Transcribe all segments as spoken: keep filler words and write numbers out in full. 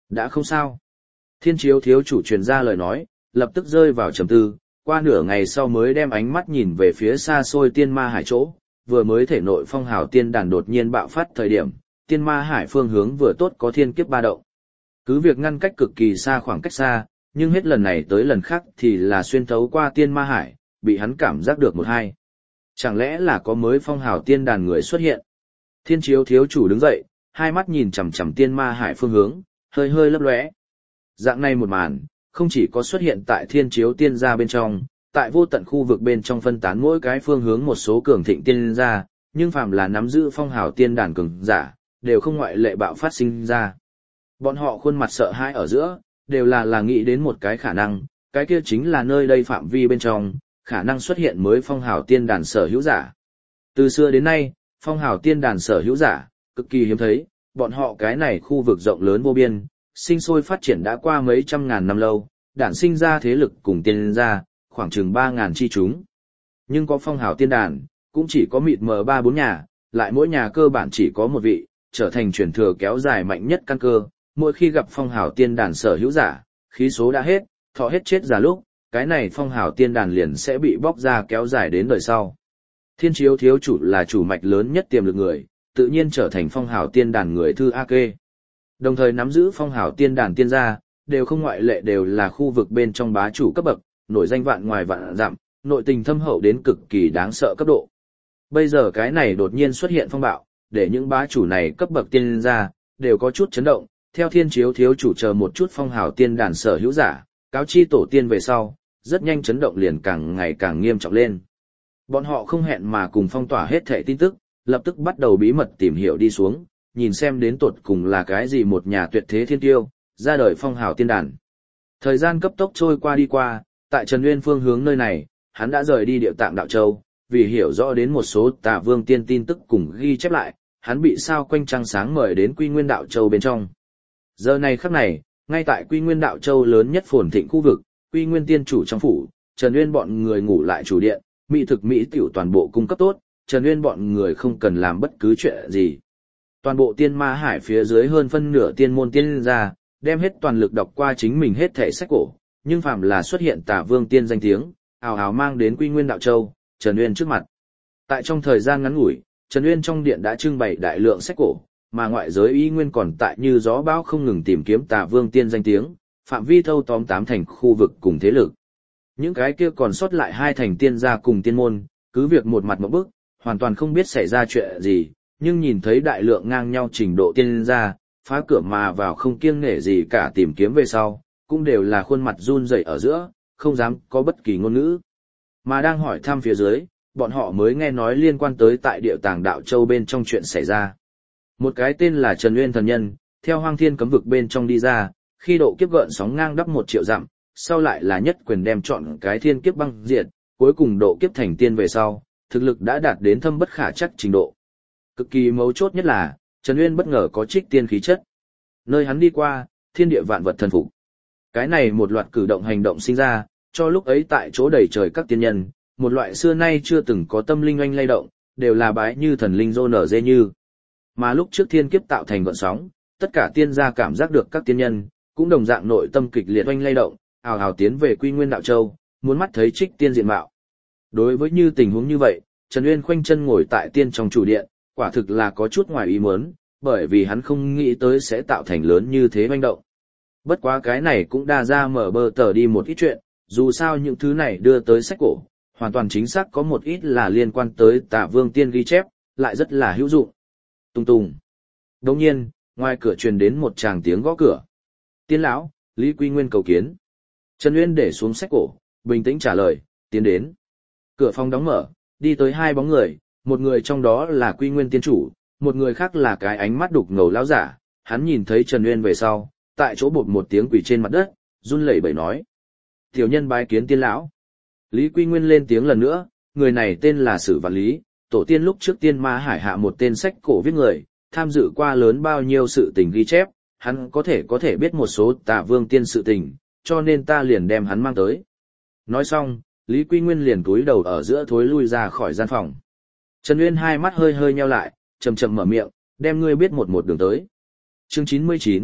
Đã không sao. Thiên chiếu thiếu chủ truyền ra lời nói, lập tức rơi vào trầm tư, qua nửa ngày sau mới đem ánh mắt nhìn về phía xa xôi tiên ma hải chỗ, vừa mới thể nội phong hào tiên đàn đột nhiên bạo phát thời điểm, tiên ma hải phương hướng vừa tốt có thiên kiếp ba động. Cứ việc ngăn cách cực kỳ xa khoảng cách xa, nhưng hết lần này tới lần khác thì là xuyên thấu qua tiên ma hải, bị hắn cảm giác được một hai. Chẳng lẽ là có mới phong hào tiên đàn người xuất hiện? Thiên chiếu thiếu chủ đứng dậy, hai mắt nhìn chằm chằm tiên ma hải phương hướng, hơi hơi lấp lóe. Dạng này một màn, không chỉ có xuất hiện tại thiên chiếu tiên gia bên trong, tại vô tận khu vực bên trong phân tán mỗi cái phương hướng một số cường thịnh tiên gia, nhưng phàm là nắm giữ phong hào tiên đàn cường giả, đều không ngoại lệ bạo phát sinh ra. Bọn họ khuôn mặt sợ hãi ở giữa, đều là là nghĩ đến một cái khả năng, cái kia chính là nơi đây phạm vi bên trong, khả năng xuất hiện mới phong hào tiên đàn sở hữu giả. Từ xưa đến nay, phong hào tiên đàn sở hữu giả, cực kỳ hiếm thấy, bọn họ cái này khu vực rộng lớn vô biên, sinh sôi phát triển đã qua mấy trăm ngàn năm lâu, đản sinh ra thế lực cùng tiên gia, khoảng chừng ba ngàn chi chúng. Nhưng có phong hào tiên đàn, cũng chỉ có mịt mờ ba bốn nhà, lại mỗi nhà cơ bản chỉ có một vị, trở thành truyền thừa kéo dài mạnh nhất căn cơ, mỗi khi gặp phong hào tiên đàn sở hữu giả, khí số đã hết, thọ hết chết già lúc, cái này phong hào tiên đàn liền sẽ bị bóc ra kéo dài đến đời sau. Thiên chiếu thiếu chủ là chủ mạch lớn nhất tiềm lực người, tự nhiên trở thành phong hào tiên đàn người thư A kê. Đồng thời nắm giữ phong hào tiên đàn tiên gia, đều không ngoại lệ đều là khu vực bên trong bá chủ cấp bậc, nổi danh vạn ngoài vạn dặm, nội tình thâm hậu đến cực kỳ đáng sợ cấp độ. Bây giờ cái này đột nhiên xuất hiện phong bạo, để những bá chủ này cấp bậc tiên gia, đều có chút chấn động, theo thiên chiếu thiếu chủ chờ một chút phong hào tiên đàn sở hữu giả, cáo chi tổ tiên về sau, rất nhanh chấn động liền càng ngày càng nghiêm trọng lên. Bọn họ không hẹn mà cùng phong tỏa hết thảy tin tức, lập tức bắt đầu bí mật tìm hiểu đi xuống, nhìn xem đến tột cùng là cái gì một nhà tuyệt thế thiên tiêu, ra đời phong hào tiên đàn. Thời gian cấp tốc trôi qua đi qua, tại Trần Uyên phương hướng nơi này, hắn đã rời đi Điệu Tạng Đạo Châu, vì hiểu rõ đến một số Tà Vương tiên tin tức cùng ghi chép lại, hắn bị sao quanh trăng sáng mời đến Quy Nguyên Đạo Châu bên trong. Giờ này khắc này, ngay tại Quy Nguyên Đạo Châu lớn nhất phồn thịnh khu vực, Quy Nguyên Tiên chủ trong phủ, Trần Uyên bọn người ngủ lại chủ điện, mỹ thực mỹ tiểu toàn bộ cung cấp tốt, Trần Uyên bọn người không cần làm bất cứ chuyện gì. Toàn bộ tiên ma hải phía dưới hơn phân nửa tiên môn tiên gia, đem hết toàn lực đọc qua chính mình hết thể sách cổ, nhưng phàm là xuất hiện Tà Vương tiên danh tiếng, ào ào mang đến Quy Nguyên Đạo Châu, Trần Uyên trước mặt. Tại trong thời gian ngắn ngủi, Trần Uyên trong điện đã trưng bày đại lượng sách cổ, mà ngoại giới y nguyên còn tại như gió bão không ngừng tìm kiếm Tà Vương tiên danh tiếng, phạm vi thâu tóm tám thành khu vực cùng thế lực. Những cái kia còn sót lại hai thành tiên gia cùng tiên môn, cứ việc một mặt một bức, hoàn toàn không biết xảy ra chuyện gì, nhưng nhìn thấy đại lượng ngang nhau trình độ tiên gia, phá cửa mà vào không kiêng nể gì cả tìm kiếm về sau, cũng đều là khuôn mặt run rẩy ở giữa, không dám có bất kỳ ngôn ngữ. Mà đang hỏi thăm phía dưới, bọn họ mới nghe nói liên quan tới tại Điệu Tàng Đạo Châu bên trong chuyện xảy ra. Một cái tên là Trần Uyên thần nhân, theo Hoang Thiên cấm vực bên trong đi ra, khi độ kiếp gợn sóng ngang đắp một triệu dặm, sau lại là nhất quyền đem chọn cái thiên kiếp băng diệt, cuối cùng độ kiếp thành tiên về sau, thực lực đã đạt đến thâm bất khả trắc trình độ. Cực kỳ mấu chốt nhất là, Trần Uyên bất ngờ có trích tiên khí chất. Nơi hắn đi qua, thiên địa vạn vật thần phục. Cái này một loạt cử động hành động sinh ra, cho lúc ấy tại chỗ đầy trời các tiên nhân, một loại xưa nay chưa từng có tâm linh oanh lay động, đều là bái như thần linh rô nở dê như. Mà lúc trước thiên kiếp tạo thành gợn sóng, tất cả tiên gia cảm giác được các tiên nhân, cũng đồng dạng nội tâm kịch liệt oanh lay động, ào ào tiến về Quy Nguyên Đạo Châu, muốn mắt thấy trích tiên diện mạo. Đối với như tình huống như vậy, Trần Uyên khoanh chân ngồi tại tiên trong chủ điện, quả thực là có chút ngoài ý muốn, bởi vì hắn không nghĩ tới sẽ tạo thành lớn như thế oanh động. Bất quá cái này cũng đa ra mở bờ tờ đi một ít chuyện, dù sao những thứ này đưa tới sách cổ, hoàn toàn chính xác có một ít là liên quan tới Tà Vương tiên ghi chép, lại rất là hữu dụng. Tung tung. Đồng nhiên, ngoài cửa truyền đến một tràng tiếng gõ cửa. Tiên lão, Lý Quy Nguyên cầu kiến. Trần Uyên để xuống sách cổ, bình tĩnh trả lời, tiến đến. Cửa phòng đóng mở, đi tới hai bóng người, một người trong đó là Quy Nguyên tiên chủ, một người khác là cái ánh mắt đục ngầu lão giả. Hắn nhìn thấy Trần Uyên về sau, tại chỗ bột một tiếng quỳ trên mặt đất, run lẩy bẩy nói: "Tiểu nhân bái kiến tiên lão." Lý Quy Nguyên lên tiếng lần nữa, người này tên là Sử Vạn Lý, tổ tiên lúc trước tiên ma hải hạ một tên sách cổ viết người, tham dự qua lớn bao nhiêu sự tình ghi chép, hắn có thể có thể biết một số Tà Vương tiên sự tình, cho nên ta liền đem hắn mang tới. Nói xong, Lý Quy Nguyên liền cúi đầu ở giữa thối lui ra khỏi gian phòng. Trần Uyên hai mắt hơi hơi nheo lại, chậm chậm mở miệng, đem ngươi biết một một đường tới. Chương chín mươi chín,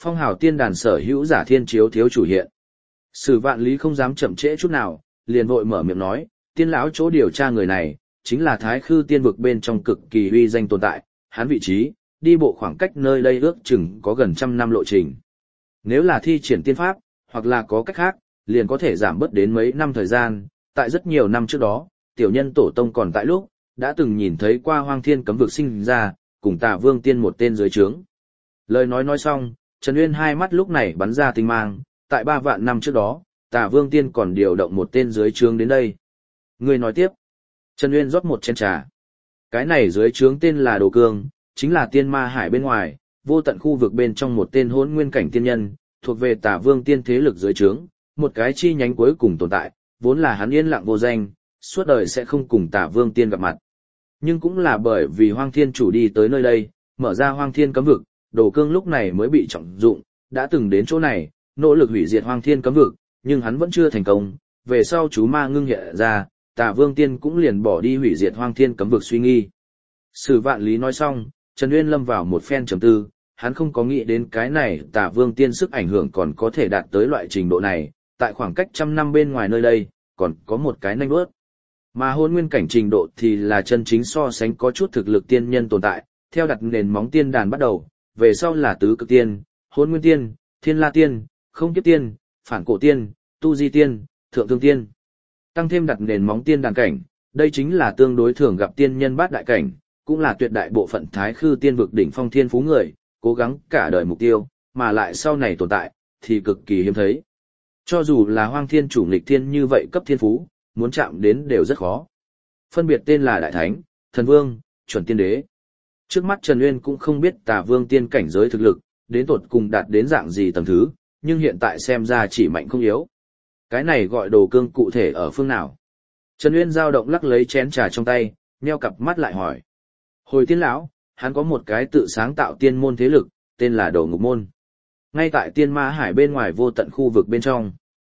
Phong hào tiên đàn sở hữu giả thiên chiếu thiếu chủ hiện. Sử Vạn Lý không dám chậm trễ chút nào, liền vội mở miệng nói, tiên lão chỗ điều tra người này, chính là Thái Khư tiên vực bên trong cực kỳ uy danh tồn tại, hắn vị trí, đi bộ khoảng cách nơi đây ước chừng có gần trăm năm lộ trình. Nếu là thi triển tiên pháp, hoặc là có cách khác, liền có thể giảm bớt đến mấy năm thời gian, tại rất nhiều năm trước đó, tiểu nhân tổ tông còn tại lúc, đã từng nhìn thấy qua Hoang Thiên cấm vực sinh ra, cùng Tà Vương Tiên một tên dưới trướng. Lời nói nói xong, Trần Uyên hai mắt lúc này bắn ra tinh mang, tại ba vạn năm trước đó, Tà Vương Tiên còn điều động một tên dưới trướng đến đây. Người nói tiếp. Trần Uyên rót một chén trà. Cái này dưới trướng tên là Đồ Cương, chính là tiên ma hải bên ngoài, vô tận khu vực bên trong một tên hỗn nguyên cảnh tiên nhân, thuộc về Tà Vương Tiên thế lực dưới trướng, một cái chi nhánh cuối cùng tồn tại, vốn là hắn yên lặng vô danh, suốt đời sẽ không cùng Tà Vương Tiên gặp mặt. Nhưng cũng là bởi vì Hoang Thiên chủ đi tới nơi đây, mở ra Hoang Thiên cấm vực, Đồ Cương lúc này mới bị trọng dụng, đã từng đến chỗ này, nỗ lực hủy diệt Hoang Thiên cấm vực, nhưng hắn vẫn chưa thành công, về sau chú ma ngưng hiện ra, Tà Vương Tiên cũng liền bỏ đi hủy diệt Hoang Thiên cấm vực suy nghi. Sử Vạn Lý nói xong, Trần Uyên lâm vào một phen trầm tư, hắn không có nghĩ đến cái này Tà Vương Tiên sức ảnh hưởng còn có thể đạt tới loại trình độ này, tại khoảng cách trăm năm bên ngoài nơi đây, còn có một cái nanh bước. Mà hôn nguyên cảnh trình độ thì là chân chính so sánh có chút thực lực tiên nhân tồn tại, theo đặt nền móng tiên đàn bắt đầu, về sau là tứ cực tiên, hôn nguyên tiên, thiên la tiên, không kiếp tiên, phản cổ tiên, tu di tiên, thượng thương tiên. Tăng thêm đặt nền móng tiên đàn cảnh, đây chính là tương đối thường gặp tiên nhân bát đại cảnh, cũng là tuyệt đại bộ phận Thái Khư tiên vực đỉnh phong thiên phú người, cố gắng cả đời mục tiêu, mà lại sau này tồn tại, thì cực kỳ hiếm thấy. Cho dù là Hoang Thiên chủ nghịch thiên như vậy cấp thiên phú, muốn chạm đến đều rất khó. Phân biệt tên là Đại Thánh, Thần Vương, Chuẩn Tiên Đế. Trước mắt Trần Uyên cũng không biết Tà Vương Tiên cảnh giới thực lực, đến tột cùng đạt đến dạng gì tầng thứ, nhưng hiện tại xem ra chỉ mạnh không yếu. Cái này gọi Đồ Cương cụ thể ở phương nào? Trần Uyên dao động lắc lấy chén trà trong tay, nheo cặp mắt lại hỏi. Hồi tiên lão, hắn có một cái tự sáng tạo tiên môn thế lực, tên là Đồ Ngục Môn. Ngay tại tiên ma hải bên ngoài vô tận khu vực bên trong.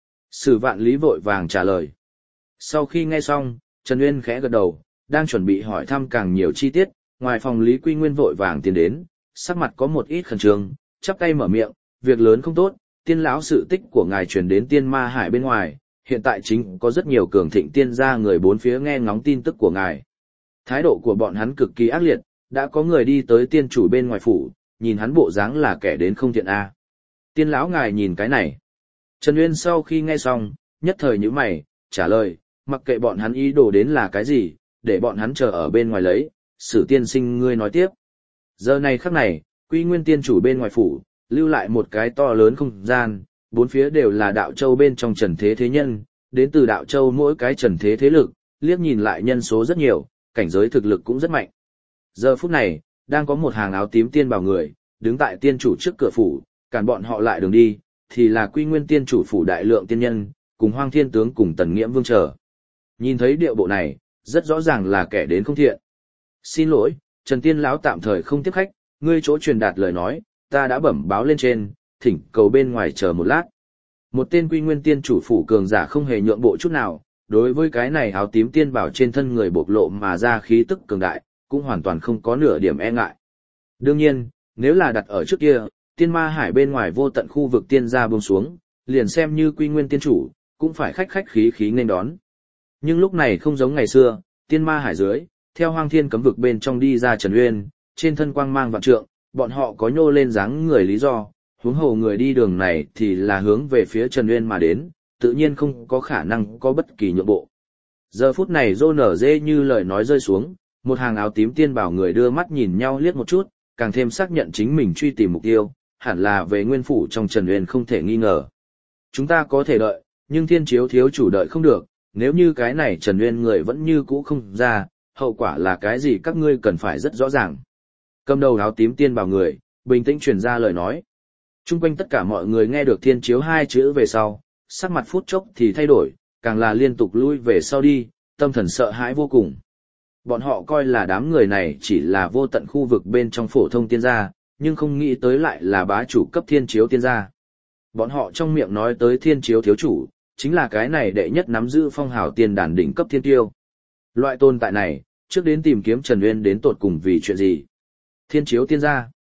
Sử Vạn Lý vội vàng trả lời. Sau khi nghe xong, Trần Uyên khẽ gật đầu, đang chuẩn bị hỏi thăm càng nhiều chi tiết, ngoài phòng Lý Quy Nguyên vội vàng tiến đến, sắc mặt có một ít khẩn trương, chắp tay mở miệng, việc lớn không tốt, tiên lão sự tích của ngài truyền đến tiên ma hải bên ngoài, hiện tại chính có rất nhiều cường thịnh tiên gia người bốn phía nghe ngóng tin tức của ngài. Thái độ của bọn hắn cực kỳ ác liệt, đã có người đi tới tiên chủ bên ngoài phủ, nhìn hắn bộ dáng là kẻ đến không thiện a. Tiên lão ngài nhìn cái này. Trần Uyên sau khi nghe xong, nhất thời nhíu mày, trả lời, mặc kệ bọn hắn ý đồ đến là cái gì, để bọn hắn chờ ở bên ngoài lấy, Sử tiên sinh ngươi nói tiếp. Giờ này khắc này, Quy Nguyên tiên chủ bên ngoài phủ, lưu lại một cái to lớn không gian, bốn phía đều là đạo châu bên trong trần thế thế nhân, đến từ đạo châu mỗi cái trần thế thế lực, liếc nhìn lại nhân số rất nhiều, cảnh giới thực lực cũng rất mạnh. Giờ phút này, đang có một hàng áo tím tiên bào người, đứng tại tiên chủ trước cửa phủ, cản bọn họ lại đường đi, thì là Quy Nguyên tiên chủ phủ đại lượng tiên nhân, cùng Hoang Thiên tướng cùng Tần Nghiễm Vương chờ. Nhìn thấy điệu bộ này, rất rõ ràng là kẻ đến không thiện. Xin lỗi, Trần Tiên lão tạm thời không tiếp khách, ngươi chỗ truyền đạt lời nói, ta đã bẩm báo lên trên, thỉnh cầu bên ngoài chờ một lát. Một tên Quy Nguyên tiên chủ phủ cường giả không hề nhượng bộ chút nào, đối với cái này áo tím tiên bảo trên thân người bộc lộ mà ra khí tức cường đại, cũng hoàn toàn không có nửa điểm e ngại. Đương nhiên, nếu là đặt ở trước kia, tiên ma hải bên ngoài vô tận khu vực tiên gia buông xuống, liền xem như Quy Nguyên tiên chủ, cũng phải khách khách khí khí nên đón. Nhưng lúc này không giống ngày xưa, tiên ma hải dưới, theo Hoang Thiên cấm vực bên trong đi ra Trần Uyên, trên thân quang mang vạn trượng, bọn họ có nhô lên dáng người lý do, huống hồ người đi đường này thì là hướng về phía Trần Uyên mà đến, tự nhiên không có khả năng có bất kỳ nhượng bộ. Giờ phút này rô nở dê như lời nói rơi xuống, một hàng áo tím tiên bảo người đưa mắt nhìn nhau liếc một chút, càng thêm xác nhận chính mình truy tìm mục tiêu, hẳn là về nguyên phủ trong Trần Uyên không thể nghi ngờ. Chúng ta có thể đợi, nhưng thiên chiếu thiếu chủ đợi không được, nếu như cái này Trần Uyên người vẫn như cũ không ra, hậu quả là cái gì các ngươi cần phải rất rõ ràng. Cầm đầu áo tím tiên bảo người, bình tĩnh truyền ra lời nói. Trung quanh tất cả mọi người nghe được thiên chiếu hai chữ về sau, sắc mặt phút chốc thì thay đổi, càng là liên tục lui về sau đi, tâm thần sợ hãi vô cùng. Bọn họ coi là đám người này chỉ là vô tận khu vực bên trong phổ thông tiên gia, nhưng không nghĩ tới lại là bá chủ cấp thiên chiếu tiên gia. Bọn họ trong miệng nói tới thiên chiếu thiếu chủ, chính là cái này đệ nhất nắm giữ phong hào tiên đàn đỉnh cấp thiên tiêu. Loại tồn tại này, trước đến tìm kiếm Trần Uyên đến tột cùng vì chuyện gì? Thiên chiếu tiên gia.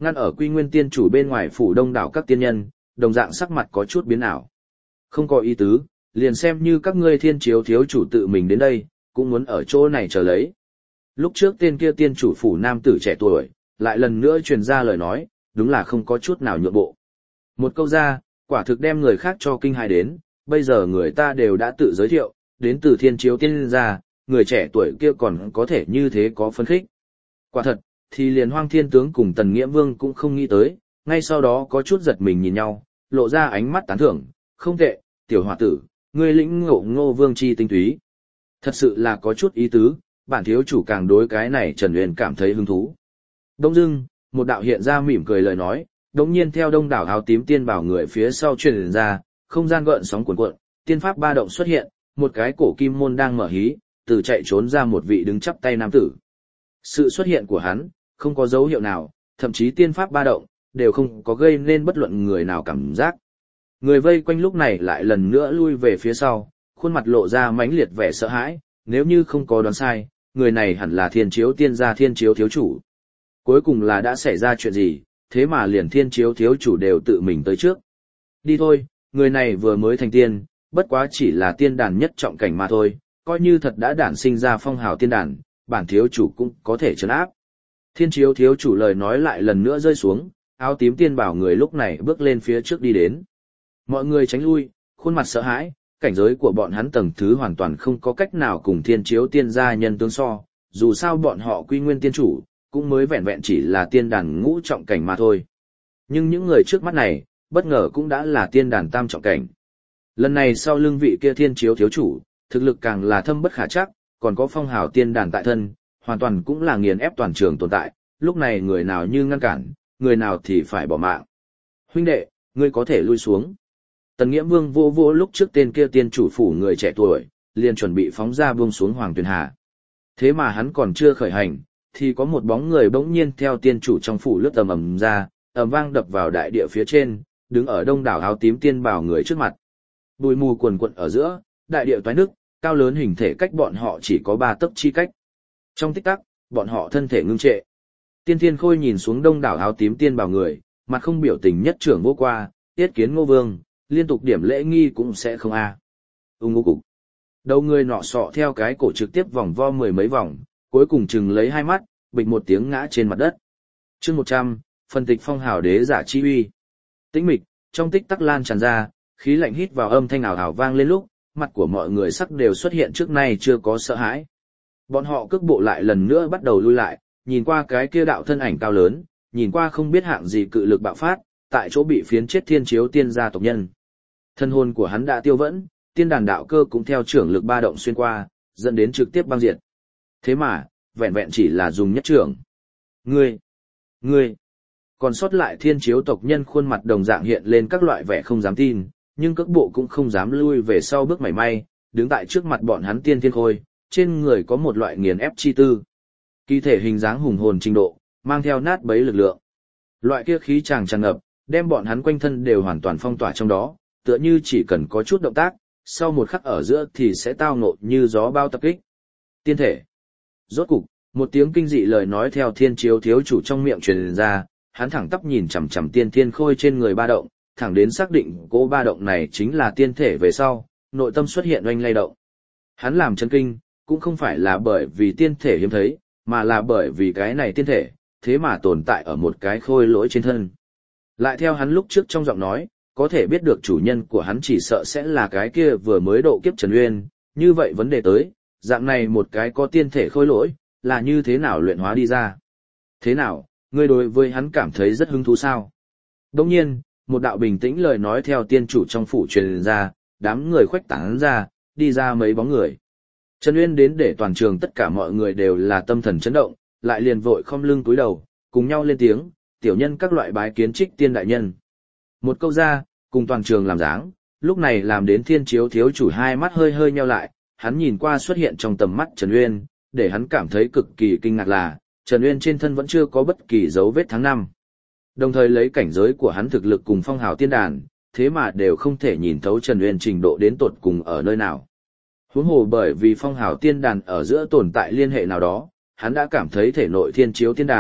Ngăn ở Quy Nguyên Tiên chủ bên ngoài phủ đông đảo các tiên nhân, đồng dạng sắc mặt có chút biến ảo. Không có ý tứ, liền xem như các ngươi Thiên Chiếu thiếu chủ tự mình đến đây, cũng muốn ở chỗ này chờ lấy. Lúc trước tên kia tiên chủ phủ nam tử trẻ tuổi, lại lần nữa truyền ra lời nói, đúng là không có chút nào nhượng bộ. Một câu ra, quả thực đem người khác cho kinh hài đến, bây giờ người ta đều đã tự giới thiệu, đến từ Thiên Chiếu tiên gia, người trẻ tuổi kia còn có thể như thế có phân khích. Quả thật, thì liền Hoang Thiên Tướng cùng Tần Nghĩa Vương cũng không nghĩ tới, ngay sau đó có chút giật mình nhìn nhau, lộ ra ánh mắt tán thưởng, không tệ, tiểu hòa tử, ngươi lĩnh ngộ Ngô Vương chi tinh túy. Thật sự là có chút ý tứ, bản thiếu chủ càng đối cái này Trần Uyên cảm thấy hứng thú. Đông dưng, một đạo hiện ra mỉm cười lời nói, đống nhiên theo đông đảo áo tím tiên bảo người phía sau truyền ra, không gian gợn sóng cuồn cuộn, tiên pháp ba động xuất hiện, một cái cổ kim môn đang mở hí, từ chạy trốn ra một vị đứng chắp tay nam tử. Sự xuất hiện của hắn, không có dấu hiệu nào, thậm chí tiên pháp ba động, đều không có gây nên bất luận người nào cảm giác. Người vây quanh lúc này lại lần nữa lui về phía sau, khuôn mặt lộ ra mãnh liệt vẻ sợ hãi, nếu như không có đoán sai, người này hẳn là Thiên Chiếu tiên gia Thiên Chiếu thiếu chủ. Cuối cùng là đã xảy ra chuyện gì, thế mà liền Thiên Chiếu thiếu chủ đều tự mình tới trước. Đi thôi, người này vừa mới thành tiên, bất quá chỉ là tiên đàn nhất trọng cảnh mà thôi, coi như thật đã đản sinh ra phong hào tiên đàn, bản thiếu chủ cũng có thể trấn áp. Thiên Chiếu thiếu chủ lời nói lại lần nữa rơi xuống, áo tím tiên bảo người lúc này bước lên phía trước đi đến. Mọi người tránh lui, khuôn mặt sợ hãi, cảnh giới của bọn hắn tầng thứ hoàn toàn không có cách nào cùng Thiên Chiếu tiên gia nhân tương so, dù sao bọn họ Quy Nguyên tiên chủ, cũng mới vẹn vẹn chỉ là tiên đàn ngũ trọng cảnh mà thôi. Nhưng những người trước mắt này, bất ngờ cũng đã là tiên đàn tam trọng cảnh. Lần này sau lưng vị kia Thiên Chiếu thiếu chủ, thực lực càng là thâm bất khả trắc, còn có phong hào tiên đàn tại thân, hoàn toàn cũng là nghiền ép toàn trường tồn tại, lúc này người nào như ngăn cản, người nào thì phải bỏ mạng. Huynh đệ, ngươi có thể lui xuống. Tần Nghiễm Vương vô vô lúc trước tên kia tiên chủ phủ người trẻ tuổi, liền chuẩn bị phóng ra buông xuống Hoàng Tuyền Hà. Thế mà hắn còn chưa khởi hành, thì có một bóng người bỗng nhiên theo tiên chủ trong phủ lướt ầm ầm ra, ầm vang đập vào đại địa phía trên, đứng ở đông đảo áo tím tiên bảo người trước mặt. Bụi mù quần quận ở giữa, đại địa toái nước, cao lớn hình thể cách bọn họ chỉ có ba tấc chi cách. Trong tích tắc, bọn họ thân thể ngưng trệ. Tiên Thiên Khôi nhìn xuống đông đảo áo tím tiên bảo người, mặt không biểu tình nhất trưởng vô qua, tiết kiến Ngô Vương, liên tục điểm lễ nghi cũng sẽ không a. Ung ngô cục. Đầu người nọ sọ theo cái cổ trực tiếp vòng vo mười mấy vòng, cuối cùng chừng lấy hai mắt, bịch một tiếng ngã trên mặt đất. Chương một trăm, phân tịch phong hào đế giả chi uy. Tĩnh mịch, trong tích tắc lan tràn ra, khí lạnh hít vào âm thanh ảo ảo vang lên lúc, mặt của mọi người sắc đều xuất hiện trước nay chưa có sợ hãi. Bọn họ cước bộ lại lần nữa bắt đầu lui lại, nhìn qua cái kia đạo thân ảnh cao lớn, nhìn qua không biết hạng gì cự lực bạo phát, tại chỗ bị phiến chết Thiên Chiếu tiên gia tộc nhân. Thân hồn của hắn đã tiêu vẫn, tiên đàn đạo cơ cũng theo trưởng lực ba động xuyên qua, dẫn đến trực tiếp băng diệt. Thế mà, vẹn vẹn chỉ là dùng nhất trưởng. Ngươi! Ngươi! Còn sót lại Thiên Chiếu tộc nhân khuôn mặt đồng dạng hiện lên các loại vẻ không dám tin, nhưng cước bộ cũng không dám lui về sau bước mảy may, đứng tại trước mặt bọn hắn Tiên Thiên Khôi, trên người có một loại nghiền ép chi tư. Kỳ thể hình dáng hùng hồn trình độ, mang theo nát bấy lực lượng. Loại kia khí tràng tràn ngập, đem bọn hắn quanh thân đều hoàn toàn phong tỏa trong đó, tựa như chỉ cần có chút động tác, sau một khắc ở giữa thì sẽ tao ngộ như gió bao tập kích. Tiên thể. Rốt cục, một tiếng kinh dị lời nói theo Thiên Chiếu thiếu chủ trong miệng truyền ra, hắn thẳng tắp nhìn chằm chằm Tiên Thiên Khôi trên người ba động, thẳng đến xác định cỗ ba động này chính là tiên thể về sau, nội tâm xuất hiện oanh lay động. Hắn làm chấn kinh, cũng không phải là bởi vì tiên thể hiếm thấy, mà là bởi vì cái này tiên thể, thế mà tồn tại ở một cái khôi lỗi trên thân. Lại theo hắn lúc trước trong giọng nói, có thể biết được chủ nhân của hắn chỉ sợ sẽ là cái kia vừa mới độ kiếp Trần Uyên, như vậy vấn đề tới, dạng này một cái có tiên thể khôi lỗi, là như thế nào luyện hóa đi ra? Thế nào, ngươi đối với hắn cảm thấy rất hứng thú sao? Đồng nhiên, một đạo bình tĩnh lời nói theo tiên chủ trong phủ truyền ra, đám người khuếch tán ra, đi ra mấy bóng người. Trần Uyên đến để toàn trường tất cả mọi người đều là tâm thần chấn động, lại liền vội khom lưng cúi đầu, cùng nhau lên tiếng, tiểu nhân các loại bái kiến Trích Tiên đại nhân. Một câu ra, cùng toàn trường làm dáng, lúc này làm đến Thiên Chiếu thiếu chủ hai mắt hơi hơi nheo lại, hắn nhìn qua xuất hiện trong tầm mắt Trần Uyên, để hắn cảm thấy cực kỳ kinh ngạc là, Trần Uyên trên thân vẫn chưa có bất kỳ dấu vết tháng năm. Đồng thời lấy cảnh giới của hắn thực lực cùng phong hào tiên đàn, thế mà đều không thể nhìn thấu Trần Uyên trình độ đến tột cùng ở nơi nào. Huống hồ bởi vì phong hào tiên đàn ở giữa tồn tại liên hệ nào đó, hắn đã cảm thấy thể nội Thiên Chiếu tiên đàn,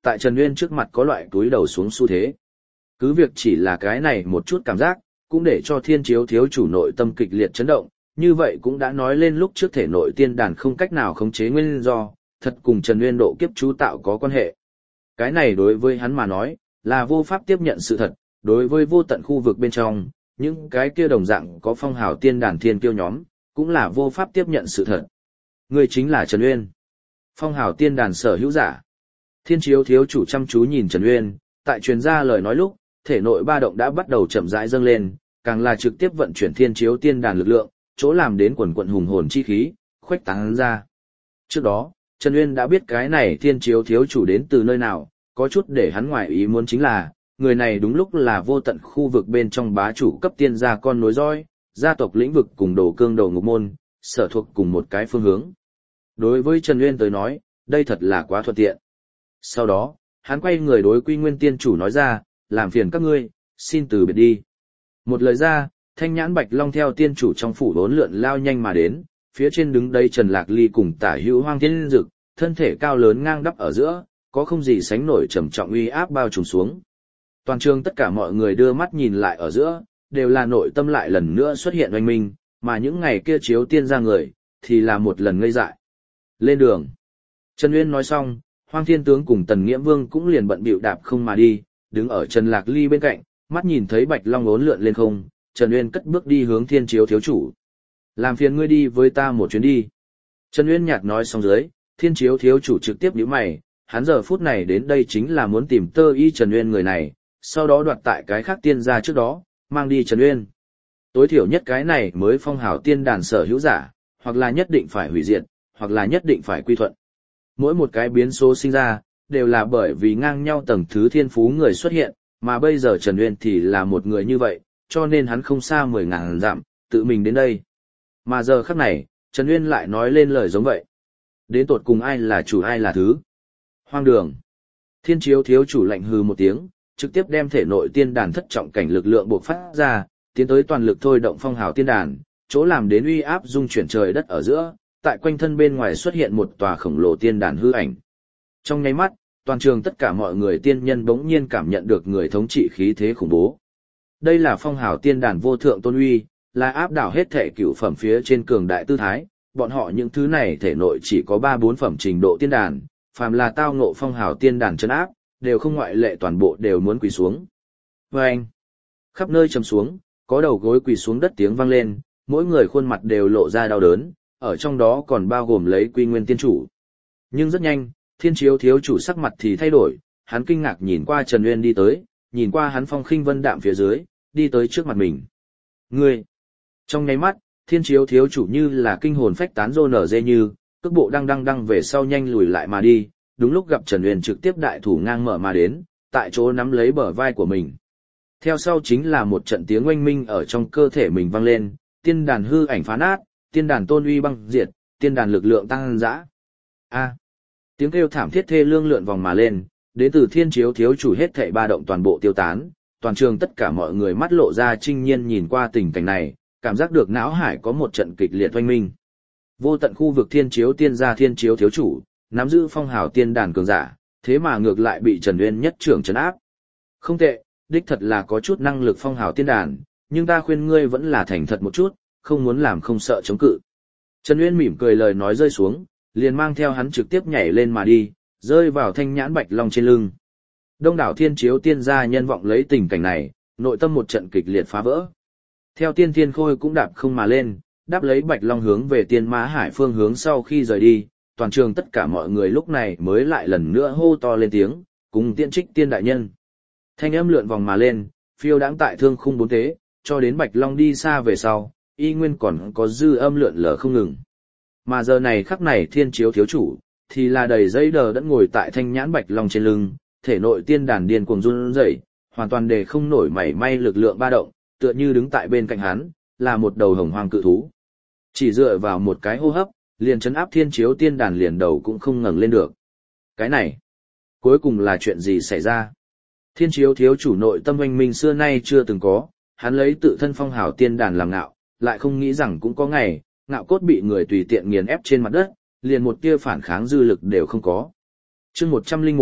tại Trần Uyên trước mặt có loại túi đầu xuống xu thế. Cứ việc chỉ là cái này một chút cảm giác, cũng để cho thiên chiếu thiếu chủ nội tâm kịch liệt chấn động, như vậy cũng đã nói lên lúc trước thể nội tiên đàn không cách nào khống chế nguyên do, thật cùng Trần Uyên độ kiếp chú tạo có quan hệ. Cái này đối với hắn mà nói, là vô pháp tiếp nhận sự thật, đối với vô tận khu vực bên trong, những cái kia đồng dạng có phong hào tiên đàn thiên kiêu nhóm, cũng là vô pháp tiếp nhận sự thật. Người chính là Trần Uyên. Phong hào tiên đàn sở hữu giả. Thiên chiếu thiếu chủ chăm chú nhìn Trần Uyên, tại truyền ra lời nói lúc, thể nội ba động đã bắt đầu chậm rãi dâng lên, càng là trực tiếp vận chuyển thiên chiếu tiên đàn lực lượng, chỗ làm đến quần quận hùng hồn chi khí, khuếch tán ra. Trước đó, Trần Uyên đã biết cái này thiên chiếu thiếu chủ đến từ nơi nào, có chút để hắn ngoại ý muốn chính là, người này đúng lúc là vô tận khu vực bên trong bá chủ cấp tiên gia con nối dõi, gia tộc lĩnh vực cùng đồ cương đầu ngục môn, sở thuộc cùng một cái phương hướng. Đối với Trần Uyên tới nói, đây thật là quá thuận tiện. Sau đó, hắn quay người đối Quy Nguyên tiên chủ nói ra, làm phiền các ngươi, xin từ biệt đi. Một lời ra, thanh nhãn Bạch Long theo tiên chủ trong phủ đốn lượn lao nhanh mà đến, phía trên đứng đây Trần Lạc Ly cùng Tả Hữu Hoang Thiên Dực, thân thể cao lớn ngang đắp ở giữa, có không gì sánh nổi trầm trọng uy áp bao trùm xuống. Toàn trường tất cả mọi người đưa mắt nhìn lại ở giữa, đều là nội tâm lại lần nữa xuất hiện oanh minh, mà những ngày kia chiếu tiên ra người, thì là một lần ngây dại. Lên đường. Trần Uyên nói xong, Hoang Thiên Tướng cùng Tần Nghiễm Vương cũng liền bận bịu đạp không mà đi, đứng ở Trần Lạc Ly bên cạnh, mắt nhìn thấy Bạch Long uốn lượn lên không, Trần Uyên cất bước đi hướng Thiên Chiếu thiếu chủ. Làm phiền ngươi đi với ta một chuyến đi. Trần Uyên nhạt nói xong dưới, Thiên Chiếu thiếu chủ trực tiếp nhíu mày, hắn giờ phút này đến đây chính là muốn tìm Tơ Y Trần Uyên người này, sau đó đoạt tại cái khác tiên gia trước đó, mang đi Trần Uyên. Tối thiểu nhất cái này mới phong hào tiên đàn sở hữu giả, hoặc là nhất định phải hủy diệt, hoặc là nhất định phải quy thuận. Mỗi một cái biến số sinh ra, đều là bởi vì ngang nhau tầng thứ thiên phú người xuất hiện, mà bây giờ Trần Uyên thì là một người như vậy, cho nên hắn không xa mười ngàn dặm, tự mình đến đây. Mà giờ khắc này, Trần Uyên lại nói lên lời giống vậy. Đến tột cùng ai là chủ ai là thứ. Hoang đường. Thiên Chiếu thiếu chủ lạnh hừ một tiếng, trực tiếp đem thể nội tiên đàn thất trọng cảnh lực lượng buộc phát ra, tiến tới toàn lực thôi động phong hào tiên đàn, chỗ làm đến uy áp dung chuyển trời đất ở giữa, tại quanh thân bên ngoài xuất hiện một tòa khổng lồ tiên đàn hư ảnh. Trong nháy mắt, toàn trường tất cả mọi người tiên nhân bỗng nhiên cảm nhận được người thống trị khí thế khủng bố. Đây là phong hào tiên đàn vô thượng tôn uy, là áp đảo hết thể cửu phẩm phía trên cường đại tư thái, bọn họ những thứ này thể nội chỉ có ba bốn phẩm trình độ tiên đàn, phàm là tao ngộ phong hào tiên đàn trấn áp, đều không ngoại lệ toàn bộ đều muốn quỳ xuống. Vâng! Khắp nơi trầm xuống, có đầu gối quỳ xuống đất tiếng vang lên, mỗi người khuôn mặt đều lộ ra đau đớn, ở trong đó còn bao gồm lấy Quy Nguyên tiên chủ. Nhưng rất nhanh, Thiên Chiếu thiếu chủ sắc mặt thì thay đổi, hắn kinh ngạc nhìn qua Trần Uyên đi tới, nhìn qua hắn phong khinh vân đạm phía dưới, đi tới trước mặt mình. Ngươi! Trong nháy mắt, Thiên Chiếu thiếu chủ như là kinh hồn phách tán rô nở dê như, cước bộ đang đang đang về sau nhanh lùi lại mà đi, đúng lúc gặp Trần Uyên trực tiếp đại thủ ngang mở mà đến, tại chỗ nắm lấy bờ vai của mình. Theo sau chính là một trận tiếng oanh minh ở trong cơ thể mình vang lên, tiên đàn hư ảnh phá nát, tiên đàn tôn uy băng diệt, tiên đàn lực lượng tăng dã. A! Tiếng kêu thảm thiết thê lương lượn vòng mà lên, đến từ Thiên Chiếu thiếu chủ hết thảy ba động toàn bộ tiêu tán, toàn trường tất cả mọi người mắt lộ ra trinh nhiên nhìn qua tình cảnh này, cảm giác được não hải có một trận kịch liệt oanh minh. Vô tận khu vực Thiên Chiếu tiên gia Thiên Chiếu thiếu chủ, nắm giữ phong hào tiên đàn cường giả, thế mà ngược lại bị Trần Uyên nhất trưởng trấn áp. Không tệ, đích thật là có chút năng lực phong hào tiên đàn, nhưng ta khuyên ngươi vẫn là thành thật một chút, không muốn làm không sợ chống cự. Trần Uyên mỉm cười lời nói rơi xuống, liền mang theo hắn trực tiếp nhảy lên mà đi, rơi vào thanh nhãn Bạch Long trên lưng. Đông đảo Thiên Chiếu tiên gia nhân vọng lấy tình cảnh này, nội tâm một trận kịch liệt phá vỡ. Theo Tiên Thiên Khôi cũng đạp không mà lên, đáp lấy Bạch Long hướng về Tiên Ma Hải phương hướng sau khi rời đi, toàn trường tất cả mọi người lúc này mới lại lần nữa hô to lên tiếng, cùng tiễn trích tiên đại nhân. Thanh âm lượn vòng mà lên, phiêu đãng tại thương khung bốn thế, cho đến Bạch Long đi xa về sau, y nguyên còn có dư âm lượn lờ không ngừng. Mà giờ này khắc này Thiên Chiếu thiếu chủ, thì là đầy dây đờ đẫn ngồi tại thanh nhãn Bạch Long trên lưng, thể nội tiên đàn điên cuồng run rẩy, hoàn toàn để không nổi mảy may lực lượng ba động, tựa như đứng tại bên cạnh hắn, là một đầu hồng hoang cự thú. Chỉ dựa vào một cái hô hấp, liền chấn áp Thiên Chiếu tiên đàn liền đầu cũng không ngẩng lên được. Cái này, cuối cùng là chuyện gì xảy ra? Thiên Chiếu thiếu chủ nội tâm oanh minh xưa nay chưa từng có, hắn lấy tự thân phong hào tiên đàn làm ngạo, lại không nghĩ rằng cũng có ngày, ngạo cốt bị người tùy tiện nghiền ép trên mặt đất, liền một tia phản kháng dư lực đều không có. Chương một trăm lẻ một,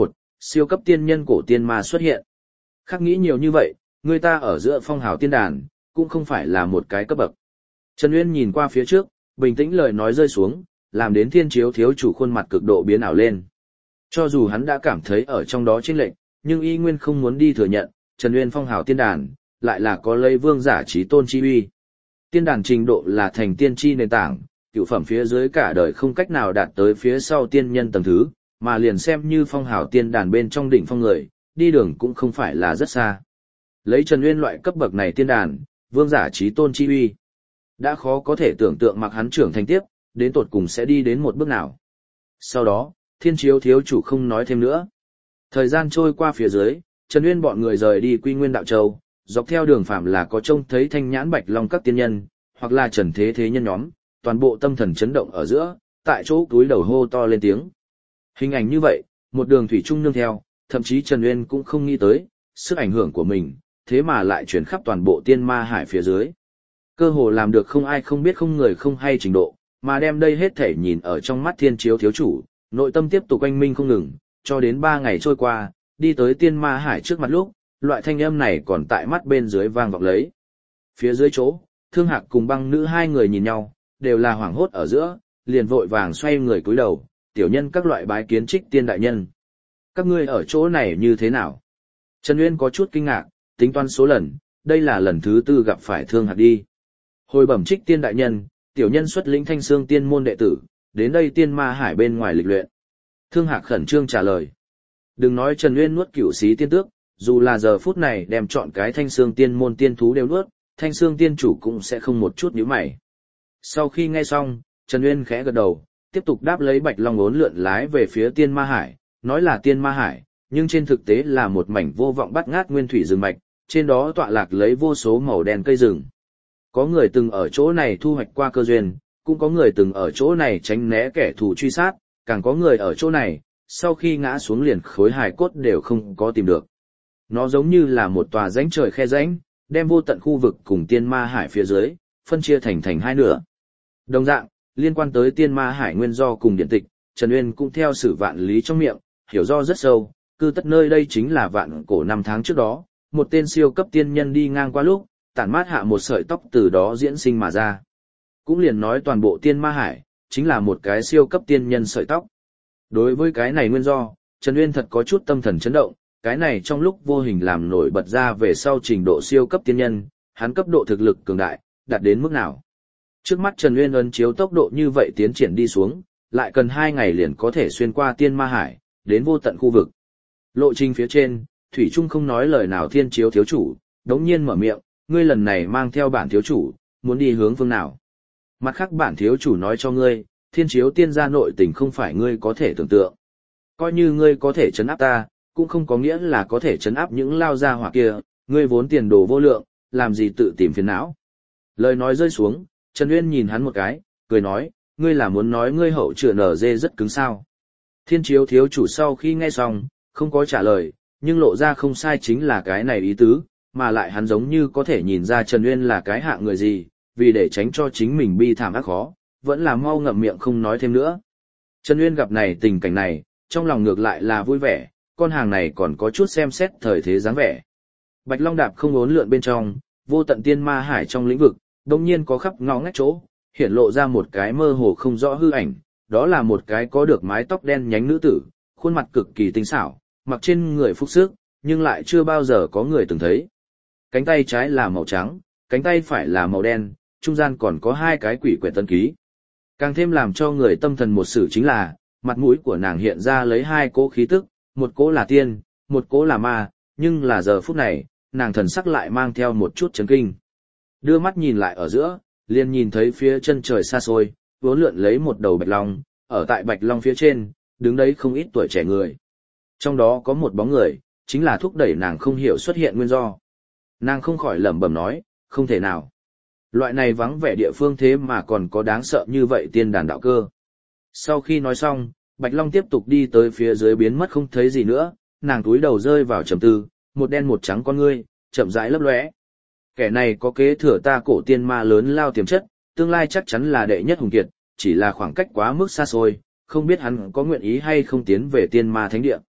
siêu cấp tiên nhân cổ tiên ma xuất hiện. Khác nghĩ nhiều như vậy, người ta ở giữa phong hào tiên đàn, cũng không phải là một cái cấp bậc. Trần Uyên nhìn qua phía trước, bình tĩnh lời nói rơi xuống, làm đến thiên chiếu thiếu chủ khuôn mặt cực độ biến ảo lên. Cho dù hắn đã cảm thấy ở trong đó chênh lệch, nhưng y nguyên không muốn đi thừa nhận, Trần Uyên phong hào tiên đàn, lại là có lấy vương giả trí tôn chi uy. Tiên đàn trình độ là thành tiên chi nền tảng, cựu phẩm phía dưới cả đời không cách nào đạt tới phía sau tiên nhân tầng thứ, mà liền xem như phong hào tiên đàn bên trong đỉnh phong người, đi đường cũng không phải là rất xa. Lấy Trần Uyên loại cấp bậc này tiên đàn, vương giả trí tôn chi uy, đã khó có thể tưởng tượng mặc hắn trưởng thành tiếp, đến tột cùng sẽ đi đến một bước nào. Sau đó, thiên chiếu thiếu chủ không nói thêm nữa. Thời gian trôi qua phía dưới, Trần Uyên bọn người rời đi Quy Nguyên Đạo Châu, dọc theo đường phạm là có trông thấy thanh nhãn bạch long các tiên nhân, hoặc là trần thế thế nhân nhóm, toàn bộ tâm thần chấn động ở giữa, tại chỗ túi đầu hô to lên tiếng. Hình ảnh như vậy, một đường thủy chung nương theo, thậm chí Trần Uyên cũng không nghĩ tới, sức ảnh hưởng của mình, thế mà lại chuyển khắp toàn bộ tiên ma hải phía dưới. Cơ hồ làm được không ai không biết không người không hay trình độ, mà đem đây hết thể nhìn ở trong mắt thiên chiếu thiếu chủ, nội tâm tiếp tục oanh minh không ngừng, cho đến ba ngày trôi qua, đi tới tiên ma hải trước mặt lúc, loại thanh âm này còn tại mắt bên dưới vang vọng lấy. Phía dưới chỗ, Thương Hạc cùng Băng Nữ hai người nhìn nhau, đều là hoảng hốt ở giữa, liền vội vàng xoay người cúi đầu, tiểu nhân các loại bái kiến Trích Tiên đại nhân. Các ngươi ở chỗ này như thế nào? Trần Uyên có chút kinh ngạc, tính toán số lần, đây là lần thứ tư gặp phải Thương Hạc đi. Hồi bẩm Trích Tiên đại nhân, tiểu nhân xuất lĩnh Thanh Xương Tiên môn đệ tử, đến đây tiên ma hải bên ngoài lịch luyện. Thương Hạc khẩn trương trả lời. Đừng nói Trần Uyên nuốt cửu xí tiên tước, dù là giờ phút này đem chọn cái Thanh Xương Tiên môn tiên thú đều nuốt, Thanh Xương Tiên chủ cũng sẽ không một chút nhíu mày. Sau khi nghe xong, Trần Uyên khẽ gật đầu, tiếp tục đáp lấy Bạch Long ốn lượn lái về phía tiên ma hải, nói là tiên ma hải, nhưng trên thực tế là một mảnh vô vọng bắt ngát nguyên thủy rừng mạch, trên đó tọa lạc lấy vô số màu đen cây rừng. Có người từng ở chỗ này thu hoạch qua cơ duyên, cũng có người từng ở chỗ này tránh né kẻ thù truy sát, càng có người ở chỗ này, sau khi ngã xuống liền khối hài cốt đều không có tìm được. Nó giống như là một tòa rãnh trời khe rãnh, đem vô tận khu vực cùng tiên ma hải phía dưới, phân chia thành thành hai nửa. Đồng dạng, liên quan tới tiên ma hải nguyên do cùng điện tịch, Trần Uyên cũng theo sử vạn lý trong miệng, hiểu do rất sâu, cư tất nơi đây chính là vạn cổ năm tháng trước đó, một tên siêu cấp tiên nhân đi ngang qua lúc, tản mát hạ một sợi tóc từ đó diễn sinh mà ra. Cũng liền nói toàn bộ tiên ma hải, chính là một cái siêu cấp tiên nhân sợi tóc. Đối với cái này nguyên do, Trần Uyên thật có chút tâm thần chấn động, cái này trong lúc vô hình làm nổi bật ra về sau trình độ siêu cấp tiên nhân, hắn cấp độ thực lực cường đại, đạt đến mức nào. Trước mắt Trần Uyên ấn chiếu tốc độ như vậy tiến triển đi xuống, lại cần hai ngày liền có thể xuyên qua tiên ma hải, đến vô tận khu vực. Lộ trình phía trên, Thủy Trung không nói lời nào thiên chiếu thiếu chủ, đống nhiên mở miệng, ngươi lần này mang theo bản thiếu chủ, muốn đi hướng phương nào. Mặt khác bản thiếu chủ nói cho ngươi, thiên chiếu tiên gia nội tình không phải ngươi có thể tưởng tượng. Coi như ngươi có thể trấn áp ta, cũng không có nghĩa là có thể trấn áp những lao gia hỏa kia, ngươi vốn tiền đồ vô lượng, làm gì tự tìm phiền não. Lời nói rơi xuống, Trần Uyên nhìn hắn một cái, cười nói, ngươi là muốn nói ngươi hậu trựa nở dê rất cứng sao. Thiên chiếu thiếu chủ sau khi nghe xong, không có trả lời, nhưng lộ ra không sai chính là cái này ý tứ, mà lại hắn giống như có thể nhìn ra Trần Uyên là cái hạng người gì, vì để tránh cho chính mình bi thảm ác khó, vẫn là mau ngậm miệng không nói thêm nữa. Trần Uyên gặp này tình cảnh này, trong lòng ngược lại là vui vẻ, con hàng này còn có chút xem xét thời thế dáng vẻ. Bạch Long đạp không uốn lượn bên trong, vô tận tiên ma hải trong lĩnh vực, đồng nhiên có khắp ngõ ngách chỗ, hiện lộ ra một cái mơ hồ không rõ hư ảnh, đó là một cái có được mái tóc đen nhánh nữ tử, khuôn mặt cực kỳ tinh xảo, mặc trên người phúc sức, nhưng lại chưa bao giờ có người từng thấy. Cánh tay trái là màu trắng, cánh tay phải là màu đen, trung gian còn có hai cái quỷ quyệt tân ký. Càng thêm làm cho người tâm thần một sự chính là, mặt mũi của nàng hiện ra lấy hai cỗ khí tức, một cỗ là tiên, một cỗ là ma, nhưng là giờ phút này, nàng thần sắc lại mang theo một chút chấn kinh. Đưa mắt nhìn lại ở giữa, liền nhìn thấy phía chân trời xa xôi, vốn lượn lấy một đầu bạch long, ở tại bạch long phía trên, đứng đấy không ít tuổi trẻ người. Trong đó có một bóng người, chính là thúc đẩy nàng không hiểu xuất hiện nguyên do. Nàng không khỏi lẩm bẩm nói, không thể nào. Loại này vắng vẻ địa phương thế mà còn có đáng sợ như vậy tiên đàn đạo cơ. Sau khi nói xong, Bạch Long tiếp tục đi tới phía dưới biến mất không thấy gì nữa, nàng túi đầu rơi vào trầm tư, một đen một trắng con ngươi, chậm rãi lấp lóe. Kẻ này có kế thừa ta cổ tiên ma lớn lao tiềm chất, tương lai chắc chắn là đệ nhất hùng kiệt, chỉ là khoảng cách quá mức xa xôi, không biết hắn có nguyện ý hay không tiến về tiên ma thánh địa.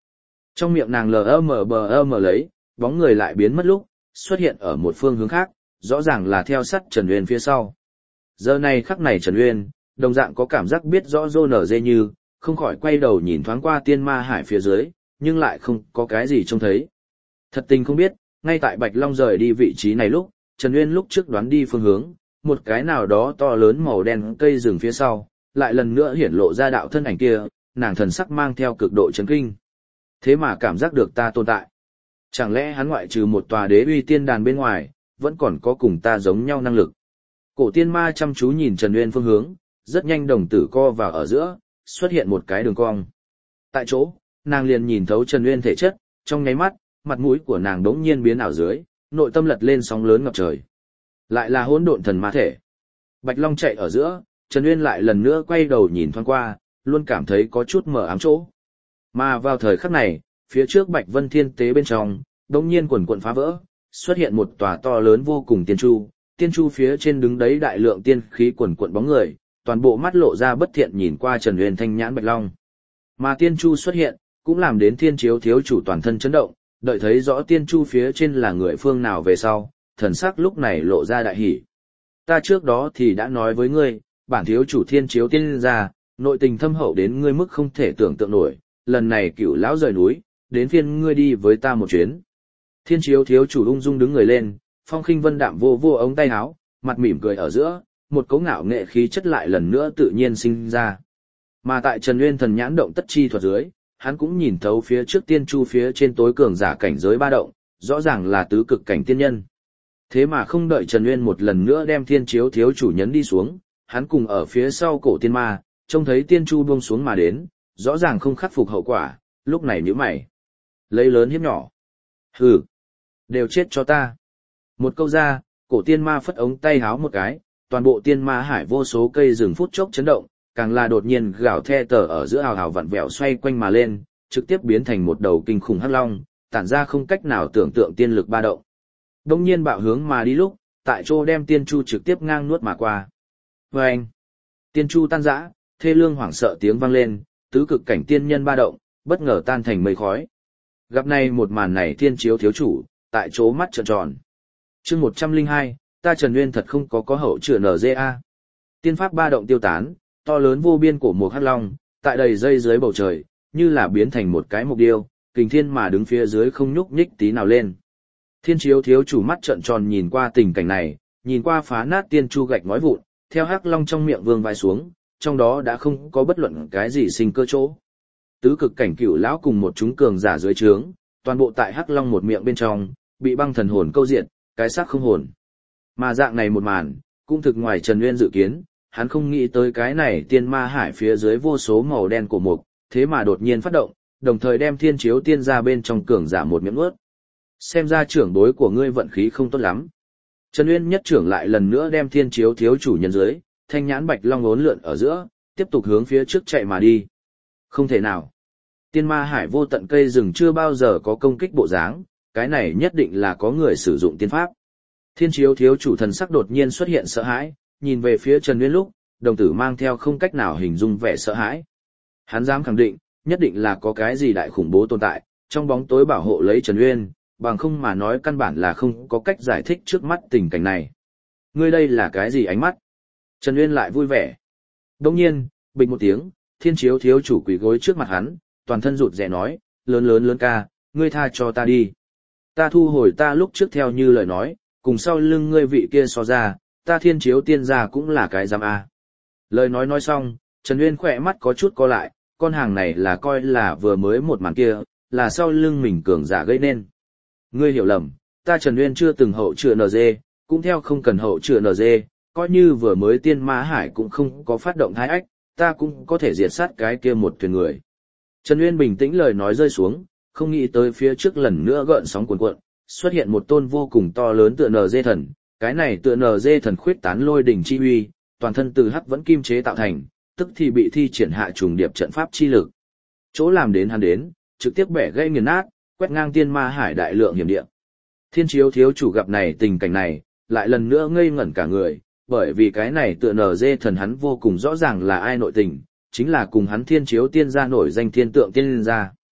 Trong miệng nàng lờ mờ bờ mờ lấy, bóng người lại biến mất lúc, xuất hiện ở một phương hướng khác, rõ ràng là theo sát Trần Uyên phía sau. Giờ này khắc này Trần Uyên, đồng dạng có cảm giác biết rõ rô nở dê như, không khỏi quay đầu nhìn thoáng qua tiên ma hải phía dưới, nhưng lại không có cái gì trông thấy. Thật tình không biết, ngay tại Bạch Long rời đi vị trí này lúc, Trần Uyên lúc trước đoán đi phương hướng, một cái nào đó to lớn màu đen cây rừng phía sau, lại lần nữa hiển lộ ra đạo thân ảnh kia, nàng thần sắc mang theo cực độ chấn kinh. Thế mà cảm giác được ta tồn tại. Chẳng lẽ hắn ngoại trừ một tòa đế uy tiên đàn bên ngoài, vẫn còn có cùng ta giống nhau năng lực. Cổ tiên ma chăm chú nhìn Trần Uyên phương hướng, rất nhanh đồng tử co vào ở giữa, xuất hiện một cái đường cong. Tại chỗ, nàng liền nhìn thấu Trần Uyên thể chất, trong nháy mắt, mặt mũi của nàng đống nhiên biến ảo dưới, nội tâm lật lên sóng lớn ngập trời. Lại là hỗn độn thần ma thể. Bạch Long chạy ở giữa, Trần Uyên lại lần nữa quay đầu nhìn thoáng qua, luôn cảm thấy có chút mở ám chỗ. Mà vào thời khắc này, phía trước Bạch Vân Thiên Tế bên trong, đống nhiên quần quần phá vỡ, xuất hiện một tòa to lớn vô cùng tiên chu, tiên chu phía trên đứng đấy đại lượng tiên khí quần quần bóng người, toàn bộ mắt lộ ra bất thiện nhìn qua Trần Uyên thanh nhãn Bạch Long. Mà tiên chu xuất hiện, cũng làm đến Thiên Chiếu thiếu chủ toàn thân chấn động, đợi thấy rõ tiên chu phía trên là người phương nào về sau, thần sắc lúc này lộ ra đại hỉ. Ta trước đó thì đã nói với ngươi, bản thiếu chủ Thiên Chiếu tiên gia, nội tình thâm hậu đến ngươi mức không thể tưởng tượng nổi, lần này cửu lão rời núi, đến phiên ngươi đi với ta một chuyến. Thiên Chiếu thiếu chủ ung dung đứng người lên, phong khinh vân đạm vô vô ống tay áo, mặt mỉm cười ở giữa, một cấu ngạo nghệ khí chất lại lần nữa tự nhiên sinh ra. Mà tại Trần Uyên thần nhãn động tất chi thuật dưới, hắn cũng nhìn thấu phía trước tiên chu phía trên tối cường giả cảnh giới ba động, rõ ràng là tứ cực cảnh tiên nhân. Thế mà không đợi Trần Uyên một lần nữa đem Thiên Chiếu thiếu chủ nhấn đi xuống, hắn cùng ở phía sau cổ tiên ma, trông thấy tiên chu buông xuống mà đến, rõ ràng không khắc phục hậu quả, lúc này nhíu mày. Lấy lớn hiếp nhỏ. Hừ, đều chết cho ta. Một câu ra, cổ tiên ma phất ống tay háo một cái, toàn bộ tiên ma hải vô số cây rừng phút chốc chấn động, càng là đột nhiên gào the tờ ở giữa hào hào vặn vẹo xoay quanh mà lên, trực tiếp biến thành một đầu kinh khủng hắc long, tản ra không cách nào tưởng tượng tiên lực ba động. Đông nhiên bạo hướng mà đi lúc, tại chỗ đem tiên chu trực tiếp ngang nuốt mà qua. Vâng! Tiên chu tan rã, thê lương hoảng sợ tiếng vang lên, tứ cực cảnh tiên nhân ba động, bất ngờ tan thành mây khói. Gặp này một màn này Thiên Chiếu thiếu chủ, tại chỗ mắt trợn tròn. Chương một trăm lẻ hai, ta Trần Uyên thật không có có hậu chữa en giê a. Tiên pháp ba động tiêu tán, to lớn vô biên của một hắc long, tại đầy dây dưới bầu trời, như là biến thành một cái mục điêu, kình thiên mà đứng phía dưới không nhúc nhích tí nào lên. Thiên Chiếu thiếu chủ mắt trợn tròn nhìn qua tình cảnh này, nhìn qua phá nát tiên chu gạch ngói vụn, theo hắc long trong miệng vương vai xuống, trong đó đã không có bất luận cái gì sinh cơ chỗ. Tứ cực cảnh cửu lão cùng một chúng cường giả dưới trướng, toàn bộ tại hắc long một miệng bên trong, bị băng thần hồn câu diệt, cái xác không hồn. Mà dạng này một màn, cũng thực ngoài Trần Uyên dự kiến, hắn không nghĩ tới cái này tiên ma hải phía dưới vô số màu đen của mục, thế mà đột nhiên phát động, đồng thời đem Thiên Chiếu tiên ra bên trong cường giả một miệng ướt. Xem ra trưởng đối của ngươi vận khí không tốt lắm. Trần Uyên nhất trưởng lại lần nữa đem Thiên Chiếu thiếu chủ nhân dưới, thanh nhãn Bạch Long uốn lượn ở giữa, tiếp tục hướng phía trước chạy mà đi. Không thể nào. Tiên ma hải vô tận cây rừng chưa bao giờ có công kích bộ dáng, cái này nhất định là có người sử dụng tiên pháp. Thiên Chiếu thiếu chủ thần sắc đột nhiên xuất hiện sợ hãi, nhìn về phía Trần Uyên lúc, đồng tử mang theo không cách nào hình dung vẻ sợ hãi. Hắn dám khẳng định, nhất định là có cái gì đại khủng bố tồn tại, trong bóng tối bảo hộ lấy Trần Uyên, bằng không mà nói căn bản là không có cách giải thích trước mắt tình cảnh này. Ngươi đây là cái gì ánh mắt? Trần Uyên lại vui vẻ. Đồng nhiên, bịch một tiếng, Thiên Chiếu thiếu chủ quỳ gối trước mặt hắn, toàn thân rụt rè nói, lớn lớn lớn ca, ngươi tha cho ta đi. Ta thu hồi ta lúc trước theo như lời nói, cùng sau lưng ngươi vị kia so ra, ta Thiên Chiếu tiên gia cũng là cái giam a. Lời nói nói xong, Trần Uyên khỏe mắt có chút co lại, con hàng này là coi là vừa mới một màn kia, là sau lưng mình cường giả gây nên. Ngươi hiểu lầm, ta Trần Uyên chưa từng hậu chữa en giê, cũng theo không cần hậu chữa en giê, coi như vừa mới tiên ma hải cũng không có phát động thái ách, ta cũng có thể diệt sát cái kia một thuyền người. Trần Uyên bình tĩnh lời nói rơi xuống, không nghĩ tới phía trước lần nữa gợn sóng cuồn cuộn, xuất hiện một tôn vô cùng to lớn tựa en giê thần, cái này tựa en giê thần khuyết tán lôi đỉnh chi uy, toàn thân từ hắc vẫn kim chế tạo thành, tức thì bị thi triển hạ trùng điệp trận pháp chi lực. Chỗ làm đến hắn đến, trực tiếp bẻ gãy nghiền nát, quét ngang tiên ma hải đại lượng hiểm địa. Thiên Chiếu thiếu chủ gặp này tình cảnh này, lại lần nữa ngây ngẩn cả người, bởi vì cái này tựa en giê thần hắn vô cùng rõ ràng là ai nội tình, chính là cùng hắn Thiên Chiếu tiên gia nổi danh thiên tượng tiên gia.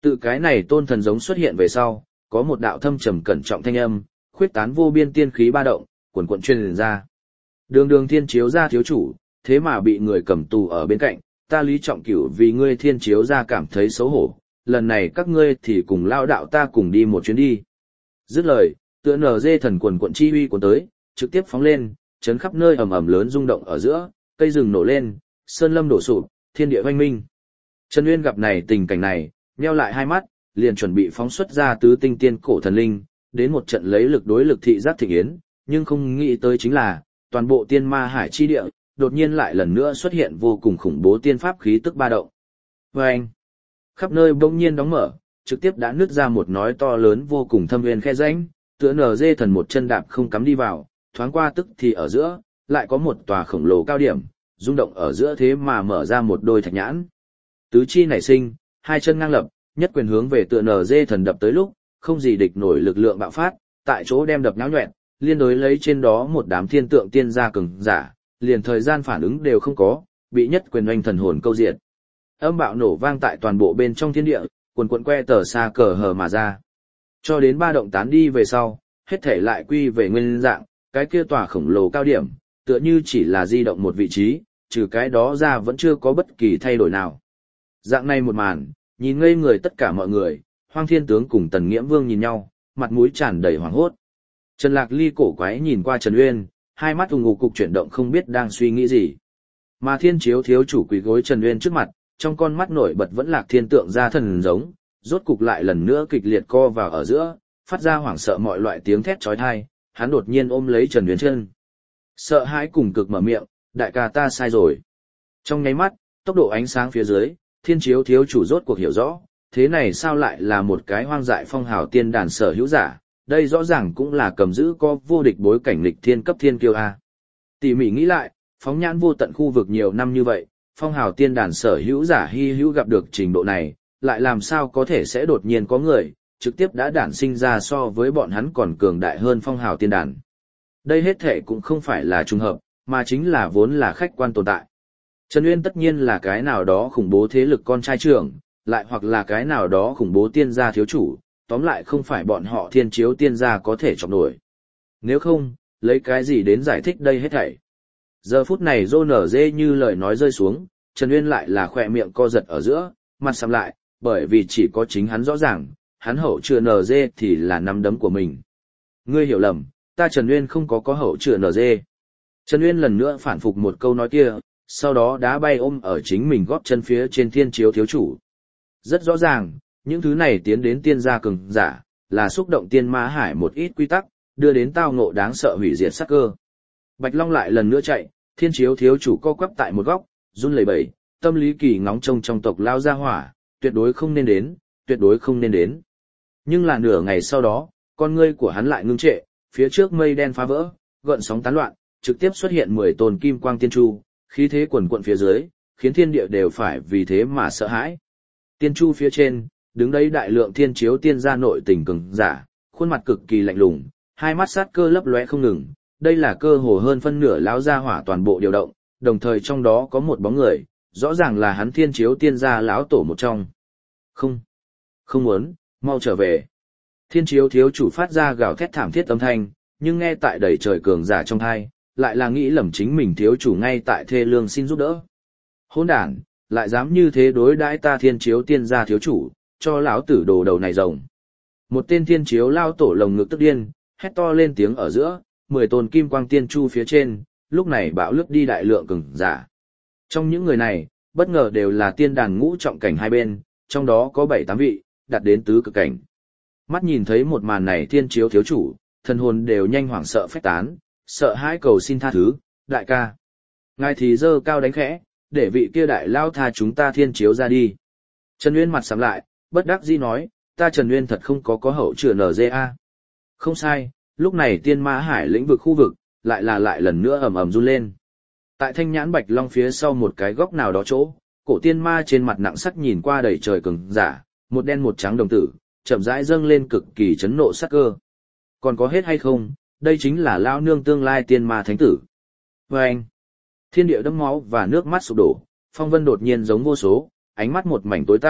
Tự cái này tôn thần giống xuất hiện về sau, có một đạo thâm trầm cẩn trọng thanh âm, khuyết tán vô biên tiên khí ba động, quần quần truyền ra. Đường đường thiên chiếu gia thiếu chủ, thế mà bị người cầm tù ở bên cạnh, ta Lý Trọng Cửu vì ngươi thiên chiếu gia cảm thấy xấu hổ, lần này các ngươi thì cùng lao đạo ta cùng đi một chuyến đi. Dứt lời, tựa nở dê thần quần quận chi uy cuốn tới, trực tiếp phóng lên, chấn khắp nơi ầm ầm lớn rung động ở giữa, cây rừng nổ lên, sơn lâm đổ sụp, thiên địa oanh minh. Trần Uyên gặp này tình cảnh này, nheo lại hai mắt, liền chuẩn bị phóng xuất ra tứ tinh tiên cổ thần linh, đến một trận lấy lực đối lực thị giác thịnh yến, nhưng không nghĩ tới chính là, toàn bộ tiên ma hải chi địa, đột nhiên lại lần nữa xuất hiện vô cùng khủng bố tiên pháp khí tức ba động. Và anh, khắp nơi bỗng nhiên đóng mở, trực tiếp đã nứt ra một nói to lớn vô cùng thâm nguyên khe rãnh, tựa nở dê thần một chân đạp không cắm đi vào, thoáng qua tức thì ở giữa, lại có một tòa khổng lồ cao điểm, rung động ở giữa thế mà mở ra một đôi thạch nhãn. Tứ chi nảy sinh, hai chân ngang lập, nhất quyền hướng về tựa nở dê thần đập tới lúc, không gì địch nổi lực lượng bạo phát, tại chỗ đem đập nhão nhọẹt, liên đối lấy trên đó một đám thiên tượng tiên gia cường giả, liền thời gian phản ứng đều không có, bị nhất quyền oanh thần hồn câu diệt. Âm bạo nổ vang tại toàn bộ bên trong thiên địa, quần quần que tờ xa cờ hờ mà ra. Cho đến ba động tán đi về sau, hết thể lại quy về nguyên dạng, cái kia tòa khổng lồ cao điểm, tựa như chỉ là di động một vị trí, trừ cái đó ra vẫn chưa có bất kỳ thay đổi nào. Dạng này một màn, nhìn ngây người tất cả mọi người, Hoang Thiên Tướng cùng Tần Nghiễm Vương nhìn nhau, mặt mũi tràn đầy hoảng hốt. Trần Lạc Ly cổ quái nhìn qua Trần Uyên, hai mắt ù ngục cục chuyển động không biết đang suy nghĩ gì. Mà Thiên Chiếu thiếu chủ quỳ gối Trần Uyên trước mặt, trong con mắt nổi bật vẫn Lạc Thiên tượng ra thần giống, rốt cục lại lần nữa kịch liệt co vào ở giữa, phát ra hoảng sợ mọi loại tiếng thét chói tai, hắn đột nhiên ôm lấy Trần Uyên chân. Sợ hãi cùng cực mở miệng, đại ca ta sai rồi. Trong nháy mắt, tốc độ ánh sáng phía dưới, Thiên Chiếu thiếu chủ rốt cuộc hiểu rõ, thế này sao lại là một cái hoang dại phong hào tiên đàn sở hữu giả, đây rõ ràng cũng là cầm giữ có vô địch bối cảnh lịch thiên cấp thiên kiêu a. Tỉ mỉ nghĩ lại, phóng nhãn vô tận khu vực nhiều năm như vậy, phong hào tiên đàn sở hữu giả hy hữu gặp được trình độ này, lại làm sao có thể sẽ đột nhiên có người, trực tiếp đã đản sinh ra so với bọn hắn còn cường đại hơn phong hào tiên đàn. Đây hết thể cũng không phải là trùng hợp, mà chính là vốn là khách quan tồn tại. Trần Uyên tất nhiên là cái nào đó khủng bố thế lực con trai trưởng, lại hoặc là cái nào đó khủng bố tiên gia thiếu chủ, tóm lại không phải bọn họ thiên chiếu tiên gia có thể chọc nổi. Nếu không, lấy cái gì đến giải thích đây hết thảy. Giờ phút này rô nở dê như lời nói rơi xuống, Trần Uyên lại là khỏe miệng co giật ở giữa, mặt sầm lại, bởi vì chỉ có chính hắn rõ ràng, hắn hậu chưa nở dê thì là nắm đấm của mình. Ngươi hiểu lầm, ta Trần Uyên không có có hậu chưa nở dê. Trần Uyên lần nữa phản phục một câu nói kia, sau đó đá bay ôm ở chính mình góp chân phía trên thiên chiếu thiếu chủ. Rất rõ ràng, những thứ này tiến đến tiên gia cường giả, là xúc động tiên ma hải một ít quy tắc, đưa đến tao ngộ đáng sợ hủy diệt sắc cơ. Bạch Long lại lần nữa chạy, thiên chiếu thiếu chủ co quắp tại một góc, run lẩy bẩy, tâm lý kỳ ngóng trông trong tộc lao ra hỏa, tuyệt đối không nên đến, tuyệt đối không nên đến. Nhưng là nửa ngày sau đó, con ngươi của hắn lại ngưng trệ, phía trước mây đen phá vỡ, gợn sóng tán loạn, trực tiếp xuất hiện mười tôn kim quang tiên chu, khí thế quần quận phía dưới, khiến thiên địa đều phải vì thế mà sợ hãi. Tiên chu phía trên, đứng đấy đại lượng thiên chiếu tiên gia nội tình cường giả, khuôn mặt cực kỳ lạnh lùng, hai mắt sát cơ lấp lóe không ngừng, đây là cơ hồ hơn phân nửa lão gia hỏa toàn bộ điều động, đồng thời trong đó có một bóng người, rõ ràng là hắn thiên chiếu tiên gia lão tổ một trong. Không, không muốn, mau trở về. Thiên chiếu thiếu chủ phát ra gào thét thảm thiết âm thanh, nhưng nghe tại đầy trời cường giả trong hai, lại là nghĩ lầm chính mình thiếu chủ ngay tại thê lương xin giúp đỡ. Hỗn đản, lại dám như thế đối đãi ta thiên chiếu tiên gia thiếu chủ, cho lão tử đồ đầu này rồng. Một tên thiên chiếu lao tổ lồng ngực tức điên, hét to lên tiếng ở giữa, mười tôn kim quang tiên chu phía trên, lúc này bão lướt đi đại lượng cường giả. Trong những người này, bất ngờ đều là tiên đàn ngũ trọng cảnh hai bên, trong đó có bảy tám vị, đạt đến tứ cực cảnh. Mắt nhìn thấy một màn này thiên chiếu thiếu chủ, thần hồn đều nhanh hoảng sợ phách tán, sợ hãi cầu xin tha thứ, đại ca. Ngài thì dơ cao đánh khẽ, để vị kia đại lao tha chúng ta thiên chiếu ra đi. Trần Uyên mặt sầm lại, bất đắc dĩ nói, ta Trần Uyên thật không có có hậu chữa en giê a. Không sai, lúc này tiên ma hải lĩnh vực khu vực, lại là lại lần nữa ầm ầm run lên. Tại thanh nhãn bạch long phía sau một cái góc nào đó chỗ, cổ tiên ma trên mặt nặng sắc nhìn qua đầy trời cường giả, một đen một trắng đồng tử, chậm rãi dâng lên cực kỳ chấn nộ sắc cơ. Còn có hết hay không, đây chính là lao nương tương lai tiên ma thánh tử. Và anh, thiên địa đẫm máu và nước mắt sụp đổ, phong vân đột nhiên giống vô số, ánh mắt một mảnh tối tăm,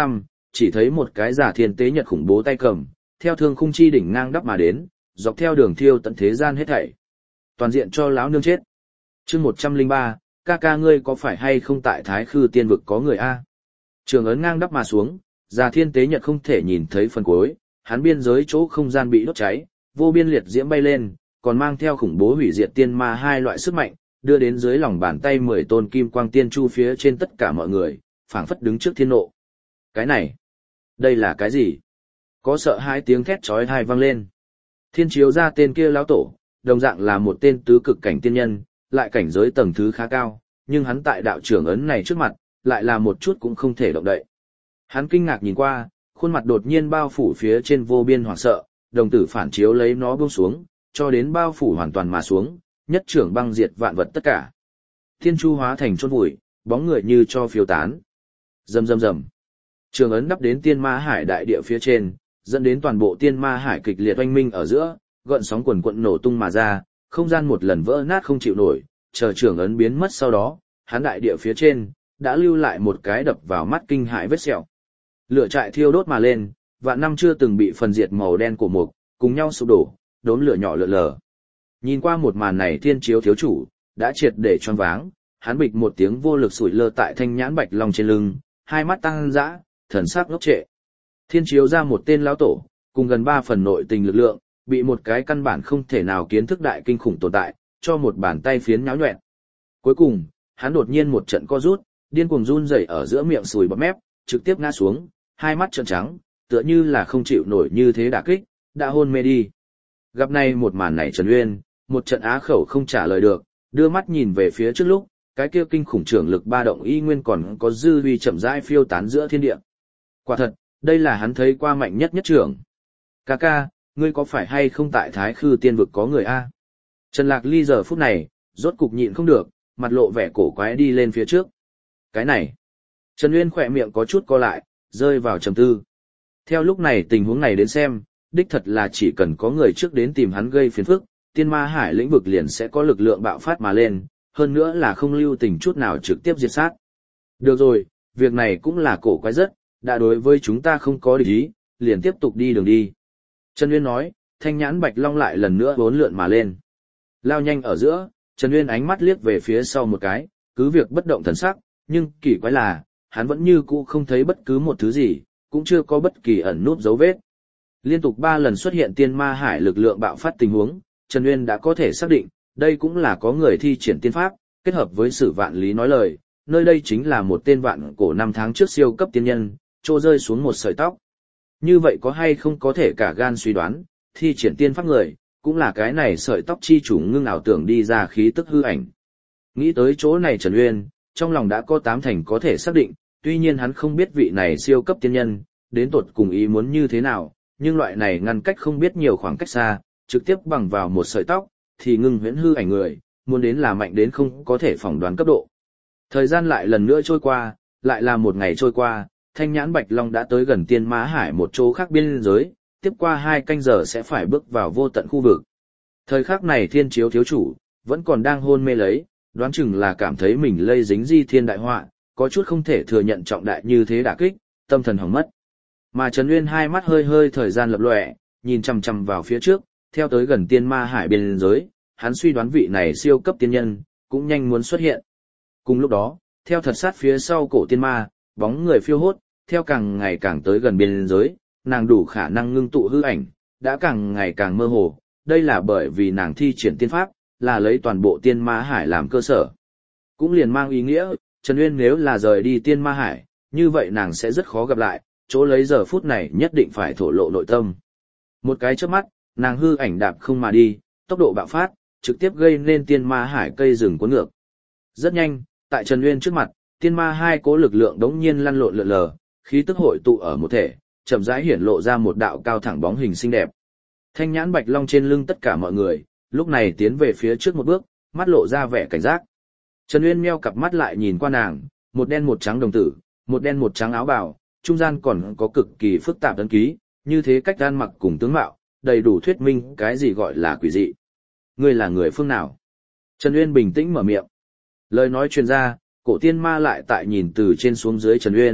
chỉ thấy một cái giả thiên tế nhật khủng bố tay cầm, theo thương khung chi đỉnh ngang đắp mà đến, dọc theo đường thiêu tận thế gian hết thảy. Toàn diện cho lão nương chết. Chương một trăm lẻ ba, ca ca ngươi có phải hay không tại Thái Khư Tiên vực có người a? Trường ấn ngang đắp mà xuống, giả thiên tế nhật không thể nhìn thấy phần cuối, hắn biên giới chỗ không gian bị đốt cháy, vô biên liệt diễm bay lên, còn mang theo khủng bố hủy diệt tiên ma hai loại sức mạnh, đưa đến dưới lòng bàn tay mười tôn kim quang tiên chu phía trên tất cả mọi người, phảng phất đứng trước thiên nộ. Cái này, đây là cái gì? Có sợ hai tiếng thét chói tai vang lên. Thiên chiếu ra tên kia lão tổ, đồng dạng là một tên tứ cực cảnh tiên nhân, lại cảnh giới tầng thứ khá cao, nhưng hắn tại đạo trưởng ấn này trước mặt, lại là một chút cũng không thể động đậy. Hắn kinh ngạc nhìn qua, khuôn mặt đột nhiên bao phủ phía trên vô biên hoảng sợ, đồng tử phản chiếu lấy nó buông xuống, cho đến bao phủ hoàn toàn mà xuống, nhất trưởng băng diệt vạn vật tất cả. Thiên chu hóa thành chôn vùi, bóng người như cho phiêu tán. Rầm rầm rầm. Trường ấn đắp đến tiên ma hải đại địa phía trên, dẫn đến toàn bộ tiên ma hải kịch liệt oanh minh ở giữa, gợn sóng quần quận nổ tung mà ra, không gian một lần vỡ nát không chịu nổi, chờ trường ấn biến mất sau đó, hắn đại địa phía trên đã lưu lại một cái đập vào mắt kinh hãi vết sẹo. Lửa trại thiêu đốt mà lên, vạn năm chưa từng bị phần diệt màu đen của mục, cùng nhau sụp đổ, đốm lửa nhỏ lượn lờ. Nhìn qua một màn này thiên chiếu thiếu chủ, đã triệt để choáng váng, hắn bịch một tiếng vô lực sủi lơ tại thanh nhãn bạch long trên lưng, hai mắt tăng dã, thần sắc ngốc trệ. Thiên chiếu ra một tên lão tổ, cùng gần ba phần nội tình lực lượng, bị một cái căn bản không thể nào kiến thức đại kinh khủng tồn tại, cho một bàn tay phiến nháo nhọẹn. Cuối cùng, hắn đột nhiên một trận co rút, điên cuồng run rẩy ở giữa miệng sùi bọt mép, trực tiếp ngã xuống, hai mắt trợn trắng, tựa như là không chịu nổi như thế đả kích, đã hôn mê đi. Gặp này một màn này Trần Uyên, một trận á khẩu không trả lời được, đưa mắt nhìn về phía trước lúc, cái kia kinh khủng trưởng lực ba động y nguyên còn có dư uy chậm rãi phiêu tán giữa thiên địa. Quả thật, đây là hắn thấy qua mạnh nhất nhất trưởng. Ca ca, ngươi có phải hay không tại Thái Khư Tiên vực có người a? Trần Lạc Ly giờ phút này, rốt cục nhịn không được, mặt lộ vẻ cổ quái đi lên phía trước. Cái này, Trần Uyên khỏe miệng có chút co lại, rơi vào trầm tư. Theo lúc này tình huống này đến xem, đích thật là chỉ cần có người trước đến tìm hắn gây phiền phức, tiên ma hải lĩnh vực liền sẽ có lực lượng bạo phát mà lên, hơn nữa là không lưu tình chút nào trực tiếp diệt sát. Được rồi, việc này cũng là cổ quái rất, đã đối với chúng ta không có địch ý, liền tiếp tục đi đường đi. Trần Uyên nói, thanh nhãn bạch long lại lần nữa bốn lượn mà lên. Lao nhanh ở giữa, Trần Uyên ánh mắt liếc về phía sau một cái, cứ việc bất động thần sắc, nhưng kỳ quái là, hắn vẫn như cũ không thấy bất cứ một thứ gì, cũng chưa có bất kỳ ẩn nút dấu vết. Liên tục ba lần xuất hiện tiên ma hải lực lượng bạo phát tình huống, Trần Uyên đã có thể xác định, đây cũng là có người thi triển tiên pháp, kết hợp với sử vạn lý nói lời, nơi đây chính là một tên vạn cổ năm tháng trước siêu cấp tiên nhân, trô rơi xuống một sợi tóc. Như vậy có hay không có thể cả gan suy đoán, thi triển tiên pháp người, cũng là cái này sợi tóc chi chủ ngưng ảo tưởng đi ra khí tức hư ảnh. Nghĩ tới chỗ này Trần Uyên, trong lòng đã có tám thành có thể xác định, tuy nhiên hắn không biết vị này siêu cấp tiên nhân, đến tột cùng ý muốn như thế nào, nhưng loại này ngăn cách không biết nhiều khoảng cách xa, trực tiếp bằng vào một sợi tóc, thì ngưng huyễn hư ảnh người, muốn đến là mạnh đến không có thể phỏng đoán cấp độ. Thời gian lại lần nữa trôi qua, lại là một ngày trôi qua, thanh nhãn bạch long đã tới gần tiên ma hải một chỗ khác biên giới, tiếp qua hai canh giờ sẽ phải bước vào vô tận khu vực. Thời khắc này thiên chiếu thiếu chủ, vẫn còn đang hôn mê lấy, đoán chừng là cảm thấy mình lây dính di thiên đại họa, có chút không thể thừa nhận trọng đại như thế đả kích, tâm thần hỏng mất. Mà Trần Uyên hai mắt hơi hơi thời gian lập lòe, nhìn chằm chằm vào phía trước, theo tới gần tiên ma hải biên giới, hắn suy đoán vị này siêu cấp tiên nhân, cũng nhanh muốn xuất hiện. Cùng lúc đó, theo thật sát phía sau cổ tiên ma, bóng người phiêu hốt, theo càng ngày càng tới gần biên giới, nàng đủ khả năng ngưng tụ hư ảnh, đã càng ngày càng mơ hồ, đây là bởi vì nàng thi triển tiên pháp, là lấy toàn bộ tiên ma hải làm cơ sở. Cũng liền mang ý nghĩa, Trần Uyên nếu là rời đi tiên ma hải, như vậy nàng sẽ rất khó gặp lại, chỗ lấy giờ phút này nhất định phải thổ lộ nội tâm. Một cái chớp mắt, nàng hư ảnh đạp không mà đi, tốc độ bạo phát, trực tiếp gây nên tiên ma hải cây rừng cuốn ngược. Rất nhanh, tại Trần Uyên trước mặt, tiên ma hai cố lực lượng đống nhiên lăn lộn lượn lờ, khí tức hội tụ ở một thể, chậm rãi hiển lộ ra một đạo cao thẳng bóng hình xinh đẹp. Thanh nhãn bạch long trên lưng tất cả mọi người, lúc này tiến về phía trước một bước, mắt lộ ra vẻ cảnh giác. Trần Uyên meo cặp mắt lại nhìn qua nàng, một đen một trắng đồng tử, một đen một trắng áo bào, trung gian còn có cực kỳ phức tạp ấn ký, như thế cách ăn mặc cùng tướng mạo, đầy đủ thuyết minh cái gì gọi là quỷ dị. Ngươi là người phương nào? Trần Uyên bình tĩnh mở miệng. Lời nói truyền ra, cổ tiên ma lại tại nhìn từ trên xuống dưới Trần Uyên,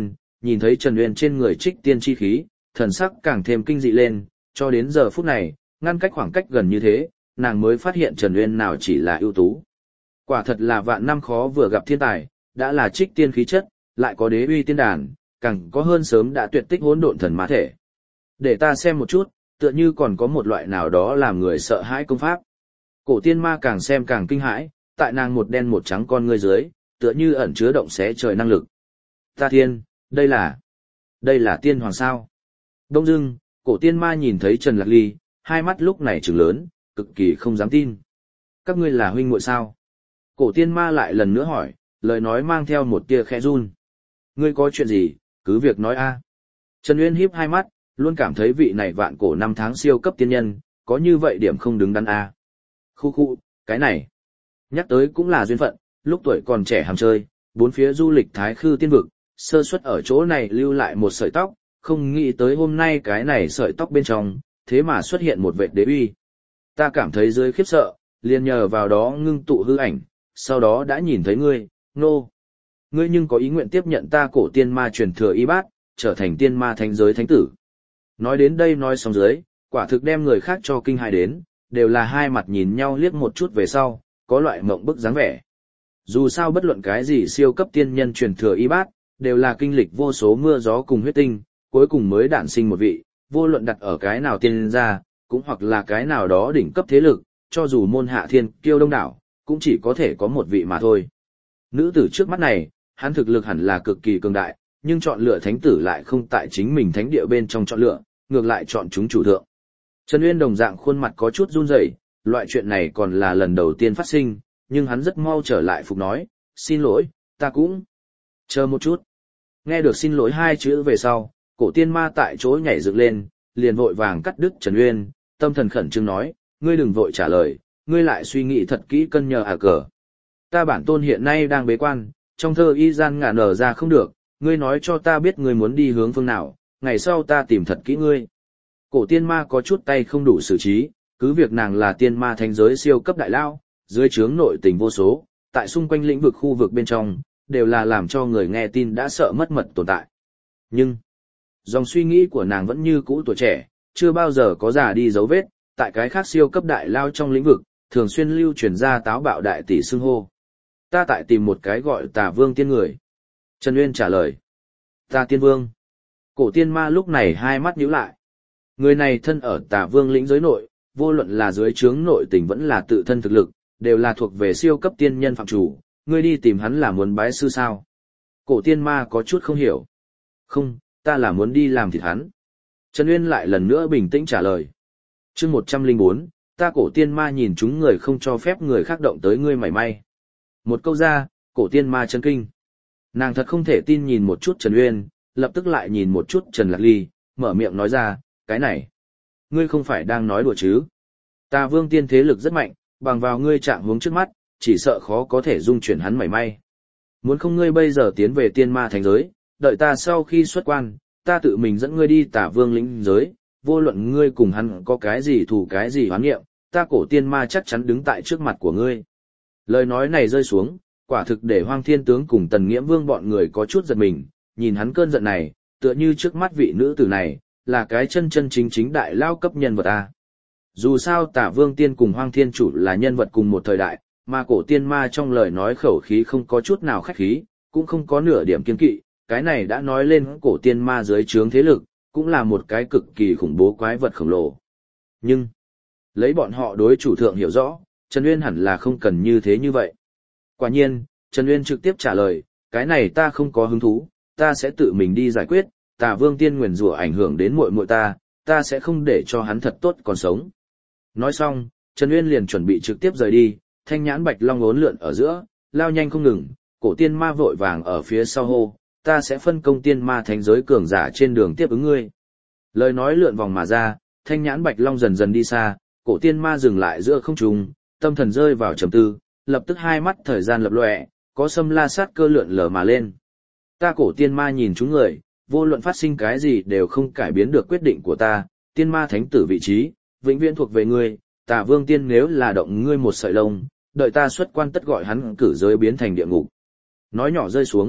nhìn thấy Trần Uyên trên người trích tiên chi khí, thần sắc càng thêm kinh dị lên, cho đến giờ phút này, ngăn cách khoảng cách gần như thế, nàng mới phát hiện Trần Uyên nào chỉ là ưu tú. Quả thật là vạn năm khó vừa gặp thiên tài, đã là trích tiên khí chất, lại có đế uy tiên đàn, càng có hơn sớm đã tuyệt tích hỗn độn thần mã thể. Để ta xem một chút, tựa như còn có một loại nào đó làm người sợ hãi công pháp. Cổ tiên ma càng xem càng kinh hãi, tại nàng một đen một trắng con ngươi dưới, tựa như ẩn chứa động xé trời năng lực. Ta thiên, đây là, đây là tiên hoàng sao. Đông dưng, cổ tiên ma nhìn thấy Trần Lạc Ly, hai mắt lúc này trừng lớn, cực kỳ không dám tin. Các ngươi là huynh muội sao? Cổ tiên ma lại lần nữa hỏi, lời nói mang theo một tia khẽ run. Ngươi có chuyện gì, cứ việc nói a. Trần Uyên híp hai mắt, luôn cảm thấy vị này vạn cổ năm tháng siêu cấp tiên nhân, có như vậy điểm không đứng đắn a. Khu khu, cái này. Nhắc tới cũng là duyên phận, lúc tuổi còn trẻ hàm chơi, bốn phía du lịch thái khư tiên vực, sơ suất ở chỗ này lưu lại một sợi tóc, không nghĩ tới hôm nay cái này sợi tóc bên trong, thế mà xuất hiện một vệt đế uy. Ta cảm thấy dưới khiếp sợ, liền nhờ vào đó ngưng tụ hư ảnh, sau đó đã nhìn thấy ngươi, nô. No. Ngươi nhưng có ý nguyện tiếp nhận ta cổ tiên ma truyền thừa y bát, trở thành tiên ma thánh giới thánh tử. Nói đến đây nói xong dưới, quả thực đem người khác cho kinh hại đến, đều là hai mặt nhìn nhau liếc một chút về sau, có loại mộng bức dáng vẻ. Dù sao bất luận cái gì siêu cấp tiên nhân truyền thừa y bát, đều là kinh lịch vô số mưa gió cùng huyết tinh, cuối cùng mới đản sinh một vị, vô luận đặt ở cái nào tiên gia, cũng hoặc là cái nào đó đỉnh cấp thế lực, cho dù môn hạ thiên kiêu đông đảo, cũng chỉ có thể có một vị mà thôi. Nữ tử trước mắt này, hắn thực lực hẳn là cực kỳ cường đại, nhưng chọn lựa thánh tử lại không tại chính mình thánh địa bên trong chọn lựa, ngược lại chọn chúng chủ thượng. Trần Uyên đồng dạng khuôn mặt có chút run rẩy, loại chuyện này còn là lần đầu tiên phát sinh, nhưng hắn rất mau trở lại phục nói, xin lỗi, ta cũng... Chờ một chút. Nghe được xin lỗi hai chữ về sau, cổ tiên ma tại chỗ nhảy dựng lên, liền vội vàng cắt đứt Trần Uyên, tâm thần khẩn trương nói, ngươi đừng vội trả lời, ngươi lại suy nghĩ thật kỹ cân nhờ à cờ. Ta bản tôn hiện nay đang bế quan, trong thơ y gian ngả nở ra không được, ngươi nói cho ta biết ngươi muốn đi hướng phương nào, ngày sau ta tìm thật kỹ ngươi. Cổ tiên ma có chút tay không đủ xử trí, cứ việc nàng là tiên ma thánh giới siêu cấp đại lao, dưới trướng nội tình vô số, tại xung quanh lĩnh vực khu vực bên trong, đều là làm cho người nghe tin đã sợ mất mật tồn tại. Nhưng, dòng suy nghĩ của nàng vẫn như cũ tuổi trẻ, chưa bao giờ có già đi dấu vết, tại cái khác siêu cấp đại lao trong lĩnh vực, thường xuyên lưu truyền ra táo bạo đại tỷ xưng hô. Ta tại tìm một cái gọi Tà Vương tiên người. Trần Uyên trả lời. Ta tiên vương. Cổ tiên ma lúc này hai mắt nhíu lại. Người này thân ở Tà Vương lĩnh giới nội, vô luận là dưới trướng nội tình vẫn là tự thân thực lực, đều là thuộc về siêu cấp tiên nhân phạm chủ, ngươi đi tìm hắn là muốn bái sư sao? Cổ tiên ma có chút không hiểu. Không, ta là muốn đi làm thịt hắn. Trần Uyên lại lần nữa bình tĩnh trả lời. Chương một trăm lẻ bốn, ta cổ tiên ma nhìn chúng người không cho phép người khác động tới ngươi mảy may. Một câu ra, cổ tiên ma chấn kinh. Nàng thật không thể tin nhìn một chút Trần Uyên, lập tức lại nhìn một chút Trần Lạc Ly, mở miệng nói ra, cái này. Ngươi không phải đang nói đùa chứ? Ta vương tiên thế lực rất mạnh, bằng vào ngươi chạm hướng trước mắt, chỉ sợ khó có thể dung chuyển hắn mảy may. Muốn không ngươi bây giờ tiến về tiên ma thành giới, đợi ta sau khi xuất quan, ta tự mình dẫn ngươi đi Tả Vương lĩnh giới, vô luận ngươi cùng hắn có cái gì thù cái gì hoán nghiệm, ta cổ tiên ma chắc chắn đứng tại trước mặt của ngươi. Lời nói này rơi xuống, quả thực để Hoang Thiên Tướng cùng Tần Nghiễm Vương bọn người có chút giật mình, nhìn hắn cơn giận này, tựa như trước mắt vị nữ tử này, là cái chân chân chính chính đại lao cấp nhân vật a. Dù sao Tả Vương Tiên cùng Hoang Thiên Chủ là nhân vật cùng một thời đại, mà cổ tiên ma trong lời nói khẩu khí không có chút nào khách khí, cũng không có nửa điểm kiên kỵ, cái này đã nói lên cổ tiên ma dưới trướng thế lực, cũng là một cái cực kỳ khủng bố quái vật khổng lồ. Nhưng, lấy bọn họ đối chủ thượng hiểu rõ, Trần Uyên hẳn là không cần như thế như vậy. Quả nhiên, Trần Uyên trực tiếp trả lời, cái này ta không có hứng thú, ta sẽ tự mình đi giải quyết, Tà Vương Tiên nguyền rủa ảnh hưởng đến muội muội ta, ta sẽ không để cho hắn thật tốt còn sống. Nói xong, Trần Uyên liền chuẩn bị trực tiếp rời đi, thanh nhãn bạch long uốn lượn ở giữa, lao nhanh không ngừng, cổ tiên ma vội vàng ở phía sau hô, ta sẽ phân công tiên ma thánh giới cường giả trên đường tiếp ứng ngươi. Lời nói lượn vòng mà ra, thanh nhãn bạch long dần dần đi xa, cổ tiên ma dừng lại giữa không trung, tâm thần rơi vào trầm tư, lập tức hai mắt thời gian lập lòe, có xâm la sát cơ lượn lờ mà lên. Ta cổ tiên ma nhìn chúng người, vô luận phát sinh cái gì đều không cải biến được quyết định của ta, tiên ma thánh tử vị trí, vĩnh viễn thuộc về ngươi, Tà Vương Tiên nếu là động ngươi một sợi lông, đợi ta xuất quan tất gọi hắn cử giới biến thành địa ngục. Nói nhỏ rơi xuống,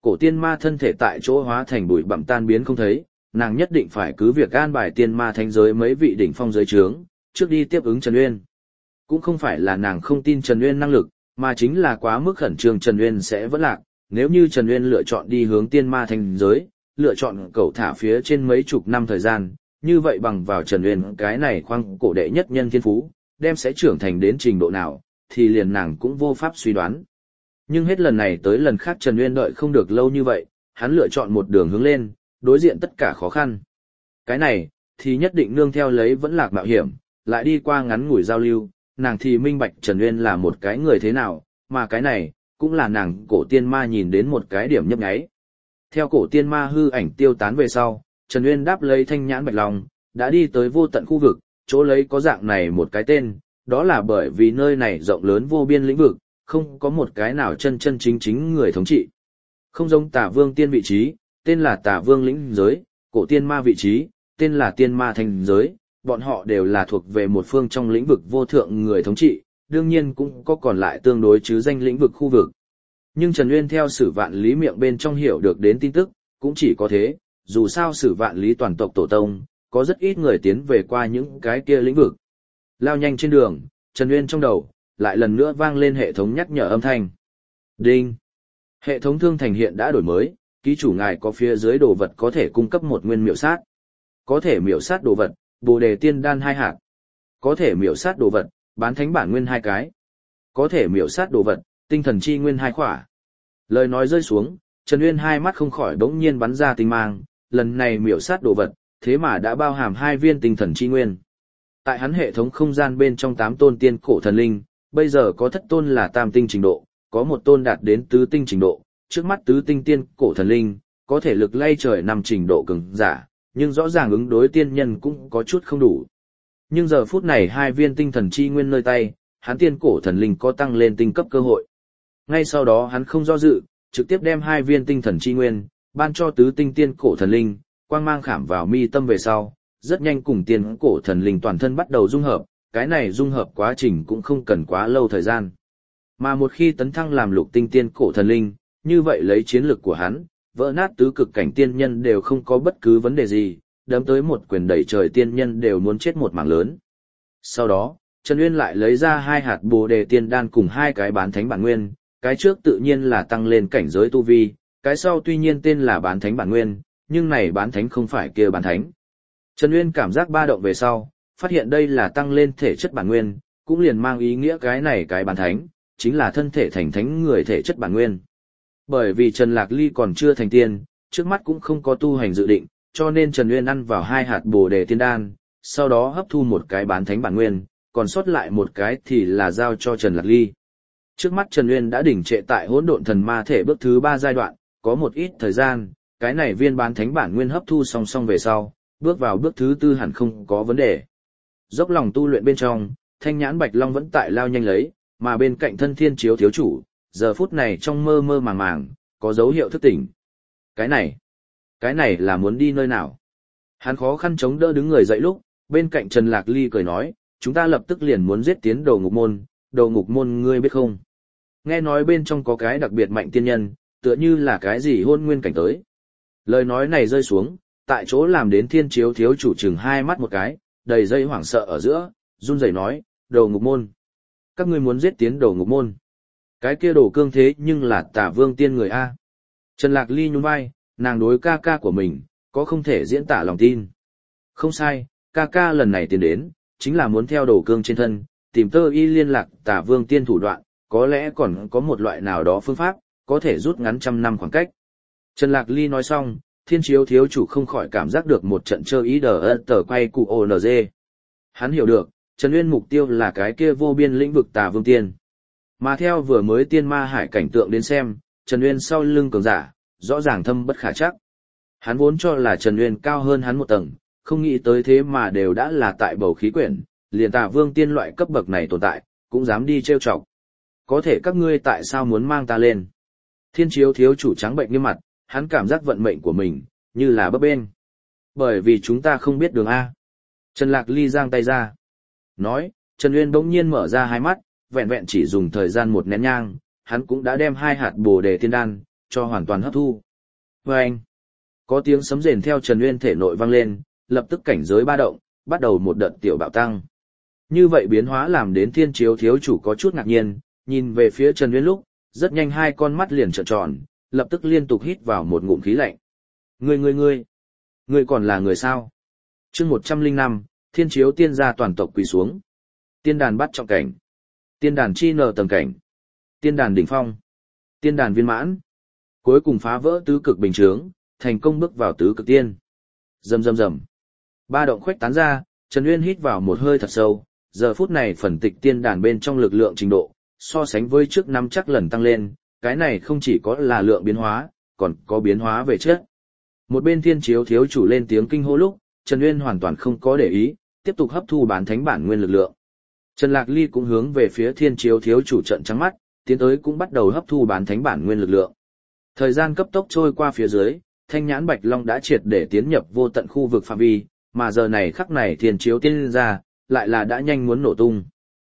cổ tiên ma thân thể tại chỗ hóa thành bụi bặm tan biến không thấy, nàng nhất định phải cứ việc an bài tiên ma thánh giới mấy vị đỉnh phong giới trướng, trước đi tiếp ứng Trần Uyên. Cũng không phải là nàng không tin Trần Uyên năng lực, mà chính là quá mức khẩn trương Trần Uyên sẽ vẫn lạc, nếu như Trần Uyên lựa chọn đi hướng tiên ma thánh giới, lựa chọn cầu thả phía trên mấy chục năm thời gian, như vậy bằng vào Trần Uyên cái này khoang cổ đệ nhất nhân thiên phú, đem sẽ trưởng thành đến trình độ nào, thì liền nàng cũng vô pháp suy đoán. Nhưng hết lần này tới lần khác Trần Uyên đợi không được lâu như vậy, hắn lựa chọn một đường hướng lên, đối diện tất cả khó khăn. Cái này, thì nhất định nương theo lấy vẫn lạc mạo hiểm, lại đi qua ngắn ngủi giao lưu, nàng thì minh bạch Trần Uyên là một cái người thế nào, mà cái này, cũng là nàng cổ tiên ma nhìn đến một cái điểm nhấp nháy. Theo cổ tiên ma hư ảnh tiêu tán về sau, Trần Uyên đáp lấy thanh nhãn bạch long, đã đi tới vô tận khu vực, chỗ lấy có dạng này một cái tên, đó là bởi vì nơi này rộng lớn vô biên lĩnh vực, không có một cái nào chân chân chính chính người thống trị. Không giống Tả Vương Tiên vị trí, tên là Tả Vương lĩnh giới, cổ tiên ma vị trí, tên là Tiên ma thành giới, bọn họ đều là thuộc về một phương trong lĩnh vực vô thượng người thống trị, đương nhiên cũng có còn lại tương đối chứ danh lĩnh vực khu vực. Nhưng Trần Uyên theo Sử Vạn Lý miệng bên trong hiểu được đến tin tức, cũng chỉ có thế, dù sao Sử Vạn Lý toàn tộc tổ tông, có rất ít người tiến về qua những cái kia lĩnh vực. Lao nhanh trên đường, Trần Uyên trong đầu, lại lần nữa vang lên hệ thống nhắc nhở âm thanh. Đinh! Hệ thống thương thành hiện đã đổi mới, ký chủ ngài có phía dưới đồ vật có thể cung cấp một nguyên miểu sát. Có thể miểu sát đồ vật, Bồ Đề Tiên Đan hai hạt. Có thể miểu sát đồ vật, Bán Thánh Bản Nguyên hai cái. Có thể miểu sát đồ vật, Tinh Thần Chi Nguyên hai khỏa. Lời nói rơi xuống, Trần Uyên hai mắt không khỏi bỗng nhiên bắn ra tinh mang, lần này miểu sát đồ vật, thế mà đã bao hàm hai viên Tinh Thần Chi Nguyên. Tại hắn hệ thống không gian bên trong tám tôn tiên cổ thần linh, bây giờ có thất tôn là tam tinh trình độ, có một tôn đạt đến tứ tinh trình độ, trước mắt tứ tinh tiên cổ thần linh, có thể lực lay trời năm trình độ cường giả, nhưng rõ ràng ứng đối tiên nhân cũng có chút không đủ. Nhưng giờ phút này hai viên tinh thần chi nguyên nơi tay, hắn tiên cổ thần linh có tăng lên tinh cấp cơ hội. Ngay sau đó hắn không do dự, trực tiếp đem hai viên tinh thần chi nguyên, ban cho tứ tinh tiên cổ thần linh, quang mang khảm vào mi tâm về sau, rất nhanh cùng tiên cổ thần linh toàn thân bắt đầu dung hợp, cái này dung hợp quá trình cũng không cần quá lâu thời gian. Mà một khi tấn thăng làm lục tinh tiên cổ thần linh, như vậy lấy chiến lực của hắn, vỡ nát tứ cực cảnh tiên nhân đều không có bất cứ vấn đề gì, đấm tới một quyền đẩy trời tiên nhân đều muốn chết một mảng lớn. Sau đó, Trần Uyên lại lấy ra hai hạt Bồ Đề Tiên Đan cùng hai cái Bán Thánh Bản Nguyên, cái trước tự nhiên là tăng lên cảnh giới tu vi, cái sau tuy nhiên tên là Bán Thánh Bản Nguyên, nhưng này Bán Thánh không phải kia Bán Thánh. Trần Uyên cảm giác ba động về sau, phát hiện đây là tăng lên thể chất bản nguyên, cũng liền mang ý nghĩa cái này cái Bán Thánh, chính là thân thể thành thánh người thể chất bản nguyên. Bởi vì Trần Lạc Ly còn chưa thành tiên, trước mắt cũng không có tu hành dự định, cho nên Trần Uyên ăn vào hai hạt Bồ Đề Tiên Đan, sau đó hấp thu một cái Bán Thánh bản nguyên, còn sót lại một cái thì là giao cho Trần Lạc Ly. Trước mắt Trần Uyên đã đỉnh trệ tại Hỗn Độn Thần Ma thể bước thứ ba giai đoạn, có một ít thời gian, cái này viên Bán Thánh bản nguyên hấp thu song song về sau, bước vào bước thứ tư hẳn không có vấn đề. Dốc lòng tu luyện bên trong, Thanh Nhãn Bạch Long vẫn tại lao nhanh lấy, mà bên cạnh Thân Thiên Chiếu thiếu chủ, giờ phút này trong mơ mơ màng màng, có dấu hiệu thức tỉnh. Cái này, cái này là muốn đi nơi nào? Hắn khó khăn chống đỡ đứng người dậy lúc, bên cạnh Trần Lạc Ly cười nói, chúng ta lập tức liền muốn giết tiến Đồ Ngục Môn, Đồ Ngục Môn ngươi biết không? Nghe nói bên trong có cái đặc biệt mạnh tiên nhân, tựa như là cái gì hôn nguyên cảnh tới. Lời nói này rơi xuống, tại chỗ làm đến Thiên Chiếu thiếu chủ chừng hai mắt một cái, đầy dây hoảng sợ ở giữa, run rẩy nói, Đồ Ngục Môn. Các ngươi muốn giết tiến Đồ Ngục Môn. Cái kia Đồ Cương thế nhưng là Tả Vương tiên người A. Trần Lạc Ly nhún vai, nàng đối ca ca của mình, có không thể diễn tả lòng tin. Không sai, ca ca lần này tiến đến, chính là muốn theo Đồ Cương trên thân, tìm tơ y liên lạc Tả Vương tiên thủ đoạn, có lẽ còn có một loại nào đó phương pháp, có thể rút ngắn trăm năm khoảng cách. Trần Lạc Ly nói xong, Thiên Chiếu thiếu chủ không khỏi cảm giác được một trận chơi ý đờ ơ tờ quay cụ ô nờ dê. Hắn hiểu được, Trần Uyên mục tiêu là cái kia vô biên lĩnh vực Tà Vương Tiên. Mà theo vừa mới tiên ma hải cảnh tượng đến xem, Trần Uyên sau lưng cường giả, rõ ràng thâm bất khả chắc. Hắn vốn cho là Trần Uyên cao hơn hắn một tầng, không nghĩ tới thế mà đều đã là tại bầu khí quyển, liền Tà Vương Tiên loại cấp bậc này tồn tại, cũng dám đi trêu chọc. Có thể các ngươi tại sao muốn mang ta lên? Thiên Chiếu thiếu chủ trắng bệnh nghiêm mặt, hắn cảm giác vận mệnh của mình, như là bấp bênh. Bởi vì chúng ta không biết đường A. Trần Lạc Ly giang tay ra. Nói, Trần Uyên bỗng nhiên mở ra hai mắt, vẹn vẹn chỉ dùng thời gian một nén nhang, hắn cũng đã đem hai hạt Bồ Đề Tiên Đan, cho hoàn toàn hấp thu. Và anh, có tiếng sấm rền theo Trần Uyên thể nội vang lên, lập tức cảnh giới ba động, bắt đầu một đợt tiểu bạo tăng. Như vậy biến hóa làm đến Thiên Chiếu thiếu chủ có chút ngạc nhiên, nhìn về phía Trần Uyên lúc, rất nhanh hai con mắt liền trợn tròn, lập tức liên tục hít vào một ngụm khí lạnh. Ngươi ngươi ngươi, ngươi còn là người sao? Chương một trăm linh năm, Thiên Chiếu tiên gia toàn tộc quỳ xuống. Tiên đàn bắt trọng cảnh, tiên đàn chi nở tầng cảnh, tiên đàn đỉnh phong, tiên đàn viên mãn. Cuối cùng phá vỡ tứ cực bình chướng, thành công bước vào tứ cực tiên. Rầm rầm rầm. Ba động khuếch tán ra, Trần Uyên hít vào một hơi thật sâu, giờ phút này phần tịch tiên đàn bên trong lực lượng trình độ, so sánh với trước năm chắc lần tăng lên, cái này không chỉ có là lượng biến hóa, còn có biến hóa về chất. Một bên Thiên Chiếu thiếu chủ lên tiếng kinh hô lúc, Trần Uyên hoàn toàn không có để ý, tiếp tục hấp thu bán thánh bản nguyên lực lượng. Trần Lạc Ly cũng hướng về phía Thiên Chiếu thiếu chủ trận trắng mắt, tiến tới cũng bắt đầu hấp thu bán thánh bản nguyên lực lượng. Thời gian cấp tốc trôi qua phía dưới, Thanh Nhãn Bạch Long đã triệt để tiến nhập vô tận khu vực phạm vi, mà giờ này khắc này Thiên Chiếu tiên ra, lại là đã nhanh muốn nổ tung.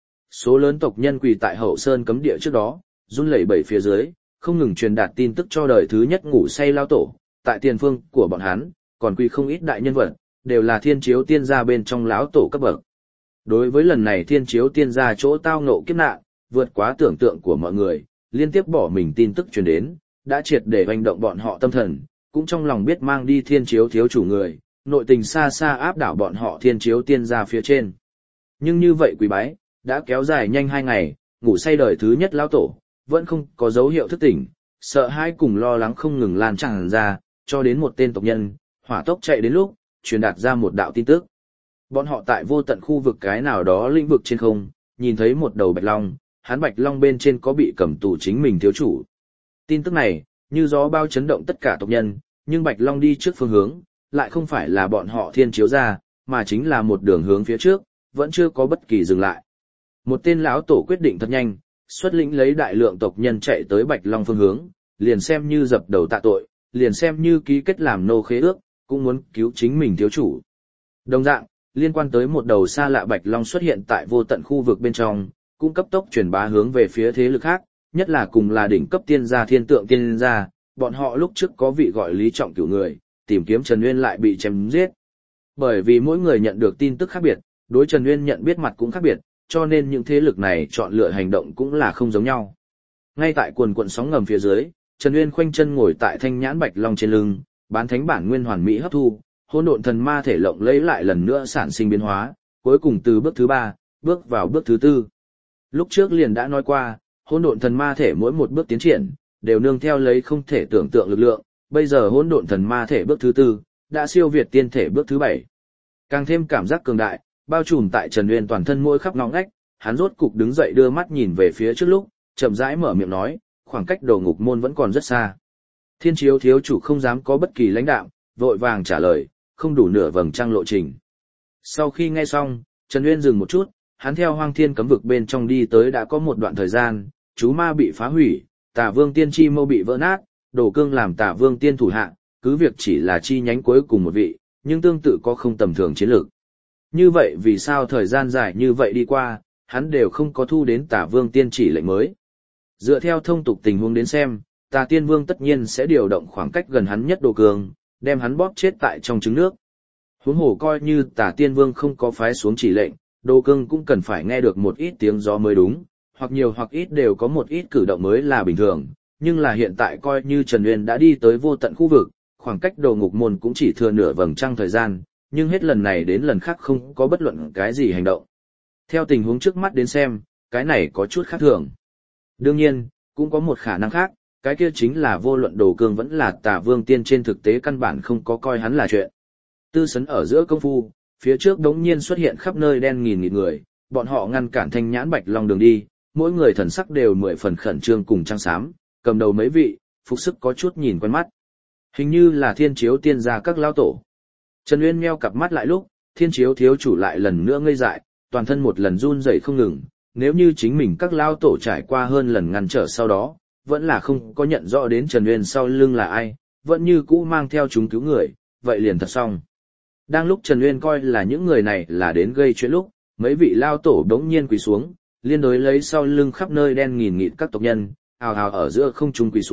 Số lớn tộc nhân quỳ tại Hậu Sơn cấm địa trước đó, run lẩy bẩy phía dưới, không ngừng truyền đạt tin tức cho đời thứ nhất ngủ say lao tổ, tại tiền phương của bọn hắn, còn quỳ không ít đại nhân vật, đều là Thiên Chiếu tiên gia bên trong lão tổ cấp bậc. Đối với lần này Thiên Chiếu tiên gia chỗ tao ngộ kiếp nạn, vượt quá tưởng tượng của mọi người, liên tiếp bỏ mình tin tức truyền đến, đã triệt để hoành động bọn họ tâm thần, cũng trong lòng biết mang đi Thiên Chiếu thiếu chủ người, nội tình xa xa áp đảo bọn họ Thiên Chiếu tiên gia phía trên. Nhưng như vậy quý bái, đã kéo dài nhanh hai ngày, ngủ say đời thứ nhất lão tổ, vẫn không có dấu hiệu thức tỉnh, sợ hãi cùng lo lắng không ngừng lan tràn ra, cho đến một tên tộc nhân, hỏa tốc chạy đến lúc, truyền đạt ra một đạo tin tức. Bọn họ tại vô tận khu vực cái nào đó lĩnh vực trên không, nhìn thấy một đầu bạch long, hắn bạch long bên trên có bị cầm tù chính mình thiếu chủ. Tin tức này, như gió bao chấn động tất cả tộc nhân, nhưng bạch long đi trước phương hướng, lại không phải là bọn họ Thiên Chiếu ra, mà chính là một đường hướng phía trước, vẫn chưa có bất kỳ dừng lại. Một tên lão tổ quyết định thật nhanh, xuất lĩnh lấy đại lượng tộc nhân chạy tới bạch long phương hướng, liền xem như dập đầu tạ tội, liền xem như ký kết làm nô khế ước, cũng muốn cứu chính mình thiếu chủ. Đồng dạng, liên quan tới một đầu xa lạ bạch long xuất hiện tại vô tận khu vực bên trong, cũng cấp tốc truyền bá hướng về phía thế lực khác, nhất là cùng là đỉnh cấp tiên gia Thiên Tượng tiên gia, bọn họ lúc trước có vị gọi Lý Trọng Cửu người, tìm kiếm Trần Uyên lại bị chém giết. Bởi vì mỗi người nhận được tin tức khác biệt, đối Trần Uyên nhận biết mặt cũng khác biệt, cho nên những thế lực này chọn lựa hành động cũng là không giống nhau. Ngay tại quần quận sóng ngầm phía dưới, Trần Uyên khoanh chân ngồi tại Thanh Nhãn Bạch Long trên lưng, bán thánh bản nguyên hoàn mỹ hấp thu, hỗn độn thần ma thể lộng lấy lại lần nữa sản sinh biến hóa, cuối cùng từ bước thứ ba, bước vào bước thứ tư. Lúc trước liền đã nói qua, hỗn độn thần ma thể mỗi một bước tiến triển, đều nương theo lấy không thể tưởng tượng lực lượng, bây giờ hỗn độn thần ma thể bước thứ tư, đã siêu việt tiên thể bước thứ bảy. Càng thêm cảm giác cường đại, bao trùm tại Trần Uyên toàn thân mỗi khắp ngõ ngách, hắn rốt cục đứng dậy đưa mắt nhìn về phía trước lúc, chậm rãi mở miệng nói, khoảng cách đồ ngục môn vẫn còn rất xa. Thiên Chiếu thiếu chủ không dám có bất kỳ lãnh đạo, vội vàng trả lời, không đủ nửa vầng trăng lộ trình. Sau khi nghe xong, Trần Uyên dừng một chút, hắn theo Hoang Thiên cấm vực bên trong đi tới đã có một đoạn thời gian, chú ma bị phá hủy, Tả Vương tiên chi mâu bị vỡ nát, Đồ Cương làm Tả Vương tiên thủ hạ, cứ việc chỉ là chi nhánh cuối cùng một vị, nhưng tương tự có không tầm thường chiến lược. Như vậy vì sao thời gian dài như vậy đi qua, hắn đều không có thu đến Tả Vương tiên chỉ lệnh mới. Dựa theo thông tục tình huống đến xem, Tà Tiên Vương tất nhiên sẽ điều động khoảng cách gần hắn nhất Đồ Cương, đem hắn bóp chết tại trong trứng nước. Huống hồ coi như Tà Tiên Vương không có phái xuống chỉ lệnh, Đồ Cương cũng cần phải nghe được một ít tiếng gió mới đúng, hoặc nhiều hoặc ít đều có một ít cử động mới là bình thường, nhưng là hiện tại coi như Trần Uyên đã đi tới vô tận khu vực, khoảng cách đồ ngục môn cũng chỉ thừa nửa vầng trăng thời gian, nhưng hết lần này đến lần khác không có bất luận cái gì hành động. Theo tình huống trước mắt đến xem, cái này có chút khác thường. Đương nhiên, cũng có một khả năng khác, cái kia chính là vô luận Đồ Cương vẫn là Tả Vương tiên trên thực tế căn bản không có coi hắn là chuyện. Tư sấn ở giữa công phu, phía trước đống nhiên xuất hiện khắp nơi đen nghìn nghịt người, bọn họ ngăn cản Thanh Nhãn Bạch Long đường đi, mỗi người thần sắc đều mười phần khẩn trương cùng trăng xám, cầm đầu mấy vị, phục sức có chút nhìn quen mắt. Hình như là Thiên Chiếu tiên gia các lão tổ. Trần Uyên meo cặp mắt lại lúc, Thiên Chiếu thiếu chủ lại lần nữa ngây dại, toàn thân một lần run rẩy không ngừng, nếu như chính mình các lão tổ trải qua hơn lần ngăn trở sau đó, vẫn là không có nhận rõ đến Trần Uyên sau lưng là ai, vẫn như cũ mang theo chúng cứu người, vậy liền thật xong. Đang lúc Trần Uyên coi là những người này là đến gây chuyện lúc, mấy vị lao tổ đống nhiên quỳ xuống, liên đối lấy sau lưng khắp nơi đen nghìn nghịt các tộc nhân, ào ào ở giữa không trung quỳ xuống,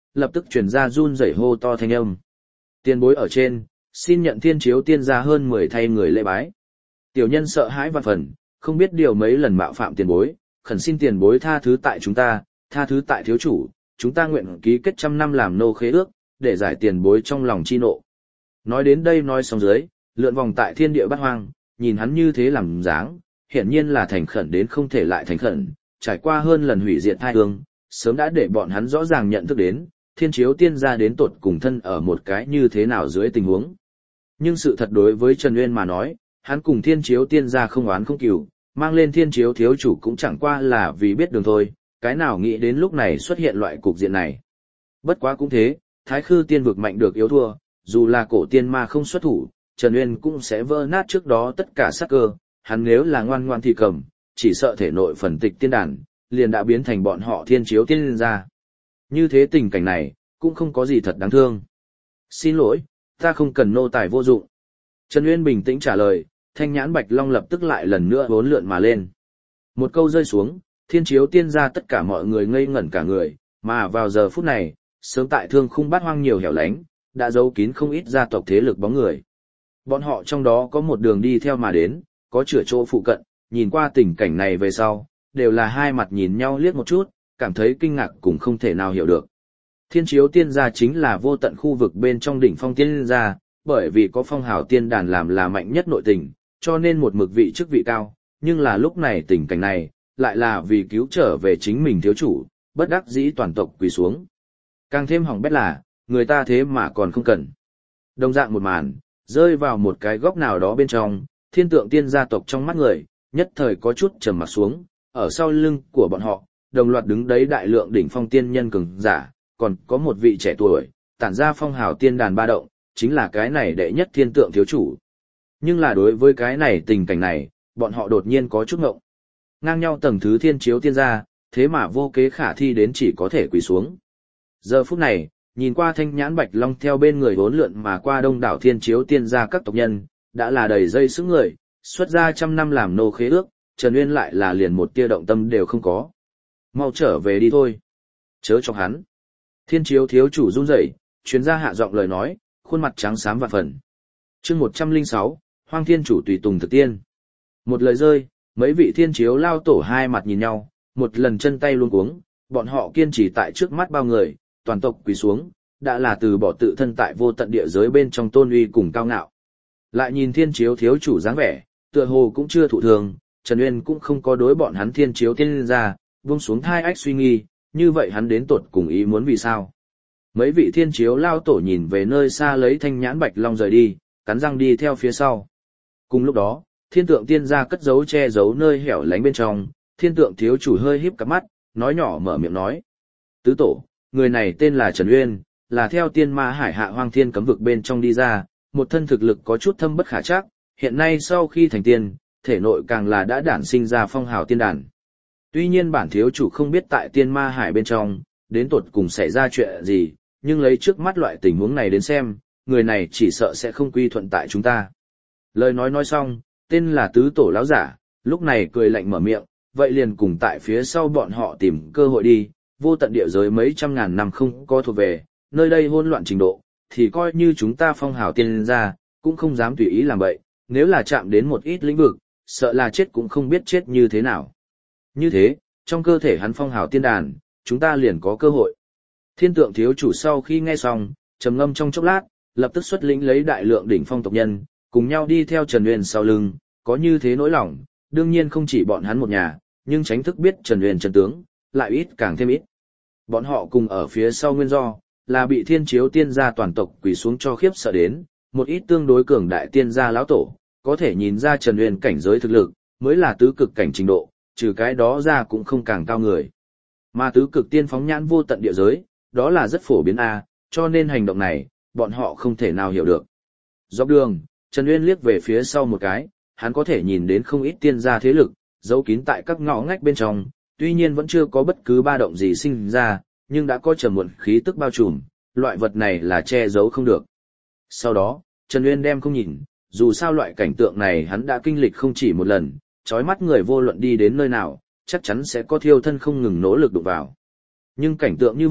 lập tức truyền ra run rẩy hô to thanh âm. Tiền bối ở trên, xin nhận thiên chiếu tiên gia hơn mười thay người lễ bái. Tiểu nhân sợ hãi vạn phần, không biết điều mấy lần mạo phạm tiền bối, khẩn xin tiền bối tha thứ tại chúng ta, tha thứ tại thiếu chủ, chúng ta nguyện ký kết trăm năm làm nô khế ước, để giải tiền bối trong lòng chi nộ. Nói đến đây nói xong dưới, lượn vòng tại thiên địa bát hoang, nhìn hắn như thế làm dáng, hiển nhiên là thành khẩn đến không thể lại thành khẩn, trải qua hơn lần hủy diệt thai hương, sớm đã để bọn hắn rõ ràng nhận thức đến, thiên chiếu tiên gia đến tột cùng thân ở một cái như thế nào dưới tình huống. Nhưng sự thật đối với Trần Uyên mà nói, hắn cùng thiên chiếu tiên gia không oán không cừu, mang lên thiên chiếu thiếu chủ cũng chẳng qua là vì biết đường thôi, cái nào nghĩ đến lúc này xuất hiện loại cục diện này. Bất quá cũng thế, thái khư tiên vực mạnh được yếu thua, dù là cổ tiên ma không xuất thủ, Trần Uyên cũng sẽ vỡ nát trước đó tất cả sát cơ, hắn nếu là ngoan ngoan thì cầm, chỉ sợ thể nội phần tịch tiên đàn, liền đã biến thành bọn họ thiên chiếu tiên gia. Như thế tình cảnh này, cũng không có gì thật đáng thương. Xin lỗi, ta không cần nô tài vô dụng. Trần Uyên bình tĩnh trả lời, thanh nhãn bạch long lập tức lại lần nữa bốn lượn mà lên. Một câu rơi xuống, thiên chiếu tiên gia tất cả mọi người ngây ngẩn cả người, mà vào giờ phút này, sớm tại thương khung bát hoang nhiều hẻo lánh, đã giấu kín không ít gia tộc thế lực bóng người. Bọn họ trong đó có một đường đi theo mà đến, có chữa chỗ phụ cận, nhìn qua tình cảnh này về sau, đều là hai mặt nhìn nhau liếc một chút, cảm thấy kinh ngạc cũng không thể nào hiểu được. Thiên chiếu tiên gia chính là vô tận khu vực bên trong đỉnh phong tiên gia, bởi vì có phong hào tiên đàn làm là mạnh nhất nội tình, cho nên một mực vị chức vị cao, nhưng là lúc này tình cảnh này, lại là vì cứu trở về chính mình thiếu chủ, bất đắc dĩ toàn tộc quỳ xuống. Càng thêm hỏng bét là, người ta thế mà còn không cần. Đồng dạng một màn, rơi vào một cái góc nào đó bên trong, thiên tượng tiên gia tộc trong mắt người, nhất thời có chút trầm mặt xuống, ở sau lưng của bọn họ, đồng loạt đứng đấy đại lượng đỉnh phong tiên nhân cường giả, còn có một vị trẻ tuổi, tản ra phong hào tiên đàn ba động, chính là cái này đệ nhất thiên tượng thiếu chủ. Nhưng là đối với cái này tình cảnh này, bọn họ đột nhiên có chút ngộng. Ngang nhau tầng thứ thiên chiếu tiên gia, thế mà vô kế khả thi đến chỉ có thể quỳ xuống. Giờ phút này, nhìn qua thanh nhãn bạch long theo bên người hốn lượn mà qua đông đảo thiên chiếu tiên gia các tộc nhân, đã là đầy dây sức người, xuất ra trăm năm làm nô khế ước, Trần Uyên lại là liền một tia động tâm đều không có. Mau trở về đi thôi. Chớ chọc hắn. Thiên chiếu thiếu chủ run rẩy, chuyên gia hạ giọng lời nói, khuôn mặt trắng xám vạn phần. Chương một trăm lẻ sáu, Hoang Thiên chủ tùy tùng thực tiên. Một lời rơi, mấy vị thiên chiếu lao tổ hai mặt nhìn nhau, một lần chân tay luống cuống, bọn họ kiên trì tại trước mắt bao người, toàn tộc quỳ xuống, đã là từ bỏ tự thân tại vô tận địa giới bên trong tôn uy cùng cao ngạo. Lại nhìn thiên chiếu thiếu chủ dáng vẻ, tựa hồ cũng chưa thụ thường, Trần Uyên cũng không có đối bọn hắn thiên chiếu tiên ra, buông xuống thai ách suy nghi, như vậy hắn đến tột cùng ý muốn vì sao. Mấy vị thiên chiếu lao tổ nhìn về nơi xa lấy thanh nhãn bạch long rời đi, cắn răng đi theo phía sau. Cùng lúc đó, thiên tượng tiên gia cất giấu che giấu nơi hẻo lánh bên trong, thiên tượng thiếu chủ hơi híp cặp mắt, nói nhỏ mở miệng nói. Tứ tổ, người này tên là Trần Uyên, là theo tiên ma hải hạ hoang thiên cấm vực bên trong đi ra, một thân thực lực có chút thâm bất khả trắc, hiện nay sau khi thành tiên, thể nội càng là đã đản sinh ra phong hào tiên đàn. Tuy nhiên bản thiếu chủ không biết tại tiên ma hải bên trong, đến tột cùng xảy ra chuyện gì, nhưng lấy trước mắt loại tình huống này đến xem, người này chỉ sợ sẽ không quy thuận tại chúng ta. Lời nói nói xong, tên là tứ tổ lão giả, lúc này cười lạnh mở miệng, vậy liền cùng tại phía sau bọn họ tìm cơ hội đi, vô tận địa giới mấy trăm ngàn năm không có thuộc về, nơi đây hỗn loạn trình độ, thì coi như chúng ta phong hào tiên ra, cũng không dám tùy ý làm vậy, nếu là chạm đến một ít lĩnh vực, sợ là chết cũng không biết chết như thế nào. Như thế, trong cơ thể hắn phong hào tiên đàn, chúng ta liền có cơ hội. Thiên tượng thiếu chủ sau khi nghe xong, trầm ngâm trong chốc lát, lập tức xuất lĩnh lấy đại lượng đỉnh phong tộc nhân, cùng nhau đi theo Trần Uyên sau lưng, có như thế nỗi lòng, đương nhiên không chỉ bọn hắn một nhà, nhưng tránh thức biết Trần Uyên chân tướng, lại ít càng thêm ít. Bọn họ cùng ở phía sau nguyên do, là bị thiên chiếu tiên gia toàn tộc quỳ xuống cho khiếp sợ đến, một ít tương đối cường đại tiên gia lão tổ, có thể nhìn ra Trần Uyên cảnh giới thực lực, mới là tứ cực cảnh trình độ, trừ cái đó ra cũng không càng cao người. Mà tứ cực tiên phóng nhãn vô tận địa giới, đó là rất phổ biến a, cho nên hành động này, bọn họ không thể nào hiểu được. Dọc đường, Trần Uyên liếc về phía sau một cái, hắn có thể nhìn đến không ít tiên gia thế lực, giấu kín tại các ngõ ngách bên trong, tuy nhiên vẫn chưa có bất cứ ba động gì sinh ra, nhưng đã có trầm muộn khí tức bao trùm, loại vật này là che giấu không được. Sau đó, Trần Uyên đem không nhìn, dù sao loại cảnh tượng này hắn đã kinh lịch không chỉ một lần, chói mắt người vô luận đi đến nơi nào, chắc chắn sẽ có thiêu thân không ngừng nỗ lực đụng vào. Nhưng cảnh tượng như vậy,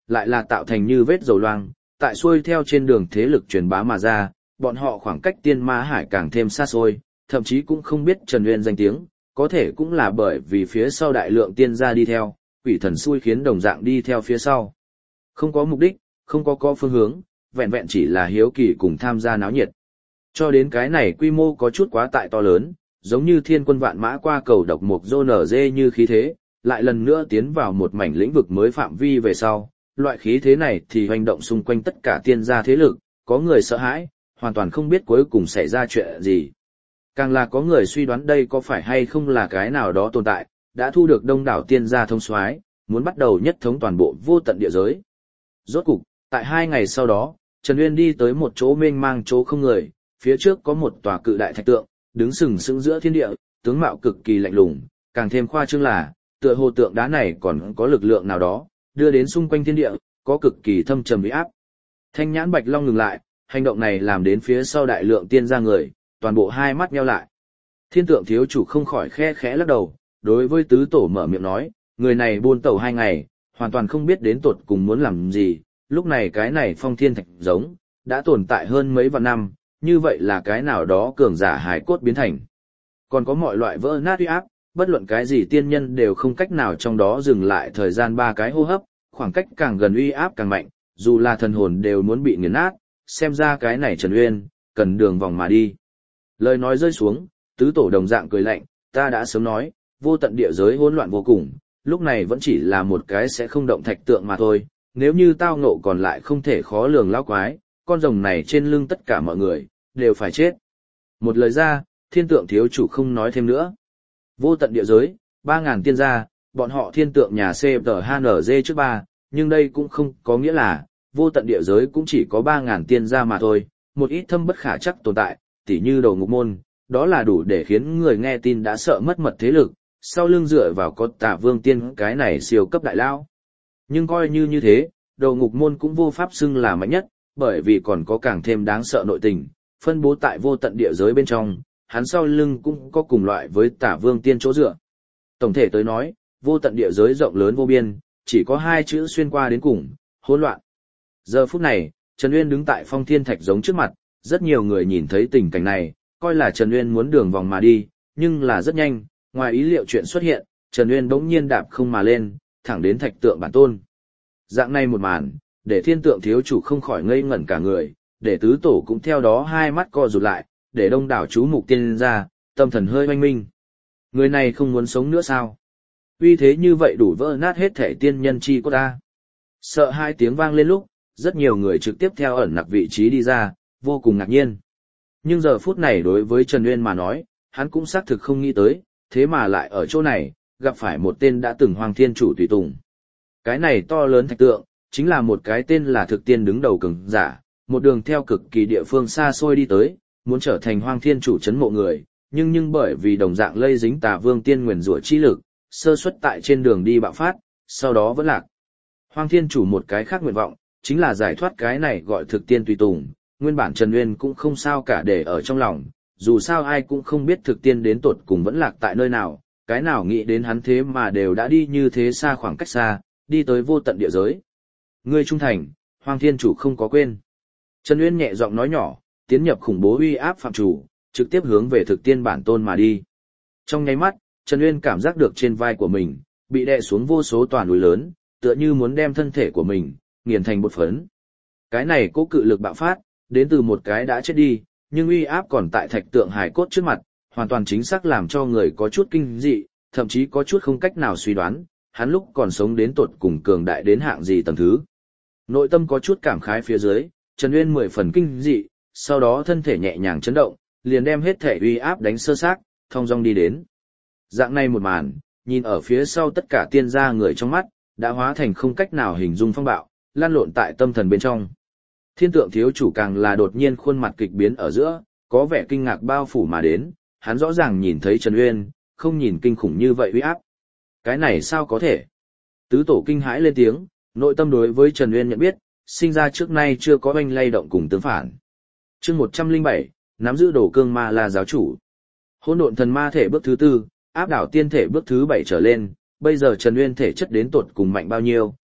lại là tạo thành như vết dầu loang, tại xuôi theo trên đường thế lực truyền bá mà ra, bọn họ khoảng cách tiên ma hải càng thêm xa xôi, thậm chí cũng không biết Trần Uyên danh tiếng, có thể cũng là bởi vì phía sau đại lượng tiên gia đi theo, quỷ thần xui khiến đồng dạng đi theo phía sau. Không có mục đích, không có có phương hướng, vẹn vẹn chỉ là hiếu kỳ cùng tham gia náo nhiệt. Cho đến cái này quy mô có chút quá tại to lớn, giống như thiên quân vạn mã qua cầu độc mục dô nở dê như khí thế, lại lần nữa tiến vào một mảnh lĩnh vực mới phạm vi về sau. Loại khí thế này thì hoành động xung quanh tất cả tiên gia thế lực, có người sợ hãi, hoàn toàn không biết cuối cùng xảy ra chuyện gì. Càng là có người suy đoán đây có phải hay không là cái nào đó tồn tại, đã thu được đông đảo tiên gia thông soái, muốn bắt đầu nhất thống toàn bộ vô tận địa giới. Rốt cục, tại hai ngày sau đó, Trần Uyên đi tới một chỗ mênh mang chỗ không người, phía trước có một tòa cự đại thạch tượng, đứng sừng sững giữa thiên địa, tướng mạo cực kỳ lạnh lùng, càng thêm khoa trương là, tựa hồ tượng đá này còn có lực lượng nào đó, đưa đến xung quanh thiên địa, có cực kỳ thâm trầm uy áp. Thanh nhãn Bạch Long ngừng lại, hành động này làm đến phía sau đại lượng tiên gia người, toàn bộ hai mắt nheo lại. Thiên tượng thiếu chủ không khỏi khe khẽ lắc đầu, đối với tứ tổ mở miệng nói, người này buôn tẩu hai ngày, hoàn toàn không biết đến tột cùng muốn làm gì, lúc này cái này phong thiên thạch giống, đã tồn tại hơn mấy vạn năm, như vậy là cái nào đó cường giả hài cốt biến thành. Còn có mọi loại vỡ nát uy áp, bất luận cái gì tiên nhân đều không cách nào trong đó dừng lại thời gian ba cái hô hấp, khoảng cách càng gần uy áp càng mạnh, dù là thần hồn đều muốn bị nghiền nát, xem ra cái này Trần Uyên, cần đường vòng mà đi. Lời nói rơi xuống, tứ tổ đồng dạng cười lạnh, ta đã sớm nói, vô tận địa giới hỗn loạn vô cùng, lúc này vẫn chỉ là một cái sẽ không động thạch tượng mà thôi, nếu như tao ngộ còn lại không thể khó lường lão quái, con rồng này trên lưng tất cả mọi người, đều phải chết. Một lời ra, thiên tượng thiếu chủ không nói thêm nữa. Vô tận địa giới, ba ngàn tiên gia, bọn họ thiên tượng nhà xê tê hát en giê trước ba, nhưng đây cũng không có nghĩa là, vô tận địa giới cũng chỉ có ba ngàn tiên gia mà thôi, một ít thâm bất khả chắc tồn tại, tỉ như đầu ngục môn, đó là đủ để khiến người nghe tin đã sợ mất mật thế lực, sau lưng dựa vào có Tả Vương Tiên cái này siêu cấp đại lao. Nhưng coi như như thế, đầu ngục môn cũng vô pháp xưng là mạnh nhất, bởi vì còn có càng thêm đáng sợ nội tình, phân bố tại vô tận địa giới bên trong, hắn sau lưng cũng có cùng loại với Tả Vương Tiên chỗ dựa. Tổng thể tới nói, vô tận địa giới rộng lớn vô biên, chỉ có hai chữ xuyên qua đến cùng, hỗn loạn. Giờ phút này, Trần Uyên đứng tại phong thiên thạch giống trước mặt, rất nhiều người nhìn thấy tình cảnh này, coi là Trần Uyên muốn đường vòng mà đi, nhưng là rất nhanh, ngoài ý liệu chuyện xuất hiện, Trần Uyên bỗng nhiên đạp không mà lên, thẳng đến thạch tượng bản tôn. Dạng này một màn, để thiên tượng thiếu chủ không khỏi ngây ngẩn cả người, để tứ tổ cũng theo đó hai mắt co rụt lại, để đông đảo chú mục tiên ra, tâm thần hơi oanh minh. Người này không muốn sống nữa sao? Uy thế như vậy đủ vỡ nát hết thể tiên nhân chi của ta. Sợ hai tiếng vang lên lúc, rất nhiều người trực tiếp theo ẩn nặc vị trí đi ra, vô cùng ngạc nhiên. Nhưng giờ phút này đối với Trần Uyên mà nói, hắn cũng xác thực không nghĩ tới, thế mà lại ở chỗ này, gặp phải một tên đã từng hoàng thiên chủ tùy tùng. Cái này to lớn thạch tượng, chính là một cái tên là thực tiên đứng đầu cường giả, một đường theo cực kỳ địa phương xa xôi đi tới, muốn trở thành hoàng thiên chủ chấn mộ người, nhưng nhưng bởi vì đồng dạng lây dính Tà Vương Tiên nguyền rủa chi lực, sơ suất tại trên đường đi bạo phát, sau đó vẫn lạc. Hoàng thiên chủ một cái khác nguyện vọng, chính là giải thoát cái này gọi thực tiên tùy tùng, nguyên bản Trần Uyên cũng không sao cả để ở trong lòng, dù sao ai cũng không biết thực tiên đến tột cùng vẫn lạc tại nơi nào, cái nào nghĩ đến hắn thế mà đều đã đi như thế xa khoảng cách xa, đi tới vô tận địa giới. Ngươi trung thành, Hoàng thiên chủ không có quên. Trần Uyên nhẹ giọng nói nhỏ, tiến nhập khủng bố uy áp phạm chủ, trực tiếp hướng về thực tiên bản tôn mà đi. Trong nháy mắt, Trần Uyên cảm giác được trên vai của mình, bị đè xuống vô số tòa núi lớn, tựa như muốn đem thân thể của mình, nghiền thành bột phấn. Cái này cố cự lực bạo phát, đến từ một cái đã chết đi, nhưng uy áp còn tại thạch tượng hài cốt trước mặt, hoàn toàn chính xác làm cho người có chút kinh dị, thậm chí có chút không cách nào suy đoán, hắn lúc còn sống đến tột cùng cường đại đến hạng gì tầng thứ. Nội tâm có chút cảm khái phía dưới, Trần Uyên mười phần kinh dị, sau đó thân thể nhẹ nhàng chấn động, liền đem hết thể uy áp đánh sơ xác, thong dong đi đến. Dạng này một màn, nhìn ở phía sau tất cả tiên gia người trong mắt, đã hóa thành không cách nào hình dung phong bạo, lan lộn tại tâm thần bên trong. Thiên tượng thiếu chủ càng là đột nhiên khuôn mặt kịch biến ở giữa, có vẻ kinh ngạc bao phủ mà đến, hắn rõ ràng nhìn thấy Trần Uyên, không nhìn kinh khủng như vậy uy áp. Cái này sao có thể? Tứ tổ kinh hãi lên tiếng, nội tâm đối với Trần Uyên nhận biết, sinh ra trước nay chưa có oanh lay động cùng tương phản. Chương một trăm lẻ bảy, nắm giữ đồ cương ma la giáo chủ. Hỗn độn thần ma thể bước thứ tư, áp đảo tiên thể bước thứ bảy trở lên, bây giờ Trần Uyên thể chất đến tột cùng mạnh bao nhiêu,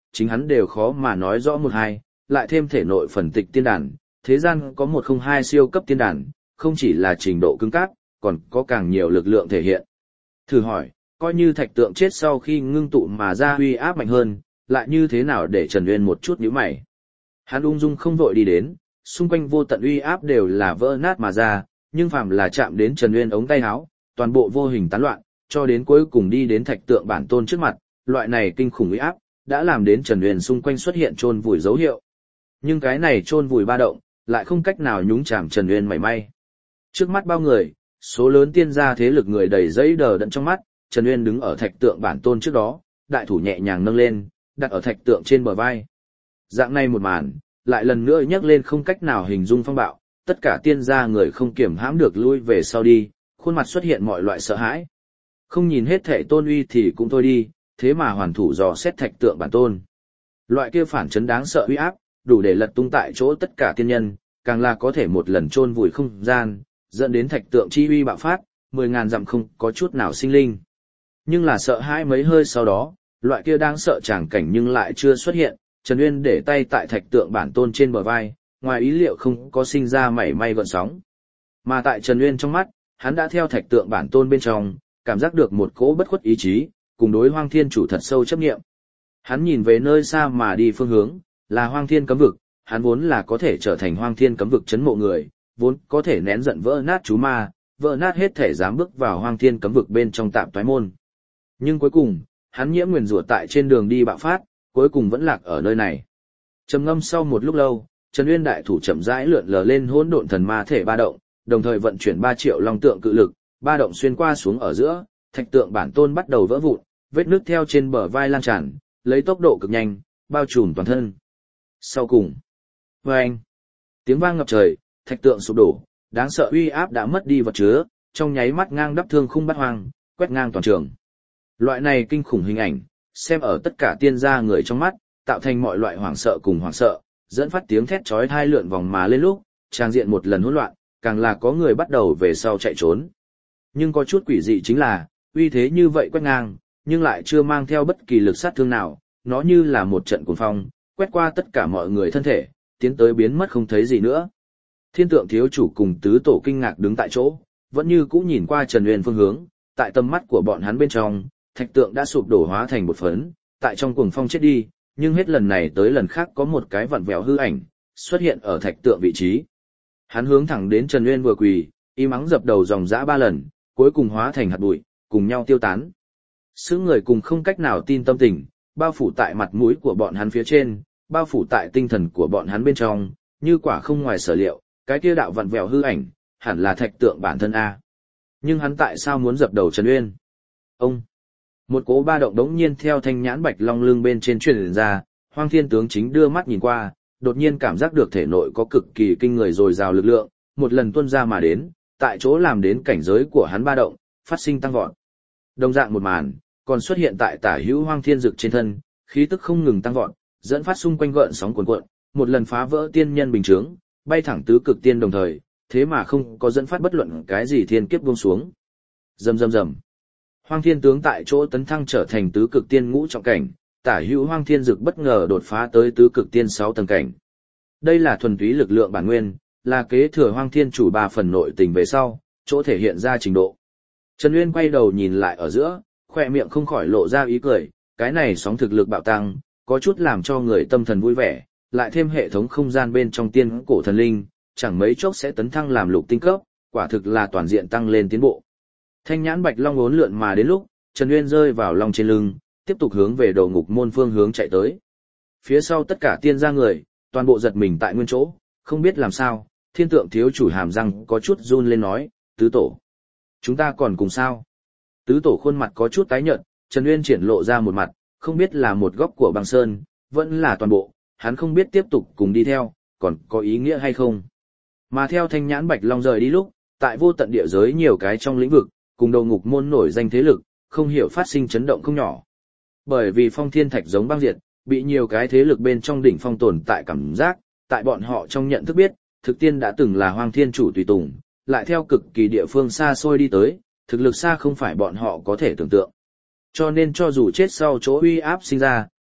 chính hắn đều khó mà nói rõ một hai, lại thêm thể nội phần tịch tiên đàn, thế gian có một không hai siêu cấp tiên đàn, không chỉ là trình độ cứng cáp, còn có càng nhiều lực lượng thể hiện. Thử hỏi, coi như thạch tượng chết sau khi ngưng tụ mà ra uy áp mạnh hơn, lại như thế nào để Trần Uyên một chút nhíu mày. Hắn ung dung không vội đi đến, xung quanh vô tận uy áp đều là vỡ nát mà ra, nhưng phàm là chạm đến Trần Uyên ống tay áo, toàn bộ vô hình tán loạn, cho đến cuối cùng đi đến thạch tượng bản tôn trước mặt, loại này kinh khủng uy áp đã làm đến Trần Uyên xung quanh xuất hiện chôn vùi dấu hiệu. Nhưng cái này chôn vùi ba động, lại không cách nào nhúng chạm Trần Uyên mảy may. Trước mắt bao người, số lớn tiên gia thế lực người đầy giấy đờ đẫn trong mắt, Trần Uyên đứng ở thạch tượng bản tôn trước đó, đại thủ nhẹ nhàng nâng lên, đặt ở thạch tượng trên bờ vai. Dạng này một màn, lại lần nữa nhắc lên không cách nào hình dung phong bạo, tất cả tiên gia người không kiểm hãm được lui về sau đi, khuôn mặt xuất hiện mọi loại sợ hãi. Không nhìn hết thể tôn uy thì cũng thôi đi, thế mà hoàn thủ dò xét thạch tượng bản tôn. Loại kia phản chấn đáng sợ uy áp, đủ để lật tung tại chỗ tất cả tiên nhân, càng là có thể một lần chôn vùi không gian, dẫn đến thạch tượng chi uy bạo phát, mười ngàn dặm không có chút nào sinh linh. Nhưng là sợ hãi mấy hơi sau đó, loại kia đáng sợ tràng cảnh nhưng lại chưa xuất hiện, Trần Uyên để tay tại thạch tượng bản tôn trên bờ vai, ngoài ý liệu không có sinh ra mảy may gợn sóng. Mà tại Trần Uyên trong mắt, hắn đã theo thạch tượng bản tôn bên trong, cảm giác được một cỗ bất khuất ý chí, cùng đối Hoang Thiên chủ thật sâu chấp niệm. Hắn nhìn về nơi xa mà đi phương hướng, là Hoang Thiên cấm vực, hắn vốn là có thể trở thành Hoang Thiên cấm vực chấn mộ người, vốn có thể nén giận vỡ nát chú ma, vỡ nát hết thể dám bước vào Hoang Thiên cấm vực bên trong tạm toái môn. Nhưng cuối cùng, hắn nhiễm nguyền rủa tại trên đường đi bạo phát, cuối cùng vẫn lạc ở nơi này. Trầm ngâm sau một lúc lâu, Trần Uyên đại thủ chậm rãi lượn lờ lên hỗn độn thần ma thể ba động, đồng thời vận chuyển ba triệu long tượng cự lực, ba động xuyên qua xuống ở giữa, thạch tượng bản tôn bắt đầu vỡ vụn, vết nước theo trên bờ vai lan tràn, lấy tốc độ cực nhanh, bao trùm toàn thân. Sau cùng, vang, tiếng vang ngập trời, thạch tượng sụp đổ, đáng sợ uy áp đã mất đi vật chứa, trong nháy mắt ngang đắp thương khung bát hoang, quét ngang toàn trường. Loại này kinh khủng hình ảnh, xem ở tất cả tiên gia người trong mắt, tạo thành mọi loại hoảng sợ cùng hoảng sợ, dẫn phát tiếng thét chói tai lượn vòng mà lên lúc, trang diện một lần hỗn loạn, càng là có người bắt đầu về sau chạy trốn. Nhưng có chút quỷ dị chính là, uy thế như vậy quét ngang, nhưng lại chưa mang theo bất kỳ lực sát thương nào, nó như là một trận cuồng phong, quét qua tất cả mọi người thân thể, tiến tới biến mất không thấy gì nữa. Thiên tượng thiếu chủ cùng tứ tổ kinh ngạc đứng tại chỗ, vẫn như cũ nhìn qua Trần Uyên phương hướng, tại tầm mắt của bọn hắn bên trong, thạch tượng đã sụp đổ hóa thành một phấn, tại trong cuồng phong chết đi, nhưng hết lần này tới lần khác có một cái vặn vẹo hư ảnh, xuất hiện ở thạch tượng vị trí. Hắn hướng thẳng đến Trần Uyên vừa quỳ, im ắng dập đầu dòng dã ba lần, cuối cùng hóa thành hạt bụi, cùng nhau tiêu tán. Sứ người cùng không cách nào tin tâm tình, bao phủ tại mặt mũi của bọn hắn phía trên, bao phủ tại tinh thần của bọn hắn bên trong, như quả không ngoài sở liệu, cái kia đạo vặn vẹo hư ảnh, hẳn là thạch tượng bản thân A. Nhưng hắn tại sao muốn dập đầu Trần Uyên? Ông! Một cỗ ba động đống nhiên theo thanh nhãn bạch long lưng bên trên truyền ra, Hoang Thiên tướng chính đưa mắt nhìn qua, đột nhiên cảm giác được thể nội có cực kỳ kinh người dồi dào lực lượng, một lần tuôn ra mà đến, tại chỗ làm đến cảnh giới của hắn ba động, phát sinh tăng vọt. Đồng dạng một màn, còn xuất hiện tại tả hữu Hoang Thiên Dực trên thân, khí tức không ngừng tăng vọt, dẫn phát xung quanh gợn sóng cuồn cuộn, một lần phá vỡ tiên nhân bình chướng, bay thẳng tứ cực tiên đồng thời, thế mà không có dẫn phát bất luận cái gì thiên kiếp buông xuống. Rầm rầm rầm. Hoang Thiên tướng tại chỗ tấn thăng trở thành tứ cực tiên ngũ trọng cảnh, tả hữu Hoang Thiên Dực bất ngờ đột phá tới tứ cực tiên sáu tầng cảnh. Đây là thuần túy lực lượng bản nguyên, là kế thừa Hoang Thiên chủ ba phần nội tình về sau, chỗ thể hiện ra trình độ. Trần Uyên quay đầu nhìn lại ở giữa, khoe miệng không khỏi lộ ra ý cười, cái này sóng thực lực bạo tăng, có chút làm cho người tâm thần vui vẻ, lại thêm hệ thống không gian bên trong tiên cổ thần linh, chẳng mấy chốc sẽ tấn thăng làm lục tinh cấp, quả thực là toàn diện tăng lên tiến bộ. Thanh nhãn bạch long uốn lượn mà đến lúc, Trần Uyên rơi vào long trên lưng, tiếp tục hướng về đầu ngục môn phương hướng chạy tới. Phía sau tất cả tiên gia người, toàn bộ giật mình tại nguyên chỗ, không biết làm sao, thiên tượng thiếu chủ hàm răng có chút run lên nói, tứ tổ. Chúng ta còn cùng sao? Tứ tổ khuôn mặt có chút tái nhợt, Trần Uyên triển lộ ra một mặt, không biết là một góc của băng sơn, vẫn là toàn bộ, hắn không biết tiếp tục cùng đi theo, còn có ý nghĩa hay không. Mà theo thanh nhãn bạch long rời đi lúc, tại vô tận địa giới nhiều cái trong lĩnh vực, cùng đầu ngục môn nổi danh thế lực, không hiểu phát sinh chấn động không nhỏ. Bởi vì phong thiên thạch giống băng diệt, bị nhiều cái thế lực bên trong đỉnh phong tồn tại cảm giác, tại bọn họ trong nhận thức biết, thực tiên đã từng là Hoang Thiên chủ tùy tùng, lại theo cực kỳ địa phương xa xôi đi tới, thực lực xa không phải bọn họ có thể tưởng tượng. Cho nên cho dù chết sau chỗ uy áp sinh ra,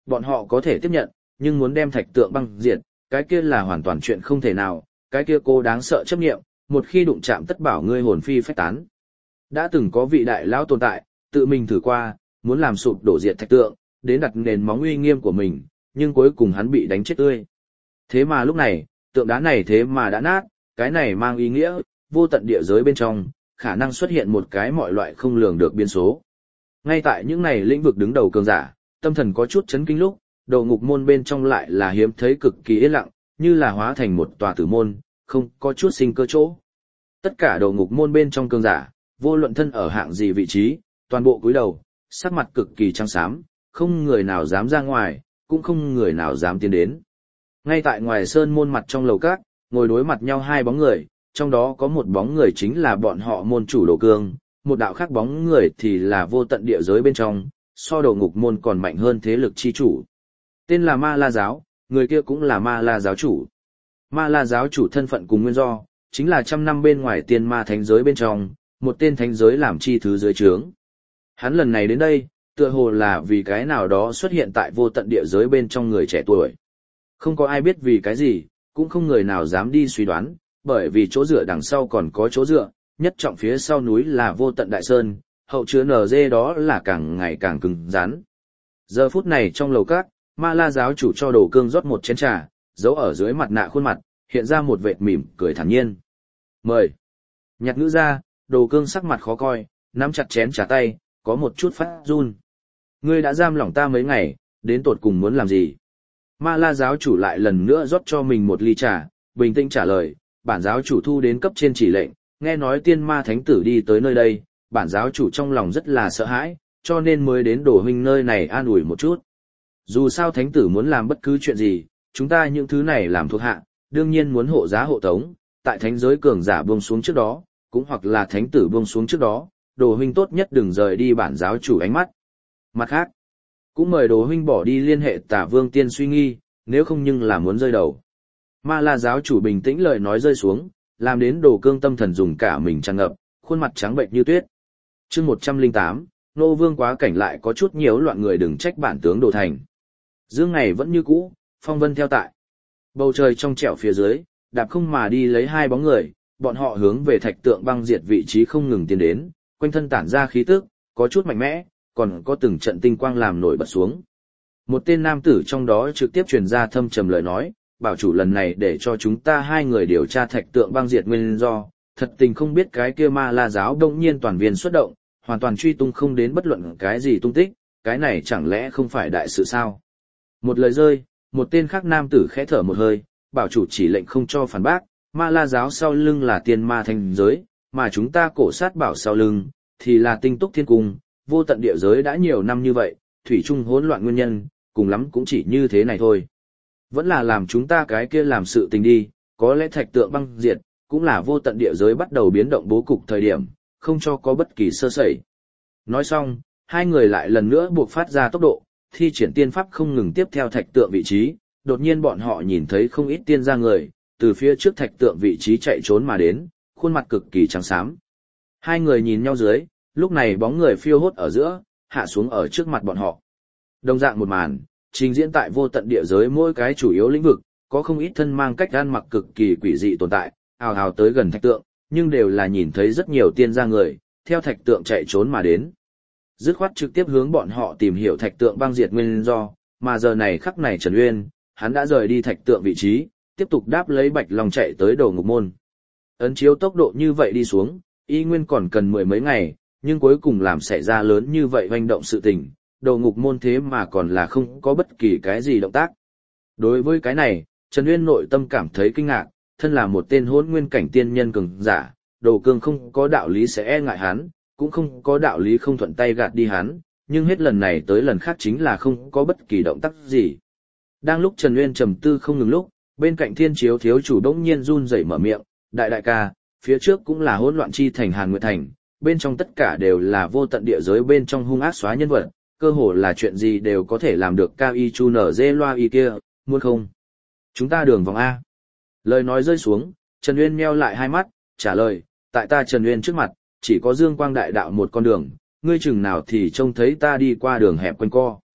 bọn họ có thể tiếp nhận, nhưng muốn đem thạch tượng băng diệt, cái kia là hoàn toàn chuyện không thể nào, cái kia cô đáng sợ chấp nghiệm, một khi đụng chạm tất bảo ngươi hồn phi phách tán. Đã từng có vị đại lão tồn tại, tự mình thử qua, muốn làm sụp đổ diệt thạch tượng, đến đặt nền móng uy nghiêm của mình, nhưng cuối cùng hắn bị đánh chết tươi. Thế mà lúc này, tượng đá này thế mà đã nát, cái này mang ý nghĩa, vô tận địa giới bên trong, khả năng xuất hiện một cái mọi loại không lường được biến số. Ngay tại những này lĩnh vực đứng đầu cường giả, tâm thần có chút chấn kinh lúc, đầu ngục môn bên trong lại là hiếm thấy cực kỳ yên lặng, như là hóa thành một tòa tử môn, không có chút sinh cơ chỗ. Tất cả đầu ngục môn bên trong cường giả, vô luận thân ở hạng gì vị trí, toàn bộ cúi đầu, sắc mặt cực kỳ trắng xám, không người nào dám ra ngoài, cũng không người nào dám tiến đến. Ngay tại ngoài sơn môn mặt trong lầu các, ngồi đối mặt nhau hai bóng người, trong đó có một bóng người chính là bọn họ môn chủ Đồ Cương, một đạo khác bóng người thì là vô tận địa giới bên trong, so đầu ngục môn còn mạnh hơn thế lực chi chủ. Tên là Ma La Giáo, người kia cũng là Ma La Giáo chủ. Ma La Giáo chủ thân phận cùng nguyên do, chính là trăm năm bên ngoài tiên ma thánh giới bên trong, một tên thánh giới làm chi thứ dưới trướng. Hắn lần này đến đây, tựa hồ là vì cái nào đó xuất hiện tại vô tận địa giới bên trong người trẻ tuổi. Không có ai biết vì cái gì, cũng không người nào dám đi suy đoán, bởi vì chỗ dựa đằng sau còn có chỗ dựa, nhất trọng phía sau núi là vô tận đại sơn, hậu chứa en giê đó là càng ngày càng cứng rắn. Giờ phút này trong lầu các, Ma La Giáo chủ cho Đồ Cương rót một chén trà, giấu ở dưới mặt nạ khuôn mặt, hiện ra một vệt mỉm cười thản nhiên. Mời. Nhạc ngữ ra, Đồ Cương sắc mặt khó coi, nắm chặt chén trà tay, có một chút phát run. Ngươi đã giam lỏng ta mấy ngày, đến tột cùng muốn làm gì? Ma La Giáo chủ lại lần nữa rót cho mình một ly trà, bình tĩnh trả lời, bản giáo chủ thu đến cấp trên chỉ lệnh, nghe nói tiên ma thánh tử đi tới nơi đây, bản giáo chủ trong lòng rất là sợ hãi, cho nên mới đến Đồ huynh nơi này an ủi một chút. Dù sao thánh tử muốn làm bất cứ chuyện gì, chúng ta những thứ này làm thuộc hạ, đương nhiên muốn hộ giá hộ tống, tại thánh giới cường giả buông xuống trước đó, cũng hoặc là thánh tử buông xuống trước đó, Đồ huynh tốt nhất đừng rời đi bản giáo chủ ánh mắt. Mặt khác, cũng mời Đồ huynh bỏ đi liên hệ Tả Vương Tiên suy nghi, nếu không nhưng là muốn rơi đầu. Ma La Giáo chủ bình tĩnh lời nói rơi xuống, làm đến Đồ Cương tâm thần dùng cả mình tràn ngập, khuôn mặt trắng bệnh như tuyết. Chương một trăm lẻ tám, Nô Vương quá cảnh lại có chút nhiễu loạn, người đừng trách bản tướng Đồ thành. Dương ngày vẫn như cũ, phong vân theo tại. Bầu trời trong trẻo phía dưới, đạp không mà đi lấy hai bóng người, bọn họ hướng về thạch tượng băng diệt vị trí không ngừng tiến đến, quanh thân tản ra khí tức, có chút mạnh mẽ, còn có từng trận tinh quang làm nổi bật xuống. Một tên nam tử trong đó trực tiếp truyền ra thâm trầm lời nói, bảo chủ lần này để cho chúng ta hai người điều tra thạch tượng băng diệt nguyên do, thật tình không biết cái kia Ma La Giáo đông nhiên toàn viên xuất động, hoàn toàn truy tung không đến bất luận cái gì tung tích, cái này chẳng lẽ không phải đại sự sao? Một lời rơi, một tên khác nam tử khẽ thở một hơi, bảo chủ chỉ lệnh không cho phản bác, Ma La Giáo sau lưng là tiên ma thành giới, mà chúng ta cổ sát bảo sau lưng, thì là tinh túc thiên cung, vô tận địa giới đã nhiều năm như vậy, thủy chung hỗn loạn nguyên nhân, cùng lắm cũng chỉ như thế này thôi. Vẫn là làm chúng ta cái kia làm sự tình đi, có lẽ thạch tượng băng diệt, cũng là vô tận địa giới bắt đầu biến động bố cục thời điểm, không cho có bất kỳ sơ sẩy. Nói xong, hai người lại lần nữa buộc phát ra tốc độ, thi triển tiên pháp không ngừng tiếp theo thạch tượng vị trí, đột nhiên bọn họ nhìn thấy không ít tiên gia người, từ phía trước thạch tượng vị trí chạy trốn mà đến, khuôn mặt cực kỳ trắng xám. Hai người nhìn nhau dưới, lúc này bóng người phiêu hốt ở giữa, hạ xuống ở trước mặt bọn họ. Đồng dạng một màn, trình diễn tại vô tận địa giới mỗi cái chủ yếu lĩnh vực, có không ít thân mang cách ăn mặc cực kỳ quỷ dị tồn tại, ào ào tới gần thạch tượng, nhưng đều là nhìn thấy rất nhiều tiên gia người, theo thạch tượng chạy trốn mà đến. Dứt khoát trực tiếp hướng bọn họ tìm hiểu thạch tượng băng diệt nguyên do, mà giờ này khắc này Trần Uyên, hắn đã rời đi thạch tượng vị trí, tiếp tục đáp lấy Bạch Long chạy tới Đồ Ngục Môn. Ấn chiếu tốc độ như vậy đi xuống, y nguyên còn cần mười mấy ngày, nhưng cuối cùng làm xảy ra lớn như vậy hoành động sự tình, Đồ Ngục Môn thế mà còn là không có bất kỳ cái gì động tác. Đối với cái này, Trần Uyên nội tâm cảm thấy kinh ngạc, thân là một tên hỗn nguyên cảnh tiên nhân cường giả, Đồ Cương không có đạo lý sẽ e ngại hắn, cũng không có đạo lý không thuận tay gạt đi hắn, nhưng hết lần này tới lần khác chính là không có bất kỳ động tác gì. Đang lúc Trần Uyên trầm tư không ngừng lúc, bên cạnh Thiên Chiếu thiếu chủ đống nhiên run rẩy mở miệng, đại đại ca, phía trước cũng là hỗn loạn chi thành Hàn Nguyệt Thành, bên trong tất cả đều là vô tận địa giới bên trong hung ác xóa nhân vật, cơ hồ là chuyện gì đều có thể làm được cao y chu nở dê loa y kia, muốn không? Chúng ta đường vòng A. Lời nói rơi xuống, Trần Uyên meo lại hai mắt, trả lời, tại ta Trần Uyên trước mặt, chỉ có Dương Quang đại đạo một con đường, ngươi chừng nào thì trông thấy ta đi qua đường hẹp quanh co.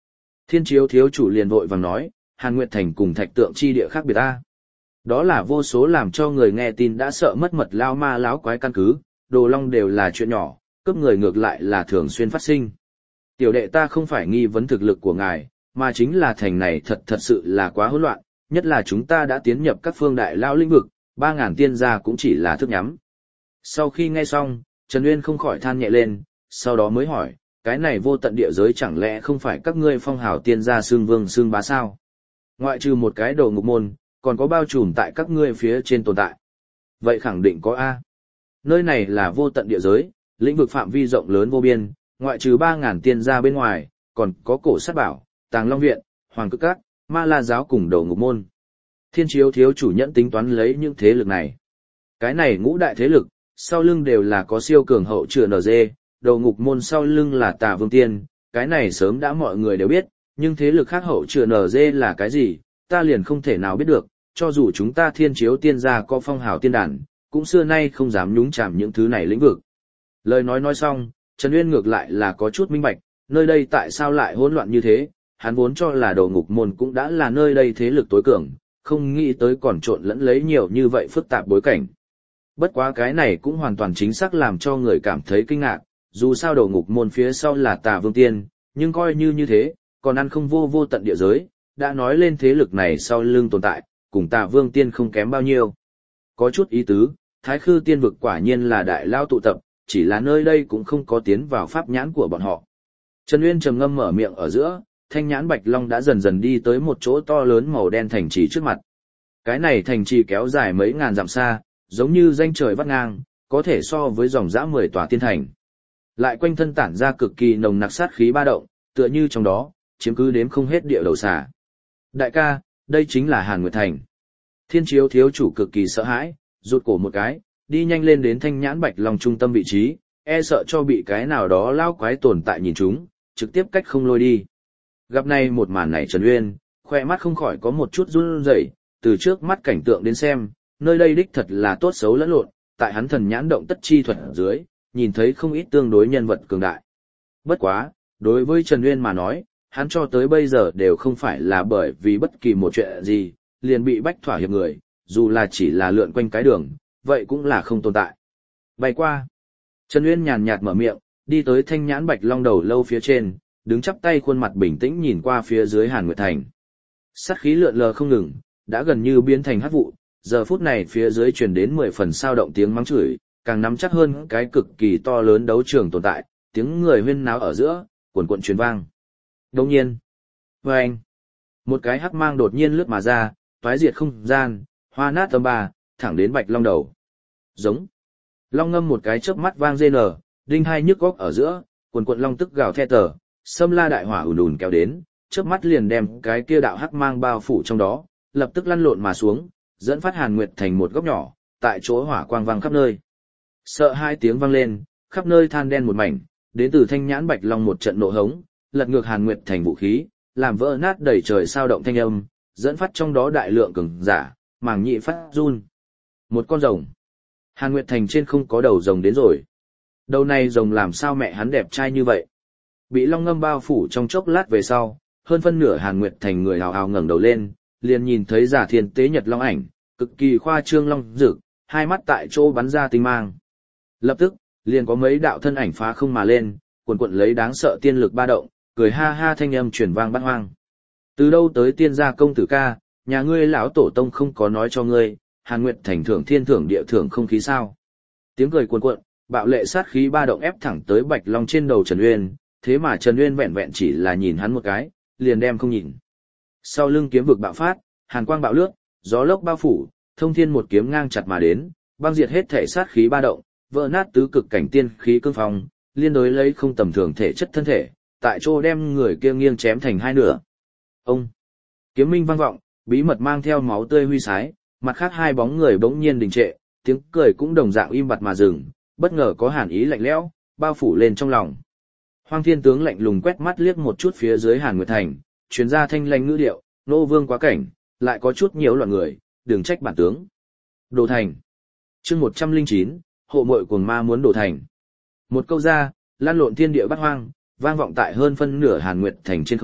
Thiên chiếu thiếu chủ liền vội vàng nói, Hàn Nguyệt Thành cùng thạch tượng chi địa khác biệt ta. Đó là vô số làm cho người nghe tin đã sợ mất mật lao ma láo quái căn cứ, đồ long đều là chuyện nhỏ, cướp người ngược lại là thường xuyên phát sinh. Tiểu đệ ta không phải nghi vấn thực lực của ngài, mà chính là thành này thật thật sự là quá hỗn loạn, nhất là chúng ta đã tiến nhập các phương đại lao lĩnh vực, ba ngàn tiên gia cũng chỉ là thức nhắm. Sau khi nghe xong, Trần Uyên không khỏi than nhẹ lên, sau đó mới hỏi, cái này vô tận địa giới chẳng lẽ không phải các ngươi phong hào tiên gia xương vương xương bá sao? Ngoại trừ một cái đồ ngục môn, còn có bao trùm tại các ngươi phía trên tồn tại. Vậy khẳng định có A. Nơi này là vô tận địa giới, lĩnh vực phạm vi rộng lớn vô biên, ngoại trừ ba ngàn tiên gia bên ngoài, còn có cổ sát bảo, tàng long viện, hoàng cực các, ma la giáo cùng đồ ngục môn. Thiên chiếu thiếu chủ nhẫn tính toán lấy những thế lực này. Cái này ngũ đại thế lực, sau lưng đều là có siêu cường hậu chữa en giê, đồ ngục môn sau lưng là tà vương tiên, cái này sớm đã mọi người đều biết, nhưng thế lực khác hậu chữa en giê là cái gì, ta liền không thể nào biết được, cho dù chúng ta thiên chiếu tiên gia có phong hào tiên đàn, cũng xưa nay không dám nhúng chạm những thứ này lĩnh vực. Lời nói nói xong, Trần Uyên ngược lại là có chút minh bạch, nơi đây tại sao lại hỗn loạn như thế, hắn vốn cho là đồ ngục môn cũng đã là nơi đây thế lực tối cường, không nghĩ tới còn trộn lẫn lấy nhiều như vậy phức tạp bối cảnh. Bất quá cái này cũng hoàn toàn chính xác làm cho người cảm thấy kinh ngạc, dù sao đồ ngục môn phía sau là tà vương tiên, nhưng coi như như thế, còn ăn không vô vô tận địa giới, đã nói lên thế lực này sau lưng tồn tại, cùng tà vương tiên không kém bao nhiêu. Có chút ý tứ, Thái Khư tiên vực quả nhiên là đại lao tụ tập, chỉ là nơi đây cũng không có tiến vào pháp nhãn của bọn họ. Trần Uyên trầm ngâm mở miệng ở giữa, thanh nhãn bạch long đã dần dần đi tới một chỗ to lớn màu đen thành trì trước mặt. Cái này thành trì kéo dài mấy ngàn dặm xa, giống như danh trời vắt ngang, có thể so với dòng dã mười tòa tiên thành. Lại quanh thân tản ra cực kỳ nồng nặc sát khí ba động, tựa như trong đó, chiếm cứ đếm không hết địa đầu xà. Đại ca, đây chính là Hàn Nguyệt Thành. Thiên chiếu thiếu chủ cực kỳ sợ hãi, rụt cổ một cái, đi nhanh lên đến thanh nhãn bạch long trung tâm vị trí, e sợ cho bị cái nào đó lao quái tồn tại nhìn chúng, trực tiếp cách không lôi đi. Gặp này một màn này Trần Uyên, khoe mắt không khỏi có một chút run rẩy, từ trước mắt cảnh tượng đến xem, nơi đây đích thật là tốt xấu lẫn lộn, tại hắn thần nhãn động tất chi thuật ở dưới, nhìn thấy không ít tương đối nhân vật cường đại. Bất quá, đối với Trần Uyên mà nói, hắn cho tới bây giờ đều không phải là bởi vì bất kỳ một chuyện gì, liền bị bách thỏa hiệp người, dù là chỉ là lượn quanh cái đường, vậy cũng là không tồn tại. Bay qua. Trần Uyên nhàn nhạt mở miệng, đi tới thanh nhãn bạch long đầu lâu phía trên, đứng chắp tay khuôn mặt bình tĩnh nhìn qua phía dưới Hàn Nguyệt Thành. Sát khí lượn lờ không ngừng, đã gần như biến thành hắc vụ, giờ phút này phía dưới truyền đến mười phần sao động tiếng mắng chửi, càng nắm chắc hơn cái cực kỳ to lớn đấu trường tồn tại, tiếng người huyên náo ở giữa, cuồn cuộn truyền vang. Đồng nhiên, với anh, một cái hắc mang đột nhiên lướt mà ra, toái diệt không gian, hoa nát âm ba, thẳng đến bạch long đầu. Giống. Long ngâm một cái chớp mắt vang rên nở, đinh hai nhức góc ở giữa, cuồn cuộn long tức gào the tờ, xâm la đại hỏa ùn ùn kéo đến, chớp mắt liền đem cái kia đạo hắc mang bao phủ trong đó, lập tức lăn lộn mà xuống, dẫn phát Hàn Nguyệt Thành một góc nhỏ, tại chỗ hỏa quang vang khắp nơi. Sợ hai tiếng vang lên, khắp nơi than đen một mảnh, đến từ thanh nhãn bạch long một trận nộ hống, lật ngược Hàn Nguyệt Thành vũ khí, làm vỡ nát đầy trời sao động thanh âm, dẫn phát trong đó đại lượng cường giả, màng nhị phát run. Một con rồng. Hàn Nguyệt Thành trên không có đầu rồng đến rồi. Đầu này rồng làm sao mẹ hắn đẹp trai như vậy? Bị long ngâm bao phủ trong chốc lát về sau, hơn phân nửa Hàn Nguyệt Thành người hào hào ngẩng đầu lên, liền nhìn thấy giả thiên tế nhật long ảnh, cực kỳ khoa trương long dực, hai mắt tại chỗ bắn ra tinh mang. Lập tức, liền có mấy đạo thân ảnh phá không mà lên, cuồn cuộn lấy đáng sợ tiên lực ba động, cười ha ha thanh âm truyền vang bát hoang. Từ đâu tới tiên gia công tử ca, nhà ngươi lão tổ tông không có nói cho ngươi, Hàn Nguyệt Thành thưởng thiên thưởng địa thưởng không khí sao? Tiếng cười cuồn cuộn, bạo lệ sát khí ba động ép thẳng tới Bạch Long trên đầu Trần Uyên, thế mà Trần Uyên vẹn vẹn chỉ là nhìn hắn một cái, liền đem không nhìn. Sau lưng kiếm vực bạo phát, hàn quang bạo lướt, gió lốc bao phủ, thông thiên một kiếm ngang chặt mà đến, băng diệt hết thể sát khí ba động, vỡ nát tứ cực cảnh tiên khí cương phong, liên đối lấy không tầm thường thể chất thân thể, tại chỗ đem người kia nghiêng chém thành hai nửa. Ông kiếm minh vang vọng, bí mật mang theo máu tươi huy sái, mặt khác hai bóng người bỗng nhiên đình trệ, tiếng cười cũng đồng dạng im bặt mà dừng, bất ngờ có hàn ý lạnh lẽo bao phủ lên trong lòng. Hoang Thiên tướng lạnh lùng quét mắt liếc một chút phía dưới Hàn Nguyệt Thành, truyền ra thanh lãnh ngữ điệu, nô vương quá cảnh, lại có chút nhiễu loạn người, đừng trách bản tướng. Đồ thành. Chương một trăm lẻ chín, hộ muội cuồng ma muốn đổ thành. Một câu ra, lan lộn thiên địa bát hoang, vang vọng tại hơn phân nửa Hàn Nguyệt Thành trên không,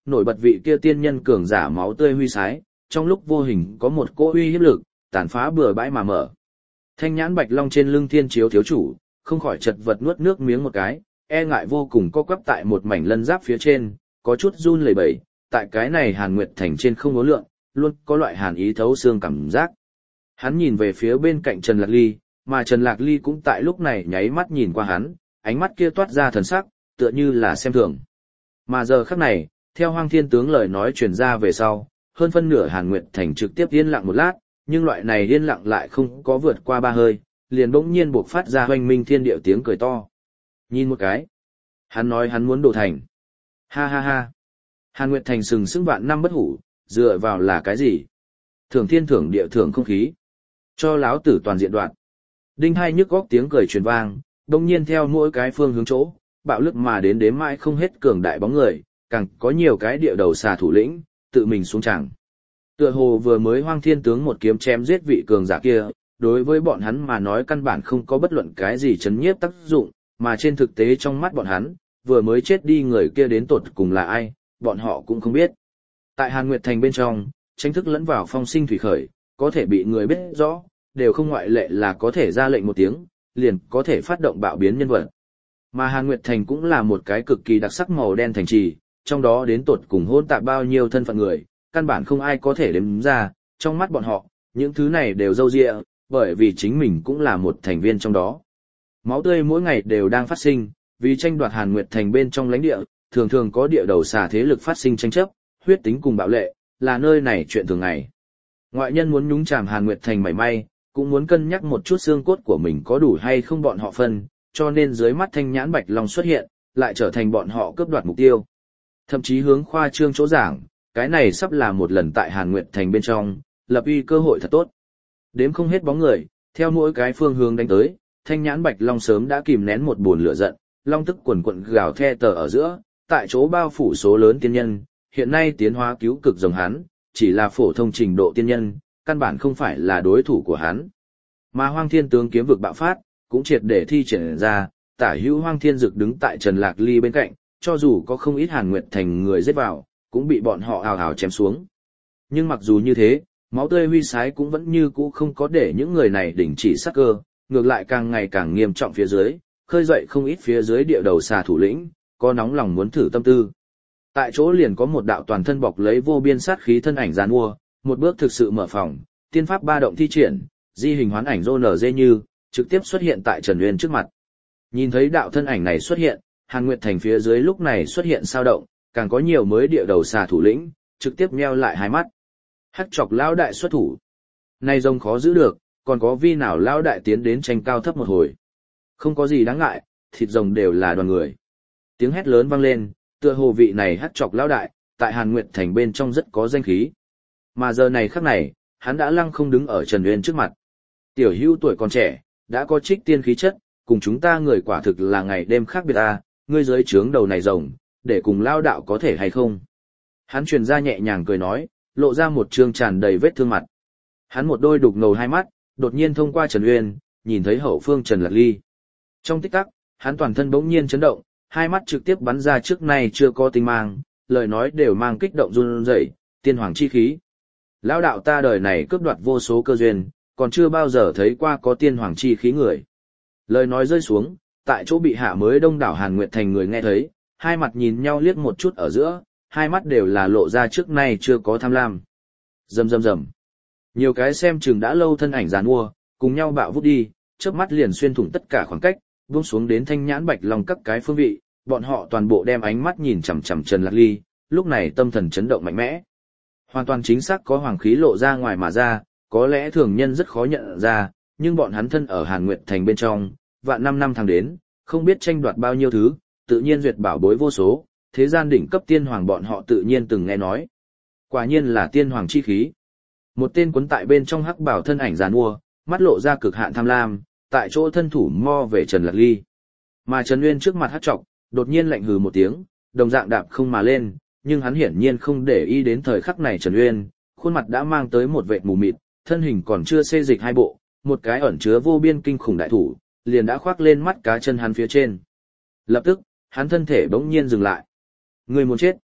nổi bật vị kia tiên nhân cường giả máu tươi huy sái, trong lúc vô hình có một cỗ uy hiếp lực, tàn phá bừa bãi mà mở. Thanh nhãn bạch long trên lưng thiên chiếu thiếu chủ, không khỏi chật vật nuốt nước miếng một cái, e ngại vô cùng co quắp tại một mảnh lân giáp phía trên, có chút run lẩy bẩy, tại cái này Hàn Nguyệt Thành trên không có lượng, luôn có loại hàn ý thấu xương cảm giác. Hắn nhìn về phía bên cạnh Trần Lạc Ly, mà Trần Lạc Ly cũng tại lúc này nháy mắt nhìn qua hắn, ánh mắt kia toát ra thần sắc, tựa như là xem thường. Mà giờ khắc này, theo Hoang Thiên Tướng lời nói truyền ra về sau, hơn phân nửa Hàn Nguyệt Thành trực tiếp yên lặng một lát, nhưng loại này yên lặng lại không có vượt qua ba hơi, liền bỗng nhiên buộc phát ra hoành minh thiên điệu tiếng cười to. Nhìn một cái. Hắn nói hắn muốn đổ thành. Ha ha ha. Hàn Nguyệt Thành sừng sững vạn năm bất hủ, dựa vào là cái gì? Thưởng thiên thưởng địa thưởng không khí. Cho láo tử toàn diện đoạn. Đinh hai nhức góc tiếng cười truyền vang, đồng nhiên theo mỗi cái phương hướng chỗ, bạo lực mà đến đếm mãi không hết cường đại bóng người, càng có nhiều cái địa đầu xà thủ lĩnh, tự mình xuống tràng. Tựa hồ vừa mới Hoang Thiên Tướng một kiếm chém giết vị cường giả kia, đối với bọn hắn mà nói căn bản không có bất luận cái gì chấn nhiếp tác dụng, mà trên thực tế trong mắt bọn hắn, vừa mới chết đi người kia đến tột cùng là ai, bọn họ cũng không biết. Tại Hàn Nguyệt Thành bên trong, tranh thức lẫn vào phong sinh thủy khởi, có thể bị người biết rõ, đều không ngoại lệ là có thể ra lệnh một tiếng, liền có thể phát động bạo biến nhân vật. Mà Hàn Nguyệt Thành cũng là một cái cực kỳ đặc sắc màu đen thành trì, trong đó đến tột cùng hôn tạp bao nhiêu thân phận người, căn bản không ai có thể đếm ra, trong mắt bọn họ, những thứ này đều râu ria, bởi vì chính mình cũng là một thành viên trong đó. Máu tươi mỗi ngày đều đang phát sinh, vì tranh đoạt Hàn Nguyệt Thành bên trong lãnh địa, thường thường có địa đầu xà thế lực phát sinh tranh chấp, huyết tính cùng bạo lệ, là nơi này chuyện thường ngày. Ngoại nhân muốn nhúng chàm Hàn Nguyệt Thành mảy may, cũng muốn cân nhắc một chút xương cốt của mình có đủ hay không bọn họ phân, cho nên dưới mắt thanh nhãn bạch long xuất hiện, lại trở thành bọn họ cướp đoạt mục tiêu. Thậm chí hướng khoa trương chỗ giảng, cái này sắp là một lần tại Hàn Nguyệt Thành bên trong, lập uy cơ hội thật tốt. Đếm không hết bóng người, theo mỗi cái phương hướng đánh tới, thanh nhãn bạch long sớm đã kìm nén một buồn lửa giận, long tức quần quận gào the tờ ở giữa, tại chỗ bao phủ số lớn tiên nhân, hiện nay tiến hóa cứu cực rồng hắn, chỉ là phổ thông trình độ tiên nhân, căn bản không phải là đối thủ của hắn. Mà Hoang Thiên Tướng kiếm vực bạo phát, cũng triệt để thi triển ra, tả hữu Hoang Thiên Dực đứng tại Trần Lạc Ly bên cạnh, cho dù có không ít Hàn Nguyệt Thành người giết vào, cũng bị bọn họ ào ào chém xuống. Nhưng mặc dù như thế, máu tươi huy sái cũng vẫn như cũ không có để những người này đình chỉ sát cơ, ngược lại càng ngày càng nghiêm trọng phía dưới, khơi dậy không ít phía dưới địa đầu xà thủ lĩnh, có nóng lòng muốn thử tâm tư. Tại chỗ liền có một đạo toàn thân bọc lấy vô biên sát khí thân ảnh giàn mua, một bước thực sự mở phòng, tiên pháp ba động thi triển, di hình hoán ảnh rô nở dê như, trực tiếp xuất hiện tại Trần Uyên trước mặt. Nhìn thấy đạo thân ảnh này xuất hiện, Hàn Nguyệt Thành phía dưới lúc này xuất hiện sao động, càng có nhiều mới địa đầu xà thủ lĩnh, trực tiếp nheo lại hai mắt. Hắc chọc lão đại xuất thủ. Nay rồng khó giữ được, còn có vi nào lão đại tiến đến tranh cao thấp một hồi. Không có gì đáng ngại, thịt rồng đều là đoàn người. Tiếng hét lớn vang lên, tựa hồ vị này hắc chọc lão đại, tại Hàn Nguyệt Thành bên trong rất có danh khí. Mà giờ này khắc này, hắn đã lăng không đứng ở Trần Uyên trước mặt. Tiểu hữu tuổi còn trẻ, đã có trích tiên khí chất, cùng chúng ta người quả thực là ngày đêm khác biệt ta, ngươi dưới trướng đầu này rồng, để cùng lao đạo có thể hay không? Hắn truyền ra nhẹ nhàng cười nói, lộ ra một trương tràn đầy vết thương mặt. Hắn một đôi đục ngầu hai mắt, đột nhiên thông qua Trần Uyên, nhìn thấy hậu phương Trần Lạc Ly. Trong tích tắc, hắn toàn thân bỗng nhiên chấn động, hai mắt trực tiếp bắn ra trước nay chưa có tinh mang, lời nói đều mang kích động run rẩy, tiên hoàng chi khí. Lão đạo ta đời này cướp đoạt vô số cơ duyên, còn chưa bao giờ thấy qua có tiên hoàng chi khí người. Lời nói rơi xuống, tại chỗ bị hạ mới đông đảo Hàn Nguyệt Thành người nghe thấy, hai mặt nhìn nhau liếc một chút ở giữa, hai mắt đều là lộ ra trước nay chưa có tham lam. Rầm rầm rầm. Nhiều cái xem chừng đã lâu thân ảnh giàn mua, cùng nhau bạo vút đi, chớp mắt liền xuyên thủng tất cả khoảng cách, buông xuống đến thanh nhãn bạch long các cái phương vị, bọn họ toàn bộ đem ánh mắt nhìn chằm chằm Trần Lạc Ly, lúc này tâm thần chấn động mạnh mẽ. Hoàn toàn chính xác có hoàng khí lộ ra ngoài mà ra, có lẽ thường nhân rất khó nhận ra, nhưng bọn hắn thân ở Hàn Nguyệt Thành bên trong, vạn năm năm tháng đến, không biết tranh đoạt bao nhiêu thứ, tự nhiên duyệt bảo bối vô số, thế gian đỉnh cấp tiên hoàng bọn họ tự nhiên từng nghe nói. Quả nhiên là tiên hoàng chi khí. Một tên quấn tại bên trong hắc bảo thân ảnh giàn mua, mắt lộ ra cực hạn tham lam, tại chỗ thân thủ mo về Trần Lạc Ly. Mà Trần Uyên trước mặt hắc trọc, đột nhiên lạnh hừ một tiếng, đồng dạng đạp không mà lên, nhưng hắn hiển nhiên không để ý đến thời khắc này Trần Uyên, khuôn mặt đã mang tới một vệt mù mịt, thân hình còn chưa xê dịch hai bộ, một cái ẩn chứa vô biên kinh khủng đại thủ, liền đã khoác lên mắt cá chân hắn phía trên. Lập tức, hắn thân thể bỗng nhiên dừng lại. Người muốn chết.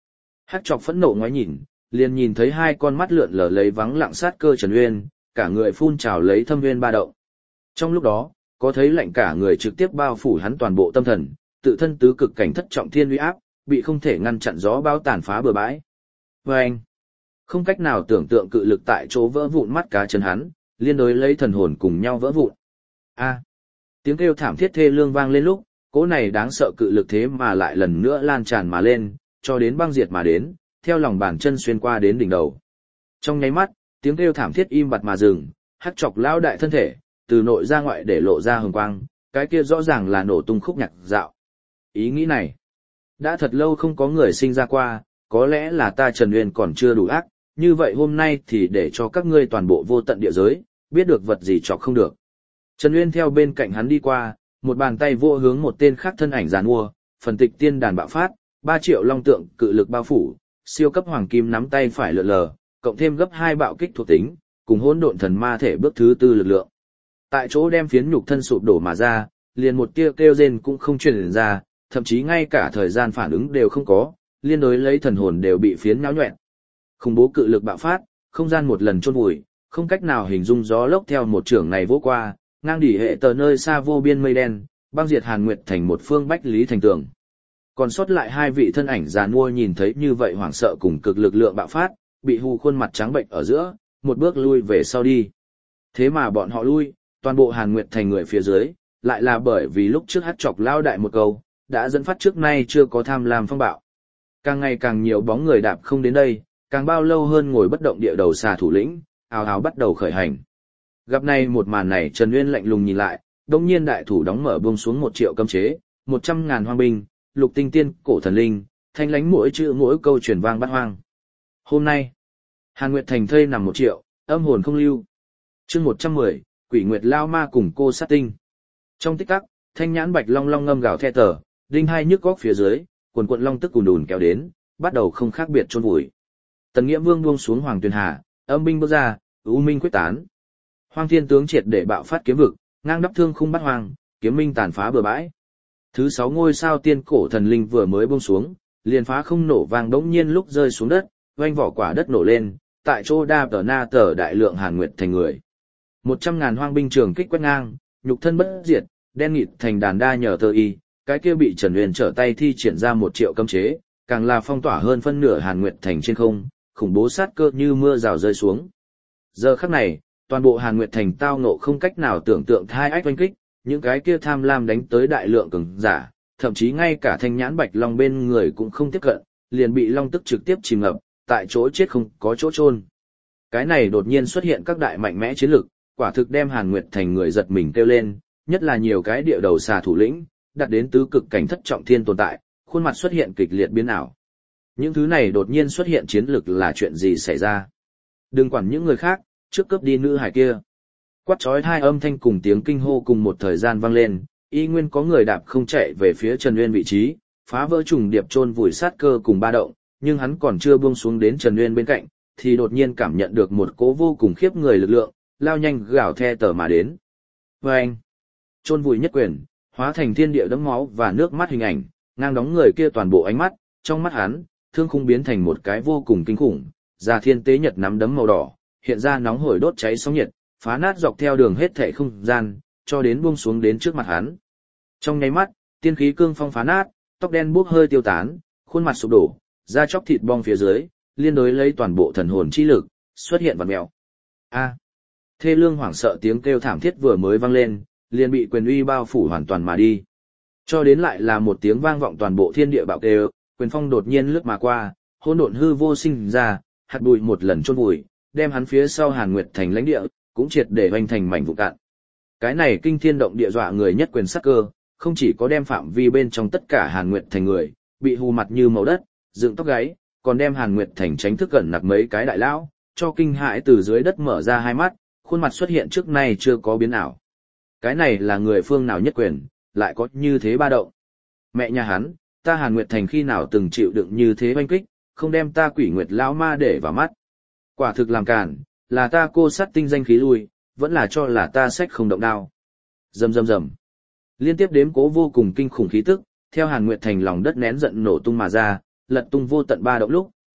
Hắc Trọc phẫn nộ ngoái nhìn, liền nhìn thấy hai con mắt lượn lờ lấy vắng lặng sát cơ Trần Uyên, cả người phun trào lấy thâm nguyên ba động. Trong lúc đó, có thấy lạnh cả người trực tiếp bao phủ hắn toàn bộ tâm thần, tự thân tứ cực cảnh thất trọng thiên uy áp, bị không thể ngăn chặn gió bão tàn phá bừa bãi. Và anh, không cách nào tưởng tượng cự lực tại chỗ vỡ vụn mắt cá chân hắn, liên đối lấy thần hồn cùng nhau vỡ vụn. A, tiếng kêu thảm thiết thê lương vang lên lúc, cỗ này đáng sợ cự lực thế mà lại lần nữa lan tràn mà lên, cho đến băng diệt mà đến, theo lòng bàn chân xuyên qua đến đỉnh đầu. Trong nháy mắt, tiếng kêu thảm thiết im bặt mà dừng, Hắc Trọc lão đại thân thể, từ nội ra ngoại để lộ ra hồng quang, cái kia rõ ràng là nổ tung khúc nhạc dạo. Ý nghĩ này, đã thật lâu không có người sinh ra qua, có lẽ là ta Trần Uyên còn chưa đủ ác, như vậy hôm nay thì để cho các ngươi toàn bộ vô tận địa giới, biết được vật gì chọc không được. Trần Uyên theo bên cạnh hắn đi qua, một bàn tay vô hướng một tên khác thân ảnh giàn mua, phần tịch tiên đàn bạo phát, ba triệu long tượng cự lực bao phủ, siêu cấp hoàng kim nắm tay phải lượn lờ, cộng thêm gấp hai bạo kích thuộc tính, cùng hỗn độn thần ma thể bước thứ tư lực lượng. Tại chỗ đem phiến nhục thân sụp đổ mà ra, liền một tia kêu, kêu rên cũng không truyền ra, thậm chí ngay cả thời gian phản ứng đều không có, liên đối lấy thần hồn đều bị phiến nháo nhọẹn. Khủng bố cự lực bạo phát, không gian một lần chôn vùi, không cách nào hình dung gió lốc theo một trường này vỗ qua, ngang đỉ hệ tờ nơi xa vô biên mây đen, băng diệt Hàn Nguyệt thành một phương bách lý thành tường. Còn sót lại hai vị thân ảnh già nua nhìn thấy như vậy hoảng sợ cùng cực lực lượng bạo phát, bị hù khuôn mặt trắng bệnh ở giữa, một bước lui về sau đi. Thế mà bọn họ lui, toàn bộ Hàn Nguyệt thành người phía dưới, lại là bởi vì lúc trước Hắc Trọc lao đại một câu, đã dẫn phát trước nay chưa có tham lam phong bạo. Càng ngày càng nhiều bóng người đạp không đến đây, càng bao lâu hơn ngồi bất động địa đầu xà thủ lĩnh, ào ào bắt đầu khởi hành. Gặp này một màn này Trần Uyên lạnh lùng nhìn lại, đông nhiên đại thủ đóng mở buông xuống một triệu cấm chế, một trăm ngàn hoang binh, lục tinh tiên, cổ thần linh, thanh lánh mỗi chữ mỗi câu truyền vang bát hoang. Hôm nay, Hàn Nguyệt thành thây nằm một triệu, âm hồn không lưu. Chương một trăm mười, Quỷ Nguyệt lao ma cùng cô sát tinh. Trong tích tắc, thanh nhãn bạch long long ngâm gào the tờ, đinh hai nhức góc phía dưới, quần quần long tức cùn đùn kéo đến, bắt đầu không khác biệt chôn vùi. Tần Nghĩa Vương buông xuống Hoàng Tuyền Hà, âm binh bước ra, u minh quyết tán. Hoang Thiên tướng triệt để bạo phát kiếm vực, ngang đắp thương khung bắt hoang, kiếm minh tàn phá bừa bãi. Thứ sáu ngôi sao tiên cổ thần linh vừa mới buông xuống, liền phá không nổ vang đống nhiên lúc rơi xuống đất, oanh vỏ quả đất nổ lên, tại chỗ đa tờ na tờ đại lượng Hàn Nguyệt thành người. Một trăm ngàn hoang binh trường kích quét ngang, nhục thân bất diệt, đen nghịt thành đàn đa nhờ tờ y, cái kia bị Trần Uyên trở tay thi triển ra một triệu cấm chế, càng là phong tỏa hơn phân nửa Hàn Nguyệt thành trên không, khủng bố sát cơ như mưa rào rơi xuống. Giờ khắc này, toàn bộ Hàn Nguyệt thành tao ngộ không cách nào tưởng tượng thai ách oanh kích, những cái kia tham lam đánh tới đại lượng cường giả, thậm chí ngay cả thanh nhãn bạch long bên người cũng không tiếp cận, liền bị long tức trực tiếp chìm ngập, tại chỗ chết không có chỗ chôn. Cái này đột nhiên xuất hiện các đại mạnh mẽ chiến lực, quả thực đem Hàn Nguyệt thành người giật mình kêu lên, nhất là nhiều cái địa đầu xà thủ lĩnh, đạt đến tứ cực cảnh thất trọng thiên tồn tại, khuôn mặt xuất hiện kịch liệt biến ảo. Những thứ này đột nhiên xuất hiện chiến lực là chuyện gì xảy ra? Đừng quản những người khác, trước cướp đi nữ hải kia. Quát chói hai âm thanh cùng tiếng kinh hô cùng một thời gian vang lên, y nguyên có người đạp không chạy về phía Trần Uyên vị trí, phá vỡ trùng điệp chôn vùi sát cơ cùng ba động, nhưng hắn còn chưa buông xuống đến Trần Uyên bên cạnh, thì đột nhiên cảm nhận được một cỗ vô cùng khiếp người lực lượng, lao nhanh gào the tờ mà đến. Và anh, chôn vùi nhất quyền, hóa thành thiên địa đẫm máu và nước mắt hình ảnh, ngang đóng người kia toàn bộ ánh mắt, trong mắt hắn, thương khung biến thành một cái vô cùng kinh khủng, ra thiên tế nhật nắm đấm màu đỏ, hiện ra nóng hổi đốt cháy sóng nhiệt, phá nát dọc theo đường hết thảy không gian, cho đến buông xuống đến trước mặt hắn. Trong nháy mắt, tiên khí cương phong phá nát, tóc đen bốc hơi tiêu tán, khuôn mặt sụp đổ, da chóc thịt bong phía dưới, liên đối lấy toàn bộ thần hồn chi lực, xuất hiện vặn mèo. A! Thê lương hoảng sợ tiếng kêu thảm thiết vừa mới vang lên, liền bị quyền uy bao phủ hoàn toàn mà đi. Cho đến lại là một tiếng vang vọng toàn bộ thiên địa bạo kêu, quyền phong đột nhiên lướt mà qua, hỗn độn hư vô sinh ra, hạt bụi một lần chôn vùi, đem hắn phía sau Hàn Nguyệt thành lãnh địa, cũng triệt để hoành thành mảnh vụn cạn. Cái này kinh thiên động địa dọa người nhất quyền sắc cơ, không chỉ có đem phạm vi bên trong tất cả Hàn Nguyệt thành người, bị hù mặt như màu đất, dựng tóc gáy, còn đem Hàn Nguyệt thành tránh thức cẩn nặc mấy cái đại lão, cho kinh hãi từ dưới đất mở ra hai mắt, khuôn mặt xuất hiện trước nay chưa có biến ảo. Cái này là người phương nào nhất quyền, lại có như thế ba động. Mẹ nhà hắn, ta Hàn Nguyệt thành khi nào từng chịu đựng như thế oanh kích, không đem ta Quỷ Nguyệt lão ma để vào mắt. Quả thực làm cản, là ta cô sát tinh danh khí lui, vẫn là cho là ta sách không động đao. Rầm rầm rầm. Liên tiếp đếm cố vô cùng kinh khủng khí tức, theo Hàn Nguyệt thành lòng đất nén giận nổ tung mà ra, lật tung vô tận ba động lúc,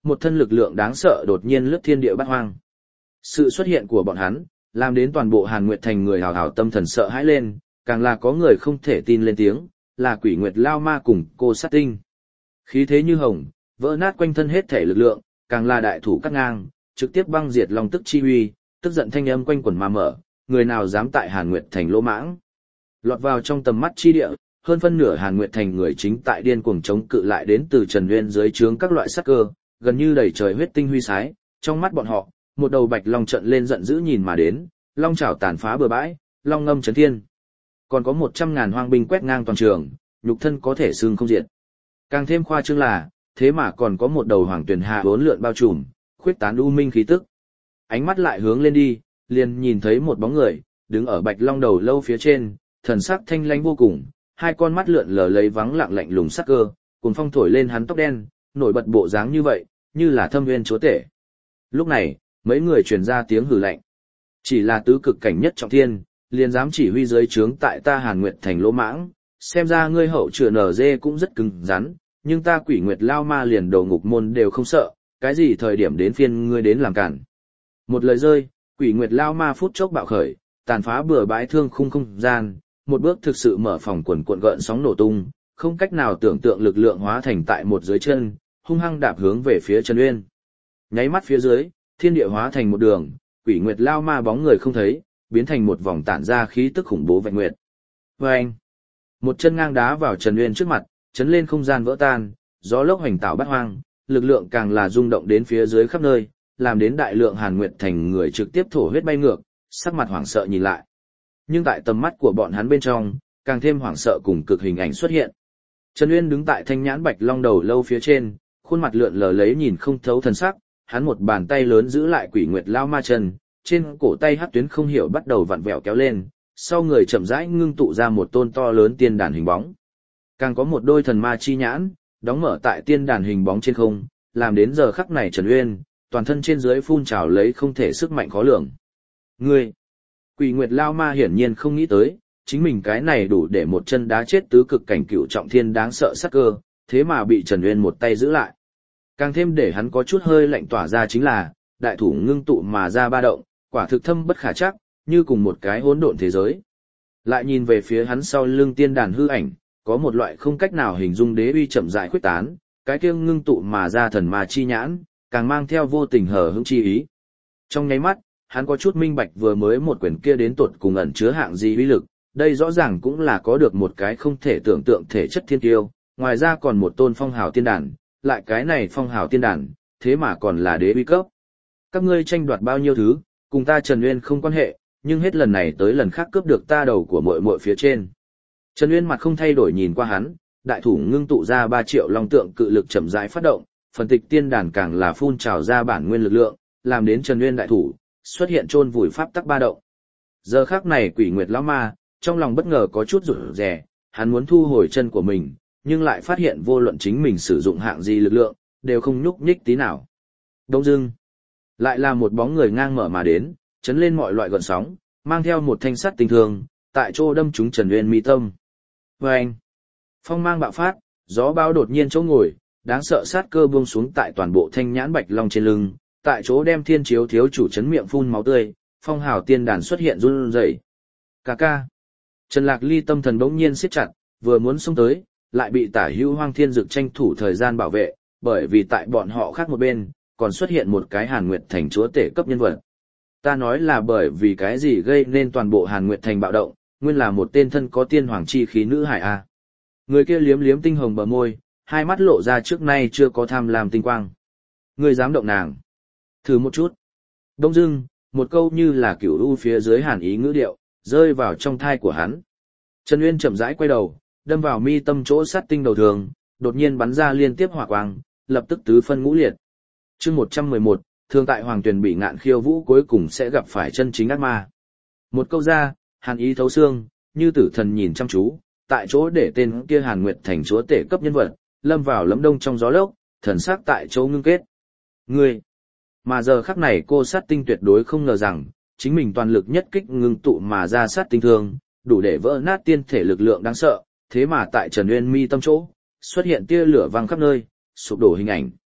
một thân lực lượng đáng sợ đột nhiên lướt thiên địa bát hoang. Sự xuất hiện của bọn hắn, làm đến toàn bộ Hàn Nguyệt Thành người hào hào tâm thần sợ hãi lên, càng là có người không thể tin lên tiếng, là Quỷ Nguyệt Lao Ma cùng cô sát tinh. Khí thế như hồng, vỡ nát quanh thân hết thể lực lượng, càng là đại thủ cắt ngang, trực tiếp băng diệt long tức chi uy, tức giận thanh âm quanh quẩn mà mở, người nào dám tại Hàn Nguyệt Thành lỗ mãng. Lọt vào trong tầm mắt chi địa, hơn phân nửa Hàn Nguyệt Thành người chính tại điên cuồng chống cự lại đến từ Trần Uyên dưới trướng các loại sát cơ, gần như đầy trời huyết tinh huy sái, trong mắt bọn họ, một đầu bạch long trận lên giận dữ nhìn mà đến, long chảo tàn phá bờ bãi, long ngâm chấn thiên. Còn có một trăm ngàn hoang binh quét ngang toàn trường, nhục thân có thể xương không diệt. Càng thêm khoa trương là, thế mà còn có một đầu hoàng tuyển hạ bốn lượn bao trùm, khuyết tán u minh khí tức. Ánh mắt lại hướng lên đi, liền nhìn thấy một bóng người, đứng ở bạch long đầu lâu phía trên, thần sắc thanh lãnh vô cùng, hai con mắt lượn lờ lấy vắng lặng lạnh lùng sắc cơ, cùng phong thổi lên hắn tóc đen, nổi bật bộ dáng như vậy, như là thâm viên chúa tể. Lúc này, mấy người truyền ra tiếng hừ lạnh. Chỉ là tứ cực cảnh nhất trọng thiên, liền dám chỉ huy dưới trướng tại ta Hàn Nguyệt Thành lỗ mãng, xem ra ngươi hậu chữa nở dê cũng rất cứng rắn, nhưng ta Quỷ Nguyệt Lao Ma liền đầu ngục môn đều không sợ, cái gì thời điểm đến phiên ngươi đến làm cản. Một lời rơi, Quỷ Nguyệt Lao Ma phút chốc bạo khởi, tàn phá bừa bãi thương khung không gian, một bước thực sự mở phòng quần cuộn gợn sóng nổ tung, không cách nào tưởng tượng lực lượng hóa thành tại một dưới chân, hung hăng đạp hướng về phía Trần Uyên. Nháy mắt phía dưới, thiên địa hóa thành một đường, Quỷ Nguyệt Lao Ma bóng người không thấy, biến thành một vòng tản ra khí tức khủng bố vạch nguyệt. Oeng! Một chân ngang đá vào Trần Uyên trước mặt, chấn lên không gian vỡ tan, gió lốc hoành tạo bát hoang, lực lượng càng là rung động đến phía dưới khắp nơi, làm đến đại lượng Hàn Nguyệt Thành người trực tiếp thổ huyết bay ngược, sắc mặt hoảng sợ nhìn lại. Nhưng tại tầm mắt của bọn hắn bên trong, càng thêm hoảng sợ cùng cực hình ảnh xuất hiện. Trần Uyên đứng tại thanh nhãn bạch long đầu lâu phía trên, khuôn mặt lượn lờ lấy nhìn không thấu thần sắc, hắn một bàn tay lớn giữ lại Quỷ Nguyệt Lao Ma chân, trên cổ tay hắc tuyến không hiểu bắt đầu vặn vẹo kéo lên, sau người chậm rãi ngưng tụ ra một tôn to lớn tiên đàn hình bóng. Càng có một đôi thần ma chi nhãn, đóng mở tại tiên đàn hình bóng trên không, làm đến giờ khắc này Trần Uyên, toàn thân trên dưới phun trào lấy không thể sức mạnh khó lường. Ngươi! Quỷ Nguyệt Lao Ma hiển nhiên không nghĩ tới, chính mình cái này đủ để một chân đá chết tứ cực cảnh cựu trọng thiên đáng sợ sắc cơ, thế mà bị Trần Uyên một tay giữ lại. Càng thêm để hắn có chút hơi lạnh tỏa ra chính là, đại thủ ngưng tụ mà ra ba động, quả thực thâm bất khả trắc, như cùng một cái hỗn độn thế giới. Lại nhìn về phía hắn sau lưng tiên đàn hư ảnh, có một loại không cách nào hình dung đế uy chậm rãi khuyết tán, cái kia ngưng tụ mà ra thần ma chi nhãn, càng mang theo vô tình hờ hững chi ý. Trong nháy mắt, hắn có chút minh bạch vừa mới một quyền kia đến tột cùng ẩn chứa hạng gì uy lực, đây rõ ràng cũng là có được một cái không thể tưởng tượng thể chất thiên kiêu, ngoài ra còn một tôn phong hào tiên đàn, lại cái này phong hào tiên đàn, thế mà còn là đế uy cấp. Các ngươi tranh đoạt bao nhiêu thứ, cùng ta Trần Uyên không quan hệ, nhưng hết lần này tới lần khác cướp được ta đầu của muội muội phía trên. Trần Uyên mặt không thay đổi nhìn qua hắn, đại thủ ngưng tụ ra ba triệu long tượng cự lực chậm rãi phát động, phần tịch tiên đàn càng là phun trào ra bản nguyên lực lượng, làm đến Trần Uyên đại thủ xuất hiện chôn vùi pháp tắc ba động. Giờ khắc này Quỷ Nguyệt Lão Ma, trong lòng bất ngờ có chút rụt rè, hắn muốn thu hồi chân của mình, nhưng lại phát hiện vô luận chính mình sử dụng hạng gì lực lượng, đều không nhúc nhích tí nào. Đông dưng, lại là một bóng người ngang mở mà đến, chấn lên mọi loại gợn sóng, mang theo một thanh sắt tinh thường, tại chỗ đâm trúng Trần Uyên mi tâm. Vâng! Phong mang bạo phát, gió bão đột nhiên chỗ ngồi, đáng sợ sát cơ buông xuống tại toàn bộ thanh nhãn bạch long trên lưng, tại chỗ đem thiên chiếu thiếu chủ chấn miệng phun máu tươi, phong hào tiên đàn xuất hiện run rẩy. Cà ca! Trần Lạc Ly tâm thần bỗng nhiên siết chặt, vừa muốn xông tới, lại bị Tả Hữu Hoang Thiên Dực tranh thủ thời gian bảo vệ, bởi vì tại bọn họ khác một bên, còn xuất hiện một cái Hàn Nguyệt Thành chúa tể cấp nhân vật. Ta nói là bởi vì cái gì gây nên toàn bộ Hàn Nguyệt Thành bạo động, nguyên là một tên thân có tiên hoàng chi khí nữ hải a. Người kia liếm liếm tinh hồng bờ môi, hai mắt lộ ra trước nay chưa có tham lam tinh quang. Người dám động nàng? Thử một chút. Đông dưng, một câu như là cửu u phía dưới hàn ý ngữ điệu, rơi vào trong thai của hắn. Trần Uyên chậm rãi quay đầu, đâm vào mi tâm chỗ sát tinh đầu thường, đột nhiên bắn ra liên tiếp hỏa quang, lập tức tứ phân ngũ liệt. Chương một trăm mười một, thường tại Hoàng Tuyền bị ngạn khiêu vũ cuối cùng sẽ gặp phải chân chính ác ma. Một câu ra, hàn ý thấu xương, như tử thần nhìn chăm chú, tại chỗ để tên kia Hàn Nguyệt Thành chúa tể cấp nhân vật, lâm vào lẫm đông trong gió lốc, thần sắc tại chỗ ngưng kết. Ngươi! Mà giờ khắc này cô sát tinh tuyệt đối không ngờ rằng, chính mình toàn lực nhất kích ngưng tụ mà ra sát tinh thương, đủ để vỡ nát tiên thể lực lượng đáng sợ, thế mà tại Trần Uyên mi tâm chỗ, xuất hiện tia lửa văng khắp nơi, sụp đổ hình ảnh.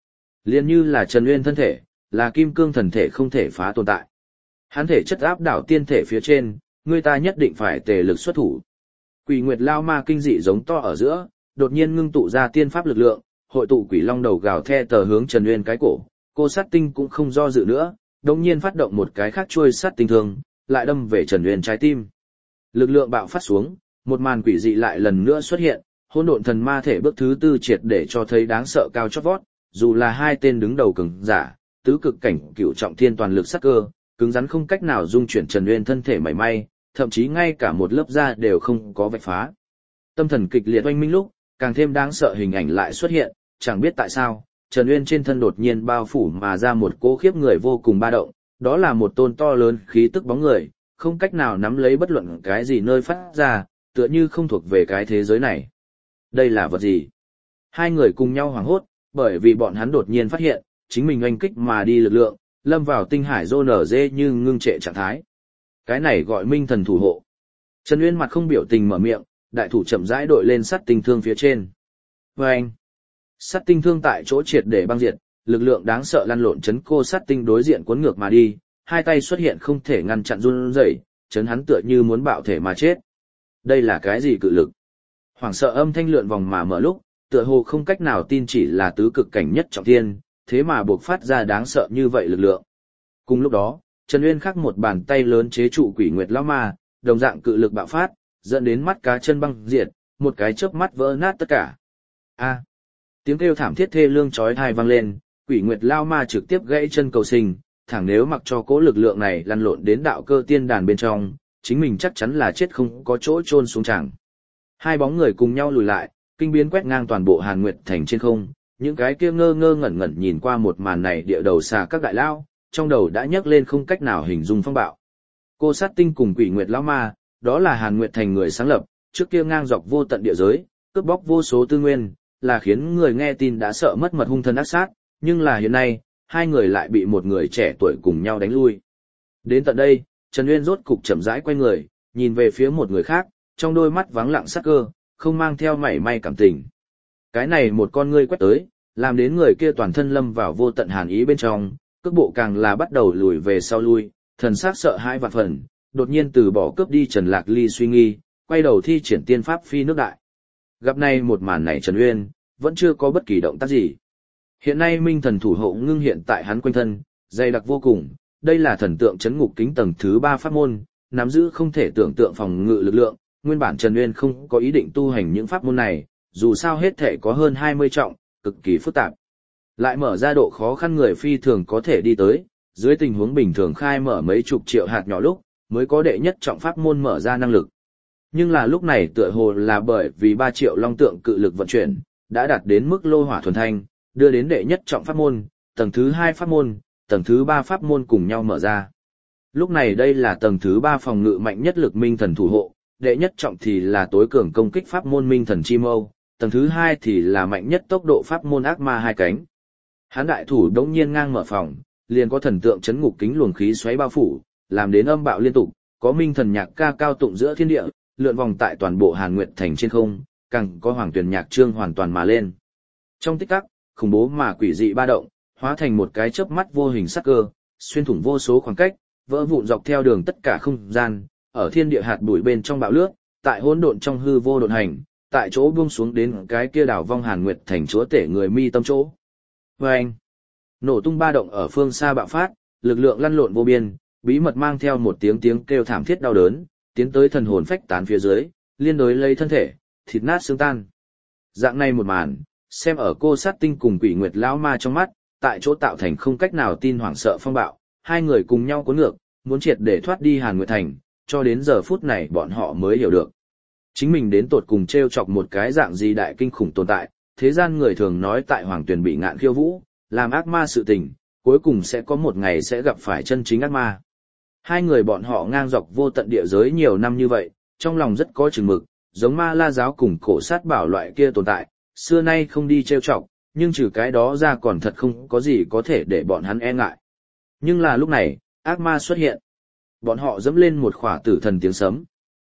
Liên như là Trần Uyên thân thể, là kim cương thần thể không thể phá tồn tại. Hắn thể chất áp đảo tiên thể phía trên, người ta nhất định phải tề lực xuất thủ. Quỷ Nguyệt Lao Ma kinh dị giống to ở giữa, đột nhiên ngưng tụ ra tiên pháp lực lượng, hội tụ quỷ long đầu gào the tờ hướng Trần Uyên cái cổ, cô sát tinh cũng không do dự nữa, đột nhiên phát động một cái khác chuôi sát tinh thương, lại đâm về Trần Uyên trái tim. Lực lượng bạo phát xuống, một màn quỷ dị lại lần nữa xuất hiện, hỗn độn thần ma thể bước thứ tư triệt để cho thấy đáng sợ cao chót vót, dù là hai tên đứng đầu cường giả, tứ cực cảnh cửu trọng thiên toàn lực sát cơ, cứng rắn không cách nào dung chuyển Trần Uyên thân thể mảy may, thậm chí ngay cả một lớp da đều không có vạch phá. Tâm thần kịch liệt oanh minh lúc, càng thêm đáng sợ hình ảnh lại xuất hiện, chẳng biết tại sao, Trần Uyên trên thân đột nhiên bao phủ mà ra một cỗ khiếp người vô cùng ba động, đó là một tôn to lớn khí tức bóng người, không cách nào nắm lấy bất luận cái gì nơi phát ra, tựa như không thuộc về cái thế giới này. Đây là vật gì? Hai người cùng nhau hoảng hốt, bởi vì bọn hắn đột nhiên phát hiện, chính mình oanh kích mà đi lực lượng, lâm vào tinh hải rô nở dê như ngưng trệ trạng thái. Cái này gọi minh thần thủ hộ. Trần Uyên mặt không biểu tình mở miệng, đại thủ chậm rãi đội lên sắt tinh thương phía trên. Và anh, sắt tinh thương tại chỗ triệt để băng diệt, lực lượng đáng sợ lăn lộn chấn cô sắt tinh đối diện cuốn ngược mà đi, hai tay xuất hiện không thể ngăn chặn run rẩy, chấn hắn tựa như muốn bạo thể mà chết. Đây là cái gì cự lực? Hoảng sợ âm thanh lượn vòng mà mở lúc, tựa hồ không cách nào tin chỉ là tứ cực cảnh nhất trọng thiên, thế mà buộc phát ra đáng sợ như vậy lực lượng. Cùng lúc đó, Trần Uyên khắc một bàn tay lớn chế trụ Quỷ Nguyệt Lão Ma, đồng dạng cự lực bạo phát, dẫn đến mắt cá chân băng diệt, một cái chớp mắt vỡ nát tất cả. A! Tiếng kêu thảm thiết thê lương chói tai vang lên, Quỷ Nguyệt Lão Ma trực tiếp gãy chân cầu sinh, thẳng nếu mặc cho cố lực lượng này lăn lộn đến đạo cơ tiên đàn bên trong, chính mình chắc chắn là chết không có chỗ chôn xuống chẳng. Hai bóng người cùng nhau lùi lại, kinh biến quét ngang toàn bộ Hàn Nguyệt thành trên không, những cái kia ngơ ngơ ngẩn ngẩn nhìn qua một màn này địa đầu xà các đại lao, trong đầu đã nhấc lên không cách nào hình dung phong bạo. Cô sát tinh cùng Quỷ Nguyệt Lão Ma, đó là Hàn Nguyệt thành người sáng lập, trước kia ngang dọc vô tận địa giới, cướp bóc vô số tư nguyên, là khiến người nghe tin đã sợ mất mật hung thần ác sát, nhưng là hiện nay, hai người lại bị một người trẻ tuổi cùng nhau đánh lui. Đến tận đây, Trần Uyên rốt cục chậm rãi quay người, nhìn về phía một người khác, trong đôi mắt vắng lặng sắc cơ, không mang theo mảy may cảm tình. Cái này một con ngươi quét tới, làm đến người kia toàn thân lâm vào vô tận hàn ý bên trong, cước bộ càng là bắt đầu lùi về sau lui, thần sắc sợ hãi vạn phần, đột nhiên từ bỏ cướp đi Trần Lạc Ly suy nghi, quay đầu thi triển tiên pháp phi nước đại. Gặp nay một màn này Trần Uyên, vẫn chưa có bất kỳ động tác gì. Hiện nay minh thần thủ hộ ngưng hiện tại hắn quanh thân, dày đặc vô cùng, đây là thần tượng chấn ngục kính tầng thứ ba pháp môn, nắm giữ không thể tưởng tượng phòng ngự lực lượng, nguyên bản Trần Uyên không có ý định tu hành những pháp môn này, dù sao hết thể có hơn hai mươi trọng, cực kỳ phức tạp. Lại mở ra độ khó khăn người phi thường có thể đi tới, dưới tình huống bình thường khai mở mấy chục triệu hạt nhỏ lúc, mới có đệ nhất trọng pháp môn mở ra năng lực. Nhưng là lúc này tựa hồ là bởi vì ba triệu long tượng cự lực vận chuyển, đã đạt đến mức lô hỏa thuần thanh, đưa đến đệ nhất trọng pháp môn, tầng thứ hai pháp môn, tầng thứ ba pháp môn cùng nhau mở ra. Lúc này đây là tầng thứ ba phòng ngự mạnh nhất lực minh thần thủ hộ, đệ nhất trọng thì là tối cường công kích pháp môn minh thần chi mâu, tầng thứ hai thì là mạnh nhất tốc độ pháp môn ác ma hai cánh. Hán đại thủ đống nhiên ngang mở phòng, liền có thần tượng chấn ngục kính luồng khí xoáy bao phủ, làm đến âm bạo liên tục, có minh thần nhạc ca cao tụng giữa thiên địa, lượn vòng tại toàn bộ Hàn Nguyệt thành trên không, càng có hoàng tuyển nhạc trương hoàn toàn mà lên. Trong tích tắc, khủng bố mà quỷ dị ba động, hóa thành một cái chớp mắt vô hình sắc cơ, xuyên thủng vô số khoảng cách, vỡ vụn dọc theo đường tất cả không gian, ở thiên địa hạt bụi bên trong bạo lướt, tại hỗn độn trong hư vô độn hành, tại chỗ buông xuống đến cái kia đảo vong Hàn Nguyệt thành chúa tể người mi tâm chỗ. Và anh, nổ tung ba động ở phương xa bạo phát, lực lượng lăn lộn vô biên, bí mật mang theo một tiếng tiếng kêu thảm thiết đau đớn, tiến tới thần hồn phách tán phía dưới, liên đối lấy thân thể, thịt nát xương tan. Dạng này một màn, xem ở cô sát tinh cùng Quỷ Nguyệt Lão Ma trong mắt, tại chỗ tạo thành không cách nào tin hoảng sợ phong bạo, hai người cùng nhau cuốn ngược, muốn triệt để thoát đi Hàn Nguyệt thành, cho đến giờ phút này bọn họ mới hiểu được. Chính mình đến tột cùng treo chọc một cái dạng gì đại kinh khủng tồn tại, thế gian người thường nói tại Hoàng Tuyền bị ngạn khiêu vũ, làm ác ma sự tình, cuối cùng sẽ có một ngày sẽ gặp phải chân chính ác ma. Hai người bọn họ ngang dọc vô tận địa giới nhiều năm như vậy, trong lòng rất có chừng mực, giống Ma La giáo cùng Cổ Sát Bảo loại kia tồn tại, xưa nay không đi trêu chọc, nhưng trừ cái đó ra còn thật không có gì có thể để bọn hắn e ngại. Nhưng là lúc này, ác ma xuất hiện. Bọn họ dẫm lên một khỏa tử thần tiếng sấm.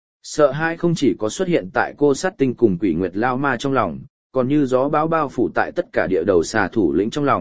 Sợ hãi không chỉ có xuất hiện tại cô sát tinh cùng Quỷ Nguyệt Lao Ma trong lòng, còn như gió bão bao phủ tại tất cả địa đầu xà thủ lĩnh trong lòng,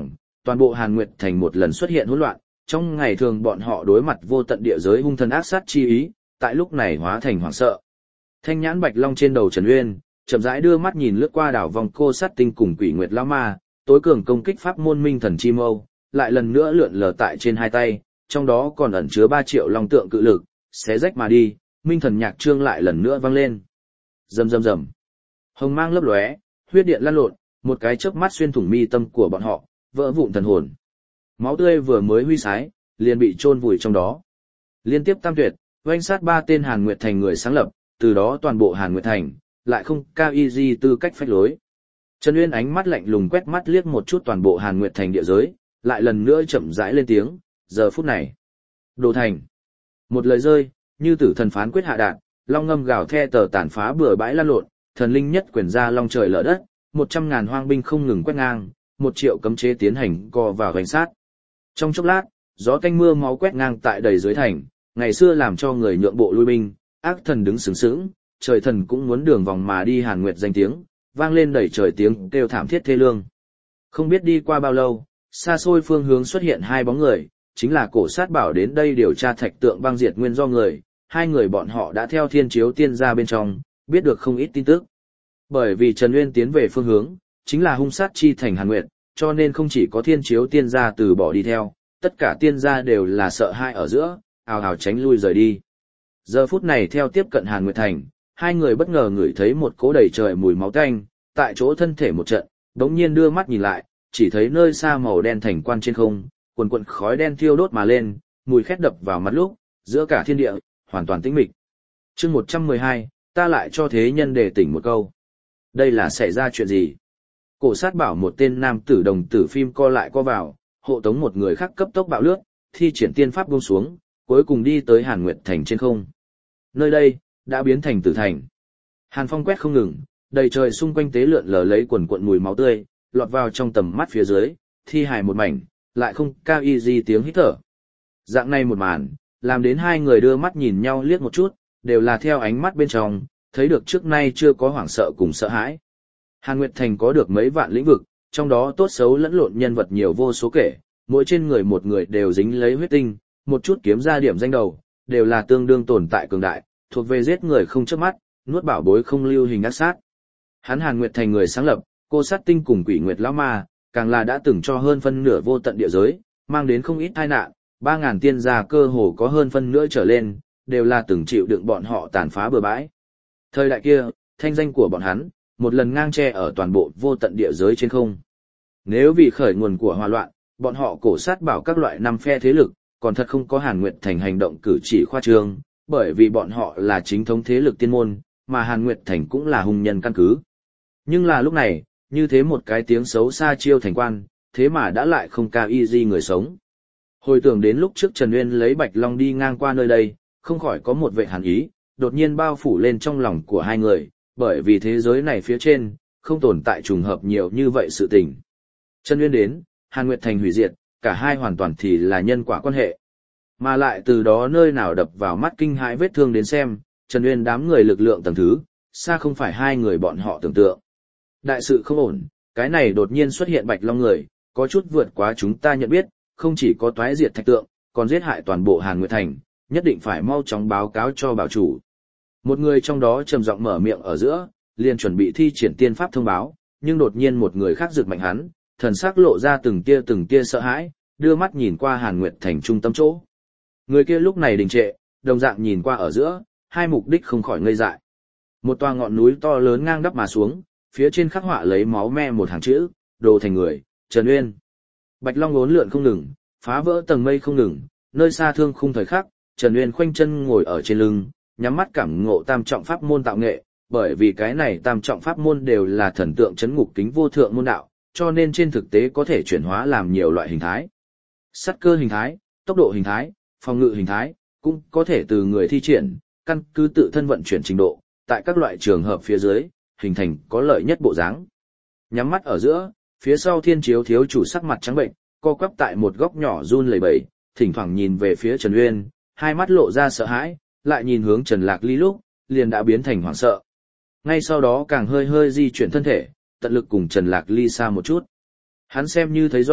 toàn bộ Hàn Nguyệt Thành một lần xuất hiện hỗn loạn, trong ngày thường bọn họ đối mặt vô tận địa giới hung thần ác sát chi ý, tại lúc này hóa thành hoảng sợ. Thanh nhãn bạch long trên đầu Trần Uyên, chậm rãi đưa mắt nhìn lướt qua đảo vòng cô sát tinh cùng quỷ nguyệt lão ma, tối cường công kích pháp môn minh thần chi mâu, lại lần nữa lượn lờ tại trên hai tay, trong đó còn ẩn chứa ba triệu long tượng cự lực, xé rách mà đi, minh thần nhạc trương lại lần nữa vang lên. Rầm rầm rầm. Hồng mang lấp lóe, huyết điện lăn lộn, một cái chớp mắt xuyên thủng mi tâm của bọn họ, vỡ vụn thần hồn. Máu tươi vừa mới huy sái, liền bị chôn vùi trong đó. Liên tiếp tam tuyệt, oanh sát ba tên Hàn Nguyệt Thành người sáng lập, từ đó toàn bộ Hàn Nguyệt Thành lại không cao y di tư cách phách lối. Trần Uyên ánh mắt lạnh lùng quét mắt liếc một chút toàn bộ Hàn Nguyệt Thành địa giới, lại lần nữa chậm rãi lên tiếng, giờ phút này. Đồ thành. Một lời rơi, như tử thần phán quyết hạ đạn, long ngâm gào the tờ tàn phá bừa bãi lan lộn, thần linh nhất quyền ra long trời lở đất, một trăm ngàn hoang binh không ngừng quét ngang, một triệu cấm chế tiến hành co vào hoành sát. Trong chốc lát, gió tanh mưa máu quét ngang tại đầy dưới thành, ngày xưa làm cho người nhượng bộ lui binh, ác thần đứng sướng sướng, trời thần cũng muốn đường vòng mà đi Hàn Nguyệt danh tiếng, vang lên đầy trời tiếng kêu thảm thiết thê lương. Không biết đi qua bao lâu, xa xôi phương hướng xuất hiện hai bóng người, chính là cổ sát bảo đến đây điều tra thạch tượng băng diệt nguyên do người, hai người bọn họ đã theo thiên chiếu tiên ra bên trong, biết được không ít tin tức. Bởi vì Trần Uyên tiến về phương hướng, chính là hung sát chi thành Hàn Nguyệt, cho nên không chỉ có thiên chiếu tiên gia từ bỏ đi theo, tất cả tiên gia đều là sợ hãi ở giữa, ào ào tránh lui rời đi. Giờ phút này theo tiếp cận Hàn Nguyệt Thành, hai người bất ngờ ngửi thấy một cỗ đầy trời mùi máu tanh, tại chỗ thân thể một trận, đống nhiên đưa mắt nhìn lại, chỉ thấy nơi xa màu đen thành quan trên không, quần quần khói đen thiêu đốt mà lên, mùi khét đập vào mặt lúc, giữa cả thiên địa, hoàn toàn tĩnh mịch. Chương một trăm mười hai, ta lại cho thế nhân đề tỉnh một câu. Đây là xảy ra chuyện gì? Cổ sát bảo một tên nam tử đồng tử phim co lại co vào, hộ tống một người khác cấp tốc bạo lướt, thi triển tiên pháp buông xuống, cuối cùng đi tới Hàn Nguyệt Thành trên không. Nơi đây, đã biến thành tử thành. Hàn phong quét không ngừng, đầy trời xung quanh tế lượn lờ lấy quần cuộn mùi máu tươi, lọt vào trong tầm mắt phía dưới, thi hài một mảnh, lại không cao y gì tiếng hít thở. Dạng này một màn, làm đến hai người đưa mắt nhìn nhau liếc một chút, đều là theo ánh mắt bên trong, thấy được trước nay chưa có hoảng sợ cùng sợ hãi. Hàn Nguyệt Thành có được mấy vạn lĩnh vực, trong đó tốt xấu lẫn lộn nhân vật nhiều vô số kể, mỗi trên người một người đều dính lấy huyết tinh, một chút kiếm ra điểm danh đầu, đều là tương đương tồn tại cường đại, thuộc về giết người không chớp mắt, nuốt bảo bối không lưu hình ác sát. Hắn Hàn Nguyệt Thành người sáng lập, cô sát tinh cùng quỷ nguyệt lão ma, càng là đã từng cho hơn phân nửa vô tận địa giới, mang đến không ít tai nạn, ba ngàn tiên gia cơ hồ có hơn phân nửa trở lên, đều là từng chịu đựng bọn họ tàn phá bừa bãi. Thời đại kia, thanh danh của bọn hắn, một lần ngang tre ở toàn bộ vô tận địa giới trên không. Nếu vì khởi nguồn của hòa loạn, bọn họ cổ sát bảo các loại năm phe thế lực, còn thật không có Hàn Nguyệt Thành hành động cử chỉ khoa trương, bởi vì bọn họ là chính thống thế lực tiên môn, mà Hàn Nguyệt Thành cũng là hùng nhân căn cứ. Nhưng là lúc này, như thế một cái tiếng xấu xa chiêu thành quan, thế mà đã lại không cao y di người sống. Hồi tưởng đến lúc trước Trần Uyên lấy Bạch Long đi ngang qua nơi đây, không khỏi có một vệ hàn ý, đột nhiên bao phủ lên trong lòng của hai người, bởi vì thế giới này phía trên, không tồn tại trùng hợp nhiều như vậy sự tình. Trần Uyên đến, Hàn Nguyệt Thành hủy diệt, cả hai hoàn toàn thì là nhân quả quan hệ. Mà lại từ đó nơi nào đập vào mắt kinh hãi vết thương đến xem, Trần Uyên đám người lực lượng tầng thứ, xa không phải hai người bọn họ tưởng tượng. Đại sự không ổn, cái này đột nhiên xuất hiện Bạch Long người, có chút vượt quá chúng ta nhận biết, không chỉ có toái diệt thạch tượng, còn giết hại toàn bộ Hàn Nguyệt Thành, nhất định phải mau chóng báo cáo cho bảo chủ. Một người trong đó trầm giọng mở miệng ở giữa, liền chuẩn bị thi triển tiên pháp thông báo, nhưng đột nhiên một người khác giật mạnh hắn, thần sắc lộ ra từng tia từng tia sợ hãi, đưa mắt nhìn qua Hàn Nguyệt Thành trung tâm chỗ. Người kia lúc này đình trệ, đồng dạng nhìn qua ở giữa, hai mục đích không khỏi ngây dại. Một tòa ngọn núi to lớn ngang đắp mà xuống, phía trên khắc họa lấy máu me một hàng chữ, đồ thành người, Trần Uyên. Bạch Long uốn lượn không ngừng, phá vỡ tầng mây không ngừng, nơi xa thương khung thời khắc, Trần Uyên khoanh chân ngồi ở trên lưng, nhắm mắt cảm ngộ tam trọng pháp môn tạo nghệ, bởi vì cái này tam trọng pháp môn đều là thần tượng chấn ngục kính vô thượng môn đạo, cho nên trên thực tế có thể chuyển hóa làm nhiều loại hình thái. Sắt cơ hình thái, tốc độ hình thái, phòng ngự hình thái, cũng có thể từ người thi triển, căn cứ tự thân vận chuyển trình độ, tại các loại trường hợp phía dưới, hình thành có lợi nhất bộ dáng. Nhắm mắt ở giữa, phía sau Thiên Chiếu thiếu chủ sắc mặt trắng bệnh, co quắp tại một góc nhỏ run lẩy bẩy, thỉnh thoảng nhìn về phía Trần Uyên, hai mắt lộ ra sợ hãi, lại nhìn hướng Trần Lạc Ly lúc, liền đã biến thành hoảng sợ. Ngay sau đó càng hơi hơi di chuyển thân thể, tận lực cùng Trần Lạc Ly xa một chút. Hắn xem như thấy rõ,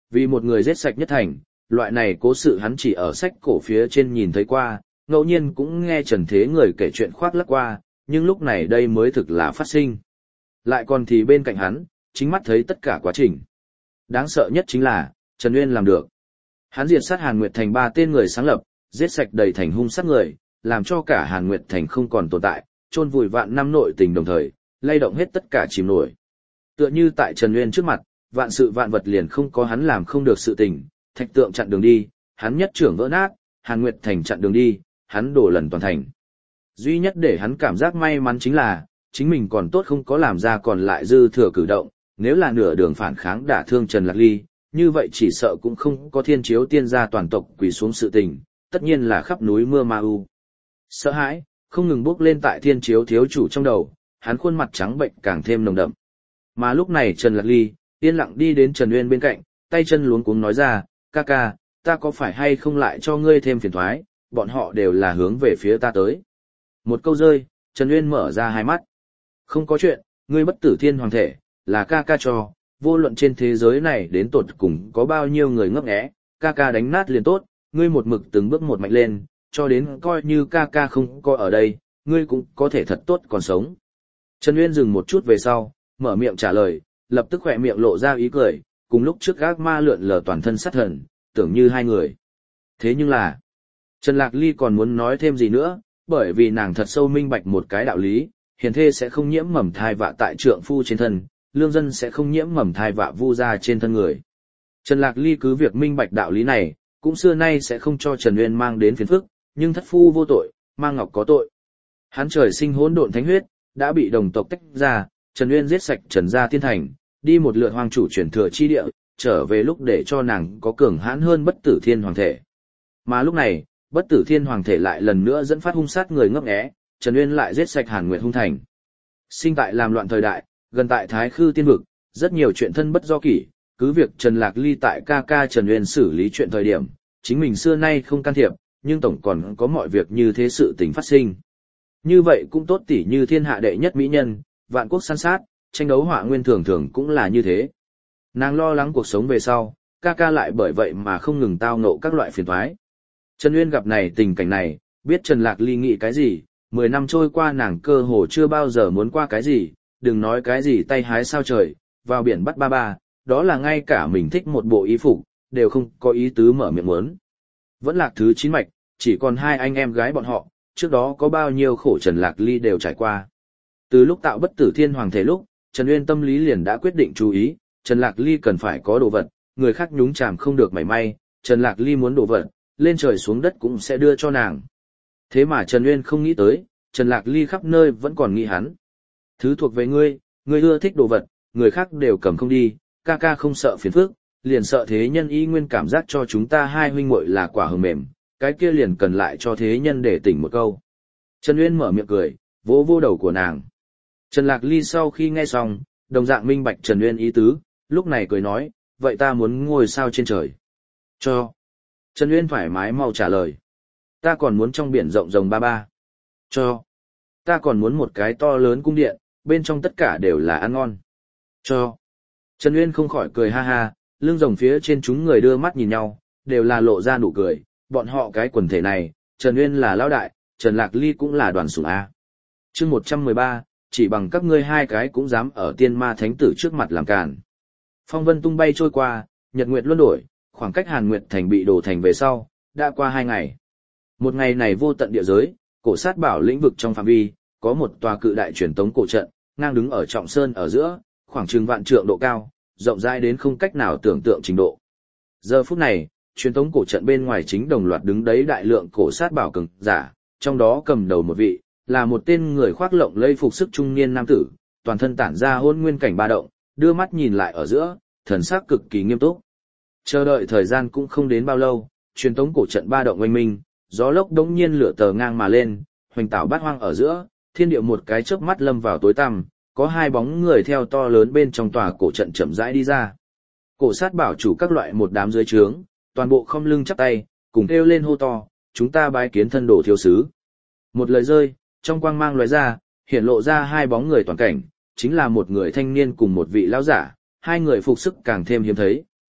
vì một người giết sạch nhất thành, loại này cố sự hắn chỉ ở sách cổ phía trên nhìn thấy qua, ngẫu nhiên cũng nghe Trần Thế người kể chuyện khoác lác qua, nhưng lúc này đây mới thực là phát sinh. Lại còn thì bên cạnh hắn, chính mắt thấy tất cả quá trình. Đáng sợ nhất chính là, Trần Uyên làm được. Hắn diệt sát Hàn Nguyệt Thành ba tên người sáng lập, giết sạch đầy thành hung sát người, làm cho cả Hàn Nguyệt Thành không còn tồn tại, chôn vùi vạn năm nội tình đồng thời, lay động hết tất cả chìm nổi. Tựa như tại Trần Uyên trước mặt, vạn sự vạn vật liền không có hắn làm không được sự tình, thạch tượng chặn đường đi, hắn nhất trưởng vỡ nát, Hàn Nguyệt Thành chặn đường đi, hắn đổ lần toàn thành. Duy nhất để hắn cảm giác may mắn chính là, chính mình còn tốt không có làm ra còn lại dư thừa cử động, nếu là nửa đường phản kháng đả thương Trần Lạc Ly, như vậy chỉ sợ cũng không có thiên chiếu tiên gia toàn tộc quỳ xuống sự tình, tất nhiên là khắp núi mưa ma u. Sợ hãi, không ngừng bước lên tại thiên chiếu thiếu chủ trong đầu, hắn khuôn mặt trắng bệnh càng thêm nồng đậm. Mà lúc này Trần Lạc Ly, yên lặng đi đến Trần Uyên bên cạnh, tay chân luống cuống nói ra, ca ca, ta có phải hay không lại cho ngươi thêm phiền thoái, bọn họ đều là hướng về phía ta tới. Một câu rơi, Trần Uyên mở ra hai mắt. Không có chuyện, ngươi bất tử thiên hoàng thể, là ca ca cho, vô luận trên thế giới này đến tột cùng có bao nhiêu người ngấp nghé, ca ca đánh nát liền tốt, ngươi một mực từng bước một mạnh lên, cho đến coi như ca ca không có ở đây, ngươi cũng có thể thật tốt còn sống. Trần Uyên dừng một chút về sau, mở miệng trả lời, lập tức khỏe miệng lộ ra ý cười, cùng lúc trước gác ma lượn lờ toàn thân sát thần, tưởng như hai người. Thế nhưng là, Trần Lạc Ly còn muốn nói thêm gì nữa, bởi vì nàng thật sâu minh bạch một cái đạo lý, hiền thê sẽ không nhiễm mầm thai vạ tại trượng phu trên thân, lương dân sẽ không nhiễm mầm thai vạ vu ra trên thân người. Trần Lạc Ly cứ việc minh bạch đạo lý này, cũng xưa nay sẽ không cho Trần Uyên mang đến phiền phức, nhưng thất phu vô tội, mang ngọc có tội. Hắn trời sinh hỗn độn thánh huyết, đã bị đồng tộc tách ra, Trần Uyên giết sạch Trần gia tiên thành, đi một lượt hoàng chủ chuyển thừa chi địa, trở về lúc để cho nàng có cường hãn hơn bất tử thiên hoàng thể. Mà lúc này, bất tử thiên hoàng thể lại lần nữa dẫn phát hung sát người ngấp nghé, Trần Uyên lại giết sạch Hàn Nguyệt hung thành. Sinh tại làm loạn thời đại, gần tại Thái Khư tiên vực, rất nhiều chuyện thân bất do kỷ, cứ việc Trần Lạc Ly tại ca ca Trần Uyên xử lý chuyện thời điểm, chính mình xưa nay không can thiệp, nhưng tổng còn có mọi việc như thế sự tình phát sinh. Như vậy cũng tốt tỉ như thiên hạ đệ nhất mỹ nhân, vạn quốc săn sát, tranh đấu họa nguyên thường thường cũng là như thế. Nàng lo lắng cuộc sống về sau, ca ca lại bởi vậy mà không ngừng tao ngộ các loại phiền toái. Trần Uyên gặp này tình cảnh này, biết Trần Lạc Ly nghĩ cái gì, mười năm trôi qua nàng cơ hồ chưa bao giờ muốn qua cái gì, đừng nói cái gì tay hái sao trời, vào biển bắt ba ba, đó là ngay cả mình thích một bộ y phục, đều không có ý tứ mở miệng muốn. Vẫn Lạc thứ chín mạch, chỉ còn hai anh em gái bọn họ, trước đó có bao nhiêu khổ Trần Lạc Ly đều trải qua. Từ lúc tạo bất tử thiên hoàng thể lúc, Trần Uyên tâm lý liền đã quyết định chú ý, Trần Lạc Ly cần phải có đồ vật, người khác nhúng chàm không được mảy may, Trần Lạc Ly muốn đồ vật, lên trời xuống đất cũng sẽ đưa cho nàng. Thế mà Trần Uyên không nghĩ tới, Trần Lạc Ly khắp nơi vẫn còn nghĩ hắn. Thứ thuộc về ngươi, ngươi ưa thích đồ vật, người khác đều cầm không đi, ca ca không sợ phiền phức, liền sợ thế nhân y nguyên cảm giác cho chúng ta hai huynh muội là quả hờ mềm, cái kia liền cần lại cho thế nhân để tỉnh một câu. Trần Uyên mở miệng cười, vỗ vô đầu của nàng. Trần Lạc Ly sau khi nghe xong, đồng dạng minh bạch Trần Uyên ý tứ, lúc này cười nói, vậy ta muốn ngôi sao trên trời. Cho. Trần Uyên thoải mái mau trả lời. Ta còn muốn trong biển rộng rồng ba ba. Cho. Ta còn muốn một cái to lớn cung điện, bên trong tất cả đều là ăn ngon. Cho. Trần Uyên không khỏi cười ha ha, lưng rồng phía trên chúng người đưa mắt nhìn nhau, đều là lộ ra nụ cười, bọn họ cái quần thể này, Trần Uyên là lão đại, Trần Lạc Ly cũng là đoàn sủng A. Chương một trăm mười ba, chỉ bằng các ngươi hai cái cũng dám ở tiên ma thánh tử trước mặt làm càn. Phong vân tung bay trôi qua, nhật nguyệt luân đổi, khoảng cách Hàn Nguyệt thành bị đổ thành về sau, đã qua hai ngày. Một ngày này vô tận địa giới, cổ sát bảo lĩnh vực trong phạm vi, có một tòa cự đại truyền tống cổ trận, ngang đứng ở trọng sơn ở giữa, khoảng chừng vạn trượng độ cao, rộng rãi đến không cách nào tưởng tượng trình độ. Giờ phút này, truyền tống cổ trận bên ngoài chính đồng loạt đứng đấy đại lượng cổ sát bảo cường giả, trong đó cầm đầu một vị, là một tên người khoác lộng lây phục sức trung niên nam tử, toàn thân tản ra hôn nguyên cảnh ba động, đưa mắt nhìn lại ở giữa, thần sắc cực kỳ nghiêm túc. Chờ đợi thời gian cũng không đến bao lâu, truyền tống cổ trận ba động oanh minh, gió lốc đống nhiên lửa tờ ngang mà lên, hoành tảo bát hoang ở giữa, thiên địa một cái chớp mắt lâm vào tối tăm, có hai bóng người theo to lớn bên trong tòa cổ trận chậm rãi đi ra. Cổ sát bảo chủ các loại một đám dưới trướng, toàn bộ không lưng chắp tay, cùng kêu lên hô to, chúng ta bái kiến thân đồ thiếu sứ. Một lời rơi, trong quang mang lóe ra, hiện lộ ra hai bóng người toàn cảnh, chính là một người thanh niên cùng một vị lão giả, hai người phục sức càng thêm hiếm thấy,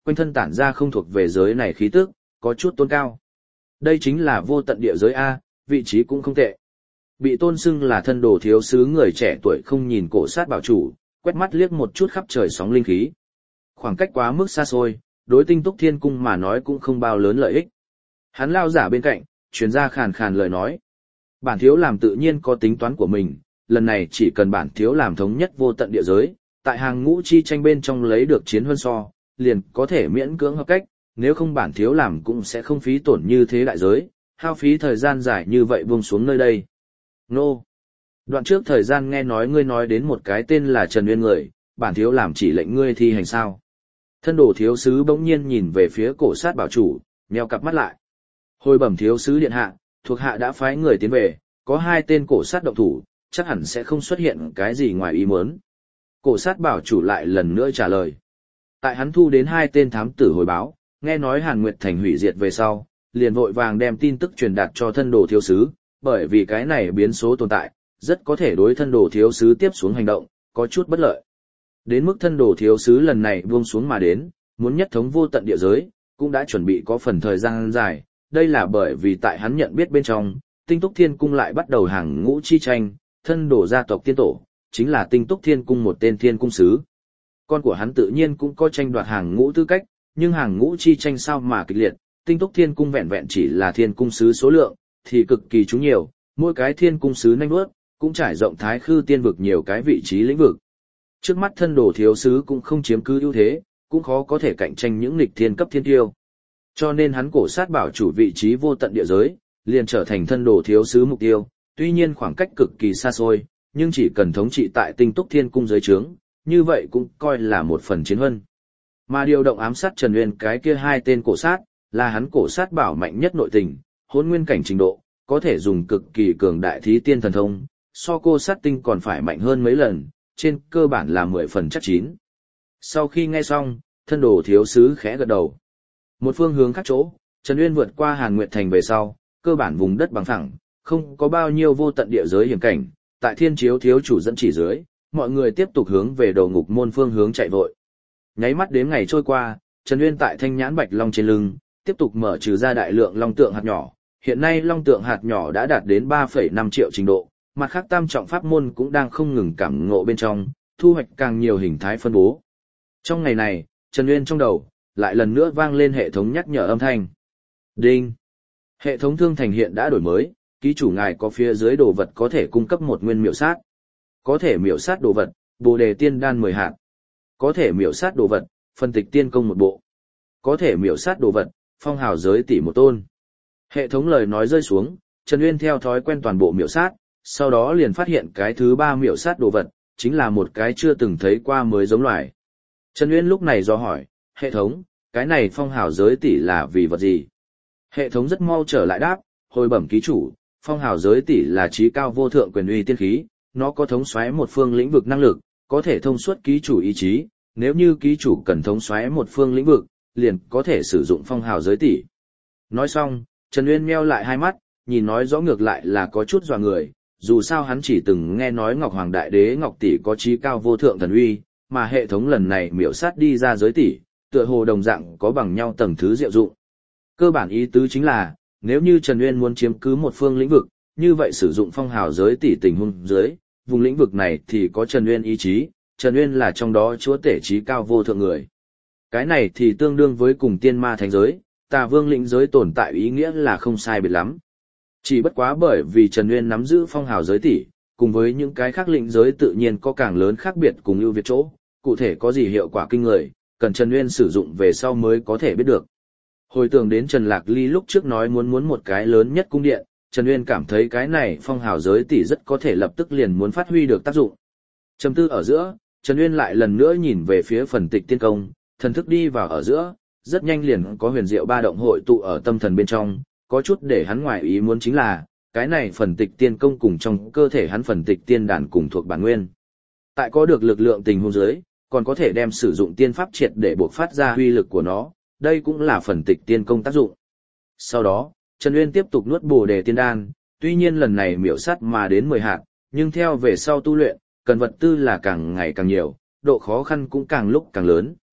quanh thân tản ra không thuộc về giới này khí tức, có chút tôn cao. Đây chính là vô tận địa giới A, vị trí cũng không tệ. Bị tôn xưng là thân đồ thiếu sứ người trẻ tuổi không nhìn cổ sát bảo chủ, quét mắt liếc một chút khắp trời sóng linh khí. Khoảng cách quá mức xa xôi, đối Tinh Túc Thiên Cung mà nói cũng không bao lớn lợi ích. Hắn lao giả bên cạnh, truyền ra khàn khàn lời nói. Bản thiếu làm tự nhiên có tính toán của mình, lần này chỉ cần bản thiếu làm thống nhất vô tận địa giới, tại hàng ngũ chi tranh bên trong lấy được chiến huân so, liền có thể miễn cưỡng hợp cách, nếu không bản thiếu làm cũng sẽ không phí tổn như thế đại giới, hao phí thời gian dài như vậy buông xuống nơi đây. Nô! Đoạn trước thời gian nghe nói ngươi nói đến một cái tên là Trần Uyên người, bản thiếu làm chỉ lệnh ngươi thi hành sao. Thân đồ thiếu sứ bỗng nhiên nhìn về phía cổ sát bảo chủ, nheo cặp mắt lại. Hồi bẩm thiếu sứ điện hạ, thuộc hạ đã phái người tiến về, có hai tên cổ sát động thủ, chắc hẳn sẽ không xuất hiện cái gì ngoài ý muốn. Cổ sát bảo chủ lại lần nữa trả lời. Tại hắn thu đến hai tên thám tử hồi báo, nghe nói Hàn Nguyệt Thành hủy diệt về sau, liền vội vàng đem tin tức truyền đạt cho thân đồ thiếu sứ, bởi vì cái này biến số tồn tại, rất có thể đối thân đồ thiếu sứ tiếp xuống hành động, có chút bất lợi. Đến mức thân đồ thiếu sứ lần này buông xuống mà đến, muốn nhất thống vô tận địa giới, cũng đã chuẩn bị có phần thời gian dài, đây là bởi vì tại hắn nhận biết bên trong, Tinh Túc Thiên Cung lại bắt đầu hàng ngũ chi tranh, thân đồ gia tộc tiên tổ, chính là Tinh Túc Thiên Cung một tên thiên cung sứ. Con của hắn tự nhiên cũng có tranh đoạt hàng ngũ tư cách, nhưng hàng ngũ chi tranh sao mà kịch liệt, Tinh Túc Thiên Cung vẹn vẹn chỉ là thiên cung sứ số lượng, thì cực kỳ chúng nhiều, mỗi cái thiên cung sứ nhanh bước, cũng trải rộng thái khư tiên vực nhiều cái vị trí lĩnh vực. Trước mắt thân đồ thiếu sứ cũng không chiếm cứ ưu thế, cũng khó có thể cạnh tranh những nghịch thiên cấp thiên tiêu. Cho nên hắn cổ sát bảo chủ vị trí vô tận địa giới, liền trở thành thân đồ thiếu sứ mục tiêu, tuy nhiên khoảng cách cực kỳ xa xôi, nhưng chỉ cần thống trị tại Tinh Túc Thiên Cung dưới trướng, như vậy cũng coi là một phần chiến huân. Mà điều động ám sát Trần Uyên cái kia hai tên cổ sát, là hắn cổ sát bảo mạnh nhất nội tình, hỗn nguyên cảnh trình độ, có thể dùng cực kỳ cường đại thí tiên thần thông, so cô sát tinh còn phải mạnh hơn mấy lần, trên cơ bản là mười phần chắc chín. Sau khi nghe xong, thân đồ thiếu sứ khẽ gật đầu. Một phương hướng khác chỗ, Trần Uyên vượt qua Hàn Nguyệt Thành về sau, cơ bản vùng đất bằng phẳng, không có bao nhiêu vô tận địa giới hiểm cảnh, tại Thiên Chiếu thiếu chủ dẫn chỉ dưới, mọi người tiếp tục hướng về đầu ngục môn phương hướng chạy vội. Nháy mắt đến ngày trôi qua, Trần Uyên tại Thanh Nhãn Bạch Long trên lưng, tiếp tục mở trừ ra đại lượng long tượng hạt nhỏ, hiện nay long tượng hạt nhỏ đã đạt đến ba phẩy năm triệu trình độ, mặt khác tam trọng pháp môn cũng đang không ngừng cảm ngộ bên trong, thu hoạch càng nhiều hình thái phân bố. Trong ngày này, Trần Uyên trong đầu, lại lần nữa vang lên hệ thống nhắc nhở âm thanh. Đinh! Hệ thống thương thành hiện đã đổi mới, ký chủ ngài có phía dưới đồ vật có thể cung cấp một nguyên miểu sát. Có thể miểu sát đồ vật, Bồ Đề Tiên Đan mười hạt. Có thể miểu sát đồ vật, phân tịch tiên công một bộ. Có thể miểu sát đồ vật, phong hào giới tỷ một tôn. Hệ thống lời nói rơi xuống, Trần Uyên theo thói quen toàn bộ miểu sát, sau đó liền phát hiện cái thứ ba miểu sát đồ vật, chính là một cái chưa từng thấy qua mới giống loài. Trần Uyên lúc này do hỏi, hệ thống, cái này phong hào giới tỷ là vì vật gì? Hệ thống rất mau trở lại đáp, hồi bẩm ký chủ, phong hào giới tỷ là trí cao vô thượng quyền uy tiên khí, nó có thống soái một phương lĩnh vực năng lực, có thể thông suốt ký chủ ý chí, nếu như ký chủ cần thống soái một phương lĩnh vực, liền có thể sử dụng phong hào giới tỷ. Nói xong, Trần Uyên meo lại hai mắt, nhìn nói rõ ngược lại là có chút dọa người, dù sao hắn chỉ từng nghe nói Ngọc Hoàng Đại Đế Ngọc Tỷ có trí cao vô thượng thần uy, mà hệ thống lần này miểu sát đi ra giới tỷ, tựa hồ đồng dạng có bằng nhau tầng thứ diệu dụng. Cơ bản ý tứ chính là, nếu như Trần Uyên muốn chiếm cứ một phương lĩnh vực, như vậy sử dụng phong hào giới tỷ tình huống dưới, vùng lĩnh vực này thì có Trần Uyên ý chí, Trần Uyên là trong đó chúa tể trí cao vô thượng người. Cái này thì tương đương với cùng tiên ma thánh giới, tà vương lĩnh giới tồn tại ý nghĩa là không sai biệt lắm. Chỉ bất quá bởi vì Trần Uyên nắm giữ phong hào giới tỷ, cùng với những cái khác lĩnh giới tự nhiên có càng lớn khác biệt cùng ưu việt chỗ, cụ thể có gì hiệu quả kinh người, cần Trần Uyên sử dụng về sau mới có thể biết được. Hồi tưởng đến Trần Lạc Ly lúc trước nói muốn muốn một cái lớn nhất cung điện, Trần Uyên cảm thấy cái này phong hào giới tỷ rất có thể lập tức liền muốn phát huy được tác dụng. Trầm tư ở giữa, Trần Uyên lại lần nữa nhìn về phía phần tịch tiên công, thần thức đi vào ở giữa, rất nhanh liền có huyền diệu ba động hội tụ ở tâm thần bên trong, có chút để hắn ngoài ý muốn chính là, cái này phần tịch tiên công cùng trong cơ thể hắn phần tịch tiên đàn cùng thuộc bản nguyên. Tại có được lực lượng tình huống dưới, còn có thể đem sử dụng tiên pháp triệt để buộc phát ra uy lực của nó, đây cũng là phần tịch tiên công tác dụng. Sau đó, Trần Uyên tiếp tục nuốt Bồ Đề Tiên Đan, tuy nhiên lần này miểu sát mà đến mười hạt, nhưng theo về sau tu luyện, cần vật tư là càng ngày càng nhiều, độ khó khăn cũng càng lúc càng lớn.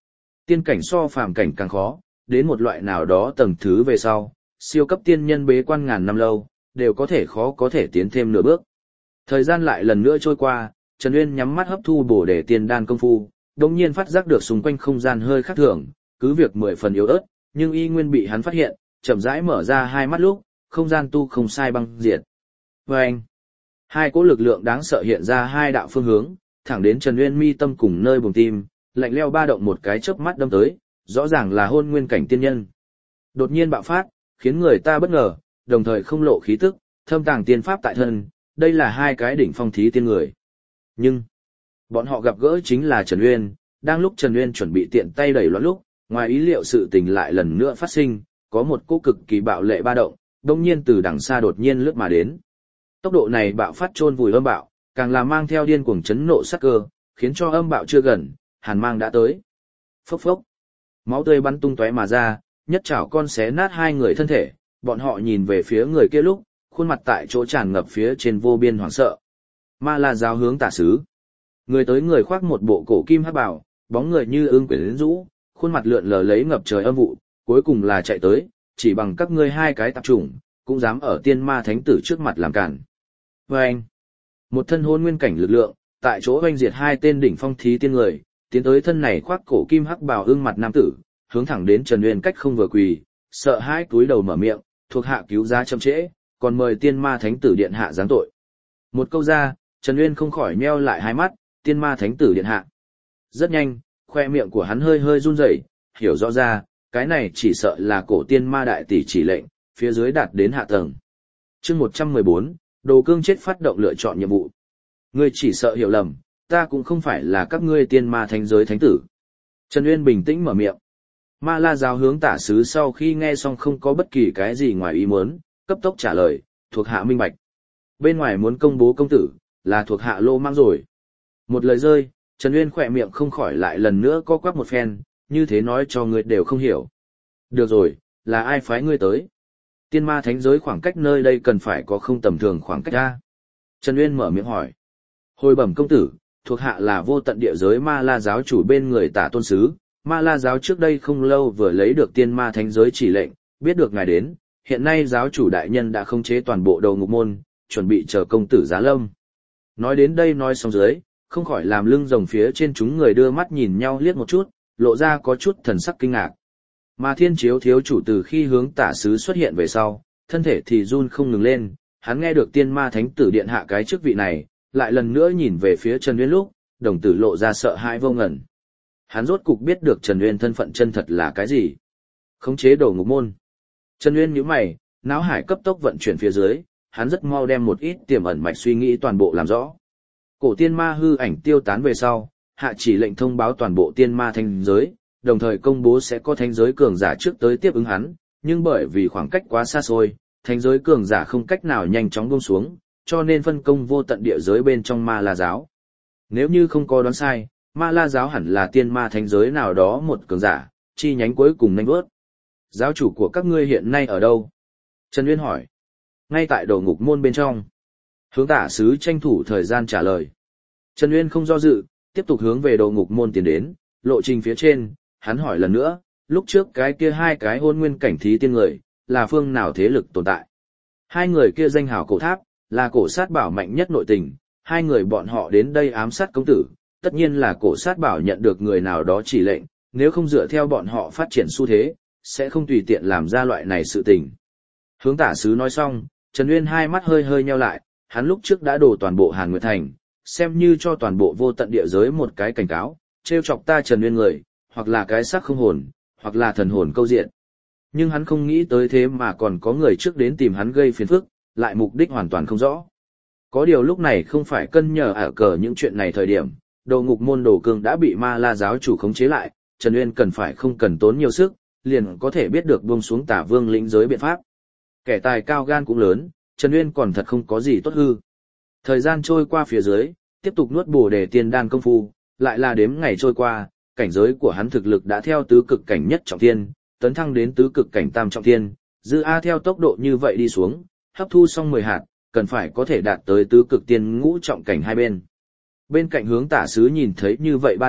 Tiên cảnh so phàm cảnh càng khó, đến một loại nào đó tầng thứ về sau, siêu cấp tiên nhân bế quan ngàn năm lâu, đều có thể khó có thể tiến thêm nửa bước. Thời gian lại lần nữa trôi qua, Trần Uyên nhắm mắt hấp thu bổ để tiên đan công phu, đồng nhiên phát giác được xung quanh không gian hơi khác thường, cứ việc mười phần yếu ớt, nhưng y nguyên bị hắn phát hiện, chậm rãi mở ra hai mắt lúc, không gian tu không sai băng diệt. Và anh, hai cỗ lực lượng đáng sợ hiện ra hai đạo phương hướng, thẳng đến Trần Uyên mi tâm cùng nơi buồng tim, lạnh leo ba động một cái chớp mắt đâm tới, rõ ràng là hôn nguyên cảnh tiên nhân. Đột nhiên bạo phát, khiến người ta bất ngờ, đồng thời không lộ khí tức, thâm tàng tiên pháp tại thân, đây là hai cái đỉnh phong thí tiên người. Nhưng, bọn họ gặp gỡ chính là Trần Uyên, đang lúc Trần Uyên chuẩn bị tiện tay đẩy loạn lúc, ngoài ý liệu sự tình lại lần nữa phát sinh, có một cỗ cực kỳ bạo lệ ba động, đông nhiên từ đằng xa đột nhiên lướt mà đến. Tốc độ này bạo phát chôn vùi âm bạo, càng là mang theo điên cuồng chấn nộ sát cơ, khiến cho âm bạo chưa gần, hàn mang đã tới. Phốc phốc, máu tươi bắn tung tóe mà ra, nhất chảo con xé nát hai người thân thể, bọn họ nhìn về phía người kia lúc, khuôn mặt tại chỗ tràn ngập phía trên vô biên hoảng sợ. Ma La giáo hướng tả sứ. Người tới người khoác một bộ cổ kim hắc bào, bóng người như ương quyển rũ, khuôn mặt lượn lờ lấy ngập trời âm vụ, cuối cùng là chạy tới, chỉ bằng các ngươi hai cái tạp chủng, cũng dám ở tiên ma thánh tử trước mặt làm cản. Và anh, một thân hôn nguyên cảnh lực lượng, tại chỗ oanh diệt hai tên đỉnh phong thí tiên người, tiến tới thân này khoác cổ kim hắc bào ương mặt nam tử, hướng thẳng đến Trần Uyên cách không vừa quỳ, sợ hãi túi đầu mở miệng, thuộc hạ cứu giá chậm trễ, còn mời tiên ma thánh tử điện hạ giáng tội. Một câu ra, Trần Uyên không khỏi nheo lại hai mắt, tiên ma thánh tử điện hạ. Rất nhanh, khoe miệng của hắn hơi hơi run rẩy, hiểu rõ ra, cái này chỉ sợ là cổ tiên ma đại tỷ chỉ lệnh, phía dưới đạt đến hạ tầng. Chương một trăm mười bốn, Đồ Cương chết phát động lựa chọn nhiệm vụ. Ngươi chỉ sợ hiểu lầm, ta cũng không phải là các ngươi tiên ma thánh giới thánh tử. Trần Uyên bình tĩnh mở miệng. Ma La giáo hướng tả sứ sau khi nghe xong không có bất kỳ cái gì ngoài ý muốn, cấp tốc trả lời, thuộc hạ minh bạch. Bên ngoài muốn công bố công tử, là thuộc hạ lô mang rồi. Một lời rơi, Trần Uyên khỏe miệng không khỏi lại lần nữa co quắp một phen, như thế nói cho người đều không hiểu. Được rồi, là ai phái ngươi tới? Tiên ma thánh giới khoảng cách nơi đây cần phải có không tầm thường khoảng cách ra. Trần Uyên mở miệng hỏi. Hồi bẩm công tử, thuộc hạ là vô tận địa giới ma la giáo chủ bên người tả tôn sứ. Ma la giáo trước đây không lâu vừa lấy được tiên ma thánh giới chỉ lệnh, biết được ngài đến, hiện nay giáo chủ đại nhân đã khống chế toàn bộ đầu ngục môn, chuẩn bị chờ công tử giá lâm. Nói đến đây nói xong dưới, không khỏi làm lưng rồng phía trên chúng người đưa mắt nhìn nhau liếc một chút, lộ ra có chút thần sắc kinh ngạc. Mà thiên chiếu thiếu chủ từ khi hướng tả sứ xuất hiện về sau, thân thể thì run không ngừng lên, hắn nghe được tiên ma thánh tử điện hạ cái chức vị này, lại lần nữa nhìn về phía Trần Uyên lúc, đồng tử lộ ra sợ hãi vô ngần. Hắn rốt cục biết được Trần Uyên thân phận chân thật là cái gì. Khống chế đồ ngục môn. Trần Uyên nhíu mày, não hải cấp tốc vận chuyển phía dưới, hắn rất mau đem một ít tiềm ẩn mạch suy nghĩ toàn bộ làm rõ. Cổ tiên ma hư ảnh tiêu tán về sau, hạ chỉ lệnh thông báo toàn bộ tiên ma thánh giới, đồng thời công bố sẽ có thánh giới cường giả trước tới tiếp ứng hắn, nhưng bởi vì khoảng cách quá xa xôi, thánh giới cường giả không cách nào nhanh chóng buông xuống, cho nên phân công vô tận địa giới bên trong ma la giáo. Nếu như không có đoán sai, ma la giáo hẳn là tiên ma thánh giới nào đó một cường giả, chi nhánh cuối cùng nhanh vớt. Giáo chủ của các ngươi hiện nay ở đâu? Trần Uyên hỏi. Ngay tại đồ ngục môn bên trong. Hướng tả sứ tranh thủ thời gian trả lời. Trần Uyên không do dự, tiếp tục hướng về đồ ngục môn tiến đến, lộ trình phía trên, hắn hỏi lần nữa, lúc trước cái kia hai cái hôn nguyên cảnh thí tiên người, là phương nào thế lực tồn tại. Hai người kia danh hào cổ tháp, là cổ sát bảo mạnh nhất nội tình, hai người bọn họ đến đây ám sát công tử, tất nhiên là cổ sát bảo nhận được người nào đó chỉ lệnh, nếu không dựa theo bọn họ phát triển xu thế, sẽ không tùy tiện làm ra loại này sự tình. Hướng tả sứ nói xong, Trần Uyên hai mắt hơi hơi nheo lại, hắn lúc trước đã đổ toàn bộ Hàn Nguyệt Thành, xem như cho toàn bộ vô tận địa giới một cái cảnh cáo, trêu chọc ta Trần Uyên người, hoặc là cái xác không hồn, hoặc là thần hồn câu diện. Nhưng hắn không nghĩ tới thế mà còn có người trước đến tìm hắn gây phiền phức, lại mục đích hoàn toàn không rõ. Có điều lúc này không phải cân nhờ ở cờ những chuyện này thời điểm, đồ ngục môn Đồ Cương đã bị ma la giáo chủ khống chế lại, Trần Uyên cần phải không cần tốn nhiều sức, liền có thể biết được buông xuống tả vương lĩnh giới biện pháp. Kẻ tài cao gan cũng lớn, Trần Uyên còn thật không có gì tốt hư. Thời gian trôi qua phía dưới, tiếp tục nuốt bổ để tiên đan công phu, lại là đếm ngày trôi qua, cảnh giới của hắn thực lực đã theo tứ cực cảnh nhất trọng thiên, tấn thăng đến tứ cực cảnh tam trọng thiên, dư A theo tốc độ như vậy đi xuống, hấp thu xong mười hạt, cần phải có thể đạt tới tứ cực tiên ngũ trọng cảnh hai bên. Bên cạnh hướng tả sứ nhìn thấy như vậy ba động,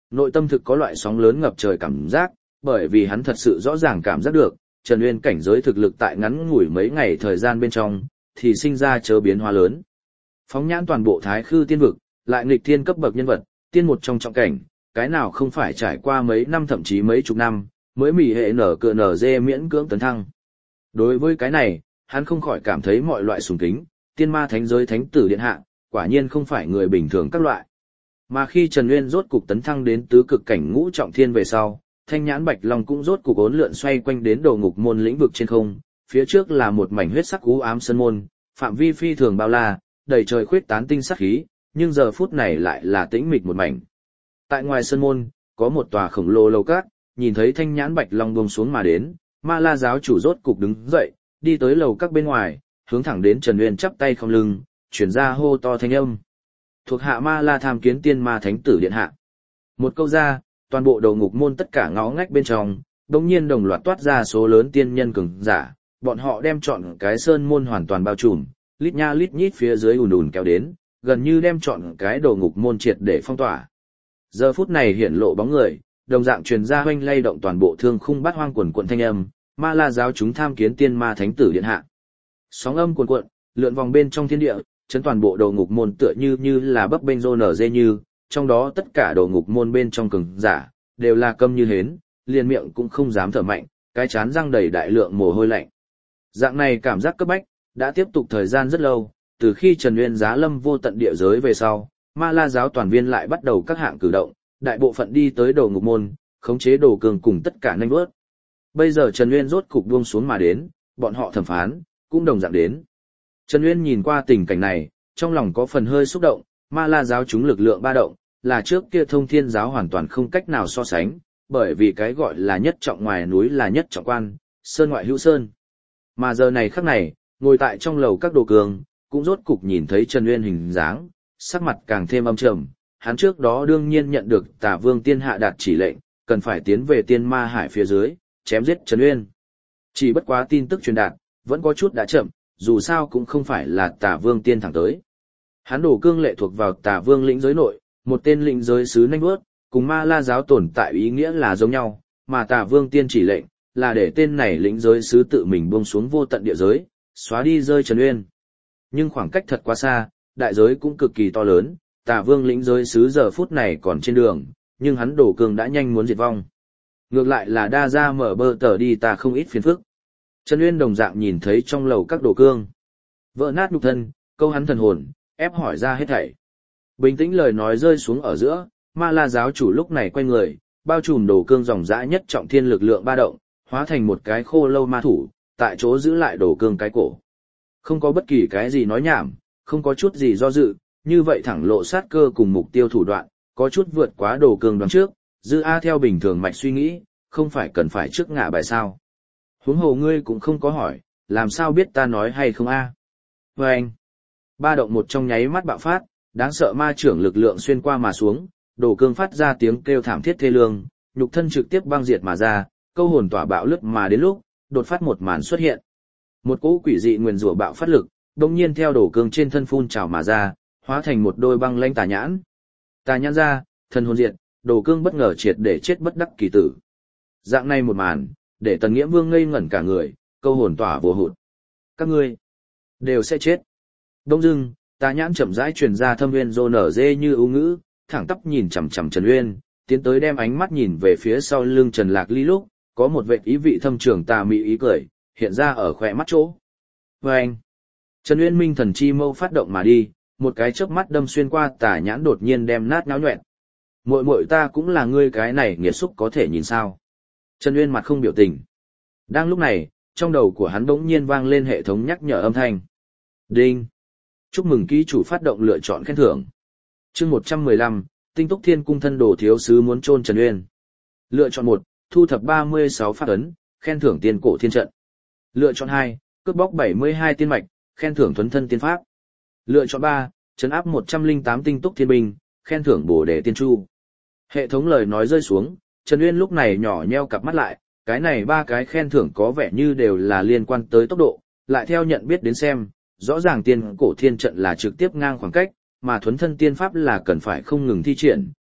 nội tâm thực có loại sóng lớn ngập trời cảm giác, bởi vì hắn thật sự rõ ràng cảm giác được, Trần Uyên cảnh giới thực lực tại ngắn ngủi mấy ngày thời gian bên trong, thì sinh ra chớ biến hóa lớn. Phóng nhãn toàn bộ Thái Khư tiên vực, lại nghịch thiên cấp bậc nhân vật, tiên một trong trọng cảnh, cái nào không phải trải qua mấy năm thậm chí mấy chục năm, mới mỉ hệ nở cựa nở dê miễn cưỡng tấn thăng. Đối với cái này, hắn không khỏi cảm thấy mọi loại sùng kính, tiên ma thánh giới thánh tử điện hạ, quả nhiên không phải người bình thường các loại. Mà khi Trần Uyên rốt cục tấn thăng đến tứ cực cảnh ngũ trọng thiên về sau, thanh nhãn bạch long cũng rốt cục ốn lượn xoay quanh đến đầu ngục môn lĩnh vực trên không, phía trước là một mảnh huyết sắc u ám sơn môn, phạm vi phi thường bao la, đầy trời khuyết tán tinh sắc khí, nhưng giờ phút này lại là tĩnh mịch một mảnh. Tại ngoài sơn môn, có một tòa khổng lồ lầu cát, nhìn thấy thanh nhãn bạch long buông xuống mà đến, Ma La giáo chủ rốt cục đứng dậy, đi tới lầu các bên ngoài, hướng thẳng đến Trần Uyên chắp tay không lưng, chuyển ra hô to thanh âm. Thuộc hạ Ma La tham kiến tiên ma thánh tử điện hạ. Một câu ra, toàn bộ đầu ngục môn tất cả ngõ ngách bên trong, đống nhiên đồng loạt toát ra số lớn tiên nhân cường giả, bọn họ đem trọn cái sơn môn hoàn toàn bao trùm, lít nha lít nhít phía dưới ùn ùn kéo đến, gần như đem trọn cái đầu ngục môn triệt để phong tỏa. Giờ phút này hiện lộ bóng người, đồng dạng truyền ra hoanh lay động toàn bộ thương khung bát hoang quần quận thanh âm, Ma La giáo chúng tham kiến tiên ma thánh tử điện hạ. Sóng âm cuồn cuộn, lượn vòng bên trong thiên địa, chấn toàn bộ đầu ngục môn tựa như như là bấp bênh rô nở dê như, trong đó tất cả đầu ngục môn bên trong cường giả, đều là câm như hến, liền miệng cũng không dám thở mạnh, cái chán răng đầy đại lượng mồ hôi lạnh. Dạng này cảm giác cấp bách, đã tiếp tục thời gian rất lâu, từ khi Trần Uyên giá lâm vô tận địa giới về sau, Ma La giáo toàn viên lại bắt đầu các hạng cử động, đại bộ phận đi tới đầu ngục môn, khống chế đồ cường cùng tất cả nhanh vớt. Bây giờ Trần Uyên rốt cục buông xuống mà đến, bọn họ thẩm phán, cũng đồng dạng đến. Trần Uyên nhìn qua tình cảnh này, trong lòng có phần hơi xúc động, Ma La giáo chúng lực lượng ba động, là trước kia Thông Thiên giáo hoàn toàn không cách nào so sánh, bởi vì cái gọi là nhất trọng ngoài núi là nhất trọng quan, sơn ngoại hữu sơn. Mà giờ này khắc này, ngồi tại trong lầu các đồ cường, cũng rốt cục nhìn thấy Trần Uyên hình dáng, sắc mặt càng thêm âm trầm, hắn trước đó đương nhiên nhận được Tả Vương Tiên hạ đạt chỉ lệnh, cần phải tiến về Tiên Ma Hải phía dưới, chém giết Trần Uyên. Chỉ bất quá tin tức truyền đạt, vẫn có chút đã chậm, dù sao cũng không phải là Tả Vương Tiên thẳng tới. Hắn đổ cương lệ thuộc vào Tả Vương lĩnh giới nội, một tên lĩnh giới sứ nhanh bước, cùng Ma La giáo tồn tại ý nghĩa là giống nhau, mà Tả Vương Tiên chỉ lệnh, là để tên này lĩnh giới sứ tự mình buông xuống vô tận địa giới, xóa đi rơi Trần Uyên. Nhưng khoảng cách thật quá xa, đại giới cũng cực kỳ to lớn, Tả Vương lĩnh giới sứ giờ phút này còn trên đường, nhưng hắn đổ cương đã nhanh muốn diệt vong. Ngược lại là đa ra mở bơ tờ đi ta không ít phiền phức. Trần Uyên đồng dạng nhìn thấy trong lầu các đồ cương. Vỡ nát nhục thân, câu hắn thần hồn, ép hỏi ra hết thảy. Bình tĩnh lời nói rơi xuống ở giữa, Ma La giáo chủ lúc này quay người, bao trùm đồ cương dòng dã nhất trọng thiên lực lượng ba động, hóa thành một cái khô lâu ma thủ, tại chỗ giữ lại đồ cương cái cổ. Không có bất kỳ cái gì nói nhảm, không có chút gì do dự, như vậy thẳng lộ sát cơ cùng mục tiêu thủ đoạn, có chút vượt quá đồ cương đoán trước, dư A theo bình thường mạch suy nghĩ, không phải cần phải trước ngã bài sao. Huống hồ ngươi cũng không có hỏi, làm sao biết ta nói hay không a? Và anh, ba động một trong nháy mắt bạo phát, đáng sợ ma trưởng lực lượng xuyên qua mà xuống, đồ cương phát ra tiếng kêu thảm thiết thê lương, nhục thân trực tiếp băng diệt mà ra, câu hồn tỏa bạo lướt mà đến lúc, đột phát một màn xuất hiện. Một cỗ quỷ dị nguyền rủa bạo phát lực, đồng nhiên theo đồ cương trên thân phun trào mà ra, hóa thành một đôi băng lãnh tà nhãn. Tà nhãn ra, thân hồn diệt, đồ cương bất ngờ triệt để chết bất đắc kỳ tử. Dạng này một màn, để Tần Nghiễm Vương ngây ngẩn cả người, câu hồn tỏa vô hụt. Các ngươi đều sẽ chết. Đông dưng, tà nhãn chậm rãi truyền ra thâm nguyên rô nở dê như ưu ngữ, thẳng tắp nhìn chằm chằm Trần Uyên, tiến tới đem ánh mắt nhìn về phía sau lưng Trần Lạc Ly lúc, có một vệt ý vị thâm trường tà mị ý cười, hiện ra ở khóe mắt chỗ. Và anh, Trần Uyên minh thần chi mâu phát động mà đi, một cái chớp mắt đâm xuyên qua tà nhãn đột nhiên đem nát nhão nhọẹn. Muội muội ta cũng là ngươi cái này nghiệt xúc có thể nhìn sao? Trần Uyên mặt không biểu tình. Đang lúc này, trong đầu của hắn bỗng nhiên vang lên hệ thống nhắc nhở âm thanh. Đinh! Chúc mừng ký chủ phát động lựa chọn khen thưởng. Chương một trăm mười lăm, Tinh Túc Thiên Cung thân đồ thiếu sứ muốn chôn Trần Uyên. Lựa chọn một, thu thập ba mươi sáu pháp ấn, khen thưởng tiên cổ thiên trận. Lựa chọn hai, cướp bóc bảy mươi hai tiên mạch, khen thưởng thuấn thân tiên pháp. Lựa chọn ba, trấn áp một trăm lẻ tám tinh túc thiên binh, khen thưởng bổ đề tiên chu. Hệ thống lời nói rơi xuống, Trần Uyên lúc này nhỏ nheo cặp mắt lại, cái này ba cái khen thưởng có vẻ như đều là liên quan tới tốc độ, lại theo nhận biết đến xem, rõ ràng tiên cổ thiên trận là trực tiếp ngang khoảng cách, mà thuấn thân tiên pháp là cần phải không ngừng thi triển,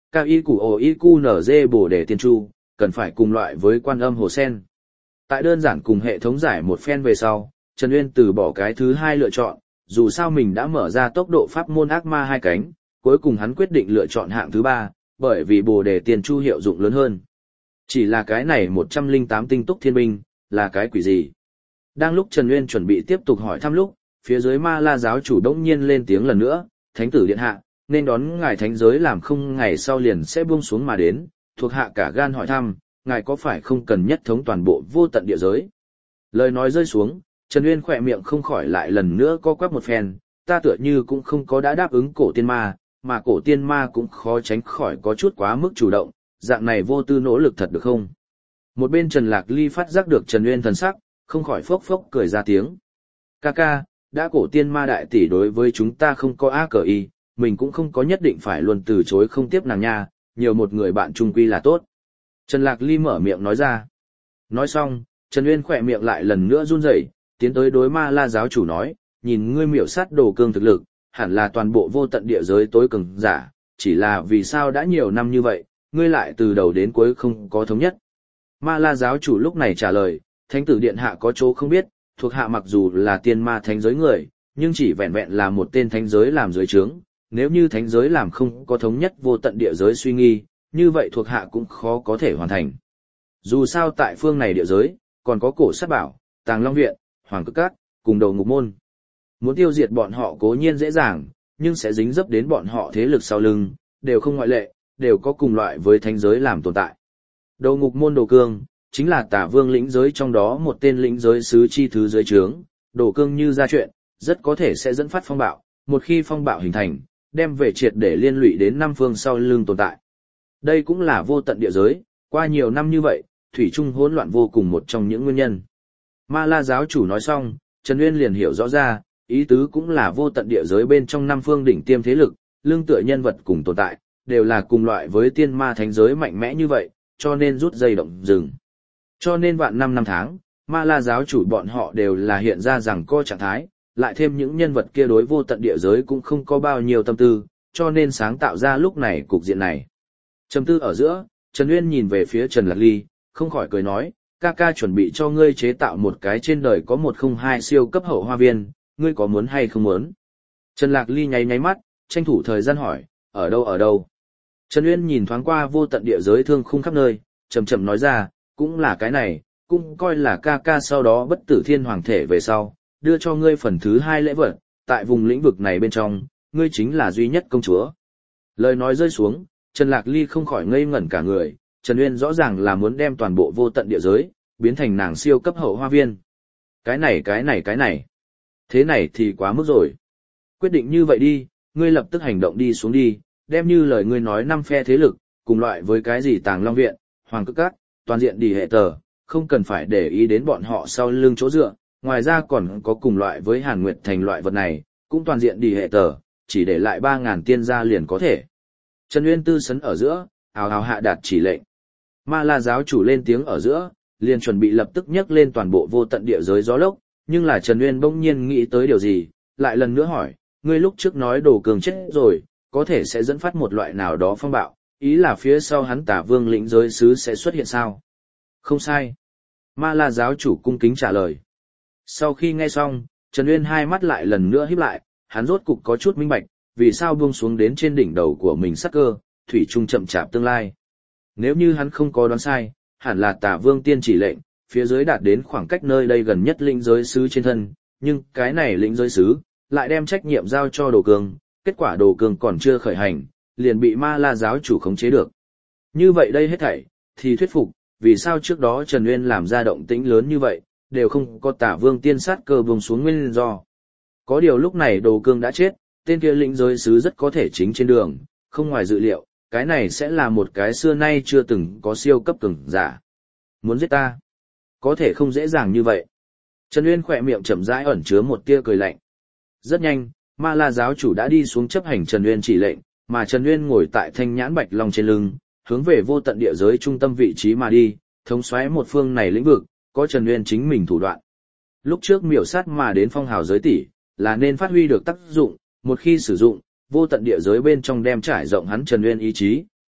cao y củ ổ y cu nở dê bổ đề tiên chu, cần phải cùng loại với quan âm hồ sen. Tại đơn giản cùng hệ thống giải một phen về sau, Trần Uyên từ bỏ cái thứ hai lựa chọn, dù sao mình đã mở ra tốc độ pháp môn ác ma hai cánh, cuối cùng hắn quyết định lựa chọn hạng thứ ba, bởi vì bồ đề tiên chu hiệu dụng lớn hơn. Chỉ là cái này một trăm lẻ tám tinh túc thiên binh, là cái quỷ gì? Đang lúc Trần Uyên chuẩn bị tiếp tục hỏi thăm lúc, phía dưới ma la giáo chủ đống nhiên lên tiếng lần nữa, thánh tử điện hạ, nên đón ngài thánh giới làm không ngày sau liền sẽ buông xuống mà đến, thuộc hạ cả gan hỏi thăm, ngài có phải không cần nhất thống toàn bộ vô tận địa giới? Lời nói rơi xuống, Trần Uyên khỏe miệng không khỏi lại lần nữa co quắp một phen, ta tựa như cũng không có đã đáp ứng cổ tiên ma, mà cổ tiên ma cũng khó tránh khỏi có chút quá mức chủ động, dạng này vô tư nỗ lực thật được không? Một bên Trần Lạc Ly phát giác được Trần Uyên thần sắc, không khỏi phốc phốc cười ra tiếng. Ca ca, đã cổ tiên ma đại tỷ đối với chúng ta không có á cờ y, mình cũng không có nhất định phải luôn từ chối không tiếp nàng nha, nhiều một người bạn trung quy là tốt. Trần Lạc Ly mở miệng nói ra. Nói xong, Trần Uyên khỏe miệng lại lần nữa run rẩy, tiến tới đối ma la giáo chủ nói, nhìn ngươi miểu sát đồ cương thực lực, hẳn là toàn bộ vô tận địa giới tối cường giả, chỉ là vì sao đã nhiều năm như vậy, ngươi lại từ đầu đến cuối không có thống nhất. Ma la giáo chủ lúc này trả lời, thánh tử điện hạ có chỗ không biết, thuộc hạ mặc dù là tiên ma thánh giới người, nhưng chỉ vẹn vẹn là một tên thánh giới làm giới trướng, nếu như thánh giới làm không có thống nhất vô tận địa giới suy nghi, như vậy thuộc hạ cũng khó có thể hoàn thành. Dù sao tại phương này địa giới, còn có cổ sát bảo, tàng long viện, hoàng cực các, cùng đầu ngục môn. Muốn tiêu diệt bọn họ cố nhiên dễ dàng, nhưng sẽ dính dấp đến bọn họ thế lực sau lưng, đều không ngoại lệ, đều có cùng loại với thánh giới làm tồn tại. Đầu ngục môn Đồ Cương, chính là Tả Vương lĩnh giới trong đó một tên lĩnh giới sứ chi thứ dưới trướng, Đồ Cương như ra chuyện, rất có thể sẽ dẫn phát phong bạo, một khi phong bạo hình thành, đem về triệt để liên lụy đến năm phương sau lưng tồn tại. Đây cũng là vô tận địa giới, qua nhiều năm như vậy, thủy chung hỗn loạn vô cùng một trong những nguyên nhân. Ma La giáo chủ nói xong, Trần Uyên liền hiểu rõ ra, ý tứ cũng là vô tận địa giới bên trong năm phương đỉnh tiêm thế lực, lương tựa nhân vật cùng tồn tại, đều là cùng loại với tiên ma thánh giới mạnh mẽ như vậy, cho nên rút dây động rừng. Cho nên vạn năm năm tháng, Ma La giáo chủ bọn họ đều là hiện ra rằng co trạng thái, lại thêm những nhân vật kia đối vô tận địa giới cũng không có bao nhiêu tâm tư, cho nên sáng tạo ra lúc này cục diện này. Trầm tư ở giữa, Trần Uyên nhìn về phía Trần Lạc Ly, không khỏi cười nói, ca ca chuẩn bị cho ngươi chế tạo một cái trên đời có một không hai siêu cấp hậu hoa viên, ngươi có muốn hay không muốn? Trần Lạc Ly nháy nháy mắt, tranh thủ thời gian hỏi, ở đâu ở đâu? Trần Uyên nhìn thoáng qua vô tận địa giới thương khung khắp nơi, chậm chậm nói ra, cũng là cái này, cũng coi là ca ca sau đó bất tử thiên hoàng thể về sau, đưa cho ngươi phần thứ hai lễ vật, tại vùng lĩnh vực này bên trong, ngươi chính là duy nhất công chúa. Lời nói rơi xuống, Trần Lạc Ly không khỏi ngây ngẩn cả người, Trần Uyên rõ ràng là muốn đem toàn bộ vô tận địa giới, biến thành nàng siêu cấp hậu hoa viên. Cái này cái này cái này, thế này thì quá mức rồi. Quyết định như vậy đi, ngươi lập tức hành động đi xuống đi, đem như lời ngươi nói năm phe thế lực, cùng loại với cái gì Tàng Long Viện, Hoàng Cực Các, toàn diện đi hệ tờ, không cần phải để ý đến bọn họ sau lưng chỗ dựa, ngoài ra còn có cùng loại với Hàn Nguyệt Thành loại vật này, cũng toàn diện đi hệ tờ, chỉ để lại ba ngàn tiên gia liền có thể. Trần Uyên tư sấn ở giữa, ào ào hạ đạt chỉ lệnh. Ma La giáo chủ lên tiếng ở giữa, liền chuẩn bị lập tức nhấc lên toàn bộ vô tận địa giới gió lốc, nhưng là Trần Uyên bỗng nhiên nghĩ tới điều gì, lại lần nữa hỏi, ngươi lúc trước nói Đồ Cường chết rồi, có thể sẽ dẫn phát một loại nào đó phong bạo, ý là phía sau hắn Tả Vương lĩnh giới sứ sẽ xuất hiện sao? Không sai. Ma La giáo chủ cung kính trả lời. Sau khi nghe xong, Trần Uyên hai mắt lại lần nữa híp lại, hắn rốt cục có chút minh bạch, vì sao buông xuống đến trên đỉnh đầu của mình sắc cơ, thủy chung chậm chạp tương lai. Nếu như hắn không có đoán sai, hẳn là Tả Vương tiên chỉ lệnh, phía dưới đạt đến khoảng cách nơi đây gần nhất lĩnh giới sứ trên thân, nhưng cái này lĩnh giới sứ lại đem trách nhiệm giao cho Đồ Cường, kết quả Đồ Cường còn chưa khởi hành, liền bị Ma La giáo chủ khống chế được. Như vậy đây hết thảy thì thuyết phục, vì sao trước đó Trần Uyên làm ra động tĩnh lớn như vậy, đều không có Tả Vương tiên sát cơ buông xuống nguyên do. Có điều lúc này Đồ Cường đã chết, tên kia lĩnh giới sứ rất có thể chính trên đường, không ngoài dự liệu, cái này sẽ là một cái xưa nay chưa từng có siêu cấp cường giả. Muốn giết ta, có thể không dễ dàng như vậy. Trần Uyên khỏe miệng chậm rãi ẩn chứa một tia cười lạnh. Rất nhanh, Ma La giáo chủ đã đi xuống chấp hành Trần Uyên chỉ lệnh, mà Trần Uyên ngồi tại thanh nhãn bạch long trên lưng, hướng về vô tận địa giới trung tâm vị trí mà đi, thống soái một phương này lĩnh vực, có Trần Uyên chính mình thủ đoạn. Lúc trước miểu sát mà đến phong hào giới tỷ, là nên phát huy được tác dụng, một khi sử dụng, vô tận địa giới bên trong đem trải rộng hắn Trần Uyên ý chí,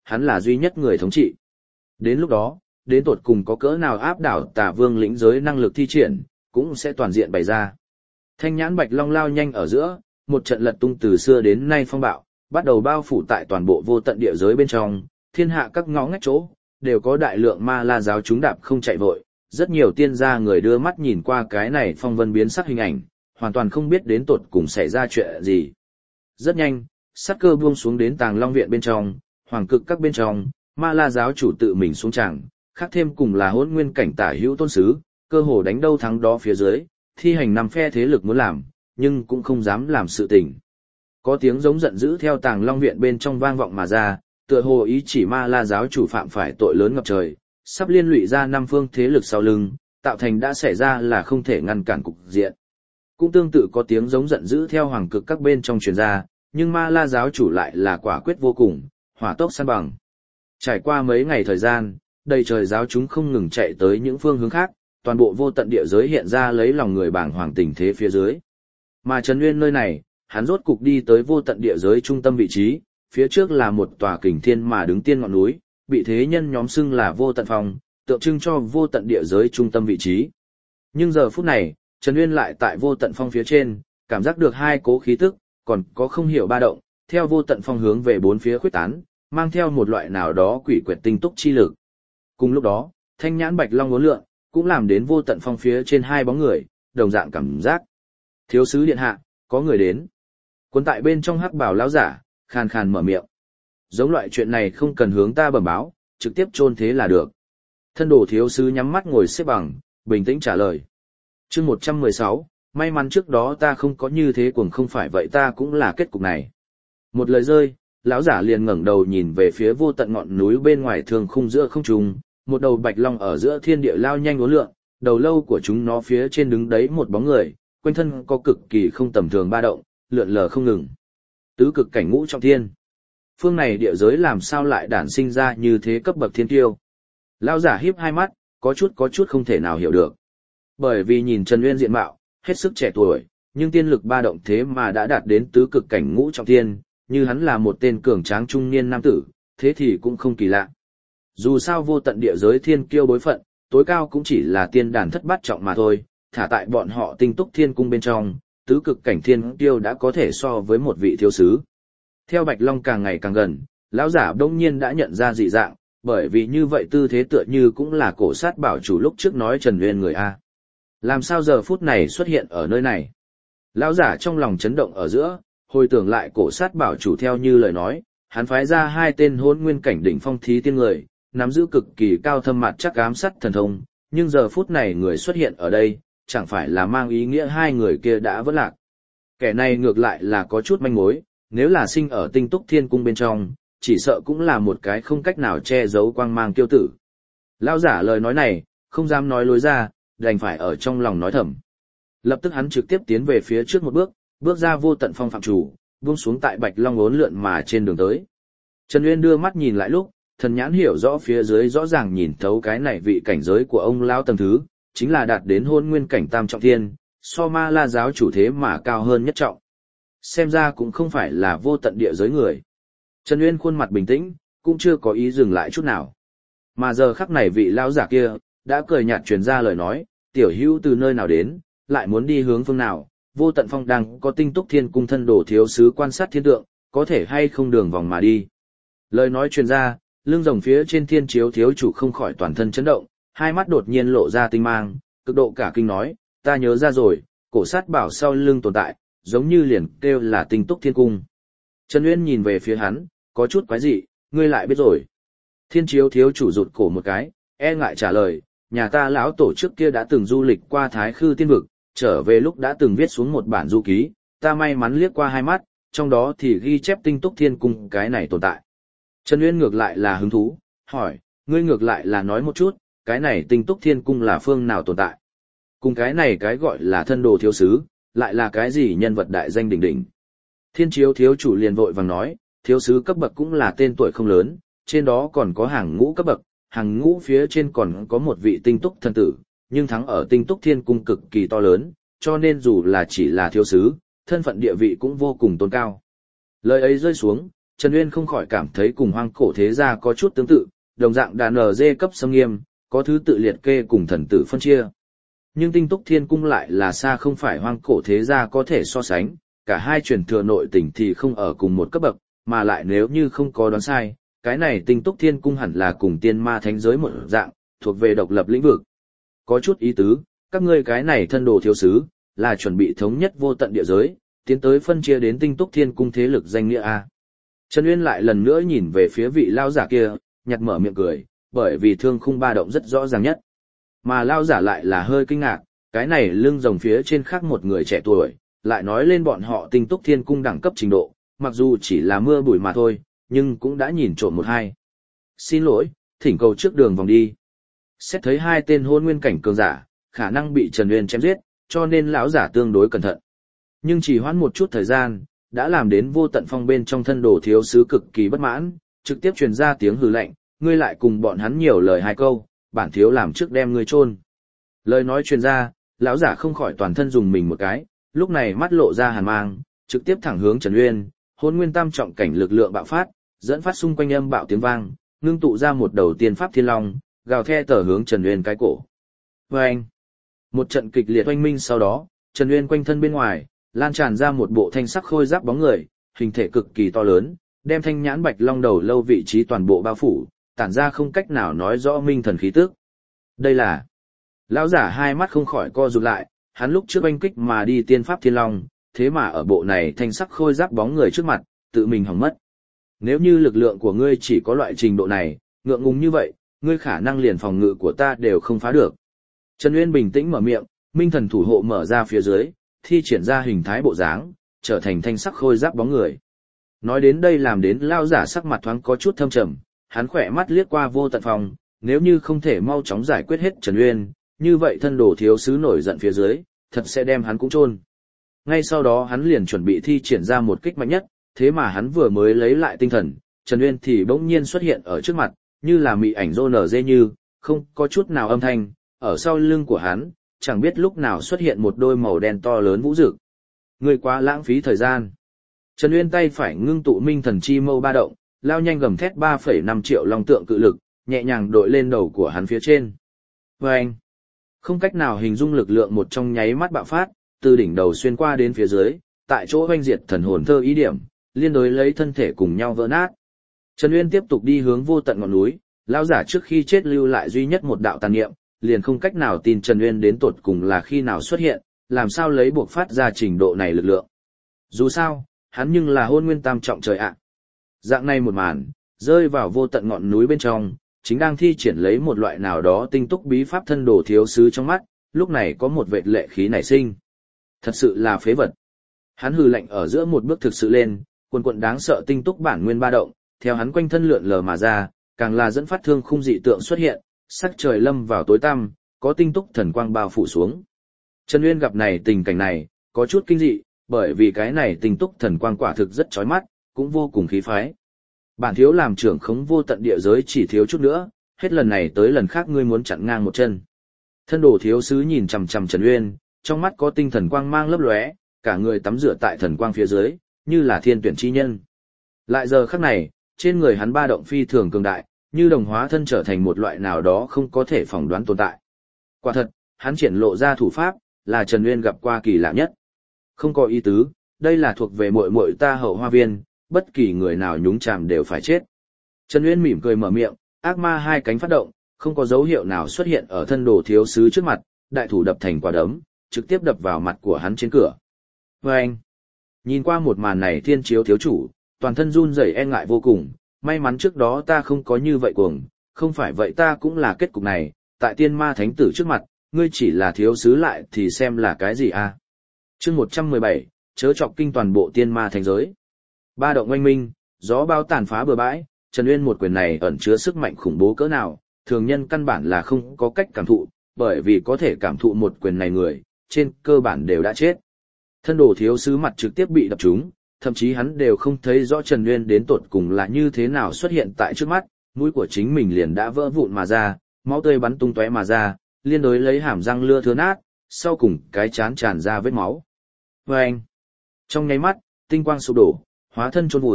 hắn là duy nhất người thống trị. Đến lúc đó, đến tột cùng có cỡ nào áp đảo Tà Vương lĩnh giới năng lực thi triển, cũng sẽ toàn diện bày ra. Thanh nhãn Bạch Long lao nhanh ở giữa, một trận lật tung từ xưa đến nay phong bạo, bắt đầu bao phủ tại toàn bộ vô tận địa giới bên trong, thiên hạ các ngõ ngách chỗ, đều có đại lượng ma la giáo chúng đạp không chạy vội, rất nhiều tiên gia người đưa mắt nhìn qua cái này phong vân biến sắc hình ảnh, hoàn toàn không biết đến tột cùng xảy ra chuyện gì. Rất nhanh, sát cơ buông xuống đến Tàng Long viện bên trong, hoàng cực các bên trong, ma la giáo chủ tự mình xuống tràng, khác thêm cùng là hỗn nguyên cảnh tả hữu tôn sứ, cơ hồ đánh đâu thắng đó phía dưới, thi hành năm phe thế lực muốn làm, nhưng cũng không dám làm sự tình. Có tiếng giống giận dữ theo Tàng Long viện bên trong vang vọng mà ra, tựa hồ ý chỉ ma la giáo chủ phạm phải tội lớn ngập trời, sắp liên lụy ra năm phương thế lực sau lưng, tạo thành đã xảy ra là không thể ngăn cản cục diện. Cũng tương tự có tiếng giống giận dữ theo hoàng cực các bên trong truyền ra, nhưng ma la giáo chủ lại là quả quyết vô cùng, hỏa tốc san bằng. Trải qua mấy ngày thời gian, đầy trời giáo chúng không ngừng chạy tới những phương hướng khác, toàn bộ vô tận địa giới hiện ra lấy lòng người bảng hoàng tình thế phía dưới. Mà Trần Nguyên nơi này, hắn rốt cục đi tới vô tận địa giới trung tâm vị trí, phía trước là một tòa kình thiên mà đứng tiên ngọn núi, bị thế nhân nhóm xưng là vô tận phòng, tượng trưng cho vô tận địa giới trung tâm vị trí. Nhưng giờ phút này, Trần Nguyên lại tại vô tận phong phía trên, cảm giác được hai cố khí tức, còn có không hiểu ba động, theo vô tận phong hướng về bốn phía khuếch tán, mang theo một loại nào đó quỷ quyệt tinh túc chi lực. Cùng lúc đó, thanh nhãn Bạch Long uốn lượn, cũng làm đến vô tận phong phía trên hai bóng người, đồng dạng cảm giác. Thiếu sứ điện hạ, có người đến. Quân tại bên trong hắc bảo lão giả, khàn khàn mở miệng. Giống loại chuyện này không cần hướng ta bẩm báo, trực tiếp chôn thế là được. Thân đồ thiếu sứ nhắm mắt ngồi xếp bằng, bình tĩnh trả lời. Chương một trăm mười sáu, may mắn trước đó ta không có như thế cuồng, không phải vậy ta cũng là kết cục này. Một lời rơi, lão giả liền ngẩng đầu nhìn về phía vô tận ngọn núi bên ngoài thường khung giữa không trung, một đầu bạch long ở giữa thiên địa lao nhanh uốn lượn, đầu lâu của chúng nó phía trên đứng đấy một bóng người, quanh thân có cực kỳ không tầm thường ba động, lượn lờ không ngừng. Tứ cực cảnh ngũ trọng thiên. Phương này địa giới làm sao lại đản sinh ra như thế cấp bậc thiên tiêu? Lão giả híp hai mắt, có chút có chút không thể nào hiểu được. Bởi vì nhìn Trần Uyên diện mạo, hết sức trẻ tuổi, nhưng tiên lực ba động thế mà đã đạt đến tứ cực cảnh ngũ trọng thiên, như hắn là một tên cường tráng trung niên nam tử, thế thì cũng không kỳ lạ. Dù sao vô tận địa giới thiên kiêu bối phận, tối cao cũng chỉ là tiên đàn thất bát trọng mà thôi, thả tại bọn họ tinh túc thiên cung bên trong, tứ cực cảnh thiên kiêu đã có thể so với một vị thiếu sứ. Theo Bạch Long càng ngày càng gần, lão giả đông nhiên đã nhận ra dị dạng, bởi vì như vậy tư thế tựa như cũng là cổ sát bảo chủ lúc trước nói Trần Uyên người A. Làm sao giờ phút này xuất hiện ở nơi này? Lão giả trong lòng chấn động ở giữa, hồi tưởng lại cổ sát bảo chủ theo như lời nói, hắn phái ra hai tên hôn nguyên cảnh đỉnh phong thí tiên người, nắm giữ cực kỳ cao thâm mặt chắc ám sát thần thông, nhưng giờ phút này người xuất hiện ở đây, chẳng phải là mang ý nghĩa hai người kia đã vỡ lạc. Kẻ này ngược lại là có chút manh mối, nếu là sinh ở tinh túc thiên cung bên trong, chỉ sợ cũng là một cái không cách nào che giấu quang mang kiêu tử. Lão giả lời nói này, không dám nói lối ra, đành phải ở trong lòng nói thầm. Lập tức hắn trực tiếp tiến về phía trước một bước, bước ra vô tận phong phạm chủ, buông xuống tại Bạch Long uốn lượn mà trên đường tới. Trần Uyên đưa mắt nhìn lại lúc, thần nhãn hiểu rõ phía dưới rõ ràng nhìn thấu cái này vị cảnh giới của ông lão tầng thứ, chính là đạt đến hôn nguyên cảnh tam trọng thiên, so ma la giáo chủ thế mà cao hơn nhất trọng. Xem ra cũng không phải là vô tận địa giới người. Trần Uyên khuôn mặt bình tĩnh, cũng chưa có ý dừng lại chút nào. Mà giờ khắc này vị lão giả kia, đã cười nhạt truyền ra lời nói, tiểu hữu từ nơi nào đến, lại muốn đi hướng phương nào, vô tận phong đang có tinh túc thiên cung thân đồ thiếu sứ quan sát thiên tượng, có thể hay không đường vòng mà đi. Lời nói truyền ra, lưng rồng phía trên thiên chiếu thiếu chủ không khỏi toàn thân chấn động, hai mắt đột nhiên lộ ra tinh mang, cực độ cả kinh nói, ta nhớ ra rồi, cổ sát bảo sau lưng tồn tại, giống như liền kêu là tinh túc thiên cung. Trần Uyên nhìn về phía hắn, có chút quái dị, ngươi lại biết rồi. Thiên chiếu thiếu chủ rụt cổ một cái, e ngại trả lời, nhà ta lão tổ trước kia đã từng du lịch qua Thái Khư tiên vực, trở về lúc đã từng viết xuống một bản du ký, ta may mắn liếc qua hai mắt, trong đó thì ghi chép tinh túc thiên cung cái này tồn tại. Trần Uyên ngược lại là hứng thú, hỏi, ngươi ngược lại là nói một chút, cái này tinh túc thiên cung là phương nào tồn tại? Cùng cái này cái gọi là thân đồ thiếu sứ, lại là cái gì nhân vật đại danh đỉnh đỉnh? Thiên chiếu thiếu chủ liền vội vàng nói, thiếu sứ cấp bậc cũng là tên tuổi không lớn, trên đó còn có hàng ngũ cấp bậc, hàng ngũ phía trên còn có một vị tinh túc thần tử, nhưng thắng ở tinh túc thiên cung cực kỳ to lớn, cho nên dù là chỉ là thiếu sứ, thân phận địa vị cũng vô cùng tôn cao. Lời ấy rơi xuống, Trần Uyên không khỏi cảm thấy cùng hoang cổ thế gia có chút tương tự, đồng dạng đàn ở dê cấp xâm nghiêm, có thứ tự liệt kê cùng thần tử phân chia. Nhưng tinh túc thiên cung lại là xa không phải hoang cổ thế gia có thể so sánh, cả hai truyền thừa nội tình thì không ở cùng một cấp bậc, mà lại nếu như không có đoán sai, cái này tinh túc thiên cung hẳn là cùng tiên ma thánh giới một dạng, thuộc về độc lập lĩnh vực. Có chút ý tứ, các ngươi cái này thân đồ thiếu sứ, là chuẩn bị thống nhất vô tận địa giới, tiến tới phân chia đến tinh túc thiên cung thế lực danh nghĩa A. Trần Uyên lại lần nữa nhìn về phía vị lao giả kia, nhặt mở miệng cười, bởi vì thương khung ba động rất rõ ràng nhất. Mà lao giả lại là hơi kinh ngạc, cái này lưng rồng phía trên khác một người trẻ tuổi, lại nói lên bọn họ tinh túc thiên cung đẳng cấp trình độ, mặc dù chỉ là mưa bụi mà thôi, nhưng cũng đã nhìn trộm một hai. Xin lỗi, thỉnh cầu trước đường vòng đi. Xét thấy hai tên hôn nguyên cảnh cường giả, khả năng bị Trần Uyên chém giết, cho nên lão giả tương đối cẩn thận. Nhưng chỉ hoãn một chút thời gian, đã làm đến vô tận phong bên trong thân đồ thiếu sứ cực kỳ bất mãn, trực tiếp truyền ra tiếng hừ lạnh, ngươi lại cùng bọn hắn nhiều lời hai câu, bản thiếu làm trước đem ngươi chôn. Lời nói truyền ra, lão giả không khỏi toàn thân dùng mình một cái, lúc này mắt lộ ra hàn mang, trực tiếp thẳng hướng Trần Uyên, hôn nguyên tam trọng cảnh lực lượng bạo phát, dẫn phát xung quanh âm bạo tiếng vang, ngưng tụ ra một đầu tiên pháp thiên long, gào the tở hướng Trần Uyên cái cổ. Oeng! Một trận kịch liệt oanh minh sau đó, Trần Uyên quanh thân bên ngoài, lan tràn ra một bộ thanh sắc khôi giáp bóng người, hình thể cực kỳ to lớn, đem thanh nhãn bạch long đầu lâu vị trí toàn bộ bao phủ, tản ra không cách nào nói rõ minh thần khí tức. Đây là... Lão giả hai mắt không khỏi co rụt lại, hắn lúc trước oanh kích mà đi tiên pháp thiên long, thế mà ở bộ này thanh sắc khôi giáp bóng người trước mặt, tự mình hỏng mất. Nếu như lực lượng của ngươi chỉ có loại trình độ này, ngượng ngùng như vậy, ngươi khả năng liền phòng ngự của ta đều không phá được. Trần Uyên bình tĩnh mở miệng, minh thần thủ hộ mở ra phía dưới, thi triển ra hình thái bộ dáng, trở thành thanh sắc khôi giáp bóng người. Nói đến đây làm đến lao giả sắc mặt thoáng có chút thâm trầm, hắn khỏe mắt liếc qua vô tận phòng, nếu như không thể mau chóng giải quyết hết Trần Uyên, như vậy thân đồ thiếu sứ nổi giận phía dưới, thật sẽ đem hắn cũng chôn. Ngay sau đó hắn liền chuẩn bị thi triển ra một kích mạnh nhất, thế mà hắn vừa mới lấy lại tinh thần, Trần Uyên thì bỗng nhiên xuất hiện ở trước mặt, như là mị ảnh rô nở dê như, không có chút nào âm thanh, ở sau lưng của hắn, chẳng biết lúc nào xuất hiện một đôi màu đen to lớn vũ dực. Người quá lãng phí thời gian. Trần Uyên tay phải ngưng tụ minh thần chi mâu ba động, lao nhanh gầm thét ba phẩy năm triệu long tượng cự lực, nhẹ nhàng đội lên đầu của hắn phía trên. Vâng! Không cách nào hình dung lực lượng một trong nháy mắt bạo phát, từ đỉnh đầu xuyên qua đến phía dưới, tại chỗ hoanh diệt thần hồn thơ ý điểm, liên đối lấy thân thể cùng nhau vỡ nát. Trần Uyên tiếp tục đi hướng vô tận ngọn núi, lão giả trước khi chết lưu lại duy nhất một đạo tàn niệm, liền không cách nào tin Trần Uyên đến tột cùng là khi nào xuất hiện, làm sao lấy buộc phát ra trình độ này lực lượng. Dù sao, hắn nhưng là hôn nguyên tam trọng trời ạ. Dạng này một màn, rơi vào vô tận ngọn núi bên trong, chính đang thi triển lấy một loại nào đó tinh túc bí pháp thân đồ thiếu sứ trong mắt, lúc này có một vệt lệ khí nảy sinh. Thật sự là phế vật. Hắn hừ lạnh ở giữa một bước thực sự lên, quần quần đáng sợ tinh túc bản nguyên ba động, theo hắn quanh thân lượn lờ mà ra, càng là dẫn phát thương khung dị tượng xuất hiện, sắc trời lâm vào tối tăm, có tinh túc thần quang bao phủ xuống. Trần Uyên gặp này tình cảnh này, có chút kinh dị, bởi vì cái này tinh túc thần quang quả thực rất chói mắt, cũng vô cùng khí phái. Bản thiếu làm trưởng khống vô tận địa giới chỉ thiếu chút nữa, hết lần này tới lần khác ngươi muốn chặn ngang một chân. Thân đồ thiếu sứ nhìn chằm chằm Trần Uyên, trong mắt có tinh thần quang mang lấp lóe, cả người tắm rửa tại thần quang phía dưới, như là thiên tuyển chi nhân. Lại giờ khắc này, trên người hắn ba động phi thường cường đại, như đồng hóa thân trở thành một loại nào đó không có thể phỏng đoán tồn tại. Quả thật, hắn triển lộ ra thủ pháp, là Trần Uyên gặp qua kỳ lạ nhất. Không có ý tứ, đây là thuộc về muội muội ta Hậu Hoa Viên, bất kỳ người nào nhúng chàm đều phải chết. Trần Uyên mỉm cười mở miệng, ác ma hai cánh phát động, không có dấu hiệu nào xuất hiện ở thân đồ thiếu sứ trước mặt, đại thủ đập thành quả đấm, trực tiếp đập vào mặt của hắn trên cửa. Và anh, nhìn qua một màn này thiên chiếu thiếu chủ, toàn thân run rẩy e ngại vô cùng, may mắn trước đó ta không có như vậy cuồng, không phải vậy ta cũng là kết cục này, tại tiên ma thánh tử trước mặt, ngươi chỉ là thiếu sứ lại thì xem là cái gì a? Chương một trăm mười bảy, chớ chọc kinh toàn bộ tiên ma thánh giới. Ba động oanh minh, gió bao tàn phá bờ bãi, Trần Uyên một quyền này ẩn chứa sức mạnh khủng bố cỡ nào, thường nhân căn bản là không có cách cảm thụ, bởi vì có thể cảm thụ một quyền này người, trên cơ bản đều đã chết. Thân đồ thiếu sứ mặt trực tiếp bị đập trúng, thậm chí hắn đều không thấy rõ Trần Uyên đến tột cùng là như thế nào xuất hiện tại trước mắt, mũi của chính mình liền đã vỡ vụn mà ra, máu tươi bắn tung tóe mà ra, liên đối lấy hàm răng lưa thưa nát, sau cùng cái chán tràn ra vết máu. Và anh, trong nháy mắt, tinh quang sụp đổ, hóa thân chôn vùi,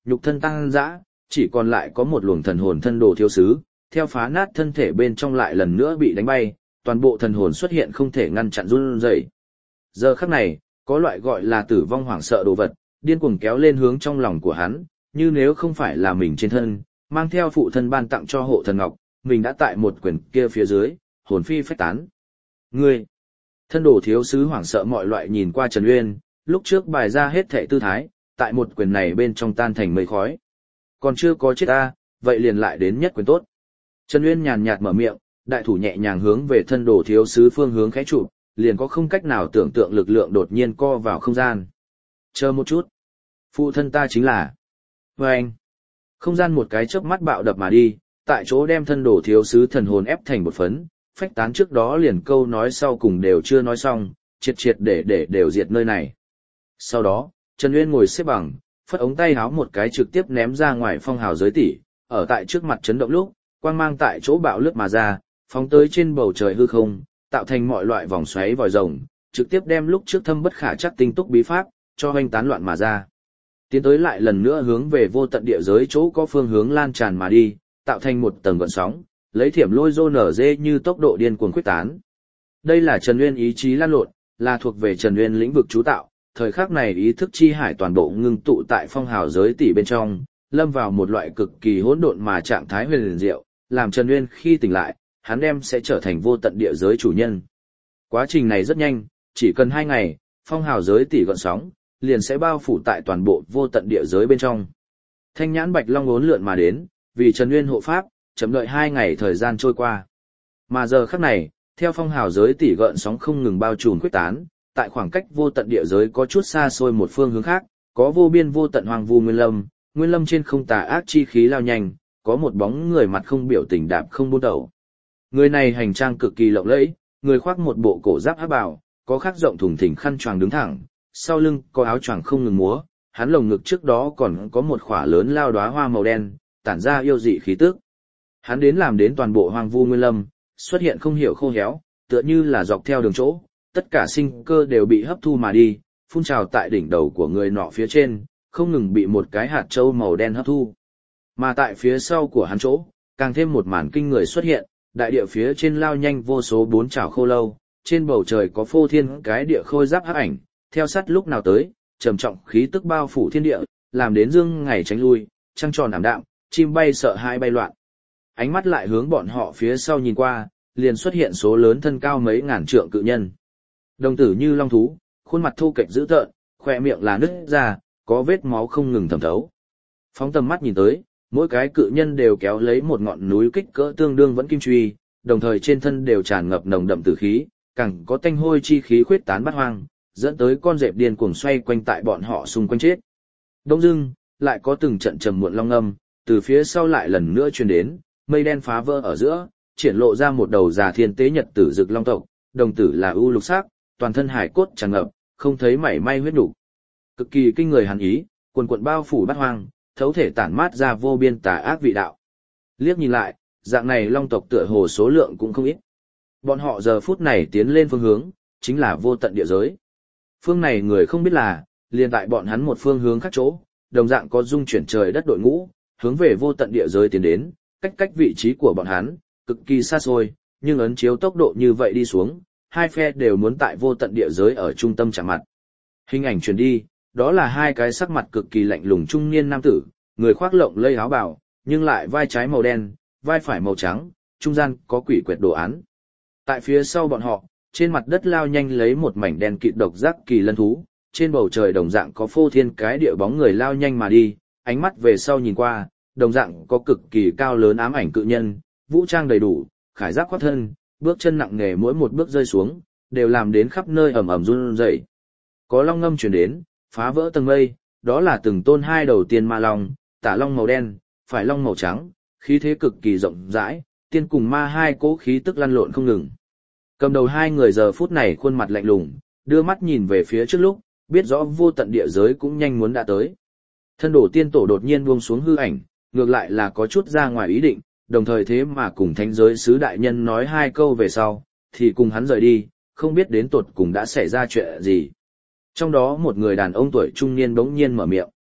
nhục thân tăng dã, chỉ còn lại có một luồng thần hồn thân đồ thiếu sứ, theo phá nát thân thể bên trong lại lần nữa bị đánh bay, toàn bộ thần hồn xuất hiện không thể ngăn chặn run rẩy. Giờ khắc này, có loại gọi là tử vong hoảng sợ đồ vật, điên cuồng kéo lên hướng trong lòng của hắn, như nếu không phải là mình trên thân, mang theo phụ thân ban tặng cho hộ thần ngọc, mình đã tại một quyền kia phía dưới, hồn phi phách tán. Ngươi, thân đồ thiếu sứ hoảng sợ mọi loại nhìn qua Trần Uyên, lúc trước bài ra hết thệ tư thái, tại một quyền này bên trong tan thành mây khói. Còn chưa có chết ta, vậy liền lại đến nhất quyền tốt. Trần Uyên nhàn nhạt mở miệng, đại thủ nhẹ nhàng hướng về thân đồ thiếu sứ phương hướng khẽ chụp, liền có không cách nào tưởng tượng lực lượng đột nhiên co vào không gian. Chờ một chút. Phụ thân ta chính là... Và anh. Không gian một cái chớp mắt bạo đập mà đi, tại chỗ đem thân đồ thiếu sứ thần hồn ép thành một phấn, phách tán trước đó liền câu nói sau cùng đều chưa nói xong, triệt triệt để để đều diệt nơi này. Sau đó, Trần Uyên ngồi xếp bằng, phất ống tay háo một cái trực tiếp ném ra ngoài phong hào giới tỷ, ở tại trước mặt chấn động lúc, quang mang tại chỗ bạo lướt mà ra, phóng tới trên bầu trời hư không, tạo thành mọi loại vòng xoáy vòi rồng, trực tiếp đem lúc trước thâm bất khả chắc tinh túc bí pháp, cho hoành tán loạn mà ra. Tiến tới lại lần nữa hướng về vô tận địa giới chỗ có phương hướng lan tràn mà đi, tạo thành một tầng gợn sóng, lấy thiểm lôi rô nở dê như tốc độ điên cuồng khuếch tán. Đây là Trần Uyên ý chí lan lộn, là thuộc về Trần Uyên lĩnh vực chú tạo, thời khắc này ý thức chi hải toàn bộ ngưng tụ tại phong hào giới tỷ bên trong, lâm vào một loại cực kỳ hỗn độn mà trạng thái huyền liền diệu, làm Trần Uyên khi tỉnh lại, hắn đem sẽ trở thành vô tận địa giới chủ nhân. Quá trình này rất nhanh, chỉ cần hai ngày, phong hào giới tỷ gợn sóng, liền sẽ bao phủ tại toàn bộ vô tận địa giới bên trong. Thanh nhãn bạch long uốn lượn mà đến, vì Trần Uyên hộ pháp, chậm đợi hai ngày thời gian trôi qua. Mà giờ khắc này, theo phong hào giới tỷ gợn sóng không ngừng bao trùm khuếch tán, tại khoảng cách vô tận địa giới có chút xa xôi một phương hướng khác, có vô biên vô tận hoang vu nguyên lâm, nguyên lâm trên không tà ác chi khí lao nhanh, có một bóng người mặt không biểu tình đạp không buôn đầu. Người này hành trang cực kỳ lộng lẫy, người khoác một bộ cổ giáp áp bào, có khắc rộng thùng thình khăn choàng đứng thẳng, sau lưng có áo choàng không ngừng múa, hắn lồng ngực trước đó còn có một khỏa lớn lao đóa hoa màu đen, tản ra yêu dị khí tức. Hắn đến làm đến toàn bộ hoang vu nguyên lâm, xuất hiện không hiểu khô héo, tựa như là dọc theo đường chỗ, tất cả sinh cơ đều bị hấp thu mà đi, phun trào tại đỉnh đầu của người nọ phía trên, không ngừng bị một cái hạt châu màu đen hấp thu. Mà tại phía sau của hắn chỗ, càng thêm một màn kinh người xuất hiện, đại địa phía trên lao nhanh vô số bốn chảo khô lâu, trên bầu trời có phô thiên cái địa khôi giáp hắc ảnh, theo sát lúc nào tới, trầm trọng khí tức bao phủ thiên địa, làm đến dương ngày tránh lui, trăng tròn ảm đạm, chim bay sợ hãi bay loạn. Ánh mắt lại hướng bọn họ phía sau nhìn qua, liền xuất hiện số lớn thân cao mấy ngàn trượng cự nhân. Đồng tử như long thú, khuôn mặt thô kệch dữ tợn, khỏe miệng là nứt ra, có vết máu không ngừng thẩm thấu. Phóng tầm mắt nhìn tới, mỗi cái cự nhân đều kéo lấy một ngọn núi kích cỡ tương đương vẫn kim truy, đồng thời trên thân đều tràn ngập nồng đậm tử khí, càng có tanh hôi chi khí khuyết tán bát hoang, dẫn tới con dẹp điên cuồng xoay quanh tại bọn họ xung quanh chết. Đông dưng, lại có từng trận trầm muộn long âm, từ phía sau lại lần nữa truyền đến, mây đen phá vỡ ở giữa, triển lộ ra một đầu già thiên tế nhật tử rực long tộc, đồng tử là ưu lục sắc, toàn thân hải cốt tràn ngập, không thấy mảy may huyết đủ. Cực kỳ kinh người hàn ý, quần quần bao phủ bát hoang, thấu thể tản mát ra vô biên tà ác vị đạo. Liếc nhìn lại, dạng này long tộc tựa hồ số lượng cũng không ít. Bọn họ giờ phút này tiến lên phương hướng, chính là vô tận địa giới. Phương này người không biết là, liền tại bọn hắn một phương hướng khác chỗ, đồng dạng có dung chuyển trời đất đội ngũ, hướng về vô tận địa giới tiến đến, cách cách vị trí của bọn hắn, cực kỳ xa xôi, nhưng ấn chiếu tốc độ như vậy đi xuống, hai phe đều muốn tại vô tận địa giới ở trung tâm chạm mặt. Hình ảnh truyền đi, đó là hai cái sắc mặt cực kỳ lạnh lùng trung niên nam tử, người khoác lộng lây áo bào, nhưng lại vai trái màu đen, vai phải màu trắng, trung gian có quỷ quyệt đồ án. Tại phía sau bọn họ, trên mặt đất lao nhanh lấy một mảnh đen kịt độc giác kỳ lân thú, trên bầu trời đồng dạng có phô thiên cái địa bóng người lao nhanh mà đi, ánh mắt về sau nhìn qua, đồng dạng có cực kỳ cao lớn ám ảnh cự nhân, vũ trang đầy đủ, khải giáp khoác thân, bước chân nặng nề mỗi một bước rơi xuống, đều làm đến khắp nơi ầm ầm run rẩy. Có long ngâm truyền đến, phá vỡ tầng mây, đó là từng tôn hai đầu tiên ma long, tả long màu đen, phải long màu trắng, khí thế cực kỳ rộng rãi, tiên cùng ma hai cỗ khí tức lăn lộn không ngừng. Cầm đầu hai người giờ phút này khuôn mặt lạnh lùng, đưa mắt nhìn về phía trước lúc, biết rõ vô tận địa giới cũng nhanh muốn đã tới. Thân đổ tiên tổ đột nhiên buông xuống hư ảnh, ngược lại là có chút ra ngoài ý định, đồng thời thế mà cùng thánh giới sứ đại nhân nói hai câu về sau, thì cùng hắn rời đi, không biết đến tột cùng đã xảy ra chuyện gì. Trong đó một người đàn ông tuổi trung niên bỗng nhiên mở miệng.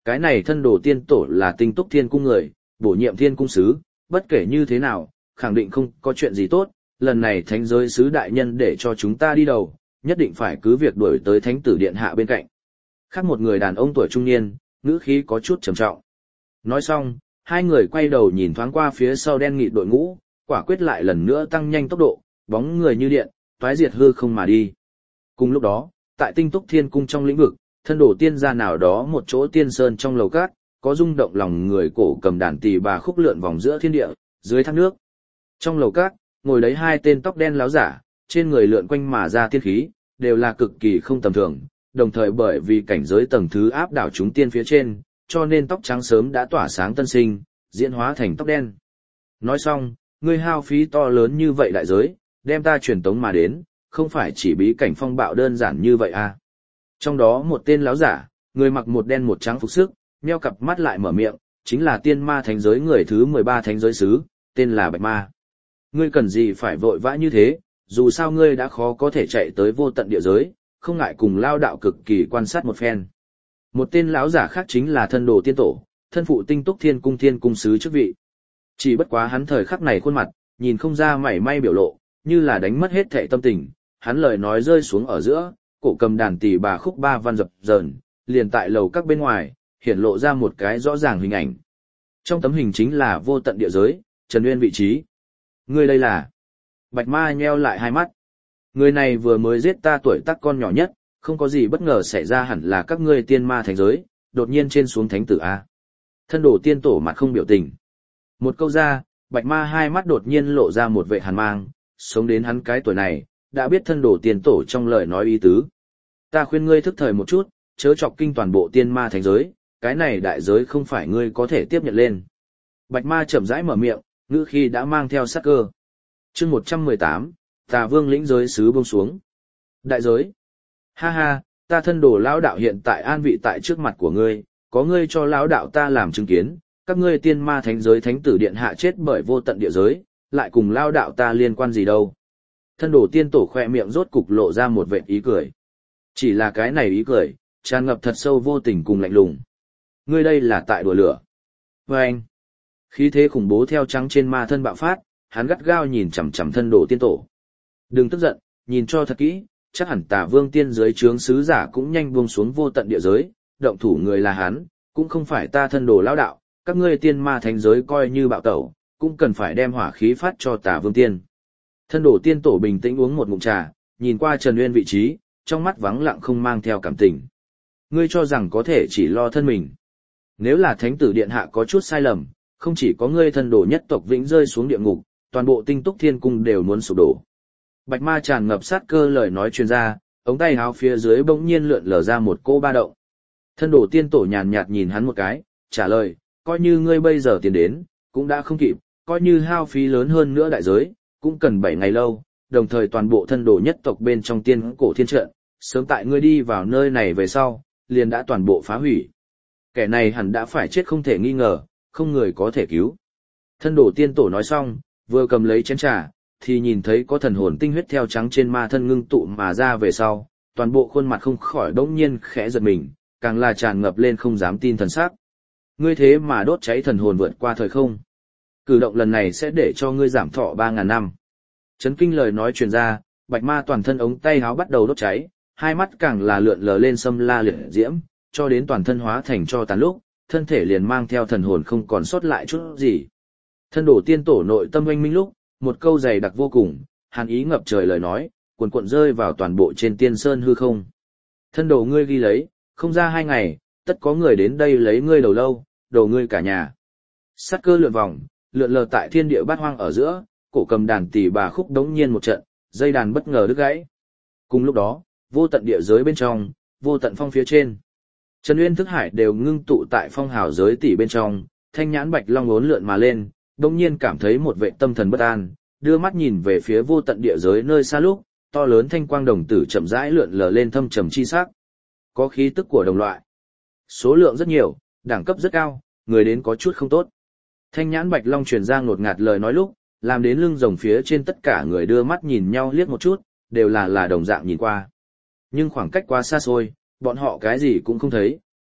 Cái này thân đồ tiên tổ là tinh túc thiên cung người, bổ nhiệm thiên cung sứ, bất kể như thế nào, khẳng định không có chuyện gì tốt, lần này thánh giới sứ đại nhân để cho chúng ta đi đầu, nhất định phải cứ việc đuổi tới thánh tử điện hạ bên cạnh. Khác một người đàn ông tuổi trung niên, ngữ khí có chút trầm trọng. Nói xong, hai người quay đầu nhìn thoáng qua phía sau đen nghịt đội ngũ, quả quyết lại lần nữa tăng nhanh tốc độ, bóng người như điện, toái diệt hư không mà đi. Cùng lúc đó, tại tinh túc thiên cung trong lĩnh vực, thân đổ tiên gia nào đó một chỗ tiên sơn trong lầu cát, có rung động lòng người cổ cầm đàn tỳ bà khúc lượn vòng giữa thiên địa, dưới thác nước. Trong lầu cát, ngồi đấy hai tên tóc đen láo giả, trên người lượn quanh mà ra tiên khí, đều là cực kỳ không tầm thường, đồng thời bởi vì cảnh giới tầng thứ áp đảo chúng tiên phía trên, cho nên tóc trắng sớm đã tỏa sáng tân sinh, diễn hóa thành tóc đen. Nói xong, ngươi hao phí to lớn như vậy đại giới, đem ta truyền tống mà đến, không phải chỉ bí cảnh phong bạo đơn giản như vậy à. Trong đó một tên láo giả, người mặc một đen một trắng phục sức, nheo cặp mắt lại mở miệng, chính là tiên ma thánh giới người thứ mười ba thánh giới sứ, tên là Bạch Ma. Ngươi cần gì phải vội vã như thế, dù sao ngươi đã khó có thể chạy tới vô tận địa giới, không ngại cùng lao đạo cực kỳ quan sát một phen. Một tên lão giả khác chính là thân đồ tiên tổ, thân phụ tinh túc thiên cung thiên cung sứ chức vị. Chỉ bất quá hắn thời khắc này khuôn mặt, nhìn không ra mảy may biểu lộ, như là đánh mất hết thệ tâm tình, hắn lời nói rơi xuống ở giữa, cổ cầm đàn tỳ bà khúc ba văn dập dờn, liền tại lầu các bên ngoài, hiển lộ ra một cái rõ ràng hình ảnh. Trong tấm hình chính là vô tận địa giới, Trần Uyên vị trí. Người đây là... Bạch Ma nheo lại hai mắt. Người này vừa mới giết ta tuổi tác con nhỏ nhất, không có gì bất ngờ xảy ra hẳn là các ngươi tiên ma thánh giới, đột nhiên trên xuống thánh tử A. Thân đồ tiên tổ mặt không biểu tình. Một câu ra, Bạch Ma hai mắt đột nhiên lộ ra một vệ hàn mang, sống đến hắn cái tuổi này, đã biết thân đồ tiên tổ trong lời nói ý tứ. Ta khuyên ngươi thức thời một chút, chớ chọc kinh toàn bộ tiên ma thánh giới, cái này đại giới không phải ngươi có thể tiếp nhận lên. Bạch Ma chậm rãi mở miệng, ngữ khi đã mang theo sát cơ. Chương một trăm mười tám, Tà Vương lĩnh giới sứ buông xuống. Đại giới. Ha ha, ta thân đồ lão đạo hiện tại an vị tại trước mặt của ngươi, có ngươi cho lão đạo ta làm chứng kiến, các ngươi tiên ma thánh giới thánh tử điện hạ chết bởi vô tận địa giới, lại cùng lão đạo ta liên quan gì đâu. Thân đồ tiên tổ khoe miệng rốt cục lộ ra một vệt ý cười. Chỉ là cái này ý cười, tràn ngập thật sâu vô tình cùng lạnh lùng. Ngươi đây là tại đùa lửa. Và anh, khí thế khủng bố theo trắng trên ma thân bạo phát, hắn gắt gao nhìn chằm chằm thân đồ tiên tổ. Đừng tức giận, nhìn cho thật kỹ, chắc hẳn Tà Vương tiên giới trướng sứ giả cũng nhanh buông xuống vô tận địa giới, động thủ người là hắn, cũng không phải ta thân đồ lão đạo, các ngươi tiên ma thánh giới coi như bạo tẩu, cũng cần phải đem hỏa khí phát cho Tà Vương tiên. Thân đồ tiên tổ bình tĩnh uống một ngụm trà, nhìn qua Trần Uyên vị trí, trong mắt vắng lặng không mang theo cảm tình. Ngươi cho rằng có thể chỉ lo thân mình. Nếu là thánh tử điện hạ có chút sai lầm, không chỉ có ngươi thân đồ nhất tộc vĩnh rơi xuống địa ngục, toàn bộ tinh túc thiên cung đều muốn sụp đổ. Bạch Ma tràn ngập sát cơ lời nói truyền ra, ống tay áo phía dưới bỗng nhiên lượn lờ ra một cô ba động. Thân đồ tiên tổ nhàn nhạt nhìn hắn một cái, trả lời, coi như ngươi bây giờ tiến đến, cũng đã không kịp, coi như hao phí lớn hơn nữa đại giới, cũng cần bảy ngày lâu, đồng thời toàn bộ thân đồ nhất tộc bên trong tiên cổ thiên trận, sớm tại ngươi đi vào nơi này về sau, liền đã toàn bộ phá hủy. Kẻ này hẳn đã phải chết không thể nghi ngờ, không người có thể cứu. Thân đồ tiên tổ nói xong, vừa cầm lấy chén trà, thì nhìn thấy có thần hồn tinh huyết theo trắng trên ma thân ngưng tụ mà ra về sau, toàn bộ khuôn mặt không khỏi bỗng nhiên khẽ giật mình, càng là tràn ngập lên không dám tin thần sắc. Ngươi thế mà đốt cháy thần hồn vượt qua thời không. Cử động lần này sẽ để cho ngươi giảm thọ ba ngàn năm. Chấn kinh lời nói truyền ra, Bạch Ma toàn thân ống tay áo bắt đầu đốt cháy, hai mắt càng là lượn lờ lên xâm la liệt diễm, cho đến toàn thân hóa thành tro tàn lúc, thân thể liền mang theo thần hồn không còn sót lại chút gì. Thân đổ tiên tổ nội tâm oanh minh lúc, một câu dày đặc vô cùng, hàn ý ngập trời lời nói, cuồn cuộn rơi vào toàn bộ trên tiên sơn hư không. Thân đồ ngươi ghi lấy, không ra hai ngày, tất có người đến đây lấy ngươi đầu lâu, đầu ngươi cả nhà. Sát cơ lượn vòng, lượn lờ tại thiên địa bát hoang ở giữa, cổ cầm đàn tỷ bà khúc đống nhiên một trận, dây đàn bất ngờ đứt gãy. Cùng lúc đó, vô tận địa giới bên trong, vô tận phong phía trên. Trần Uyên thức hải đều ngưng tụ tại phong hào giới tỷ bên trong, thanh nhãn bạch long uốn lượn mà lên, đống nhiên cảm thấy một vệ tâm thần bất an, đưa mắt nhìn về phía vô tận địa giới nơi xa lúc, to lớn thanh quang đồng tử chậm rãi lượn lờ lên thâm trầm chi sắc. Có khí tức của đồng loại. Số lượng rất nhiều, đẳng cấp rất cao, người đến có chút không tốt. Thanh nhãn bạch long truyền ra ngột ngạt lời nói lúc, làm đến lưng rồng phía trên tất cả người đưa mắt nhìn nhau liếc một chút, đều là là đồng dạng nhìn qua. Nhưng khoảng cách quá xa xôi, bọn họ cái gì cũng không thấy,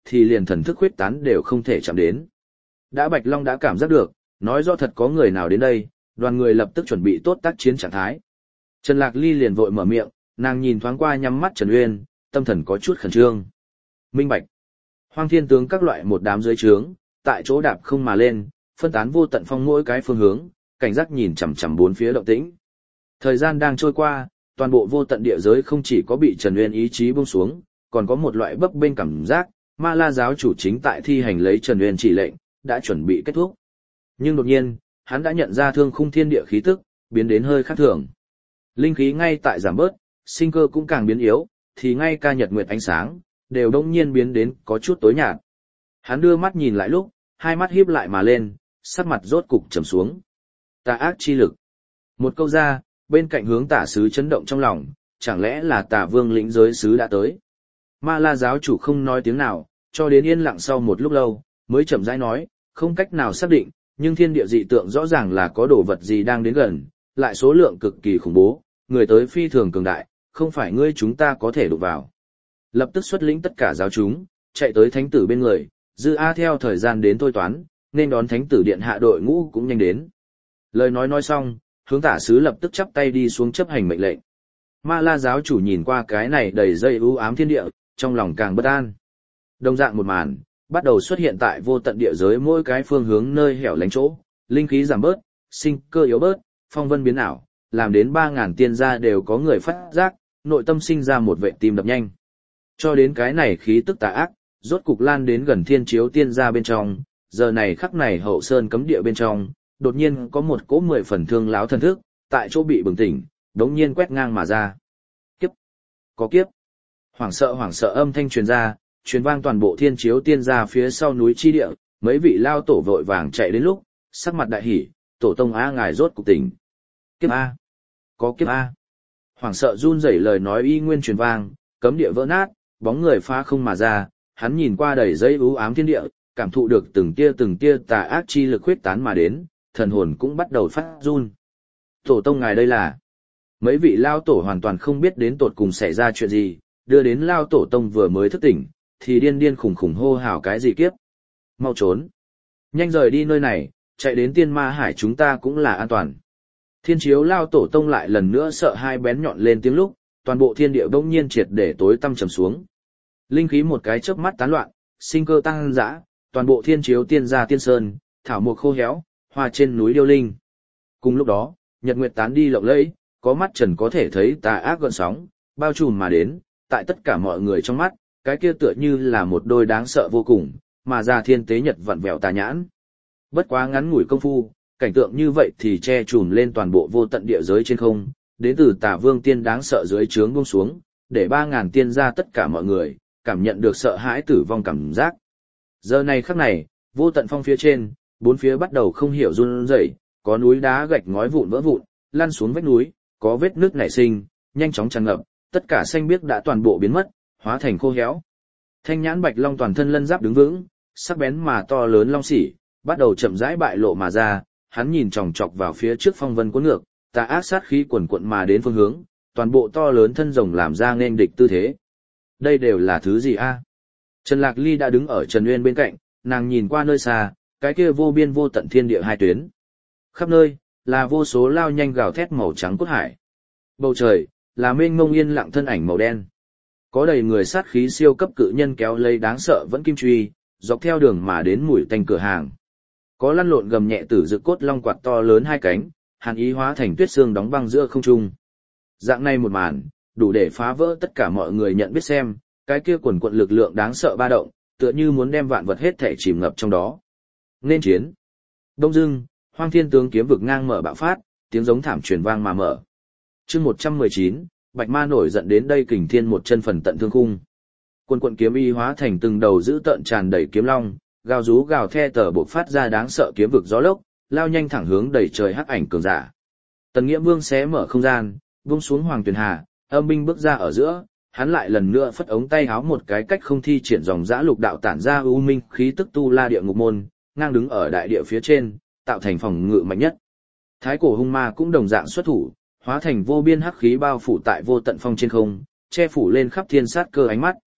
thì liền thần thức huyết tán đều không thể chạm đến. Đã Bạch Long đã cảm giác được, nói rõ thật có người nào đến đây, đoàn người lập tức chuẩn bị tốt tác chiến trạng thái. Trần Lạc Ly liền vội mở miệng, nàng nhìn thoáng qua nhắm mắt Trần Uyên, tâm thần có chút khẩn trương. Minh bạch. Hoang Thiên tướng các loại một đám dưới trướng, tại chỗ đạp không mà lên, phân tán vô tận phong mỗi cái phương hướng, cảnh giác nhìn chằm chằm bốn phía động tĩnh. Thời gian đang trôi qua, toàn bộ vô tận địa giới không chỉ có bị Trần Uyên ý chí buông xuống, còn có một loại bấp bênh cảm giác, Ma La giáo chủ chính tại thi hành lấy Trần Uyên chỉ lệnh, đã chuẩn bị kết thúc. Nhưng đột nhiên, hắn đã nhận ra thương khung thiên địa khí tức, biến đến hơi khác thường. Linh khí ngay tại giảm bớt, sinh cơ cũng càng biến yếu, thì ngay ca nhật nguyệt ánh sáng, đều đông nhiên biến đến có chút tối nhạt. Hắn đưa mắt nhìn lại lúc, hai mắt híp lại mà lên, sắc mặt rốt cục trầm xuống. Tà ác chi lực. Một câu ra, bên cạnh hướng tả sứ chấn động trong lòng, chẳng lẽ là tà vương lĩnh giới sứ đã tới. Ma La giáo chủ không nói tiếng nào, cho đến yên lặng sau một lúc lâu, mới chậm rãi nói, không cách nào xác định, nhưng thiên địa dị tượng rõ ràng là có đồ vật gì đang đến gần, lại số lượng cực kỳ khủng bố, người tới phi thường cường đại, không phải ngươi chúng ta có thể đụng vào. Lập tức xuất lĩnh tất cả giáo chúng, chạy tới thánh tử bên người, dư A theo thời gian đến thôi toán, nên đón thánh tử điện hạ đội ngũ cũng nhanh đến. Lời nói nói xong, hướng tả sứ lập tức chắp tay đi xuống chấp hành mệnh lệnh. Ma La giáo chủ nhìn qua cái này đầy dây u ám thiên địa, trong lòng càng bất an. Đồng dạng một màn, bắt đầu xuất hiện tại vô tận địa giới mỗi cái phương hướng nơi hẻo lánh chỗ, linh khí giảm bớt, sinh cơ yếu bớt, phong vân biến ảo, làm đến ba ngàn tiên gia đều có người phát giác, nội tâm sinh ra một vệ tim đập nhanh. Cho đến cái này khí tức tà ác, rốt cục lan đến gần thiên chiếu tiên gia bên trong, giờ này khắc này hậu sơn cấm địa bên trong, đột nhiên có một cỗ mười phần thương láo thần thức, tại chỗ bị bừng tỉnh, đống nhiên quét ngang mà ra. Kiếp! Có kiếp! Hoảng sợ hoảng sợ âm thanh truyền ra, truyền vang toàn bộ thiên chiếu tiên gia phía sau núi chi địa, mấy vị lao tổ vội vàng chạy đến lúc, sắc mặt đại hỉ, tổ tông A ngài rốt cục tỉnh. Kiếp A! Có kiếp A! Hoảng sợ run rẩy lời nói y nguyên truyền vang, cấm địa vỡ nát, bóng người phá không mà ra, hắn nhìn qua đầy giấy u ám thiên địa, cảm thụ được từng tia từng tia tà ác chi lực huyết tán mà đến, thần hồn cũng bắt đầu phát run. Tổ tông ngài đây là... Mấy vị lao tổ hoàn toàn không biết đến tột cùng xảy ra chuyện gì, đưa đến lao tổ tông vừa mới thức tỉnh, thì điên điên khủng khủng hô hào cái gì kiếp. Mau trốn. Nhanh rời đi nơi này, chạy đến tiên ma hải chúng ta cũng là an toàn. Thiên chiếu lao tổ tông lại lần nữa sợ hai bén nhọn lên tiếng lúc, toàn bộ thiên địa bỗng nhiên triệt để tối tăm trầm xuống. Linh khí một cái chớp mắt tán loạn, sinh cơ tăng dã, toàn bộ thiên chiếu tiên gia tiên sơn, thảo mộc khô héo, hoa trên núi điêu linh. Cùng lúc đó, nhật nguyệt tán đi lộng lẫy, có mắt trần có thể thấy tà ác gợn sóng, bao trùm mà đến, tại tất cả mọi người trong mắt, cái kia tựa như là một đôi đáng sợ vô cùng, mà ra thiên tế nhật vặn vẹo tà nhãn. Bất quá ngắn ngủi công phu, cảnh tượng như vậy thì che trùm lên toàn bộ vô tận địa giới trên không, đến từ tà vương tiên đáng sợ dưới trướng buông xuống, để ba ngàn tiên ra tất cả mọi người, cảm nhận được sợ hãi tử vong cảm giác. Giờ này khắc này, vô tận phong phía trên, bốn phía bắt đầu không hiểu run rẩy, có núi đá gạch ngói vụn vỡ vụn, lăn xuống vách núi, có vết nước nảy sinh, nhanh chóng tràn ngập, tất cả xanh biếc đã toàn bộ biến mất, hóa thành khô héo. Thanh nhãn bạch long toàn thân lân giáp đứng vững, sắc bén mà to lớn long sỉ, bắt đầu chậm rãi bại lộ mà ra, hắn nhìn chòng chọc vào phía trước phong vân cuốn ngược, tà ác sát khí quần quận mà đến phương hướng, toàn bộ to lớn thân rồng làm ra nên địch tư thế. Đây đều là thứ gì a? Trần Lạc Ly đã đứng ở Trần Uyên bên cạnh, nàng nhìn qua nơi xa, cái kia vô biên vô tận thiên địa hai tuyến. Khắp nơi, là vô số lao nhanh gào thét màu trắng cốt hải. Bầu trời, là mênh mông yên lặng thân ảnh màu đen. Có đầy người sát khí siêu cấp cự nhân kéo lấy đáng sợ vẫn kim truy, dọc theo đường mà đến mùi tanh cửa hàng. Có lăn lộn gầm nhẹ tử dực cốt long quạt to lớn hai cánh, hàn ý hóa thành tuyết xương đóng băng giữa không trung. Dạng này một màn, đủ để phá vỡ tất cả mọi người nhận biết xem, cái kia quần quận lực lượng đáng sợ ba động, tựa như muốn đem vạn vật hết thể chìm ngập trong đó. Nên chiến. Đông dưng, Hoang Thiên tướng kiếm vực ngang mở bạo phát, tiếng giống thảm truyền vang mà mở. Chương một trăm mười chín, Bạch Ma nổi giận đến đây kình thiên một chân phần tận thương khung. Quần quận kiếm y hóa thành từng đầu dữ tợn tràn đầy kiếm long, gào rú gào the tờ bộc phát ra đáng sợ kiếm vực gió lốc, lao nhanh thẳng hướng đầy trời hắc ảnh cường giả. Tần Nghĩa Vương xé mở không gian, buông xuống Hoàng Tuyền Hà, âm binh bước ra ở giữa, hắn lại lần nữa phất ống tay háo một cái cách không thi triển dòng dã lục đạo tản ra u minh khí tức tu la địa ngục môn, ngang đứng ở đại địa phía trên, tạo thành phòng ngự mạnh nhất. Thái cổ hung ma cũng đồng dạng xuất thủ, hóa thành vô biên hắc khí bao phủ tại vô tận phong trên không, che phủ lên khắp thiên sát cơ ánh mắt.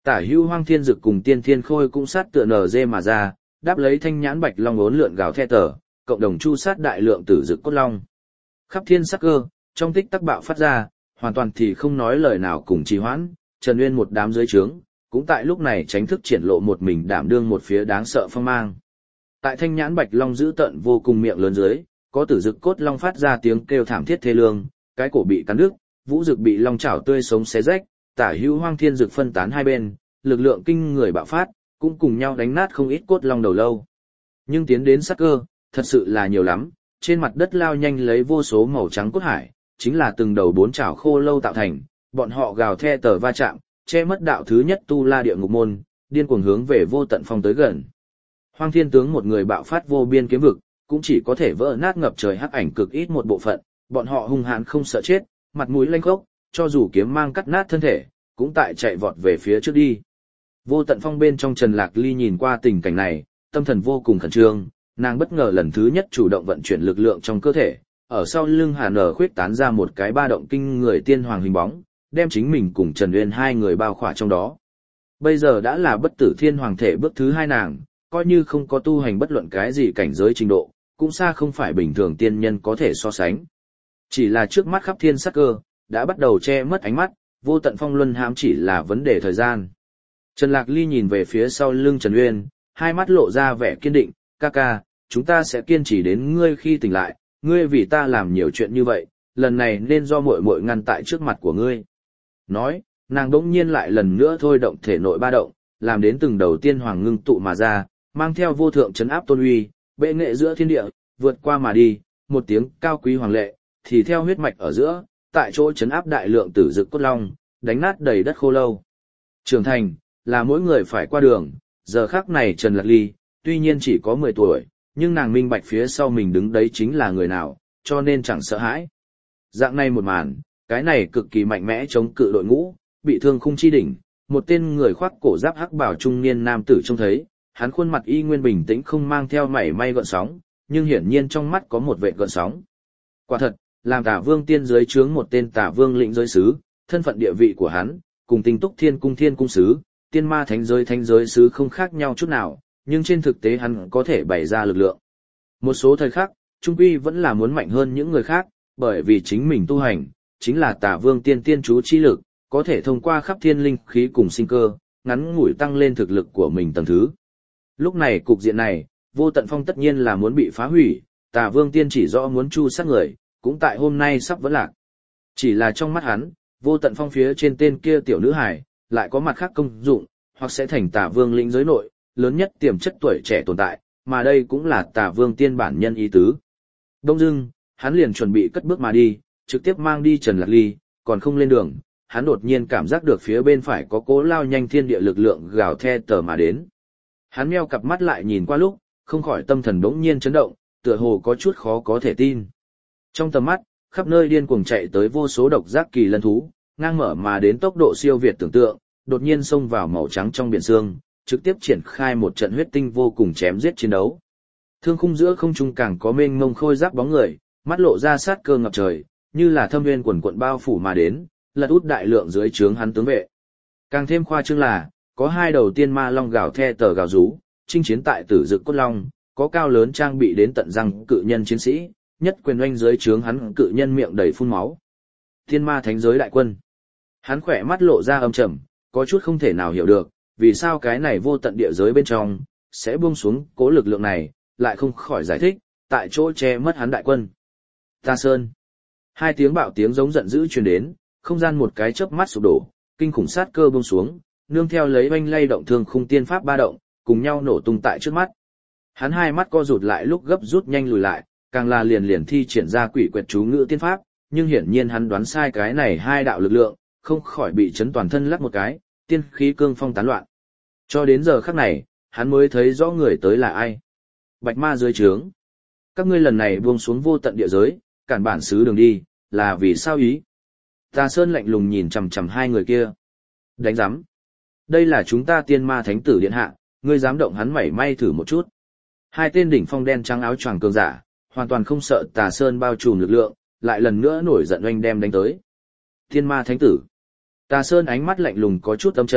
Tả hữu Hoang Thiên Dực cùng Tiên Thiên Khôi cũng sát tựa nở dê mà ra, đáp lấy thanh nhãn bạch long ốn lượn gào the tở, cộng đồng chu sát đại lượng tử dực cốt long. Khắp thiên sắc cơ, trong tích tắc bạo phát ra, hoàn toàn thì không nói lời nào cùng trì hoãn, Trần Uyên một đám dưới trướng, cũng tại lúc này tránh thức triển lộ một mình đảm đương một phía đáng sợ phong mang. Tại thanh nhãn bạch long giữ tận vô cùng miệng lớn dưới, có tử dực cốt long phát ra tiếng kêu thảm thiết thê lương, cái cổ bị cắn đứt, vũ dực bị long chảo tươi sống xé rách, tả hữu Hoang Thiên Dực phân tán hai bên, lực lượng kinh người bạo phát, cũng cùng nhau đánh nát không ít cốt long đầu lâu. Nhưng tiến đến sát cơ, thật sự là nhiều lắm, trên mặt đất lao nhanh lấy vô số màu trắng cốt hải, chính là từng đầu bốn chảo khô lâu tạo thành, bọn họ gào the tờ va chạm, che mất đạo thứ nhất tu la địa ngục môn, điên cuồng hướng về vô tận phong tới gần. Hoang Thiên Tướng một người bạo phát vô biên kiếm vực, cũng chỉ có thể vỡ nát ngập trời hắc ảnh cực ít một bộ phận, bọn họ hung hãn không sợ chết, mặt mũi lanh khốc, cho dù kiếm mang cắt nát thân thể, cũng tại chạy vọt về phía trước đi. Vô tận phong bên trong Trần Lạc Ly nhìn qua tình cảnh này, tâm thần vô cùng khẩn trương, nàng bất ngờ lần thứ nhất chủ động vận chuyển lực lượng trong cơ thể, ở sau lưng Hà Nở khuyết tán ra một cái ba động kinh người tiên hoàng hình bóng, đem chính mình cùng Trần Uyên hai người bao khỏa trong đó. Bây giờ đã là bất tử thiên hoàng thể bước thứ hai nàng, coi như không có tu hành bất luận cái gì cảnh giới trình độ, cũng xa không phải bình thường tiên nhân có thể so sánh. Chỉ là trước mắt khắp thiên sắc cơ, đã bắt đầu che mất ánh mắt, vô tận phong luân hãm chỉ là vấn đề thời gian. Trần Lạc Ly nhìn về phía sau lưng Trần Uyên, hai mắt lộ ra vẻ kiên định, ca ca, chúng ta sẽ kiên trì đến ngươi khi tỉnh lại, ngươi vì ta làm nhiều chuyện như vậy, lần này nên do muội muội ngăn tại trước mặt của ngươi. Nói, nàng đỗng nhiên lại lần nữa thôi động thể nội ba động, làm đến từng đầu tiên hoàng ngưng tụ mà ra, mang theo vô thượng chấn áp tôn uy, bệ nghệ giữa thiên địa, vượt qua mà đi, một tiếng cao quý hoàng lệ, thì theo huyết mạch ở giữa, tại chỗ chấn áp đại lượng tử dực cốt long, đánh nát đầy đất khô lâu. Trưởng thành, là mỗi người phải qua đường, giờ khắc này Trần Lạc Ly, tuy nhiên chỉ có mười tuổi, nhưng nàng minh bạch phía sau mình đứng đấy chính là người nào, cho nên chẳng sợ hãi. Dạng này một màn, cái này cực kỳ mạnh mẽ chống cự đội ngũ, bị thương khung chi đỉnh, một tên người khoác cổ giáp hắc bào trung niên nam tử trông thấy, hắn khuôn mặt y nguyên bình tĩnh không mang theo mảy may gợn sóng, nhưng hiển nhiên trong mắt có một vệt gợn sóng. Quả thật, làm Tả Vương tiên giới chướng một tên Tả Vương lĩnh giới sứ, thân phận địa vị của hắn, cùng Tinh Túc Thiên cung thiên cung sứ, tiên ma thánh giới thánh giới sứ không khác nhau chút nào, nhưng trên thực tế hắn có thể bày ra lực lượng. Một số thời khắc, trung quy vẫn là muốn mạnh hơn những người khác, bởi vì chính mình tu hành, chính là Tả Vương tiên tiên chú chi lực, có thể thông qua khắp thiên linh khí cùng sinh cơ, ngắn ngủi tăng lên thực lực của mình tầng thứ. Lúc này cục diện này, vô tận phong tất nhiên là muốn bị phá hủy, Tả Vương tiên chỉ rõ muốn chu sát người, cũng tại hôm nay sắp vẫn lạc. Chỉ là trong mắt hắn, vô tận phong phía trên tên kia tiểu nữ hài, lại có mặt khác công dụng, hoặc sẽ thành Tả Vương lĩnh giới nội, lớn nhất tiềm chất tuổi trẻ tồn tại, mà đây cũng là Tả Vương tiên bản nhân ý tứ. Đông dưng, hắn liền chuẩn bị cất bước mà đi, trực tiếp mang đi Trần Lạc Ly, còn không lên đường, hắn đột nhiên cảm giác được phía bên phải có cố lao nhanh thiên địa lực lượng gào the tờ mà đến. Hắn meo cặp mắt lại nhìn qua lúc, không khỏi tâm thần đống nhiên chấn động, tựa hồ có chút khó có thể tin. Trong tầm mắt, khắp nơi điên cuồng chạy tới vô số độc giác kỳ lân thú, ngang mở mà đến tốc độ siêu việt tưởng tượng, đột nhiên xông vào màu trắng trong biển sương, trực tiếp triển khai một trận huyết tinh vô cùng chém giết chiến đấu. Thương khung giữa không trung càng có mênh mông khôi giáp bóng người, mắt lộ ra sát cơ ngập trời, như là thâm nguyên quần quận bao phủ mà đến, lật út đại lượng dưới trướng hắn tướng vệ. Càng thêm khoa trương là, có hai đầu tiên ma long gào the tờ gào rú, chinh chiến tại tử dực cốt long, có cao lớn trang bị đến tận răng cự nhân chiến sĩ, nhất quyền oanh dưới trướng hắn cự nhân miệng đầy phun máu. Thiên ma thánh giới đại quân. Hắn khỏe mắt lộ ra âm trầm, có chút không thể nào hiểu được, vì sao cái này vô tận địa giới bên trong, sẽ buông xuống cố lực lượng này, lại không khỏi giải thích, tại chỗ che mất hắn đại quân. Ta Sơn. Hai tiếng bạo tiếng giống giận dữ truyền đến, không gian một cái chớp mắt sụp đổ, kinh khủng sát cơ buông xuống, nương theo lấy oanh lay động thương khung tiên pháp ba động, cùng nhau nổ tung tại trước mắt. Hắn hai mắt co rụt lại lúc gấp rút nhanh lùi lại, càng là liền liền thi triển ra quỷ quyệt chú ngữ tiên pháp, nhưng hiển nhiên hắn đoán sai cái này hai đạo lực lượng, không khỏi bị chấn toàn thân lắc một cái, tiên khí cương phong tán loạn. Cho đến giờ khắc này, hắn mới thấy rõ người tới là ai. Bạch ma dưới trướng. Các ngươi lần này buông xuống vô tận địa giới, cản bản xứ đường đi, là vì sao ý? Tà Sơn lạnh lùng nhìn chằm chằm hai người kia. Đánh giám. Đây là chúng ta tiên ma thánh tử điện hạ, ngươi dám động hắn mảy may thử một chút. Hai tên đỉnh phong đen trắng áo choàng cường giả, hoàn toàn không sợ Tà Sơn bao trùm lực lượng, lại lần nữa nổi giận oanh đem đánh tới. Tiên ma thánh tử. Tà Sơn ánh mắt lạnh lùng có chút âm trầm,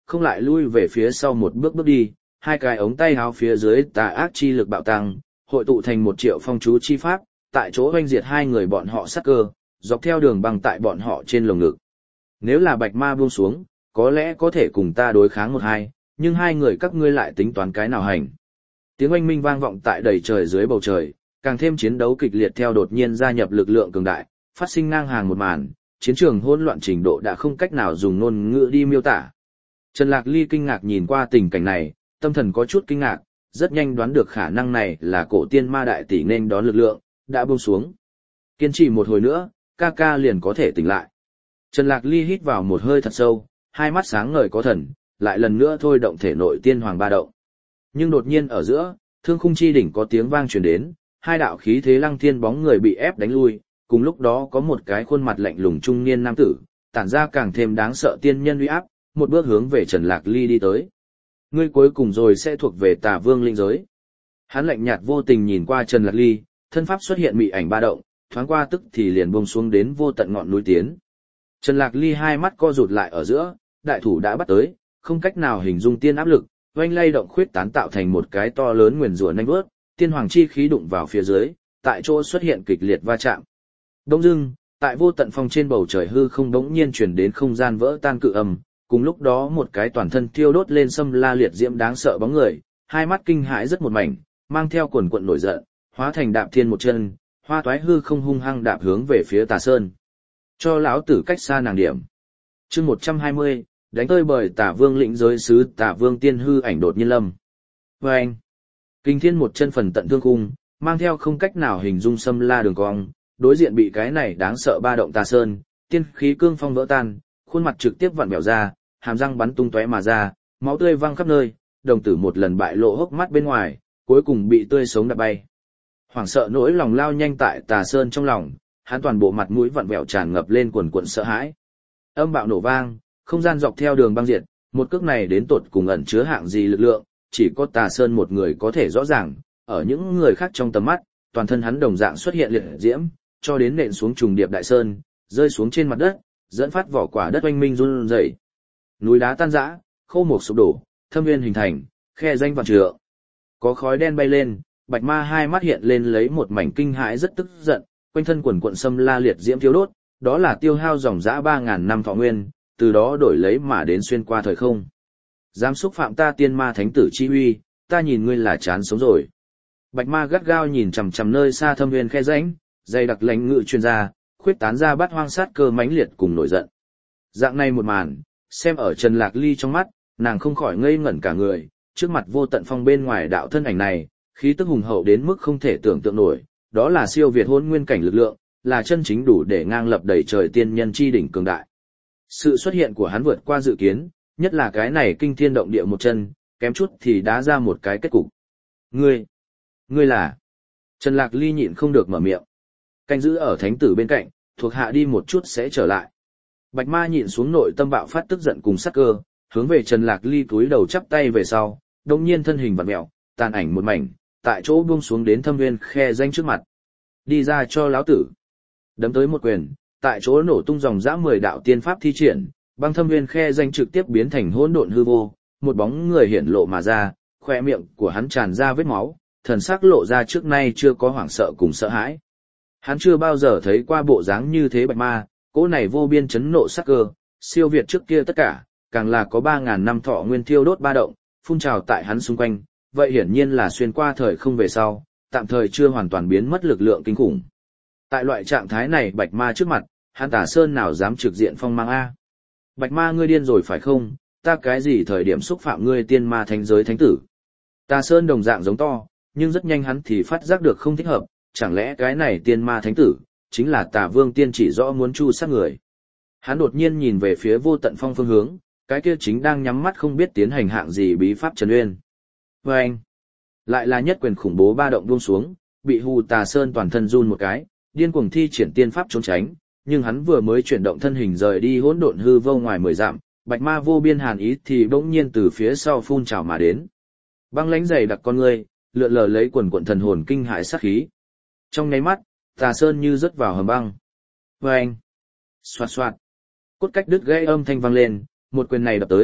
không lại lui về phía sau một bước bước đi, hai cái ống tay háo phía dưới tà ác chi lực bạo tăng, hội tụ thành một triệu phong chú chi pháp, tại chỗ hoanh diệt hai người bọn họ sát cơ, dọc theo đường băng tại bọn họ trên lồng ngực. Nếu là bạch ma buông xuống, có lẽ có thể cùng ta đối kháng một hai, nhưng hai người các ngươi lại tính toán cái nào hành. Tiếng oanh minh vang vọng tại đầy trời dưới bầu trời, càng thêm chiến đấu kịch liệt theo đột nhiên gia nhập lực lượng cường đại, phát sinh ngang hàng một màn, chiến trường hỗn loạn trình độ đã không cách nào dùng ngôn ngữ đi miêu tả. Trần Lạc Ly kinh ngạc nhìn qua tình cảnh này, tâm thần có chút kinh ngạc, rất nhanh đoán được khả năng này là cổ tiên ma đại tỷ nên đón lực lượng, đã buông xuống. Kiên trì một hồi nữa, ca ca liền có thể tỉnh lại. Trần Lạc Ly hít vào một hơi thật sâu, hai mắt sáng ngời có thần, lại lần nữa thôi động thể nội tiên hoàng ba động. Nhưng đột nhiên ở giữa, thương khung chi đỉnh có tiếng vang truyền đến, hai đạo khí thế lăng thiên bóng người bị ép đánh lui, cùng lúc đó có một cái khuôn mặt lạnh lùng trung niên nam tử, tản ra càng thêm đáng sợ tiên nhân uy áp, một bước hướng về Trần Lạc Ly đi tới. Ngươi cuối cùng rồi sẽ thuộc về Tà Vương linh giới. Hắn lạnh nhạt vô tình nhìn qua Trần Lạc Ly, thân pháp xuất hiện mị ảnh ba động, thoáng qua tức thì liền buông xuống đến vô tận ngọn núi tiến. Trần Lạc Ly hai mắt co rụt lại ở giữa, đại thủ đã bắt tới, không cách nào hình dung tiên áp lực, oanh lay động khuyết tán tạo thành một cái to lớn nguyền rủa nhanh vớt, tiên hoàng chi khí đụng vào phía dưới, tại chỗ xuất hiện kịch liệt va chạm. Đông dưng, tại vô tận phong trên bầu trời hư không đống nhiên truyền đến không gian vỡ tan cự âm, cùng lúc đó một cái toàn thân thiêu đốt lên xâm la liệt diễm đáng sợ bóng người, hai mắt kinh hãi rất một mảnh, mang theo quần quận nổi giận, hóa thành đạp thiên một chân, hoa toái hư không hung hăng đạp hướng về phía Tà Sơn. Cho lão tử cách xa nàng điểm. Chương một trăm hai mươi, đánh tơi bời Tà Vương lĩnh giới sứ Tà Vương tiên hư ảnh đột nhiên lâm. Và anh, kinh thiên một chân phần tận thương khung, mang theo không cách nào hình dung xâm la đường cong, đối diện bị cái này đáng sợ ba động Tà Sơn, tiên khí cương phong vỡ tan, khuôn mặt trực tiếp vặn vẹo ra, hàm răng bắn tung tóe mà ra, máu tươi văng khắp nơi, đồng tử một lần bại lộ hốc mắt bên ngoài, cuối cùng bị tươi sống đập bay. Hoảng sợ nỗi lòng lao nhanh tại Tà Sơn trong lòng, hắn toàn bộ mặt mũi vặn vẹo tràn ngập lên quần quần sợ hãi. Âm bạo nổ vang, không gian dọc theo đường băng diệt, một cước này đến tột cùng ẩn chứa hạng gì lực lượng, chỉ có Tà Sơn một người có thể rõ ràng, ở những người khác trong tầm mắt, toàn thân hắn đồng dạng xuất hiện liệt diễm, cho đến nện xuống trùng điệp đại sơn, rơi xuống trên mặt đất, dẫn phát vỏ quả đất oanh minh run rẩy. Núi đá tan rã, khô mục sụp đổ, thâm nguyên hình thành, khe danh vạn trượng. Có khói đen bay lên, Bạch Ma hai mắt hiện lên lấy một mảnh kinh hãi rất tức giận, quanh thân quần quận xâm la liệt diễm thiêu đốt, đó là tiêu hao dòng dã ba ngàn năm thọ nguyên, từ đó đổi lấy mà đến xuyên qua thời không. Dám xúc phạm ta tiên ma thánh tử chi uy, ta nhìn ngươi là chán sống rồi. Bạch Ma gắt gao nhìn chằm chằm nơi xa thâm nguyên khe rãnh, dày đặc lãnh ngự truyền ra, khuyết tán ra bát hoang sát cơ mãnh liệt cùng nổi giận. Dạng này một màn, xem ở Trần Lạc Ly trong mắt, nàng không khỏi ngây ngẩn cả người, trước mặt vô tận phong bên ngoài đạo thân ảnh này, khí tức hùng hậu đến mức không thể tưởng tượng nổi, đó là siêu việt hôn nguyên cảnh lực lượng, là chân chính đủ để ngang lập đầy trời tiên nhân chi đỉnh cường đại. Sự xuất hiện của hắn vượt qua dự kiến, nhất là cái này kinh thiên động địa một chân, kém chút thì đá ra một cái kết cục. Ngươi, ngươi là... Trần Lạc Ly nhịn không được mở miệng. Canh giữ ở thánh tử bên cạnh, thuộc hạ đi một chút sẽ trở lại. Bạch Ma nhịn xuống nội tâm bạo phát tức giận cùng sắc cơ, hướng về Trần Lạc Ly cúi đầu chắp tay về sau, đồng nhiên thân hình vặn mèo, tàn ảnh một mảnh, tại chỗ buông xuống đến thâm nguyên khe danh trước mặt. Đi ra cho lão tử. Đấm tới một quyền, tại chỗ nổ tung dòng dã mười đạo tiên pháp thi triển, băng thâm nguyên khe danh trực tiếp biến thành hỗn độn hư vô, một bóng người hiển lộ mà ra, khoe miệng của hắn tràn ra vết máu, thần sắc lộ ra trước nay chưa có hoảng sợ cùng sợ hãi. Hắn chưa bao giờ thấy qua bộ dáng như thế Bạch Ma, cỗ này vô biên chấn nộ sắc cơ, siêu việt trước kia tất cả, càng là có ba ngàn năm thọ nguyên thiêu đốt ba động, phun trào tại hắn xung quanh, vậy hiển nhiên là xuyên qua thời không về sau, tạm thời chưa hoàn toàn biến mất lực lượng kinh khủng. Tại loại trạng thái này Bạch Ma trước mặt, hắn Tà Sơn nào dám trực diện phong mang a? Bạch Ma ngươi điên rồi phải không? Ta cái gì thời điểm xúc phạm ngươi tiên ma thánh giới thánh tử? Tà Sơn đồng dạng giống to, nhưng rất nhanh hắn thì phát giác được không thích hợp, chẳng lẽ cái này tiên ma thánh tử chính là Tà Vương tiên chỉ rõ muốn chu sát người. Hắn đột nhiên nhìn về phía vô tận phong phương hướng, cái kia chính đang nhắm mắt không biết tiến hành hạng gì bí pháp Trần Uyên. Và anh, lại là nhất quyền khủng bố ba động buông xuống, bị hù Tà Sơn toàn thân run một cái, điên cuồng thi triển tiên pháp trốn tránh, nhưng hắn vừa mới chuyển động thân hình rời đi hỗn độn hư vô ngoài mười dặm, Bạch Ma vô biên hàn ý thì bỗng nhiên từ phía sau phun trào mà đến. Băng lãnh dày đặc con ngươi, lượn lờ lấy quần quần thần hồn kinh hãi sát khí. Trong nháy mắt, Tà Sơn như rớt vào hầm băng. Và anh, xoạt xoạt, cốt cách đứt gãy âm thanh vang lên, một quyền này đập tới,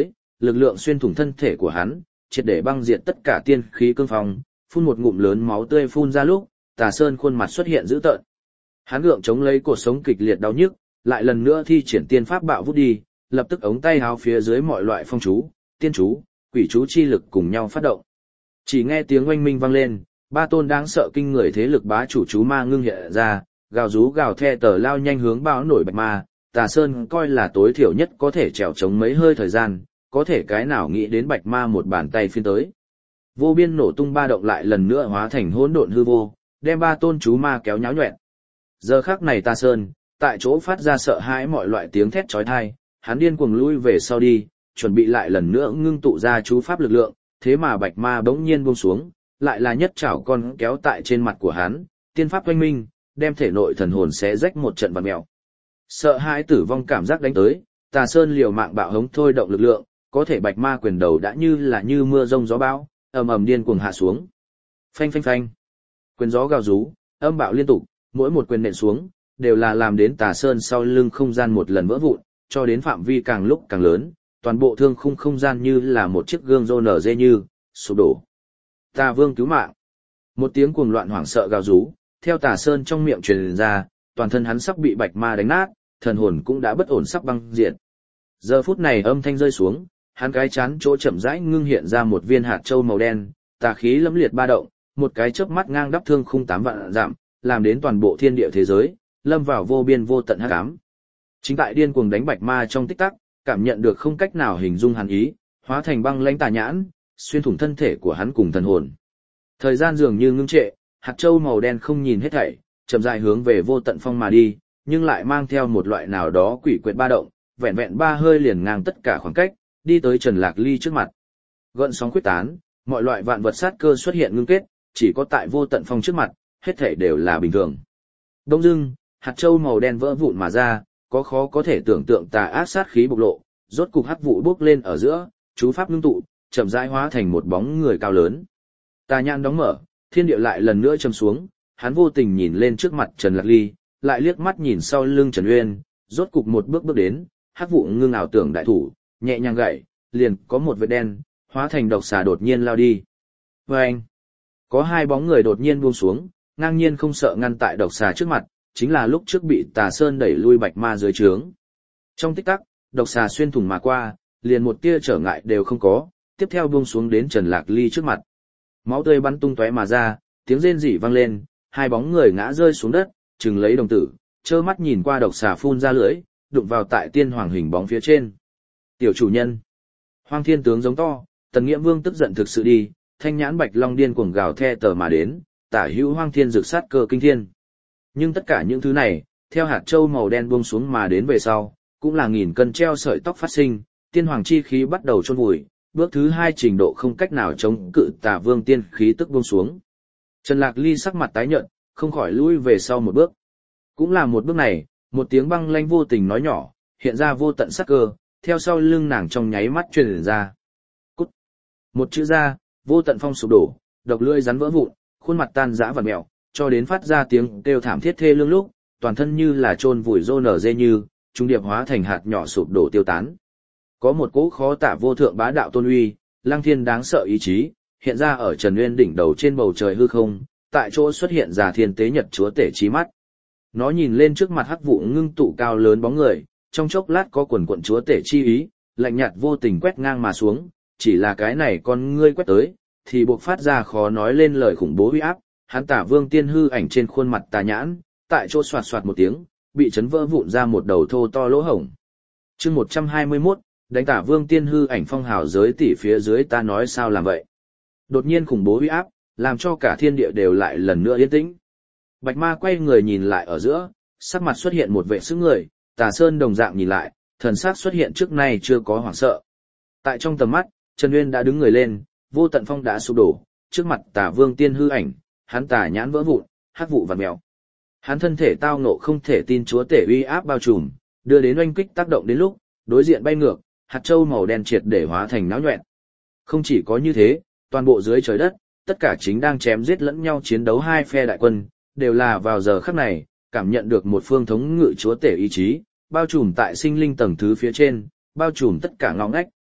lực lượng xuyên thủng thân thể của hắn, triệt để băng diệt tất cả tiên khí cương phong, phun một ngụm lớn máu tươi phun ra lúc, Tà Sơn khuôn mặt xuất hiện dữ tợn. Hắn gượng chống lấy cột sống kịch liệt đau nhức, lại lần nữa thi triển tiên pháp bạo vút đi, lập tức ống tay áo phía dưới mọi loại phong chú, tiên chú, quỷ chú chi lực cùng nhau phát động. Chỉ nghe tiếng oanh minh vang lên, ba tôn đáng sợ kinh người thế lực bá chủ chú ma ngưng hiện ra, gào rú gào the tờ lao nhanh hướng bão nổi bạch ma. Tà Sơn coi là tối thiểu nhất có thể trèo chống mấy hơi thời gian, có thể cái nào nghĩ đến bạch ma một bàn tay phiên tới. Vô biên nổ tung ba động lại lần nữa hóa thành hỗn độn hư vô, đem ba tôn chú ma kéo nháo nhọẹn. Giờ khắc này Tà Sơn, tại chỗ phát ra sợ hãi mọi loại tiếng thét chói tai, hắn điên cuồng lui về sau đi, chuẩn bị lại lần nữa ngưng tụ ra chú pháp lực lượng, thế mà bạch ma bỗng nhiên buông xuống, lại là nhất chảo con kéo tại trên mặt của hắn, tiên pháp oanh minh, đem thể nội thần hồn xé rách một trận vặn mèo. Sợ hãi tử vong cảm giác đánh tới, Tà Sơn liều mạng bạo hống thôi động lực lượng, có thể bạch ma quyền đầu đã như là như mưa rông gió bão, ầm ầm điên cuồng hạ xuống. Phanh phanh phanh. Quyền gió gào rú, âm bạo liên tục, mỗi một quyền nện xuống, đều là làm đến Tà Sơn sau lưng không gian một lần vỡ vụn, cho đến phạm vi càng lúc càng lớn, toàn bộ thương khung không gian như là một chiếc gương rô nở dê như, sụp đổ. Tà Vương cứu mạng. Một tiếng cuồng loạn hoảng sợ gào rú, theo Tà Sơn trong miệng truyền ra, toàn thân hắn sắp bị bạch ma đánh nát, thần hồn cũng đã bất ổn sắp băng diệt. Giờ phút này âm thanh rơi xuống, hắn cái chán chỗ chậm rãi ngưng hiện ra một viên hạt châu màu đen, tà khí lẫm liệt ba động, một cái chớp mắt ngang đắp thương khung tám vạn dặm, làm đến toàn bộ thiên địa thế giới lâm vào vô biên vô tận hắc ám. Chính tại điên cuồng đánh bạch ma trong tích tắc, cảm nhận được không cách nào hình dung hàn ý, hóa thành băng lãnh tà nhãn, xuyên thủng thân thể của hắn cùng thần hồn. Thời gian dường như ngưng trệ, hạt châu màu đen không nhìn hết thảy, chậm rãi hướng về vô tận phong mà đi, nhưng lại mang theo một loại nào đó quỷ quyệt ba động, vẹn vẹn ba hơi liền ngang tất cả khoảng cách, đi tới Trần Lạc Ly trước mặt. Gợn sóng quyết tán, mọi loại vạn vật sát cơ xuất hiện ngưng kết, chỉ có tại vô tận phong trước mặt, hết thảy đều là bình thường. Đông dưng, hạt châu màu đen vỡ vụn mà ra, có khó có thể tưởng tượng tà ác sát khí bộc lộ, rốt cục hắc vụ bốc lên ở giữa, chú pháp ngưng tụ, chậm rãi hóa thành một bóng người cao lớn. Tà nhãn đóng mở, thiên địa lại lần nữa châm xuống, hắn vô tình nhìn lên trước mặt Trần Lạc Ly, lại liếc mắt nhìn sau lưng Trần Uyên, rốt cục một bước bước đến, hắc vụ ngưng ảo tưởng đại thủ, nhẹ nhàng gậy, liền có một vệt đen, hóa thành độc xà đột nhiên lao đi. Và anh, có hai bóng người đột nhiên buông xuống, ngang nhiên không sợ ngăn tại độc xà trước mặt, chính là lúc trước bị Tà Sơn đẩy lui bạch ma dưới trướng. Trong tích tắc, độc xà xuyên thủng mà qua, liền một tia trở ngại đều không có, tiếp theo buông xuống đến Trần Lạc Ly trước mặt. Máu tươi bắn tung tóe mà ra, tiếng rên rỉ vang lên, hai bóng người ngã rơi xuống đất, chừng lấy đồng tử, trơ mắt nhìn qua độc xà phun ra lưỡi, đụng vào tại tiên hoàng hình bóng phía trên. Tiểu chủ nhân. Hoang Thiên tướng giống to, Tần Nghiễm Vương tức giận thực sự đi, thanh nhãn bạch long điên cuồng gào the tờ mà đến, tả hữu Hoang Thiên rực sát cơ kinh thiên. Nhưng tất cả những thứ này, theo hạt châu màu đen buông xuống mà đến về sau, cũng là nghìn cân treo sợi tóc phát sinh, tiên hoàng chi khí bắt đầu chôn vùi, bước thứ hai trình độ không cách nào chống cự Tà Vương tiên khí tức buông xuống. Trần Lạc Ly sắc mặt tái nhợt, không khỏi lui về sau một bước. Cũng là một bước này, một tiếng băng lanh vô tình nói nhỏ, hiện ra vô tận sắc cơ, theo sau lưng nàng trong nháy mắt truyền ra. Cút. Một chữ ra, vô tận phong sụp đổ, độc lưỡi rắn vỡ vụn, khuôn mặt tan rã vặn mèo, cho đến phát ra tiếng kêu thảm thiết thê lương lúc, toàn thân như là chôn vùi rô nở dê như, trung điệp hóa thành hạt nhỏ sụp đổ tiêu tán. Có một cỗ khó tả vô thượng bá đạo tôn uy, lăng thiên đáng sợ ý chí, hiện ra ở Trần Uyên đỉnh đầu trên bầu trời hư không, tại chỗ xuất hiện ra thiên tế nhật chúa tể chí mắt. Nó nhìn lên trước mặt hắc vụ ngưng tụ cao lớn bóng người, trong chốc lát có quần quận chúa tể chi ý, lạnh nhạt vô tình quét ngang mà xuống, chỉ là cái này con ngươi quét tới, thì buộc phát ra khó nói lên lời khủng bố uy áp, hắn Tả Vương tiên hư ảnh trên khuôn mặt tà nhãn, tại chỗ xoạt xoạt một tiếng, bị chấn vỡ vụn ra một đầu thô to lỗ hổng. Chương một trăm hai mươi mốt, đánh Tả Vương tiên hư ảnh phong hào giới tỷ phía dưới ta nói sao làm vậy. Đột nhiên khủng bố uy áp, làm cho cả thiên địa đều lại lần nữa yên tĩnh. Bạch ma quay người nhìn lại ở giữa, sắc mặt xuất hiện một vệ sức người, Tà Sơn đồng dạng nhìn lại, thần sắc xuất hiện trước nay chưa có hoảng sợ. Tại trong tầm mắt, Trần Uyên đã đứng người lên, vô tận phong đã sụp đổ, trước mặt Tả Vương tiên hư ảnh, hắn tà nhãn vỡ vụn, hắc vụ vặn mèo. Hắn thân thể tao ngộ không thể tin chúa tể uy áp bao trùm, đưa đến oanh kích tác động đến lúc, đối diện bay ngược, hạt châu màu đen triệt để hóa thành náo nhoẹn. Không chỉ có như thế, toàn bộ dưới trời đất, tất cả chính đang chém giết lẫn nhau chiến đấu hai phe đại quân, đều là vào giờ khắc này, cảm nhận được một phương thống ngự chúa tể ý chí, bao trùm tại sinh linh tầng thứ phía trên, bao trùm tất cả ngõ ngách.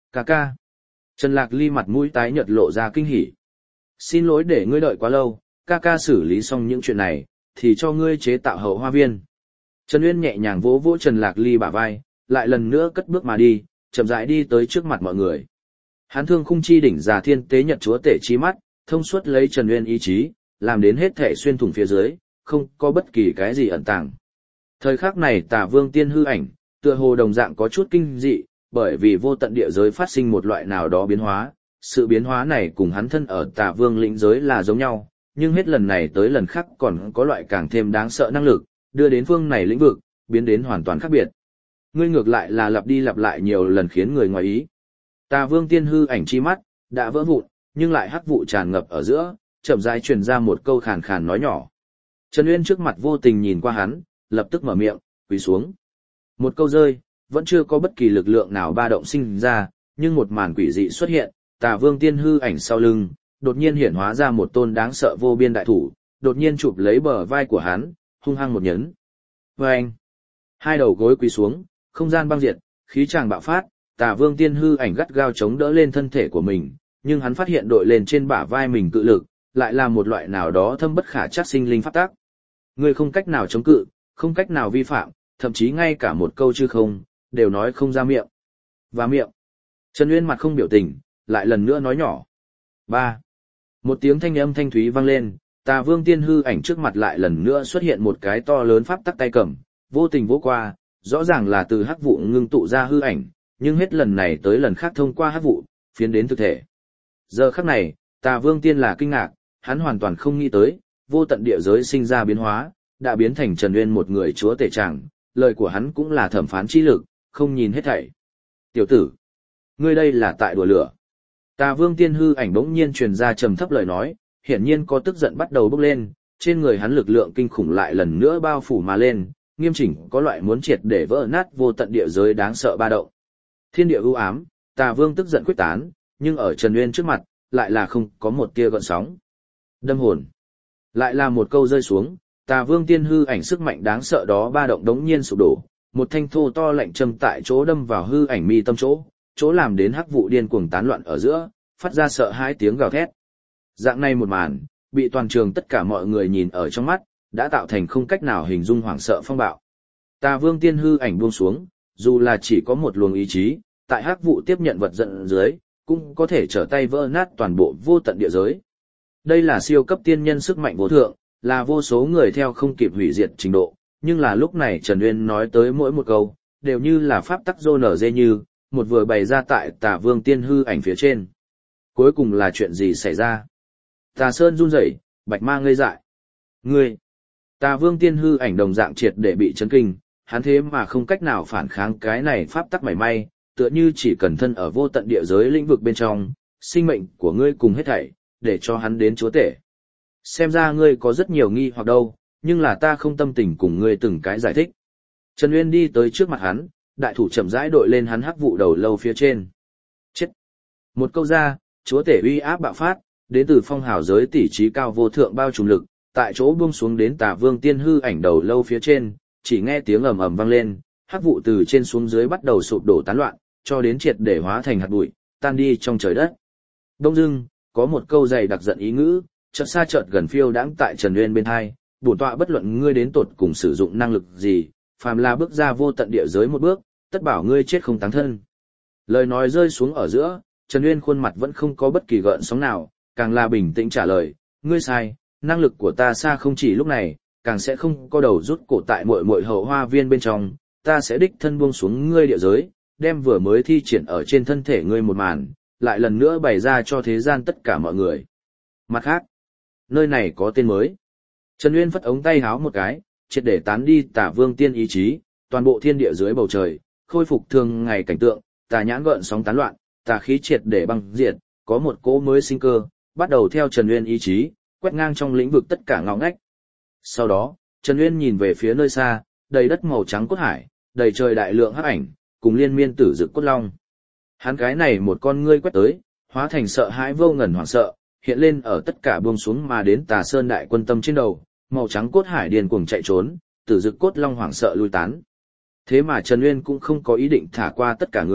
Ca ca. Trần Lạc Ly mặt mũi tái nhợt lộ ra kinh hỉ. Xin lỗi để ngươi đợi quá lâu, ca ca xử lý xong những chuyện này, thì cho ngươi chế tạo hậu hoa viên. Trần Uyên nhẹ nhàng vỗ vỗ Trần Lạc Ly bả vai, lại lần nữa cất bước mà đi, chậm rãi đi tới trước mặt mọi người. Hán thương khung chi đỉnh già thiên tế nhật chúa tể chi mắt, thông suốt lấy Trần Uyên ý chí, làm đến hết thể xuyên thủng phía dưới, không có bất kỳ cái gì ẩn tàng. Thời khắc này Tà Vương Tiên hư ảnh, tựa hồ đồng dạng có chút kinh dị, bởi vì vô tận địa giới phát sinh một loại nào đó biến hóa, sự biến hóa này cùng hắn thân ở Tà Vương lĩnh giới là giống nhau, nhưng hết lần này tới lần khác còn có loại càng thêm đáng sợ năng lực, đưa đến phương này lĩnh vực, biến đến hoàn toàn khác biệt. Ngươi ngược lại là lặp đi lặp lại nhiều lần khiến người ngoài ý. Tà Vương Tiên hư ảnh chi mắt đã vỡ vụn, nhưng lại hắc vụ tràn ngập ở giữa, chậm rãi truyền ra một câu khàn khàn nói nhỏ. Trần Uyên trước mặt vô tình nhìn qua hắn, lập tức mở miệng, quỳ xuống. Một câu rơi, vẫn chưa có bất kỳ lực lượng nào ba động sinh ra, nhưng một màn quỷ dị xuất hiện, Tà Vương Tiên hư ảnh sau lưng, đột nhiên hiển hóa ra một tôn đáng sợ vô biên đại thủ, đột nhiên chụp lấy bờ vai của hắn, hung hăng một nhấn. Vâng! Hai đầu gối quỳ xuống, không gian băng diệt, khí tràng bạo phát, Tà Vương Tiên hư ảnh gắt gao chống đỡ lên thân thể của mình, nhưng hắn phát hiện đội lên trên bả vai mình cự lực, lại là một loại nào đó thâm bất khả trắc sinh linh pháp tác. Ngươi không cách nào chống cự, không cách nào vi phạm, thậm chí ngay cả một câu chứ không, đều nói không ra miệng. Và miệng. Trần Uyên mặt không biểu tình, lại lần nữa nói nhỏ. Ba. Một tiếng thanh âm thanh thúy vang lên, Tà Vương Tiên hư ảnh trước mặt lại lần nữa xuất hiện một cái to lớn pháp tắc tay cầm, vô tình vô qua, rõ ràng là từ hắc vụ ngưng tụ ra hư ảnh, nhưng hết lần này tới lần khác thông qua hắc vụ, phiến đến thực thể. Giờ khắc này, Tà Vương Tiên là kinh ngạc, hắn hoàn toàn không nghĩ tới, vô tận địa giới sinh ra biến hóa, đã biến thành Trần Uyên một người chúa tể tràng, lời của hắn cũng là thẩm phán chi lực, không nhìn hết thảy. Tiểu tử, ngươi đây là tại đùa lửa. Tà Vương Tiên hư ảnh bỗng nhiên truyền ra trầm thấp lời nói, hiển nhiên có tức giận bắt đầu bốc lên, trên người hắn lực lượng kinh khủng lại lần nữa bao phủ mà lên, nghiêm chỉnh có loại muốn triệt để vỡ nát vô tận địa giới đáng sợ ba động. Thiên địa u ám, Tà Vương tức giận quyết tán, nhưng ở Trần Uyên trước mặt, lại là không có một tia gợn sóng. Đâm hồn. Lại là một câu rơi xuống, Tà Vương Tiên hư ảnh sức mạnh đáng sợ đó ba động đống nhiên sụp đổ, một thanh thô to lạnh châm tại chỗ đâm vào hư ảnh mi tâm chỗ, chỗ làm đến hắc vụ điên cuồng tán loạn ở giữa, phát ra sợ hãi tiếng gào thét. Dạng này một màn, bị toàn trường tất cả mọi người nhìn ở trong mắt, đã tạo thành không cách nào hình dung hoảng sợ phong bạo. Tà Vương Tiên hư ảnh buông xuống, dù là chỉ có một luồng ý chí, tại hắc vụ tiếp nhận vật giận dưới, cũng có thể trở tay vỡ nát toàn bộ vô tận địa giới. Đây là siêu cấp tiên nhân sức mạnh vô thượng, là vô số người theo không kịp hủy diệt trình độ, nhưng là lúc này Trần Uyên nói tới mỗi một câu, đều như là pháp tắc rô nở dê như, một vừa bày ra tại Tà Vương Tiên hư ảnh phía trên. Cuối cùng là chuyện gì xảy ra? Tà Sơn run rẩy, Bạch Ma ngây dại. Ngươi! Tà Vương Tiên hư ảnh đồng dạng triệt để bị chấn kinh, hắn thế mà không cách nào phản kháng cái này pháp tắc mảy may, tựa như chỉ cần thân ở vô tận địa giới lĩnh vực bên trong, sinh mệnh của ngươi cùng hết thảy, để cho hắn đến chúa tể. Xem ra ngươi có rất nhiều nghi hoặc đâu, nhưng là ta không tâm tình cùng ngươi từng cái giải thích. Trần Uyên đi tới trước mặt hắn, đại thủ chậm rãi đội lên hắn hắc vụ đầu lâu phía trên. Chết! Một câu ra, chúa tể uy áp bạo phát, đến từ phong hào giới tỷ trí cao vô thượng bao trùm lực, tại chỗ buông xuống đến Tà Vương Tiên hư ảnh đầu lâu phía trên, chỉ nghe tiếng ầm ầm vang lên, hắc vụ từ trên xuống dưới bắt đầu sụp đổ tán loạn, cho đến triệt để hóa thành hạt bụi, tan đi trong trời đất. Đông dưng, có một câu dày đặc giận ý ngữ, chợt xa chợt gần phiêu đãng tại Trần Uyên bên hai, bổn tọa bất luận ngươi đến tột cùng sử dụng năng lực gì, phàm là bước ra vô tận địa giới một bước, tất bảo ngươi chết không táng thân. Lời nói rơi xuống ở giữa, Trần Uyên khuôn mặt vẫn không có bất kỳ gợn sóng nào, càng là bình tĩnh trả lời, ngươi sai, năng lực của ta xa không chỉ lúc này, càng sẽ không có đầu rút cổ tại muội muội hậu hoa viên bên trong, ta sẽ đích thân buông xuống ngươi địa giới, đem vừa mới thi triển ở trên thân thể ngươi một màn, lại lần nữa bày ra cho thế gian tất cả mọi người. Mặt khác, nơi này có tên mới. Trần Uyên phất ống tay háo một cái, triệt để tán đi Tà Vương Tiên ý chí, toàn bộ thiên địa dưới bầu trời, khôi phục thường ngày cảnh tượng, tà nhãn gợn sóng tán loạn, tà khí triệt để băng diệt, có một cỗ mới sinh cơ, bắt đầu theo Trần Uyên ý chí, quét ngang trong lĩnh vực tất cả ngõ ngách. Sau đó, Trần Uyên nhìn về phía nơi xa, đầy đất màu trắng cốt hải, đầy trời đại lượng hắc ảnh, cùng liên miên tử dực cốt long. Hắn cái này một con ngươi quét tới, hóa thành sợ hãi vô ngần hoảng sợ, hiện lên ở tất cả buông xuống mà đến Tà Sơn đại quân tâm trên đầu, màu trắng cốt hải điên cuồng chạy trốn, tử dực cốt long hoảng sợ lui tán. Thế mà Trần Uyên cũng không có ý định thả qua tất cả người,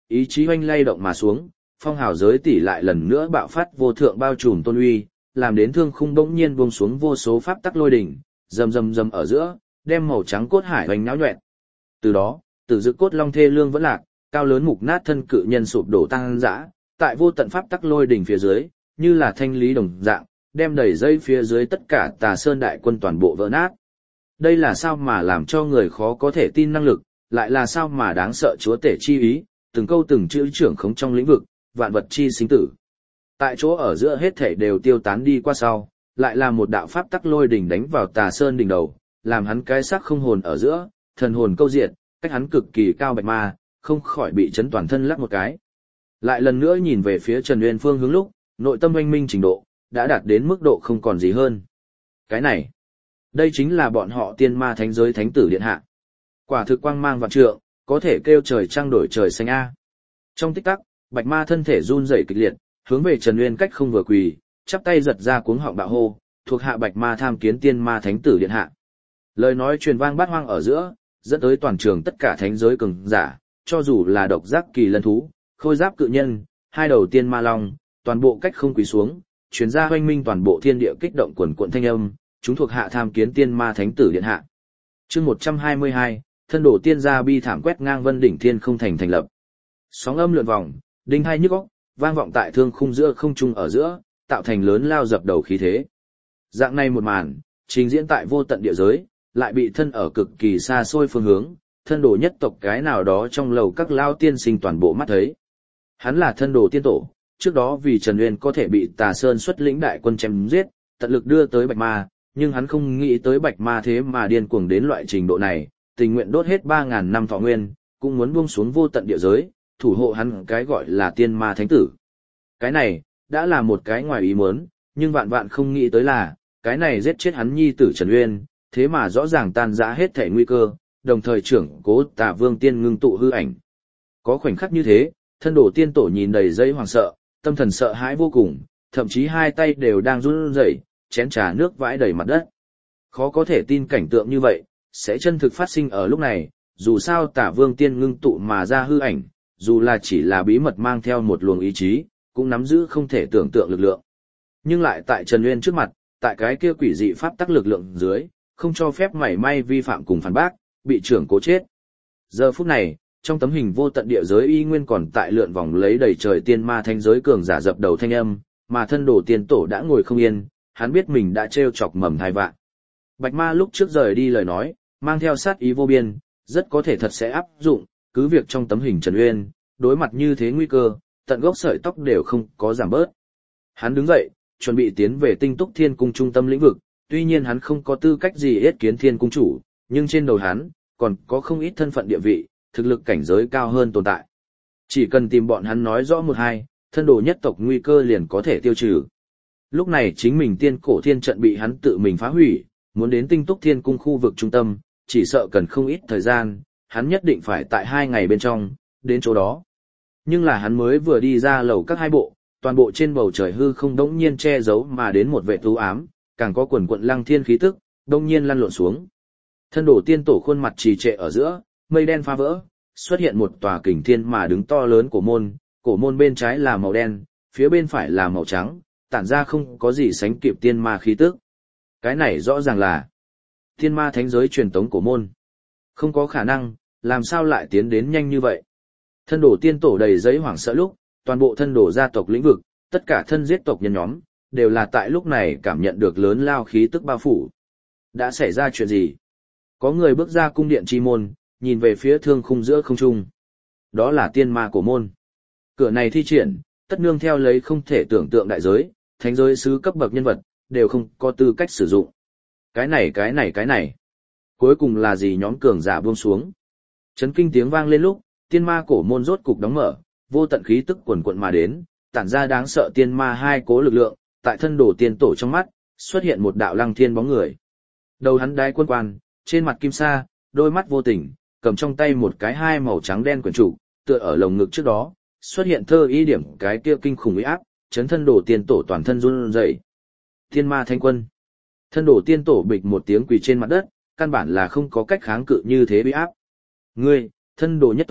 ý chí oanh lay động mà xuống, phong hào giới tỷ lại lần nữa bạo phát vô thượng bao trùm tôn uy, làm đến thương khung bỗng nhiên buông xuống vô số pháp tắc lôi đỉnh, rầm rầm rầm ở giữa, đem màu trắng cốt hải hoành náo nhoẹn. Từ đó, tử dực cốt long thê lương vẫn lạc, cao lớn mục nát thân cự nhân sụp đổ tăng dã, tại vô tận pháp tắc lôi đỉnh phía dưới, như là thanh lý đồng dạng, đem đầy dây phía dưới tất cả Tà Sơn đại quân toàn bộ vỡ nát. Đây là sao mà làm cho người khó có thể tin năng lực, lại là sao mà đáng sợ chúa tể chi ý, từng câu từng chữ trưởng khống trong lĩnh vực, vạn vật chi sinh tử. Tại chỗ ở giữa hết thảy đều tiêu tán đi qua sau, lại là một đạo pháp tắc lôi đỉnh đánh vào Tà Sơn đỉnh đầu, làm hắn cái xác không hồn ở giữa, thần hồn câu diệt, cách hắn cực kỳ cao bạch ma, không khỏi bị chấn toàn thân lắc một cái. Lại lần nữa nhìn về phía Trần Uyên phương hướng lúc, nội tâm oanh minh trình độ, đã đạt đến mức độ không còn gì hơn. Cái này, đây chính là bọn họ tiên ma thánh giới thánh tử điện hạ. Quả thực quang mang vạn trượng, có thể kêu trời trăng đổi trời xanh a. Trong tích tắc, bạch ma thân thể run rẩy kịch liệt, hướng về Trần Uyên cách không vừa quỳ, chắp tay giật ra cuống họng bạo hô, thuộc hạ bạch ma tham kiến tiên ma thánh tử điện hạ. Lời nói truyền vang bát hoang ở giữa, dẫn tới toàn trường tất cả thánh giới cường giả, cho dù là độc giác kỳ lân thú, khôi giáp cự nhân, hai đầu tiên ma long, toàn bộ cách không quỳ xuống, truyền ra hoanh minh toàn bộ thiên địa kích động quần quận thanh âm, chúng thuộc hạ tham kiến tiên ma thánh tử điện hạ. Chương một trăm hai mươi hai, thân đổ tiên gia bi thảm quét ngang vân đỉnh thiên không thành thành lập. Sóng âm lượn vòng, đinh hai nhức óc, vang vọng tại thương khung giữa không trung ở giữa, tạo thành lớn lao dập đầu khí thế. Dạng này một màn, trình diễn tại vô tận địa giới, lại bị thân ở cực kỳ xa xôi phương hướng, thân đồ nhất tộc cái nào đó trong lầu các lao tiên sinh toàn bộ mắt thấy. Hắn là thân đồ tiên tổ, trước đó vì Trần Uyên có thể bị Tà Sơn xuất lĩnh đại quân chém giết, tận lực đưa tới Bạch Ma, nhưng hắn không nghĩ tới Bạch Ma thế mà điên cuồng đến loại trình độ này, tình nguyện đốt hết ba ngàn năm thọ nguyên, cũng muốn buông xuống vô tận địa giới, thủ hộ hắn cái gọi là tiên ma thánh tử. Cái này, đã là một cái ngoài ý muốn, nhưng vạn vạn không nghĩ tới là, cái này giết chết hắn nhi tử Trần Uyên, thế mà rõ ràng tan rã hết thể nguy cơ, đồng thời trưởng cố Tà Vương tiên ngưng tụ hư ảnh. Có khoảnh khắc như thế, thân đổ tiên tổ nhìn đầy dây hoàng sợ, tâm thần sợ hãi vô cùng, thậm chí hai tay đều đang run rẩy, chén trà nước vãi đầy mặt đất. Khó có thể tin cảnh tượng như vậy, sẽ chân thực phát sinh ở lúc này, dù sao Tả Vương tiên ngưng tụ mà ra hư ảnh, dù là chỉ là bí mật mang theo một luồng ý chí, cũng nắm giữ không thể tưởng tượng lực lượng. Nhưng lại tại Trần Uyên trước mặt, tại cái kia quỷ dị pháp tắc lực lượng dưới, không cho phép mảy may vi phạm cùng phản bác, bị trưởng cố chết. Giờ phút này, trong tấm hình vô tận địa giới y nguyên còn tại lượn vòng lấy đầy trời tiên ma thanh giới cường giả dập đầu thanh âm, mà thân đồ tiên tổ đã ngồi không yên, hắn biết mình đã trêu chọc mầm thai vạn. Bạch ma lúc trước rời đi lời nói, mang theo sát ý vô biên, rất có thể thật sẽ áp dụng, cứ việc trong tấm hình Trần Uyên, đối mặt như thế nguy cơ, tận gốc sợi tóc đều không có giảm bớt. Hắn đứng dậy, chuẩn bị tiến về Tinh Túc Thiên Cung trung tâm lĩnh vực, tuy nhiên hắn không có tư cách gì yết kiến Thiên Cung chủ, nhưng trên đầu hắn, còn có không ít thân phận địa vị, thực lực cảnh giới cao hơn tồn tại. Chỉ cần tìm bọn hắn nói rõ một hai, thân đồ nhất tộc nguy cơ liền có thể tiêu trừ. Lúc này chính mình tiên cổ thiên trận bị hắn tự mình phá hủy, muốn đến Tinh Túc Thiên Cung khu vực trung tâm, chỉ sợ cần không ít thời gian, hắn nhất định phải tại hai ngày bên trong, đến chỗ đó. Nhưng là hắn mới vừa đi ra lầu các hai bộ, toàn bộ trên bầu trời hư không đống nhiên che giấu mà đến một vệ tú ám, càng có quần quận lăng thiên khí tức, đống nhiên lăn lộn xuống. Thân đổ tiên tổ khuôn mặt trì trệ ở giữa, mây đen phá vỡ, xuất hiện một tòa kình thiên mà đứng to lớn của môn, cổ môn bên trái là màu đen, phía bên phải là màu trắng, tản ra không có gì sánh kịp tiên ma khí tức. Cái này rõ ràng là tiên ma thánh giới truyền tống cổ môn. Không có khả năng, làm sao lại tiến đến nhanh như vậy. Thân đổ tiên tổ đầy giấy hoảng sợ lúc, toàn bộ thân đổ gia tộc lĩnh vực, tất cả thân giết tộc nhân nhóm, đều là tại lúc này cảm nhận được lớn lao khí tức bao phủ. Đã xảy ra chuyện gì? Có người bước ra cung điện chi môn, nhìn về phía thương khung giữa không trung. Đó là tiên ma cổ môn. Cửa này thi triển, tất nương theo lấy không thể tưởng tượng đại giới, thánh giới sứ cấp bậc nhân vật, đều không có tư cách sử dụng. Cái này cái này cái này. Cuối cùng là gì nhóm cường giả buông xuống. Chấn kinh tiếng vang lên lúc, tiên ma cổ môn rốt cục đóng mở, vô tận khí tức quần quận mà đến, tản ra đáng sợ tiên ma hai cố lực lượng, tại thân đồ tiên tổ trong mắt, xuất hiện một đạo lăng thiên bóng người. Đầu hắn đai quân quan, trên mặt kim sa, đôi mắt vô tình, cầm trong tay một cái hai màu trắng đen quyển trụ, tựa ở lồng ngực trước đó, xuất hiện thơ ý điểm cái kia kinh khủng uy áp, chấn thân đồ tiên tổ toàn thân run rẩy. Thiên ma thánh quân. Thân đồ tiên tổ bịch một tiếng quỳ trên mặt đất, căn bản là không có cách kháng cự như thế uy áp. Ngươi, thân đồ nhất tộc,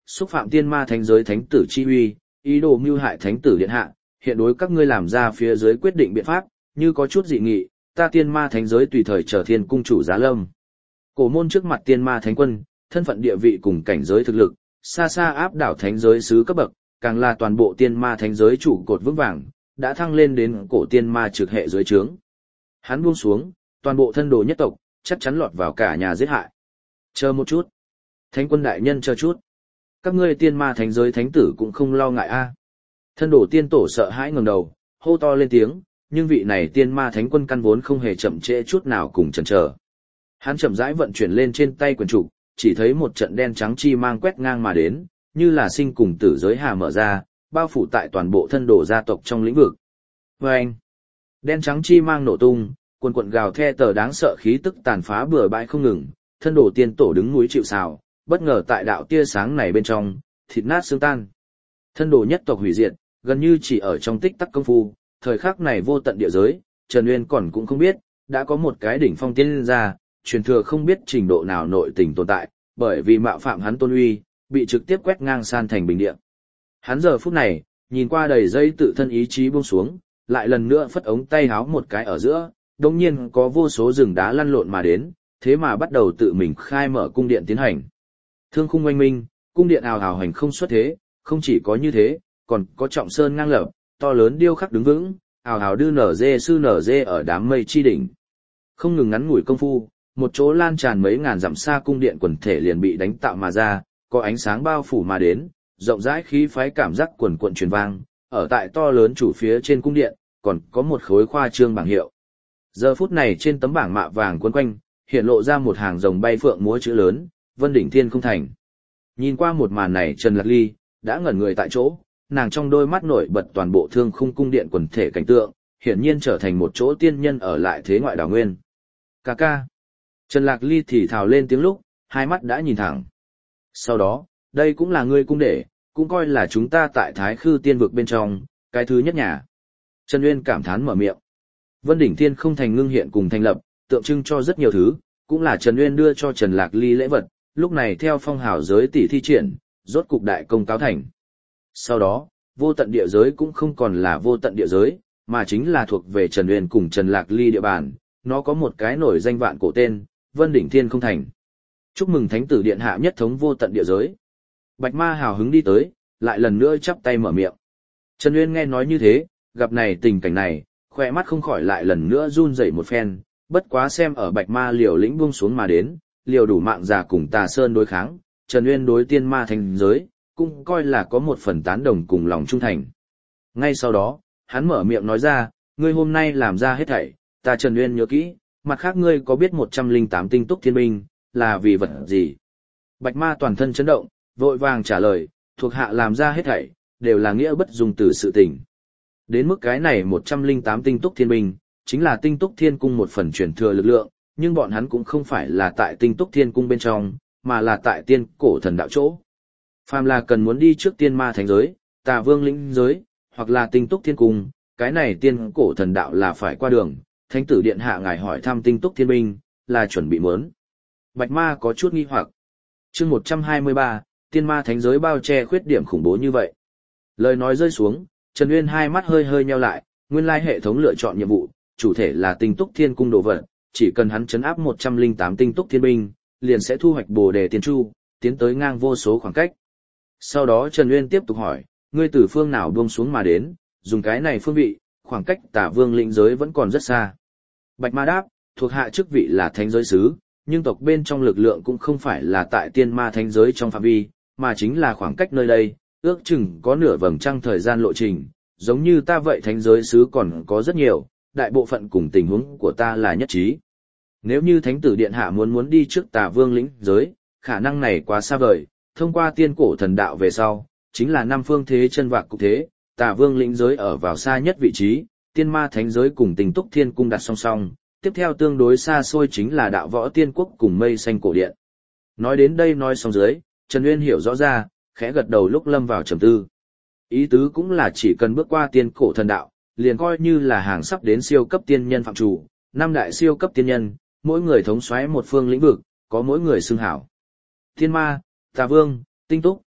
xúc phạm tiên ma thánh giới thánh tử chi uy, ý đồ mưu hại thánh tử điện hạ, hiện đối các ngươi làm ra phía dưới quyết định biện pháp, như có chút dị nghị, ta tiên ma thánh giới tùy thời chờ thiên cung chủ giá lâm. Cổ môn trước mặt tiên ma thánh quân, thân phận địa vị cùng cảnh giới thực lực, xa xa áp đảo thánh giới sứ cấp bậc, càng là toàn bộ tiên ma thánh giới trụ cột vững vàng, đã thăng lên đến cổ tiên ma trực hệ dưới trướng. Hắn buông xuống, toàn bộ thân đồ nhất tộc, chắc chắn lọt vào cả nhà giết hại. Chờ một chút. Thánh quân đại nhân chờ chút. Các ngươi tiên ma thánh giới thánh tử cũng không lo ngại a. Thân đồ tiên tổ sợ hãi ngẩng đầu, hô to lên tiếng, nhưng vị này tiên ma thánh quân căn vốn không hề chậm trễ chút nào cùng chần chờ. Hắn chậm rãi vận chuyển lên trên tay quyền trục, chỉ thấy một trận đen trắng chi mang quét ngang mà đến, như là sinh cùng tử giới hà mở ra, bao phủ tại toàn bộ thân đồ gia tộc trong lĩnh vực. Vâng! Đen trắng chi mang nổ tung, cuồn cuộn gào the tờ đáng sợ khí tức tàn phá bừa bãi không ngừng, thân đồ tiên tổ đứng núi chịu sào, bất ngờ tại đạo tia sáng này bên trong, thịt nát xương tan. Thân đồ nhất tộc hủy diệt, gần như chỉ ở trong tích tắc công phu, thời khắc này vô tận địa giới, Trần Uyên còn cũng không biết, đã có một cái đỉnh phong tiên ra, truyền thừa không biết trình độ nào nội tình tồn tại, bởi vì mạo phạm hắn tôn uy, bị trực tiếp quét ngang san thành bình địa. Hắn giờ phút này, nhìn qua đầy dây tự thân ý chí buông xuống, lại lần nữa phất ống tay háo một cái ở giữa, đồng nhiên có vô số rừng đá lăn lộn mà đến, thế mà bắt đầu tự mình khai mở cung điện tiến hành. Thương khung oanh minh, cung điện ào ào hành không xuất thế, không chỉ có như thế, còn có trọng sơn ngang lập, to lớn điêu khắc đứng vững, ào ào đưa nở dê sư nở dê ở đám mây chi đỉnh. Không ngừng ngắn ngủi công phu, một chỗ lan tràn mấy ngàn dặm xa cung điện quần thể liền bị đánh tạo mà ra, có ánh sáng bao phủ mà đến, rộng rãi khí phái cảm giác quần quận truyền vang, ở tại to lớn chủ phía trên cung điện, còn có một khối khoa trương bảng hiệu. Giờ phút này trên tấm bảng mạ vàng quấn quanh, hiện lộ ra một hàng rồng bay phượng múa chữ lớn, Vân đỉnh thiên không thành. Nhìn qua một màn này Trần Lạc Ly, đã ngẩn người tại chỗ, nàng trong đôi mắt nổi bật toàn bộ thương khung cung điện quần thể cảnh tượng, hiển nhiên trở thành một chỗ tiên nhân ở lại thế ngoại đảo nguyên. Ca ca. Trần Lạc Ly thì thào lên tiếng lúc, hai mắt đã nhìn thẳng. Sau đó, đây cũng là ngươi cung đệ, cũng coi là chúng ta tại Thái Khư tiên vực bên trong, cái thứ nhất nhà. Trần Uyên cảm thán mở miệng. Vân đỉnh thiên không thành ngưng hiện cùng thành lập, tượng trưng cho rất nhiều thứ, cũng là Trần Uyên đưa cho Trần Lạc Ly lễ vật, lúc này theo phong hào giới tỷ thi triển, rốt cục đại công cáo thành. Sau đó, vô tận địa giới cũng không còn là vô tận địa giới, mà chính là thuộc về Trần Uyên cùng Trần Lạc Ly địa bàn, nó có một cái nổi danh vạn cổ tên, Vân đỉnh thiên không thành. Chúc mừng thánh tử điện hạ nhất thống vô tận địa giới. Bạch Ma hào hứng đi tới, lại lần nữa chắp tay mở miệng. Trần Uyên nghe nói như thế, gặp này tình cảnh này, khỏe mắt không khỏi lại lần nữa run rẩy một phen, bất quá xem ở Bạch Ma liều lĩnh buông xuống mà đến, liều đủ mạng già cùng Tà Sơn đối kháng, Trần Uyên đối tiên ma thành giới, cũng coi là có một phần tán đồng cùng lòng trung thành. Ngay sau đó, hắn mở miệng nói ra, ngươi hôm nay làm ra hết thảy, ta Trần Uyên nhớ kỹ, mặt khác ngươi có biết một trăm linh tám tinh túc thiên binh, là vì vật gì? Bạch Ma toàn thân chấn động, vội vàng trả lời, thuộc hạ làm ra hết thảy, đều là nghĩa bất dung từ sự tình. Đến mức cái này một trăm linh tám tinh túc thiên binh, chính là tinh túc thiên cung một phần truyền thừa lực lượng, nhưng bọn hắn cũng không phải là tại tinh túc thiên cung bên trong, mà là tại tiên cổ thần đạo chỗ. Phàm là cần muốn đi trước tiên ma thánh giới, Tà Vương lĩnh giới, hoặc là tinh túc thiên cung, cái này tiên cổ thần đạo là phải qua đường, thánh tử điện hạ ngài hỏi thăm tinh túc thiên binh, là chuẩn bị muốn. Bạch Ma có chút nghi hoặc. Chương một trăm hai mươi ba, tiên ma thánh giới bao che khuyết điểm khủng bố như vậy. Lời nói rơi xuống, Trần Uyên hai mắt hơi hơi nheo lại, nguyên lai hệ thống lựa chọn nhiệm vụ, chủ thể là tinh túc thiên cung đồ vật, chỉ cần hắn chấn áp một trăm linh tám tinh túc thiên binh, liền sẽ thu hoạch bồ đề tiên chu, tiến tới ngang vô số khoảng cách. Sau đó Trần Uyên tiếp tục hỏi, ngươi từ phương nào buông xuống mà đến, dùng cái này phương vị, khoảng cách Tả Vương lĩnh giới vẫn còn rất xa. Bạch Ma đáp, thuộc hạ chức vị là thánh giới sứ, nhưng tộc bên trong lực lượng cũng không phải là tại tiên ma thánh giới trong phạm vi, mà chính là khoảng cách nơi đây, ước chừng có nửa vầng trăng thời gian lộ trình, giống như ta vậy thánh giới sứ còn có rất nhiều, đại bộ phận cùng tình huống của ta là nhất trí. Nếu như thánh tử điện hạ muốn muốn đi trước Tà Vương lĩnh giới, khả năng này quá xa vời, thông qua tiên cổ thần đạo về sau, chính là năm phương thế chân vạc cục thế, Tà Vương lĩnh giới ở vào xa nhất vị trí, tiên ma thánh giới cùng Tình Túc Thiên cung đặt song song, tiếp theo tương đối xa xôi chính là đạo võ tiên quốc cùng mây xanh cổ điện. Nói đến đây nói xong dưới, Trần Uyên hiểu rõ ra, khẽ gật đầu lúc lâm vào trầm tư. Ý tứ cũng là chỉ cần bước qua tiên cổ thần đạo, liền coi như là hàng sắp đến siêu cấp tiên nhân phạm chủ, năm đại siêu cấp tiên nhân, mỗi người thống soái một phương lĩnh vực, có mỗi người xưng hảo. Thiên ma, Tà Vương, Tinh Túc,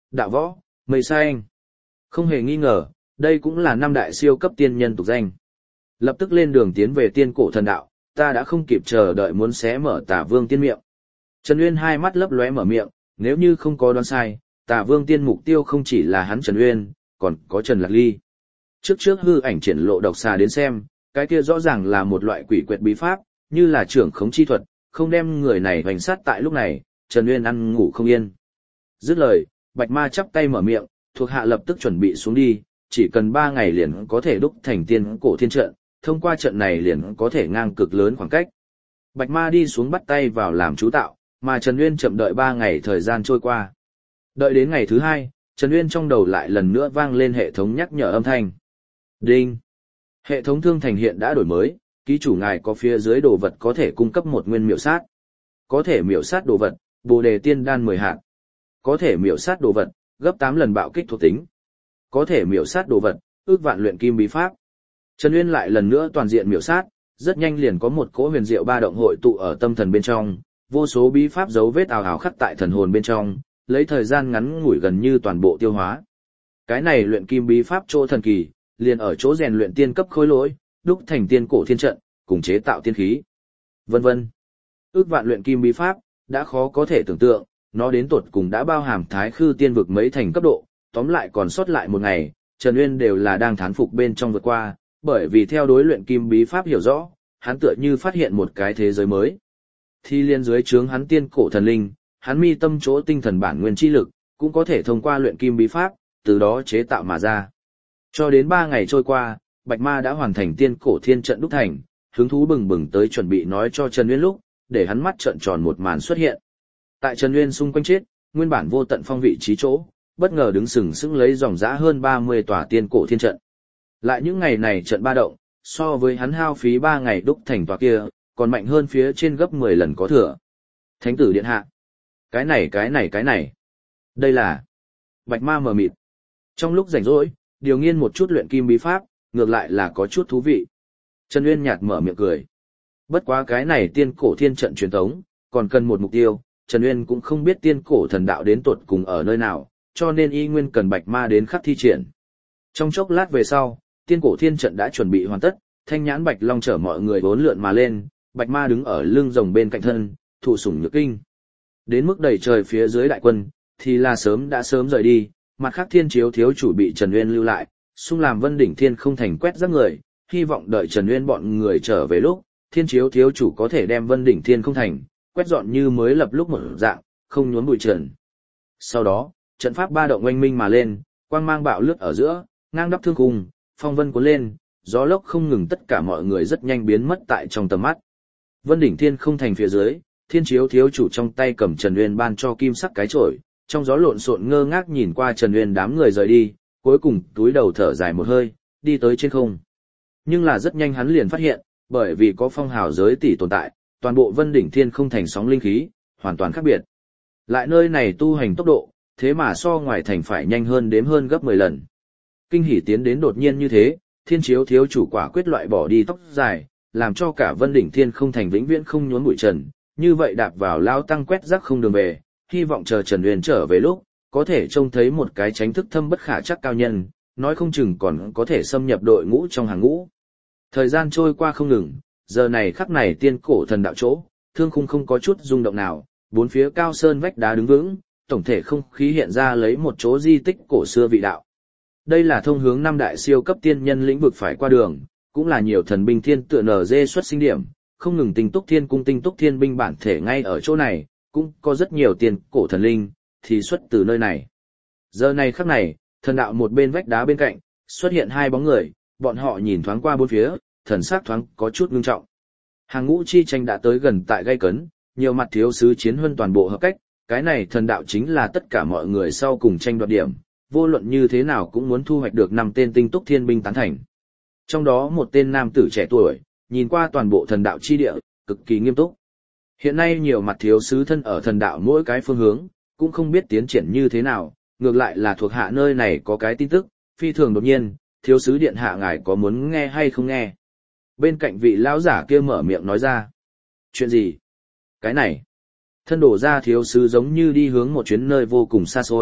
đạo võ, mây xanh. Không hề nghi ngờ, đây cũng là năm đại siêu cấp tiên nhân tục danh. Lập tức lên đường tiến về tiên cổ thần đạo, ta đã không kịp chờ đợi muốn xé mở Tả Vương Tiên miệng. Trần Uyên hai mắt lấp lóe mở miệng, nếu như không có đoán sai, Tả Vương Tiên mục tiêu không chỉ là hắn Trần Uyên, còn có Trần Lạc Ly. Trước trước hư ảnh triển lộ độc xà đến xem, cái kia rõ ràng là một loại quỷ quyệt bí pháp, như là trưởng khống chi thuật, không đem người này hoành sát tại lúc này, Trần Uyên ăn ngủ không yên. Dứt lời, Bạch Ma chắp tay mở miệng, thuộc hạ lập tức chuẩn bị xuống đi, chỉ cần ba ngày liền có thể đúc thành tiên cổ thiên trận, thông qua trận này liền có thể ngang cực lớn khoảng cách. Bạch Ma đi xuống bắt tay vào làm chú tạo, mà Trần Uyên chậm đợi ba ngày thời gian trôi qua. Đợi đến ngày thứ hai, Trần Uyên trong đầu lại lần nữa vang lên hệ thống nhắc nhở âm thanh. Đinh! Hệ thống thương thành hiện đã đổi mới, ký chủ ngài có phía dưới đồ vật có thể cung cấp một nguyên miểu sát. Có thể miểu sát đồ vật, Bồ đề tiên đan mười hạt. Có thể miểu sát đồ vật, gấp tám lần bạo kích thuộc tính. Có thể miểu sát đồ vật, ước vạn luyện kim bí pháp. Trần Uyên lại lần nữa toàn diện miểu sát, rất nhanh liền có một cỗ huyền diệu ba động hội tụ ở tâm thần bên trong, vô số bí pháp dấu vết ảo ảo khắc tại thần hồn bên trong, lấy thời gian ngắn ngủi gần như toàn bộ tiêu hóa. Cái này luyện kim bí pháp chỗ thần kỳ, liền ở chỗ rèn luyện tiên cấp khối lỗi, đúc thành tiên cổ thiên trận, cùng chế tạo tiên khí, vân vân. Ước vạn luyện kim bí pháp, đã khó có thể tưởng tượng, nó đến tột cùng đã bao hàm thái khư tiên vực mấy thành cấp độ, tóm lại còn sót lại một ngày, Trần Uyên đều là đang thán phục bên trong vượt qua, bởi vì theo đối luyện kim bí pháp hiểu rõ, hắn tựa như phát hiện một cái thế giới mới. Thi liên dưới trướng hắn tiên cổ thần linh, hắn mi tâm chỗ tinh thần bản nguyên chi lực, cũng có thể thông qua luyện kim bí pháp, từ đó chế tạo mà ra. Cho đến ba ngày trôi qua, Bạch Ma đã hoàn thành tiên cổ thiên trận đúc thành, hứng thú bừng bừng tới chuẩn bị nói cho Trần Uyên lúc, để hắn mắt trợn tròn một màn xuất hiện. Tại Trần Uyên xung quanh chết, nguyên bản vô tận phong vị trí chỗ, bất ngờ đứng sừng sững lấy dòng dã hơn ba mươi tòa tiên cổ thiên trận. Lại những ngày này trận ba động, so với hắn hao phí ba ngày đúc thành tòa kia, còn mạnh hơn phía trên gấp mười lần có thừa. Thánh tử điện hạ. Cái này cái này cái này. Đây là... Bạch Ma mờ mịt. Trong lúc rảnh rỗi, điều nghiên một chút luyện kim bí pháp, ngược lại là có chút thú vị. Trần Uyên nhạt mở miệng cười. Bất quá cái này tiên cổ thiên trận truyền thống, còn cần một mục tiêu, Trần Uyên cũng không biết tiên cổ thần đạo đến tột cùng ở nơi nào, cho nên y nguyên cần Bạch Ma đến khắc thi triển. Trong chốc lát về sau, tiên cổ thiên trận đã chuẩn bị hoàn tất, thanh nhãn Bạch Long chở mọi người bốn lượn mà lên, Bạch Ma đứng ở lưng rồng bên cạnh thân, thụ sủng nhược kinh. Đến mức đầy trời phía dưới đại quân, thì là sớm đã sớm rời đi, mặt khác thiên chiếu thiếu chủ bị Trần Uyên lưu lại, xung làm Vân Đỉnh Thiên không thành quét rác người, hy vọng đợi Trần Uyên bọn người trở về lúc, thiên chiếu thiếu chủ có thể đem Vân Đỉnh Thiên không thành, quét dọn như mới lập lúc một dạng, không nhuốm bụi trần. Sau đó, trận pháp ba động oanh minh mà lên, quang mang bạo lướt ở giữa, ngang đắp thương cung, phong vân cuốn lên, gió lốc không ngừng, tất cả mọi người rất nhanh biến mất tại trong tầm mắt. Vân Đỉnh Thiên không thành phía dưới, thiên chiếu thiếu chủ trong tay cầm Trần Uyên ban cho kim sắc cái chổi, trong gió lộn xộn ngơ ngác nhìn qua Trần Uyên đám người rời đi, cuối cùng túi đầu thở dài một hơi, đi tới trên không. Nhưng là rất nhanh hắn liền phát hiện, bởi vì có phong hào giới tỷ tồn tại, toàn bộ Vân Đỉnh Thiên không thành sóng linh khí, hoàn toàn khác biệt. Lại nơi này tu hành tốc độ, thế mà so ngoài thành phải nhanh hơn đếm hơn gấp mười lần. Kinh hỉ tiến đến đột nhiên như thế, thiên chiếu thiếu chủ quả quyết loại bỏ đi tóc dài, làm cho cả Vân Đỉnh Thiên không thành vĩnh viễn không nhuốm bụi trần, như vậy đạp vào lao tăng quét rác không đường về, hy vọng chờ Trần Uyên trở về lúc, có thể trông thấy một cái tránh thức thâm bất khả chắc cao nhân, nói không chừng còn có thể xâm nhập đội ngũ trong hàng ngũ. Thời gian trôi qua không ngừng, giờ này khắc này tiên cổ thần đạo chỗ, thương khung không có chút rung động nào, bốn phía cao sơn vách đá đứng vững, tổng thể không khí hiện ra lấy một chỗ di tích cổ xưa vị đạo. Đây là thông hướng năm đại siêu cấp tiên nhân lĩnh vực phải qua đường, cũng là nhiều thần binh thiên tựa nở dê xuất sinh điểm, không ngừng tinh túc thiên cung tinh túc thiên binh bản thể ngay ở chỗ này, cũng có rất nhiều tiền cổ thần linh, thì xuất từ nơi này. Giờ này khắc này, thần đạo một bên vách đá bên cạnh, xuất hiện hai bóng người, bọn họ nhìn thoáng qua bốn phía, thần sắc thoáng có chút ngưng trọng. Hàng ngũ chi tranh đã tới gần tại gây cấn, nhiều mặt thiếu sứ chiến huân toàn bộ hợp cách, cái này thần đạo chính là tất cả mọi người sau cùng tranh đoạt điểm, vô luận như thế nào cũng muốn thu hoạch được năm tên tinh túc thiên binh tán thành. Trong đó một tên nam tử trẻ tuổi, nhìn qua toàn bộ thần đạo chi địa, cực kỳ nghiêm túc. Hiện nay nhiều mặt thiếu sứ thân ở thần đạo mỗi cái phương hướng, cũng không biết tiến triển như thế nào, ngược lại là thuộc hạ nơi này có cái tin tức, phi thường đột nhiên, thiếu sứ điện hạ ngài có muốn nghe hay không nghe. Bên cạnh vị lão giả kia mở miệng nói ra. Chuyện gì? Cái này. Thân đổ ra thiếu sứ giống như đi hướng một chuyến nơi vô cùng xa xôi,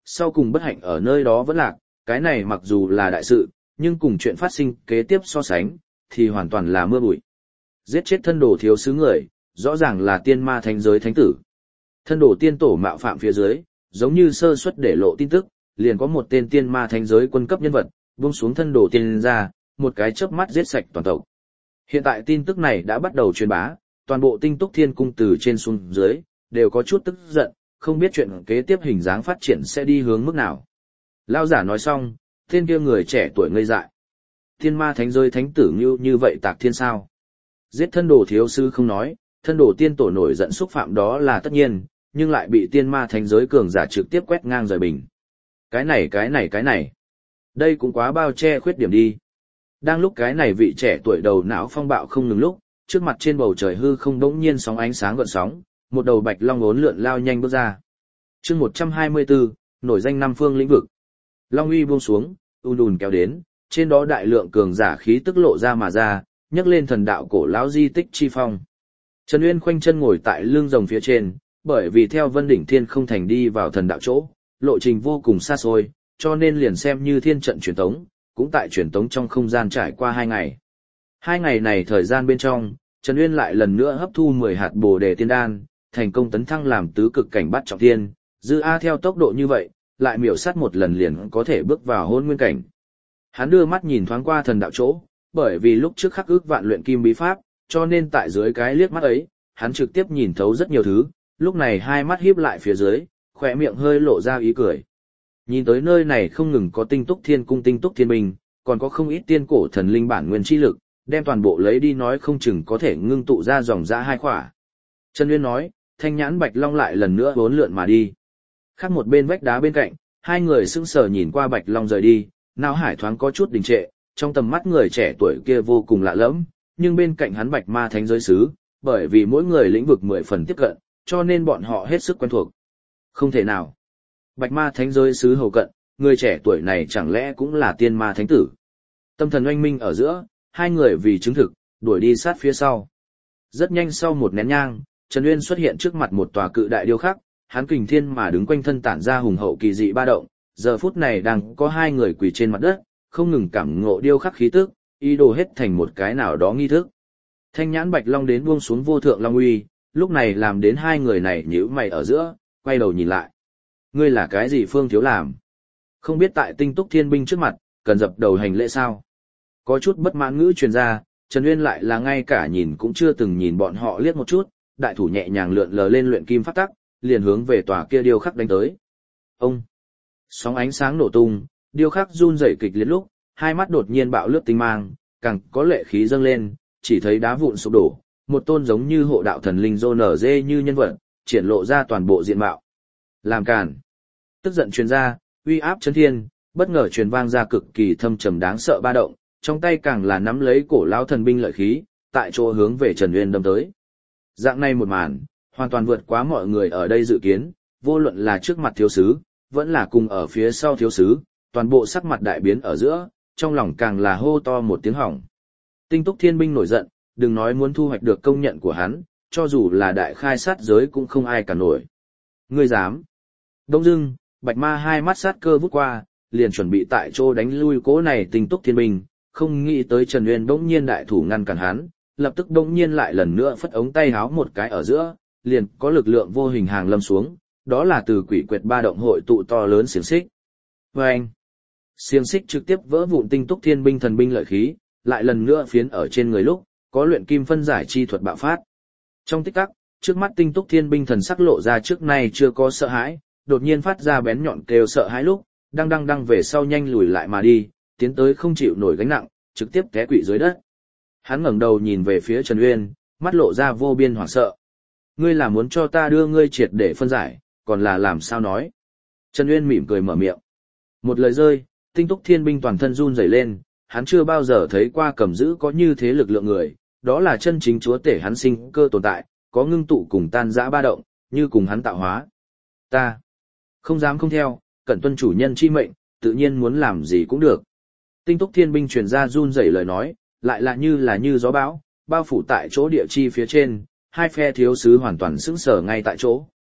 sau cùng bất hạnh ở nơi đó vẫn lạc, cái này mặc dù là đại sự, nhưng cùng chuyện phát sinh kế tiếp so sánh, thì hoàn toàn là mưa bụi. Giết chết thân đồ thiếu sứ người, rõ ràng là tiên ma thánh giới thánh tử. Thân đồ tiên tổ mạo phạm phía dưới, giống như sơ suất để lộ tin tức, liền có một tên tiên ma thánh giới quân cấp nhân vật, buông xuống thân đồ tiên ra, một cái chớp mắt giết sạch toàn tộc. Hiện tại tin tức này đã bắt đầu truyền bá, toàn bộ Tinh Túc Thiên Cung từ trên xuống dưới, đều có chút tức giận, không biết chuyện kế tiếp hình dáng phát triển sẽ đi hướng mức nào. Lao giả nói xong, tên kia người trẻ tuổi ngây dại. Thiên ma thánh giới thánh tử như như vậy tạc thiên sao? Giết thân đồ thiếu sư không nói, thân đồ tiên tổ nổi giận xúc phạm đó là tất nhiên, nhưng lại bị tiên ma thánh giới cường giả trực tiếp quét ngang rời bình. Cái này cái này cái này. Đây cũng quá bao che khuyết điểm đi. Đang lúc cái này vị trẻ tuổi đầu não phong bạo không ngừng lúc, trước mặt trên bầu trời hư không đống nhiên sóng ánh sáng gợn sóng, một đầu bạch long uốn lượn lao nhanh bước ra. Chương một trăm hai mươi bốn, nổi danh năm phương lĩnh vực. Long uy buông xuống, ùn ùn kéo đến, trên đó đại lượng cường giả khí tức lộ ra mà ra, nhấc lên thần đạo cổ lão di tích chi phong. Trần Uyên khoanh chân ngồi tại lưng rồng phía trên, bởi vì theo Vân Đỉnh Thiên không thành đi vào thần đạo chỗ, lộ trình vô cùng xa xôi, cho nên liền xem như thiên trận truyền tống, cũng tại truyền tống trong không gian trải qua hai ngày. Hai ngày này thời gian bên trong, Trần Uyên lại lần nữa hấp thu mười hạt Bồ Đề Tiên Đan, thành công tấn thăng làm tứ cực cảnh bát trọng thiên, dư a theo tốc độ như vậy, lại miểu sát một lần liền có thể bước vào hôn nguyên cảnh. Hắn đưa mắt nhìn thoáng qua thần đạo chỗ, bởi vì lúc trước khắc ước vạn luyện kim bí pháp, cho nên tại dưới cái liếc mắt ấy, hắn trực tiếp nhìn thấu rất nhiều thứ, lúc này hai mắt híp lại phía dưới, khỏe miệng hơi lộ ra ý cười. Nhìn tới nơi này không ngừng có Tinh Túc Thiên Cung Tinh Túc Thiên Binh, còn có không ít tiên cổ thần linh bản nguyên chi lực, đem toàn bộ lấy đi nói không chừng có thể ngưng tụ ra dòng dã hai khỏa. Trần Uyên nói, thanh nhãn bạch long lại lần nữa bốn lượn mà đi. Khác một bên vách đá bên cạnh, hai người sững sờ nhìn qua bạch long rời đi, não hải thoáng có chút đình trệ, trong tầm mắt người trẻ tuổi kia vô cùng lạ lẫm, nhưng bên cạnh hắn bạch ma thánh giới sứ, bởi vì mỗi người lĩnh vực mười phần tiếp cận, cho nên bọn họ hết sức quen thuộc. Không thể nào. Bạch ma thánh giới sứ hầu cận, người trẻ tuổi này chẳng lẽ cũng là tiên ma thánh tử. Tâm thần oanh minh ở giữa, hai người vì chứng thực, đuổi đi sát phía sau. Rất nhanh sau một nén nhang, Trần Uyên xuất hiện trước mặt một tòa cự đại điêu khắc, hắn kình thiên mà đứng quanh thân tản ra hùng hậu kỳ dị ba động, giờ phút này đang có hai người quỳ trên mặt đất, không ngừng cảm ngộ điêu khắc khí tức, ý đồ hết thành một cái nào đó nghi thức. Thanh nhãn bạch long đến buông xuống vô thượng long uy, lúc này làm đến hai người này nhíu mày ở giữa, quay đầu nhìn lại. Ngươi là cái gì Phương Thiếu làm? Không biết tại Tinh Túc Thiên Binh trước mặt, cần dập đầu hành lễ sao? Có chút bất mãn ngữ truyền ra, Trần Uyên lại là ngay cả nhìn cũng chưa từng nhìn bọn họ liếc một chút, đại thủ nhẹ nhàng lượn lờ lên luyện kim pháp tắc, liền hướng về tòa kia điêu khắc đánh tới. Ông! Sóng ánh sáng nổ tung, điêu khắc run rẩy kịch liệt lúc, hai mắt đột nhiên bạo lướt tinh mang, càng có lệ khí dâng lên, chỉ thấy đá vụn sụp đổ, một tôn giống như hộ đạo thần linh rô nở dê như nhân vật, triển lộ ra toàn bộ diện mạo. Làm cản! Tức giận truyền ra, uy áp chấn thiên, bất ngờ truyền vang ra cực kỳ thâm trầm đáng sợ ba động, trong tay càng là nắm lấy cổ lão thần binh lợi khí, tại chỗ hướng về Trần Uyên đâm tới. Dạng này một màn, hoàn toàn vượt quá mọi người ở đây dự kiến, vô luận là trước mặt thiếu sứ, vẫn là cùng ở phía sau thiếu sứ, toàn bộ sắc mặt đại biến ở giữa, trong lòng càng là hô to một tiếng hỏng. Tinh Túc Thiên Binh nổi giận, đừng nói muốn thu hoạch được công nhận của hắn, cho dù là đại khai sát giới cũng không ai cả nổi. Ngươi dám? Đông dưng, Bạch Ma hai mắt sát cơ vút qua, liền chuẩn bị tại chỗ đánh lui cố này Tinh Túc Thiên Binh, không nghĩ tới Trần Uyên bỗng nhiên đại thủ ngăn cản hắn, lập tức bỗng nhiên lại lần nữa phất ống tay háo một cái ở giữa, liền có lực lượng vô hình hàng lâm xuống, đó là từ quỷ quyệt ba động hội tụ to lớn xiềng xích. Và anh, xiềng xích trực tiếp vỡ vụn Tinh Túc Thiên Binh thần binh lợi khí, lại lần nữa phiến ở trên người lúc, có luyện kim phân giải chi thuật bạo phát. Trong tích tắc, trước mắt Tinh Túc Thiên Binh thần sắc lộ ra trước nay chưa có sợ hãi, đột nhiên phát ra bén nhọn kêu sợ hãi lúc, đang đang đang về sau nhanh lùi lại mà đi, tiến tới không chịu nổi gánh nặng, trực tiếp té quỵ dưới đất. Hắn ngẩng đầu nhìn về phía Trần Uyên, mắt lộ ra vô biên hoảng sợ. Ngươi là muốn cho ta đưa ngươi triệt để phân giải, còn là làm sao nói? Trần Uyên mỉm cười mở miệng. Một lời rơi, Tinh Túc Thiên Binh toàn thân run rẩy lên, hắn chưa bao giờ thấy qua cầm giữ có như thế lực lượng người, đó là chân chính chúa tể hắn sinh cơ tồn tại, có ngưng tụ cùng tan dã ba động, như cùng hắn tạo hóa. Ta không dám không theo, cẩn tuân chủ nhân chi mệnh, tự nhiên muốn làm gì cũng được. Tinh Túc Thiên Binh truyền ra run rẩy lời nói, lại là như là như gió bão, bao phủ tại chỗ địa chi phía trên, hai phe thiếu sứ hoàn toàn sững sờ ngay tại chỗ.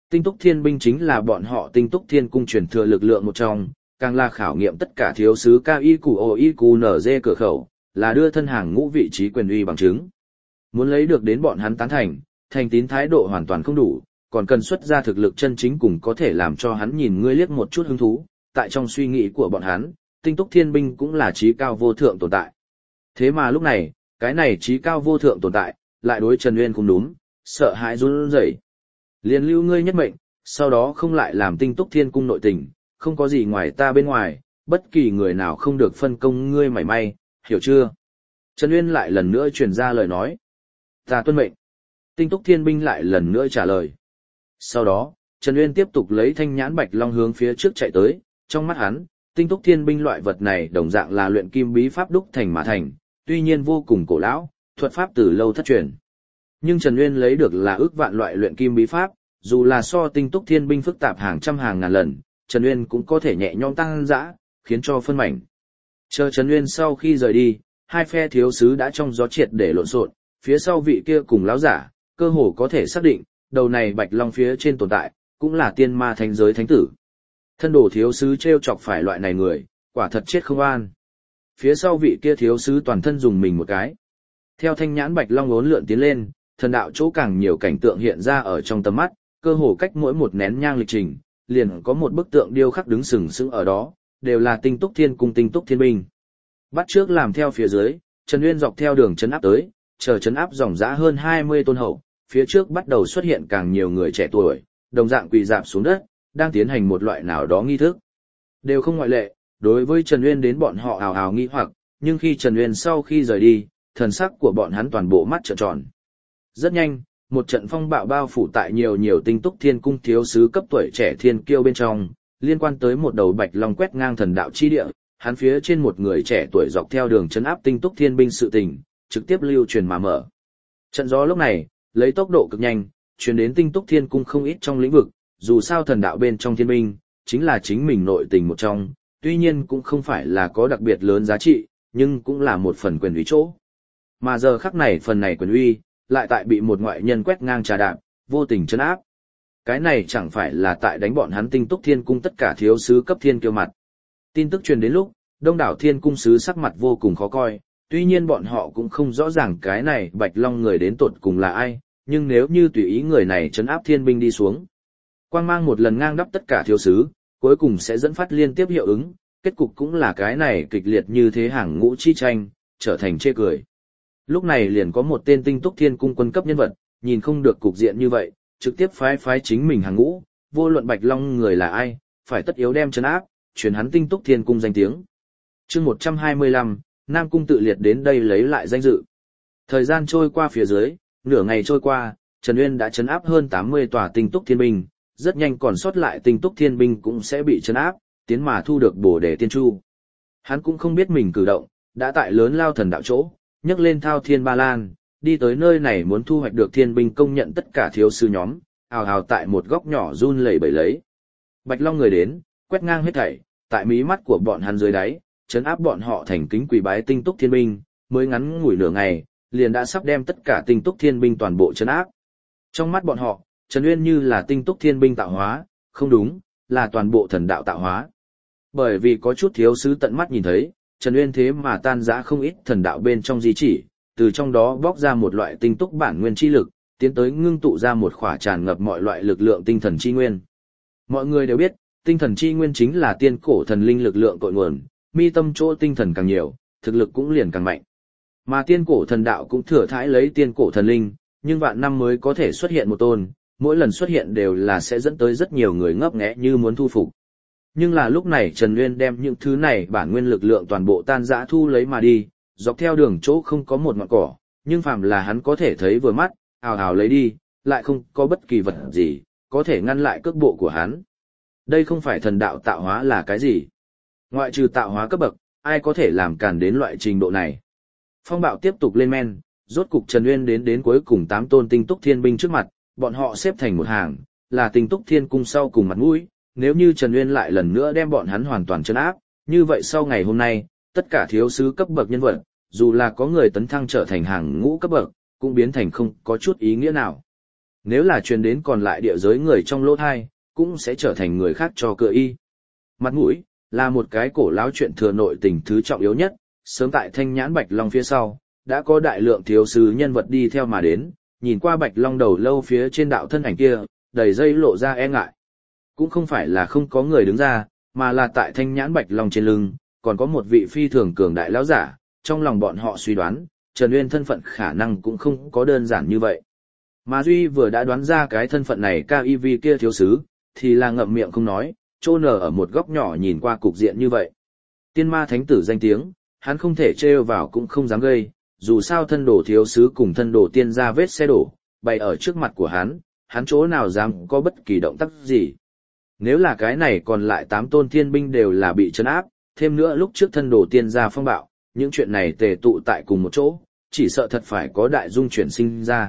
Tinh túc thiên binh chính là bọn họ tinh túc thiên cung truyền thừa lực lượng một trong, càng là khảo nghiệm tất cả thiếu sứ cao y củ ồ y cù nở dê cửa khẩu, là đưa thân hàng ngũ vị trí quyền uy bằng chứng. Muốn lấy được đến bọn hắn tán thành, thành tín thái độ hoàn toàn không đủ, còn cần xuất ra thực lực chân chính cùng có thể làm cho hắn nhìn ngươi liếc một chút hứng thú, tại trong suy nghĩ của bọn hắn, tinh túc thiên binh cũng là trí cao vô thượng tồn tại. Thế mà lúc này, cái này trí cao vô thượng tồn tại, lại đối Trần Uyên không đúng, sợ hãi run rẩy. Liền lưu ngươi nhất mệnh, sau đó không lại làm tinh túc thiên cung nội tình, không có gì ngoài ta bên ngoài, bất kỳ người nào không được phân công ngươi mảy may, hiểu chưa? Trần Uyên lại lần nữa truyền ra lời nói. Ta tuân mệnh. Tinh túc thiên binh lại lần nữa trả lời. Sau đó, Trần Uyên tiếp tục lấy thanh nhãn bạch long hướng phía trước chạy tới, trong mắt hắn, tinh túc thiên binh loại vật này đồng dạng là luyện kim bí pháp đúc thành mà thành, tuy nhiên vô cùng cổ lão, thuật pháp từ lâu thất truyền. Nhưng Trần Uyên lấy được là ước vạn loại luyện kim bí pháp, dù là so tinh túc thiên binh phức tạp hàng trăm hàng ngàn lần, Trần Uyên cũng có thể nhẹ nhõm tăng dã, khiến cho phân mảnh. Chờ Trần Uyên sau khi rời đi, hai phe thiếu sứ đã trong gió triệt để lộn xộn, phía sau vị kia cùng lão giả, cơ hồ có thể xác định, đầu này bạch long phía trên tồn tại, cũng là tiên ma thánh giới thánh tử. Thân đồ thiếu sứ treo chọc phải loại này người, quả thật chết không an. Phía sau vị kia thiếu sứ toàn thân dùng mình một cái. Theo thanh nhãn bạch long uốn lượn tiến lên, thần đạo chỗ càng nhiều cảnh tượng hiện ra ở trong tầm mắt, cơ hồ cách mỗi một nén nhang lịch trình, liền có một bức tượng điêu khắc đứng sừng sững ở đó, đều là tinh túc thiên cung tinh túc thiên binh. Bắt trước làm theo phía dưới, Trần Uyên dọc theo đường trấn áp tới, chờ trấn áp dòng dã hơn hai mươi tôn hậu, phía trước bắt đầu xuất hiện càng nhiều người trẻ tuổi, đồng dạng quỳ rạp xuống đất, đang tiến hành một loại nào đó nghi thức. Đều không ngoại lệ, đối với Trần Uyên đến bọn họ ào ào nghi hoặc, nhưng khi Trần Uyên sau khi rời đi, thần sắc của bọn hắn toàn bộ mắt trợn tròn. Rất nhanh, một trận phong bạo bao phủ tại nhiều nhiều tinh túc thiên cung thiếu sứ cấp tuổi trẻ thiên kiêu bên trong, liên quan tới một đầu bạch long quét ngang thần đạo chi địa, hắn phía trên một người trẻ tuổi dọc theo đường trấn áp tinh túc thiên binh sự tình, trực tiếp lưu truyền mà mở. Trận gió lúc này, lấy tốc độ cực nhanh, truyền đến tinh túc thiên cung không ít trong lĩnh vực, dù sao thần đạo bên trong thiên binh, chính là chính mình nội tình một trong, tuy nhiên cũng không phải là có đặc biệt lớn giá trị, nhưng cũng là một phần quyền uy chỗ. Mà giờ khắc này phần này quyền uy, lại tại bị một ngoại nhân quét ngang trà đạp, vô tình trấn áp. Cái này chẳng phải là tại đánh bọn hắn tinh túc thiên cung tất cả thiếu sứ cấp thiên kiêu mặt. Tin tức truyền đến lúc, đông đảo thiên cung sứ sắc mặt vô cùng khó coi, tuy nhiên bọn họ cũng không rõ ràng cái này bạch long người đến tột cùng là ai, nhưng nếu như tùy ý người này trấn áp thiên binh đi xuống, quang mang một lần ngang đắp tất cả thiếu sứ, cuối cùng sẽ dẫn phát liên tiếp hiệu ứng, kết cục cũng là cái này kịch liệt như thế hàng ngũ chi tranh, trở thành chê cười. Lúc này liền có một tên tinh túc thiên cung quân cấp nhân vật, nhìn không được cục diện như vậy, trực tiếp phái phái chính mình hàng ngũ, vô luận bạch long người là ai, phải tất yếu đem trấn áp, truyền hắn tinh túc thiên cung danh tiếng. Chương một trăm hai mươi lăm, Nam cung tự liệt đến đây lấy lại danh dự. Thời gian trôi qua phía dưới, nửa ngày trôi qua, Trần Uyên đã trấn áp hơn tám mươi tòa tinh túc thiên binh, rất nhanh còn sót lại tinh túc thiên binh cũng sẽ bị trấn áp, tiến mà thu được bổ đề tiên chu. Hắn cũng không biết mình cử động, đã tại lớn lao thần đạo chỗ, nhấc lên thao thiên ba lan, đi tới nơi này muốn thu hoạch được thiên binh công nhận tất cả thiếu sư nhóm, ào ào tại một góc nhỏ run lẩy bẩy lấy. Bạch Long người đến, quét ngang hết thảy, tại mí mắt của bọn hắn dưới đáy, trấn áp bọn họ thành kính quỳ bái tinh túc thiên binh, mới ngắn ngủi nửa ngày, liền đã sắp đem tất cả tinh túc thiên binh toàn bộ trấn áp. Trong mắt bọn họ, Trần Uyên như là tinh túc thiên binh tạo hóa, không đúng, là toàn bộ thần đạo tạo hóa. Bởi vì có chút thiếu sứ tận mắt nhìn thấy, Trần Uyên thế mà tan rã không ít thần đạo bên trong di chỉ, từ trong đó bóc ra một loại tinh túc bản nguyên chi lực, tiến tới ngưng tụ ra một khỏa tràn ngập mọi loại lực lượng tinh thần chi nguyên. Mọi người đều biết, tinh thần chi nguyên chính là tiên cổ thần linh lực lượng cội nguồn, mi tâm chỗ tinh thần càng nhiều, thực lực cũng liền càng mạnh. Mà tiên cổ thần đạo cũng thừa thãi lấy tiên cổ thần linh, nhưng vạn năm mới có thể xuất hiện một tôn, mỗi lần xuất hiện đều là sẽ dẫn tới rất nhiều người ngấp nghé như muốn thu phục. Nhưng là lúc này Trần Uyên đem những thứ này bản nguyên lực lượng toàn bộ tan rã thu lấy mà đi, dọc theo đường chỗ không có một ngọn cỏ, nhưng phàm là hắn có thể thấy vừa mắt, ào ào lấy đi, lại không có bất kỳ vật gì, có thể ngăn lại cước bộ của hắn. Đây không phải thần đạo tạo hóa là cái gì? Ngoại trừ tạo hóa cấp bậc, ai có thể làm cản đến loại trình độ này? Phong bạo tiếp tục lên men, rốt cục Trần Uyên đến đến cuối cùng tám tôn tinh túc thiên binh trước mặt, bọn họ xếp thành một hàng, là tinh túc thiên cung sau cùng mặt mũi. Nếu như Trần Uyên lại lần nữa đem bọn hắn hoàn toàn trấn áp, như vậy sau ngày hôm nay, tất cả thiếu sứ cấp bậc nhân vật, dù là có người tấn thăng trở thành hàng ngũ cấp bậc, cũng biến thành không có chút ý nghĩa nào. Nếu là truyền đến còn lại địa giới người trong lỗ thai, cũng sẽ trở thành người khác cho cựa y. Mặt mũi, là một cái cổ lão chuyện thừa nội tình thứ trọng yếu nhất, sớm tại Thanh Nhãn Bạch Long phía sau, đã có đại lượng thiếu sứ nhân vật đi theo mà đến, nhìn qua Bạch Long đầu lâu phía trên đạo thân ảnh kia, đầy dây lộ ra e ngại. Cũng không phải là không có người đứng ra, mà là tại Thanh Nhãn Bạch Long trên lưng, còn có một vị phi thường cường đại lão giả, trong lòng bọn họ suy đoán, Trần Uyên thân phận khả năng cũng không có đơn giản như vậy. Mà Duy vừa đã đoán ra cái thân phận này ca i vê kia thiếu sứ, thì là ngậm miệng không nói, trô nở ở một góc nhỏ nhìn qua cục diện như vậy. Tiên ma thánh tử danh tiếng, hắn không thể trêu vào cũng không dám gây, dù sao thân đồ thiếu sứ cùng thân đồ tiên ra vết xe đổ, bày ở trước mặt của hắn, hắn chỗ nào dám có bất kỳ động tác gì. Nếu là cái này còn lại tám tôn thiên binh đều là bị trấn áp, thêm nữa lúc trước thân đồ tiên ra phong bạo, những chuyện này tề tụ tại cùng một chỗ, chỉ sợ thật phải có đại dung chuyển sinh ra.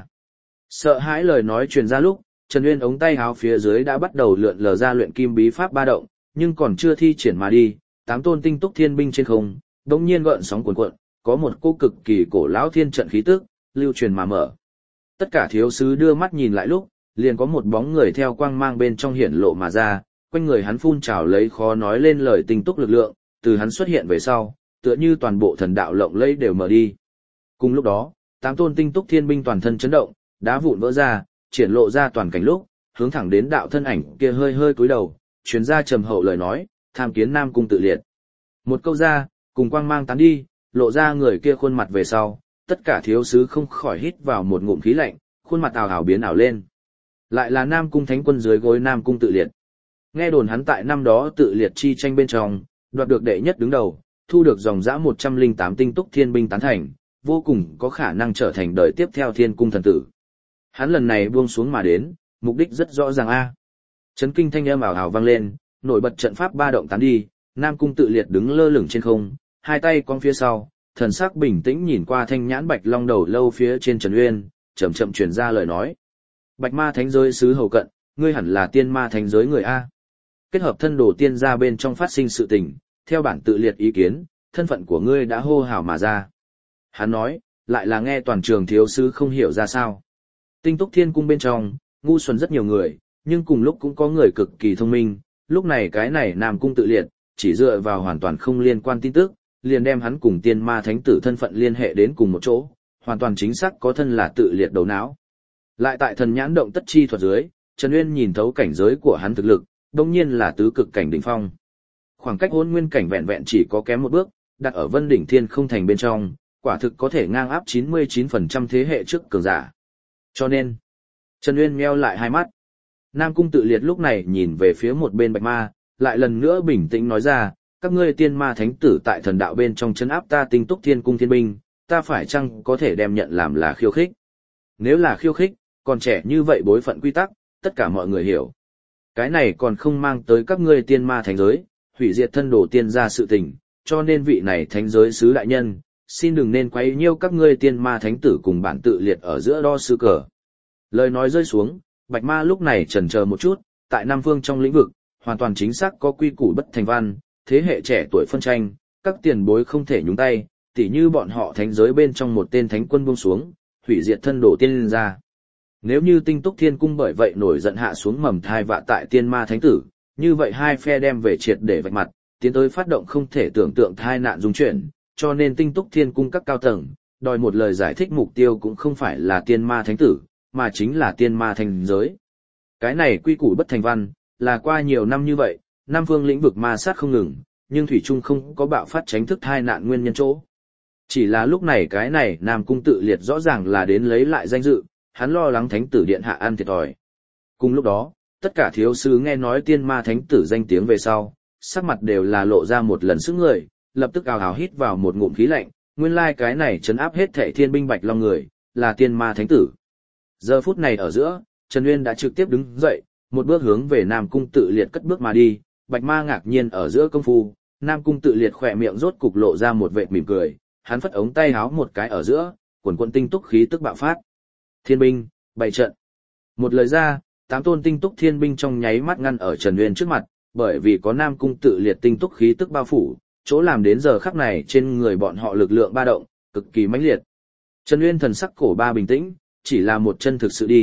Sợ hãi lời nói truyền ra lúc, Trần Uyên ống tay áo phía dưới đã bắt đầu lượn lờ ra luyện kim bí pháp ba động, nhưng còn chưa thi triển mà đi, tám tôn tinh túc thiên binh trên không, đột nhiên gợn sóng cuồn cuộn, có một cô cực kỳ cổ lão thiên trận khí tức lưu truyền mà mở. Tất cả thiếu sứ đưa mắt nhìn lại lúc, liền có một bóng người theo quang mang bên trong hiển lộ mà ra, quanh người hắn phun trào lấy khó nói lên lời tinh túc lực lượng, từ hắn xuất hiện về sau, tựa như toàn bộ thần đạo lộng lẫy đều mở đi. Cùng lúc đó, tám tôn tinh túc thiên binh toàn thân chấn động, đá vụn vỡ ra, triển lộ ra toàn cảnh lúc, hướng thẳng đến đạo thân ảnh kia hơi hơi cúi đầu, truyền ra trầm hậu lời nói, tham kiến Nam Cung tự liệt. Một câu ra, cùng quang mang tán đi, lộ ra người kia khuôn mặt về sau, tất cả thiếu sứ không khỏi hít vào một ngụm khí lạnh, khuôn mặt ảo ảo biến ảo lên. Lại là Nam Cung Thánh Quân dưới gối Nam Cung tự liệt. Nghe đồn hắn tại năm đó tự liệt chi tranh bên trong, đoạt được đệ nhất đứng đầu, thu được dòng dã một trăm lẻ tám tinh túc thiên binh tán thành, vô cùng có khả năng trở thành đời tiếp theo Thiên Cung thần tử. Hắn lần này buông xuống mà đến, mục đích rất rõ ràng a. Chấn kinh thanh âm ảo ảo vang lên, nổi bật trận pháp ba động tán đi, Nam Cung tự liệt đứng lơ lửng trên không, hai tay cong phía sau, thần sắc bình tĩnh nhìn qua Thanh Nhãn Bạch Long đầu lâu phía trên Trần Uyên, chậm chậm truyền ra lời nói. Bạch ma thánh giới sứ hầu cận, ngươi hẳn là tiên ma thánh giới người a. Kết hợp thân đồ tiên gia bên trong phát sinh sự tình, theo bản tự liệt ý kiến, thân phận của ngươi đã hô hào mà ra. Hắn nói, lại là nghe toàn trường thiếu sứ không hiểu ra sao. Tinh túc thiên cung bên trong, ngu xuẩn rất nhiều người, nhưng cùng lúc cũng có người cực kỳ thông minh, lúc này cái này Nam Cung tự liệt, chỉ dựa vào hoàn toàn không liên quan tin tức, liền đem hắn cùng tiên ma thánh tử thân phận liên hệ đến cùng một chỗ, hoàn toàn chính xác có thân là tự liệt đầu não. Lại tại thần nhãn động tất chi thuật dưới, Trần Uyên nhìn thấu cảnh giới của hắn thực lực, đương nhiên là tứ cực cảnh đỉnh phong. Khoảng cách hỗn nguyên cảnh vẹn vẹn chỉ có kém một bước, đặt ở Vân đỉnh Thiên không thành bên trong, quả thực có thể ngang áp chín mươi chín phần trăm thế hệ trước cường giả. Cho nên, Trần Uyên meo lại hai mắt. Nam Cung tự liệt lúc này nhìn về phía một bên Bạch Ma, lại lần nữa bình tĩnh nói ra, các ngươi tiên ma thánh tử tại thần đạo bên trong chấn áp ta tinh túc thiên cung thiên binh, ta phải chăng có thể đem nhận làm là khiêu khích? Nếu là khiêu khích, còn trẻ như vậy bối phận quy tắc, tất cả mọi người hiểu. Cái này còn không mang tới các ngươi tiên ma thánh giới, hủy diệt thân đồ tiên gia sự tình, cho nên vị này thánh giới sứ đại nhân, xin đừng nên quấy nhiêu các ngươi tiên ma thánh tử cùng bản tự liệt ở giữa đo sư cờ. Lời nói rơi xuống, Bạch Ma lúc này chần chờ một chút, tại Nam Phương trong lĩnh vực, hoàn toàn chính xác có quy củ bất thành văn, thế hệ trẻ tuổi phân tranh, các tiền bối không thể nhúng tay, tỉ như bọn họ thánh giới bên trong một tên thánh quân buông xuống, hủy diệt thân đồ tiên gia. Nếu như tinh túc thiên cung bởi vậy nổi giận hạ xuống mầm thai vạ tại tiên ma thánh tử, như vậy hai phe đem về triệt để vạch mặt, tiến tới phát động không thể tưởng tượng thai nạn dung chuyển, cho nên tinh túc thiên cung các cao tầng, đòi một lời giải thích mục tiêu cũng không phải là tiên ma thánh tử, mà chính là tiên ma thành giới. Cái này quy củ bất thành văn, là qua nhiều năm như vậy, Nam Phương lĩnh vực ma sát không ngừng, nhưng thủy chung không có bạo phát tránh thức thai nạn nguyên nhân chỗ. Chỉ là lúc này cái này Nam Cung tự liệt rõ ràng là đến lấy lại danh dự, hắn lo lắng thánh tử điện hạ ăn thiệt thòi. Cùng lúc đó, tất cả thiếu sứ nghe nói tiên ma thánh tử danh tiếng về sau, sắc mặt đều là lộ ra một lần sức người, lập tức ào ào hít vào một ngụm khí lạnh, nguyên lai cái này trấn áp hết thảy thiên binh Bạch Long người, là tiên ma thánh tử. Giờ phút này ở giữa, Trần Uyên đã trực tiếp đứng dậy, một bước hướng về Nam Cung tự liệt cất bước mà đi, Bạch Ma ngạc nhiên ở giữa công phu, Nam Cung tự liệt khỏe miệng rốt cục lộ ra một vệt mỉm cười, hắn phất ống tay háo một cái ở giữa, quần quần tinh túc khí tức bạo phát. Thiên binh, bày trận. Một lời ra, tám tôn tinh túc thiên binh trong nháy mắt ngăn ở Trần Uyên trước mặt, bởi vì có Nam Cung tự liệt tinh túc khí tức bao phủ, chỗ làm đến giờ khắc này trên người bọn họ lực lượng ba động, cực kỳ mãnh liệt. Trần Uyên thần sắc cổ ba bình tĩnh, chỉ là một chân thực sự đi,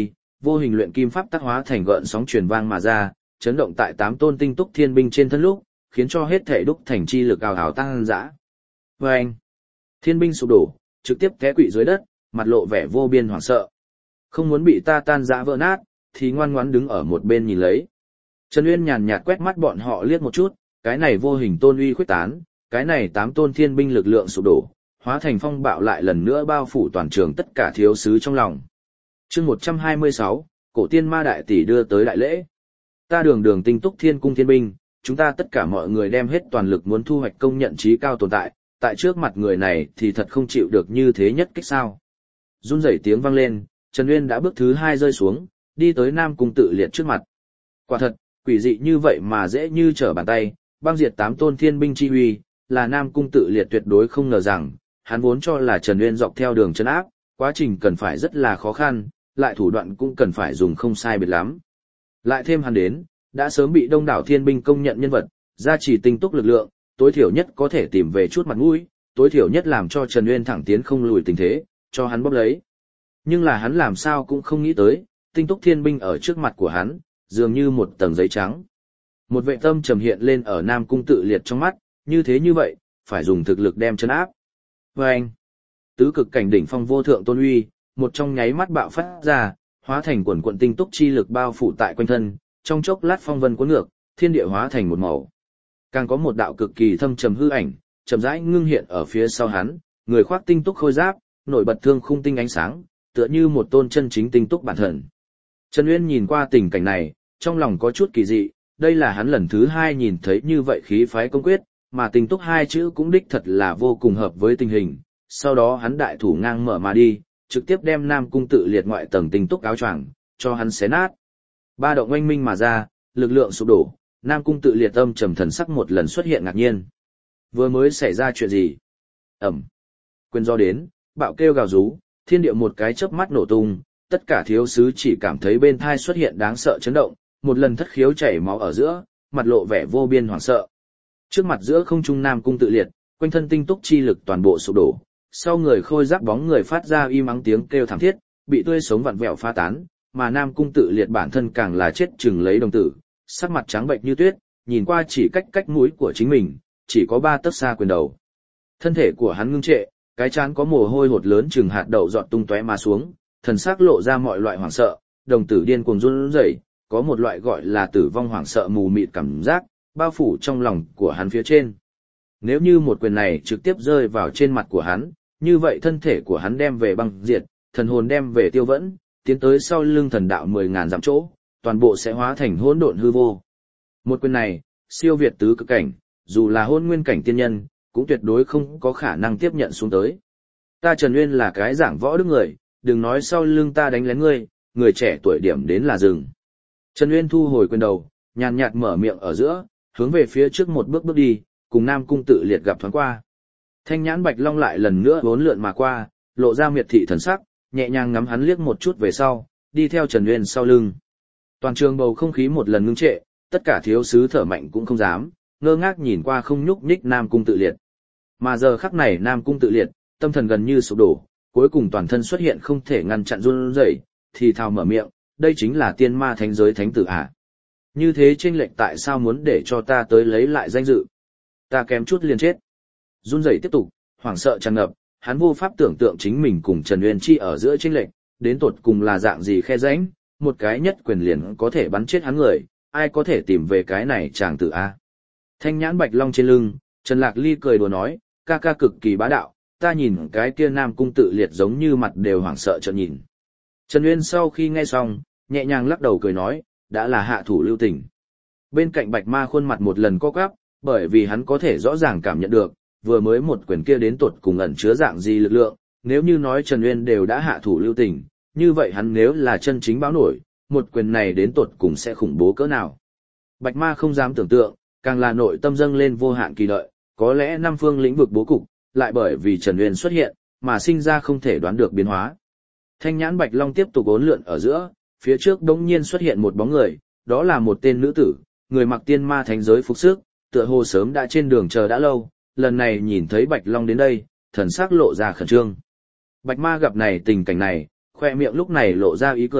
vô hình luyện kim pháp tác hóa thành gợn sóng truyền vang mà ra, chấn động tại tám tôn tinh túc thiên binh trên thân lúc, khiến cho hết thể đúc thành chi lực ào ào tăng dã. Và anh, thiên binh sụp đổ, trực tiếp té quỵ dưới đất, mặt lộ vẻ vô biên hoảng sợ. Không muốn bị ta tan rã vỡ nát, thì ngoan ngoãn đứng ở một bên nhìn lấy. Trần Uyên nhàn nhạt quét mắt bọn họ liếc một chút, cái này vô hình tôn uy khuếch tán, cái này tám tôn thiên binh lực lượng sụp đổ, hóa thành phong bạo lại lần nữa bao phủ toàn trường tất cả thiếu sứ trong lòng. Chương một trăm hai mươi sáu, cổ tiên ma đại tỷ đưa tới đại lễ. Ta đường đường tinh túc thiên cung thiên binh, chúng ta tất cả mọi người đem hết toàn lực muốn thu hoạch công nhận trí cao tồn tại, tại trước mặt người này thì thật không chịu được như thế nhất kích sao. Run rẩy tiếng vang lên, Trần Uyên đã bước thứ hai rơi xuống, đi tới Nam Cung Tự Liệt trước mặt. Quả thật, quỷ dị như vậy mà dễ như trở bàn tay, băng diệt tám tôn thiên binh chi huy, là Nam Cung Tự Liệt tuyệt đối không ngờ rằng, hắn vốn cho là Trần Uyên dọc theo đường trấn áp, quá trình cần phải rất là khó khăn, lại thủ đoạn cũng cần phải dùng không sai biệt lắm. Lại thêm hắn đến, đã sớm bị đông đảo thiên binh công nhận nhân vật, gia trì tinh túc lực lượng, tối thiểu nhất có thể tìm về chút mặt mũi, tối thiểu nhất làm cho Trần Uyên thẳng tiến không lùi tình thế, cho hắn bóp lấy. Nhưng là hắn làm sao cũng không nghĩ tới, tinh túc thiên binh ở trước mặt của hắn, dường như một tầng giấy trắng. Một vệ tâm trầm hiện lên ở Nam Cung Tự Liệt trong mắt, như thế như vậy, phải dùng thực lực đem chấn áp. Và anh, tứ cực cảnh đỉnh phong vô thượng tôn uy, một trong nháy mắt bạo phát ra, hóa thành quần quận tinh túc chi lực bao phủ tại quanh thân, trong chốc lát phong vân cuốn ngược, thiên địa hóa thành một màu. Càng có một đạo cực kỳ thâm trầm hư ảnh, chậm rãi ngưng hiện ở phía sau hắn, người khoác tinh túc khôi giáp, nổi bật thương khung tinh ánh sáng, tựa như một tôn chân chính tinh túc bản thần. Trần Uyên nhìn qua tình cảnh này, trong lòng có chút kỳ dị, đây là hắn lần thứ hai nhìn thấy như vậy khí phái công quyết, mà tinh túc hai chữ cũng đích thật là vô cùng hợp với tình hình. Sau đó hắn đại thủ ngang mở mà đi, trực tiếp đem Nam Cung Tự Liệt ngoại tầng tinh túc áo choàng cho hắn xé nát. Ba động oanh minh mà ra, lực lượng sụp đổ, Nam Cung Tự Liệt âm trầm thần sắc một lần xuất hiện ngạc nhiên. Vừa mới xảy ra chuyện gì? Ẩm. Quyền do đến, bạo kêu gào rú, thiên địa một cái chớp mắt nổ tung, tất cả thiếu sứ chỉ cảm thấy bên thai xuất hiện đáng sợ chấn động, một lần thất khiếu chảy máu ở giữa, mặt lộ vẻ vô biên hoảng sợ. Trước mặt giữa không trung Nam Cung Tự Liệt, quanh thân tinh túc chi lực toàn bộ sụp đổ, sau người khôi giáp bóng người phát ra im ắng tiếng kêu thảm thiết, bị tươi sống vặn vẹo phá tán, mà Nam Cung Tự Liệt bản thân càng là chết chừng lấy đồng tử, sắc mặt trắng bệnh như tuyết, nhìn qua chỉ cách cách mũi của chính mình, chỉ có ba tấc xa quyền đầu. Thân thể của hắn ngưng trệ, cái trán có mồ hôi hột lớn chừng hạt đậu giọt tung tóe mà xuống, thần sắc lộ ra mọi loại hoảng sợ, đồng tử điên cuồng run rẩy, có một loại gọi là tử vong hoảng sợ mù mịt cảm giác bao phủ trong lòng của hắn phía trên. Nếu như một quyền này trực tiếp rơi vào trên mặt của hắn, như vậy thân thể của hắn đem về băng diệt, thần hồn đem về tiêu vẫn, tiến tới sau lưng thần đạo mười ngàn dặm chỗ, toàn bộ sẽ hóa thành hỗn độn hư vô. Một quyền này, siêu việt tứ cực cảnh, dù là hôn nguyên cảnh tiên nhân, cũng tuyệt đối không có khả năng tiếp nhận xuống tới. Ta Trần Uyên là cái giảng võ đức người, đừng nói sau lưng ta đánh lén ngươi, người trẻ tuổi điểm đến là rừng. Trần Uyên thu hồi quyền đầu, nhàn nhạt mở miệng ở giữa, hướng về phía trước một bước bước đi, cùng Nam Cung Tự Liệt gặp thoáng qua. Thanh nhãn Bạch Long lại lần nữa vốn lượn mà qua, lộ ra miệt thị thần sắc, nhẹ nhàng ngắm hắn liếc một chút về sau, đi theo Trần Uyên sau lưng. Toàn trường bầu không khí một lần ngưng trệ, tất cả thiếu sứ thở mạnh cũng không dám, ngơ ngác nhìn qua không nhúc nhích Nam Cung Tự Liệt. Mà giờ khắc này Nam Cung Tự Liệt, tâm thần gần như sụp đổ, cuối cùng toàn thân xuất hiện không thể ngăn chặn run rẩy, thì thào mở miệng, đây chính là tiên ma thánh giới thánh tử à? Như thế chênh lệch tại sao muốn để cho ta tới lấy lại danh dự? Ta kém chút liền chết. Run rẩy tiếp tục, hoảng sợ tràn ngập, hắn vô pháp tưởng tượng chính mình cùng Trần Uyên Chi ở giữa chênh lệch, đến tột cùng là dạng gì khe rãnh, một cái nhất quyền liền có thể bắn chết hắn người, ai có thể tìm về cái này chàng tử a? Thanh nhãn Bạch Long trên lưng, Trần Lạc Ly cười đùa nói, ca ca cực kỳ bá đạo, ta nhìn cái kia Nam Cung Tự Liệt giống như mặt đều hoảng sợ trợn nhìn. Trần Uyên sau khi nghe xong, nhẹ nhàng lắc đầu cười nói, đã là hạ thủ lưu tình. Bên cạnh Bạch Ma khuôn mặt một lần co quắp, bởi vì hắn có thể rõ ràng cảm nhận được, vừa mới một quyền kia đến tột cùng ẩn chứa dạng gì lực lượng, nếu như nói Trần Uyên đều đã hạ thủ lưu tình, như vậy hắn nếu là chân chính báo nổi, một quyền này đến tột cùng sẽ khủng bố cỡ nào. Bạch Ma không dám tưởng tượng, càng là nội tâm dâng lên vô hạn kỳ đợi, có lẽ năm phương lĩnh vực bố cục, lại bởi vì Trần Uyên xuất hiện, mà sinh ra không thể đoán được biến hóa. Thanh nhãn Bạch Long tiếp tục uốn lượn ở giữa, phía trước đống nhiên xuất hiện một bóng người, đó là một tên nữ tử, người mặc tiên ma thánh giới phục sức, tựa hồ sớm đã trên đường chờ đã lâu, lần này nhìn thấy Bạch Long đến đây, thần sắc lộ ra khẩn trương. Bạch Ma gặp này tình cảnh này, khoe miệng lúc này lộ ra ý cười,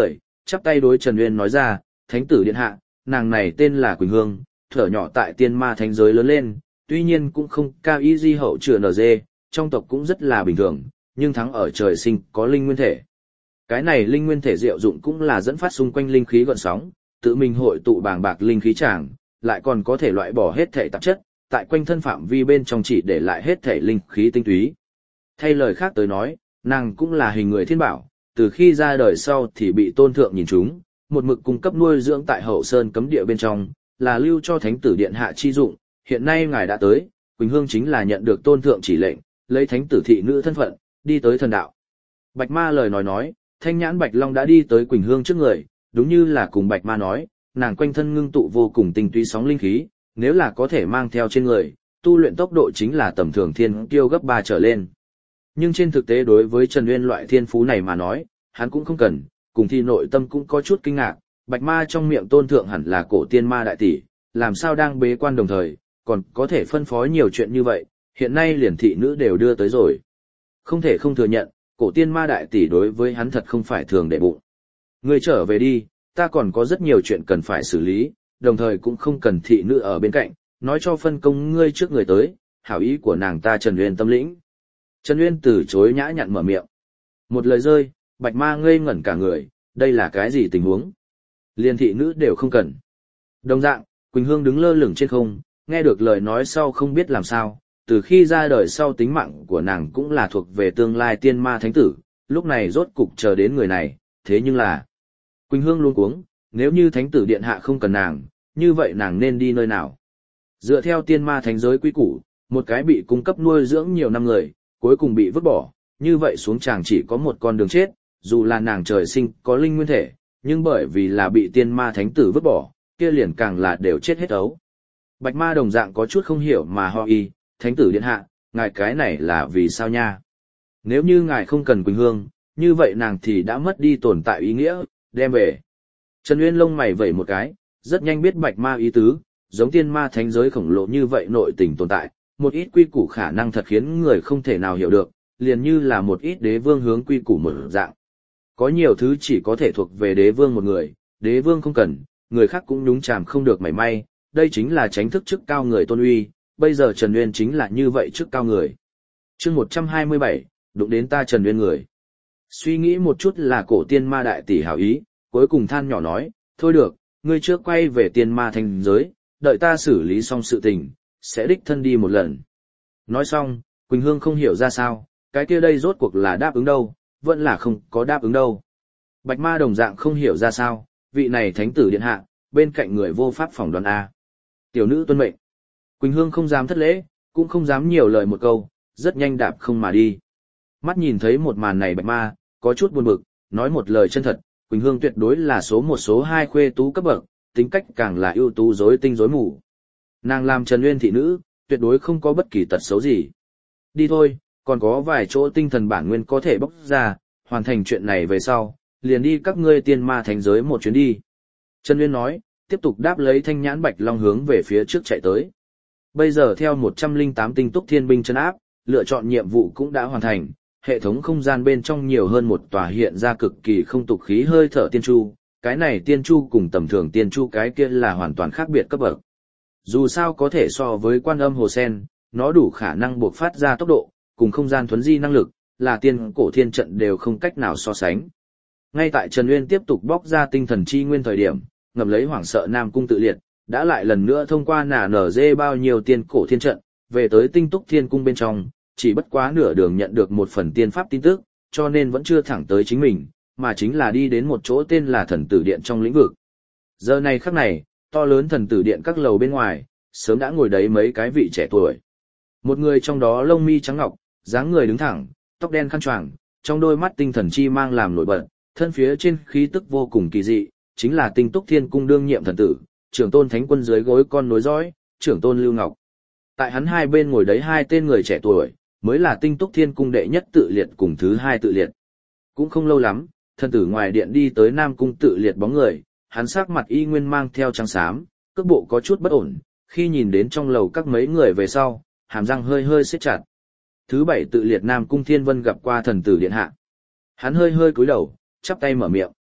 chắp tay đối Trần Uyên nói ra, thánh tử điện hạ, nàng này tên là Quỳnh Hương, thở nhỏ tại tiên ma thánh giới lớn lên, tuy nhiên cũng không cao y di hậu chữa nở dê, trong tộc cũng rất là bình thường, nhưng thắng ở trời sinh có linh nguyên thể. Cái này linh nguyên thể diệu dụng cũng là dẫn phát xung quanh linh khí gợn sóng, tự mình hội tụ bàng bạc linh khí tràng, lại còn có thể loại bỏ hết thể tạp chất, tại quanh thân phạm vi bên trong chỉ để lại hết thể linh khí tinh túy. Thay lời khác tới nói, nàng cũng là hình người thiên bảo, từ khi ra đời sau thì bị tôn thượng nhìn chúng, một mực cung cấp nuôi dưỡng tại hậu sơn cấm địa bên trong, là lưu cho thánh tử điện hạ chi dụng, hiện nay ngài đã tới, Quỳnh Hương chính là nhận được tôn thượng chỉ lệnh, lấy thánh tử thị nữ thân phận, đi tới thần đạo. Bạch Ma lời nói nói, thanh nhãn Bạch Long đã đi tới Quỳnh Hương trước người, đúng như là cùng Bạch Ma nói, nàng quanh thân ngưng tụ vô cùng tinh túy sóng linh khí, nếu là có thể mang theo trên người, tu luyện tốc độ chính là tầm thường thiên kiêu gấp ba trở lên. Nhưng trên thực tế đối với Trần Uyên loại thiên phú này mà nói, hắn cũng không cần, cùng thì nội tâm cũng có chút kinh ngạc, Bạch Ma trong miệng tôn thượng hẳn là cổ tiên ma đại tỷ, làm sao đang bế quan đồng thời, còn có thể phân phối nhiều chuyện như vậy, hiện nay liền thị nữ đều đưa tới rồi. Không thể không thừa nhận, cổ tiên ma đại tỷ đối với hắn thật không phải thường để bụng. Ngươi trở về đi, ta còn có rất nhiều chuyện cần phải xử lý, đồng thời cũng không cần thị nữ ở bên cạnh, nói cho phân công ngươi trước người tới, hảo ý của nàng ta Trần Uyên tâm lĩnh. Trần Uyên từ chối nhã nhặn mở miệng. Một lời rơi, Bạch Ma ngây ngẩn cả người, đây là cái gì tình huống? Liên thị nữ đều không cần. Đồng dạng, Quỳnh Hương đứng lơ lửng trên không, nghe được lời nói sau không biết làm sao, từ khi ra đời sau tính mạng của nàng cũng là thuộc về tương lai tiên ma thánh tử, lúc này rốt cục chờ đến người này, thế nhưng là... Quỳnh Hương luôn cuống, nếu như thánh tử điện hạ không cần nàng, như vậy nàng nên đi nơi nào? Dựa theo tiên ma thánh giới quy củ, một cái bị cung cấp nuôi dưỡng nhiều năm người, cuối cùng bị vứt bỏ, như vậy xuống chàng chỉ có một con đường chết, dù là nàng trời sinh có linh nguyên thể, nhưng bởi vì là bị tiên ma thánh tử vứt bỏ, kia liền càng là đều chết hết ấu. Bạch Ma đồng dạng có chút không hiểu mà ho y, thánh tử điện hạ, ngài cái này là vì sao nha? Nếu như ngài không cần Quỳnh Hương, như vậy nàng thì đã mất đi tồn tại ý nghĩa, đem về. Trần Uyên lông mày vẩy một cái, rất nhanh biết Bạch Ma ý tứ, giống tiên ma thánh giới khổng lồ như vậy nội tình tồn tại, một ít quy củ khả năng thật khiến người không thể nào hiểu được, liền như là một ít đế vương hướng quy củ một dạng. Có nhiều thứ chỉ có thể thuộc về đế vương một người, đế vương không cần, người khác cũng nhúng chàm không được mảy may, đây chính là tránh thức chức cao người tôn uy, bây giờ Trần Uyên chính là như vậy chức cao người. Chương một trăm hai mươi bảy, đụng đến ta Trần Uyên người. Suy nghĩ một chút là cổ tiên ma đại tỷ hảo ý, cuối cùng than nhỏ nói, thôi được, ngươi trước quay về tiên ma thành giới, đợi ta xử lý xong sự tình, sẽ đích thân đi một lần. Nói xong, Quỳnh Hương không hiểu ra sao, cái kia đây rốt cuộc là đáp ứng đâu, vẫn là không có đáp ứng đâu. Bạch Ma đồng dạng không hiểu ra sao, vị này thánh tử điện hạ, bên cạnh người vô pháp phỏng đoán A. Tiểu nữ tuân mệnh. Quỳnh Hương không dám thất lễ, cũng không dám nhiều lời một câu, rất nhanh đạp không mà đi. Mắt nhìn thấy một màn này Bạch Ma, có chút buồn bực, nói một lời chân thật, Quỳnh Hương tuyệt đối là số một số hai khuê tú cấp bậc, tính cách càng là ưu tú rối tinh rối mù. Nàng làm Trần Uyên thị nữ, tuyệt đối không có bất kỳ tật xấu gì. Đi thôi, còn có vài chỗ tinh thần bản nguyên có thể bóc ra, hoàn thành chuyện này về sau, liền đi các ngươi tiên ma thành giới một chuyến đi. Trần Uyên nói, tiếp tục đáp lấy thanh nhãn Bạch Long hướng về phía trước chạy tới. Bây giờ theo một trăm lẻ tám tinh túc thiên binh trấn áp, lựa chọn nhiệm vụ cũng đã hoàn thành, hệ thống không gian bên trong nhiều hơn một tòa hiện ra cực kỳ không tục khí hơi thở tiên chu, cái này tiên chu cùng tầm thường tiên chu cái kia là hoàn toàn khác biệt cấp bậc. Dù sao có thể so với quan âm hồ sen, nó đủ khả năng buộc phát ra tốc độ, cùng không gian thuấn di năng lực, là tiên cổ thiên trận đều không cách nào so sánh. Ngay tại Trần Uyên tiếp tục bóc ra tinh thần chi nguyên thời điểm, ngầm lấy hoảng sợ Nam Cung tự liệt, đã lại lần nữa thông qua nả nở dê bao nhiêu tiên cổ thiên trận, về tới tinh túc thiên cung bên trong, chỉ bất quá nửa đường nhận được một phần tiên pháp tin tức, cho nên vẫn chưa thẳng tới chính mình, mà chính là đi đến một chỗ tên là thần tử điện trong lĩnh vực. Giờ này khắc này, to lớn thần tử điện các lầu bên ngoài, sớm đã ngồi đấy mấy cái vị trẻ tuổi. Một người trong đó lông mi trắng ngọc, dáng người đứng thẳng, tóc đen khăn choàng, trong đôi mắt tinh thần chi mang làm nổi bật, thân phía trên khí tức vô cùng kỳ dị, chính là Tinh Túc Thiên Cung đương nhiệm thần tử, trưởng tôn thánh quân dưới gối con nối dõi, trưởng tôn Lưu Ngọc. Tại hắn hai bên ngồi đấy hai tên người trẻ tuổi, mới là Tinh Túc Thiên Cung đệ nhất tự liệt cùng thứ hai tự liệt. Cũng không lâu lắm, thần tử ngoài điện đi tới Nam Cung tự liệt bóng người, hắn sắc mặt y nguyên mang theo trắng xám, cước bộ có chút bất ổn, khi nhìn đến trong lầu các mấy người về sau, hàm răng hơi hơi siết chặt. Thứ bảy tự liệt Nam Cung Thiên Vân gặp qua thần tử điện hạ. Hắn hơi hơi cúi đầu, chắp tay mở miệng.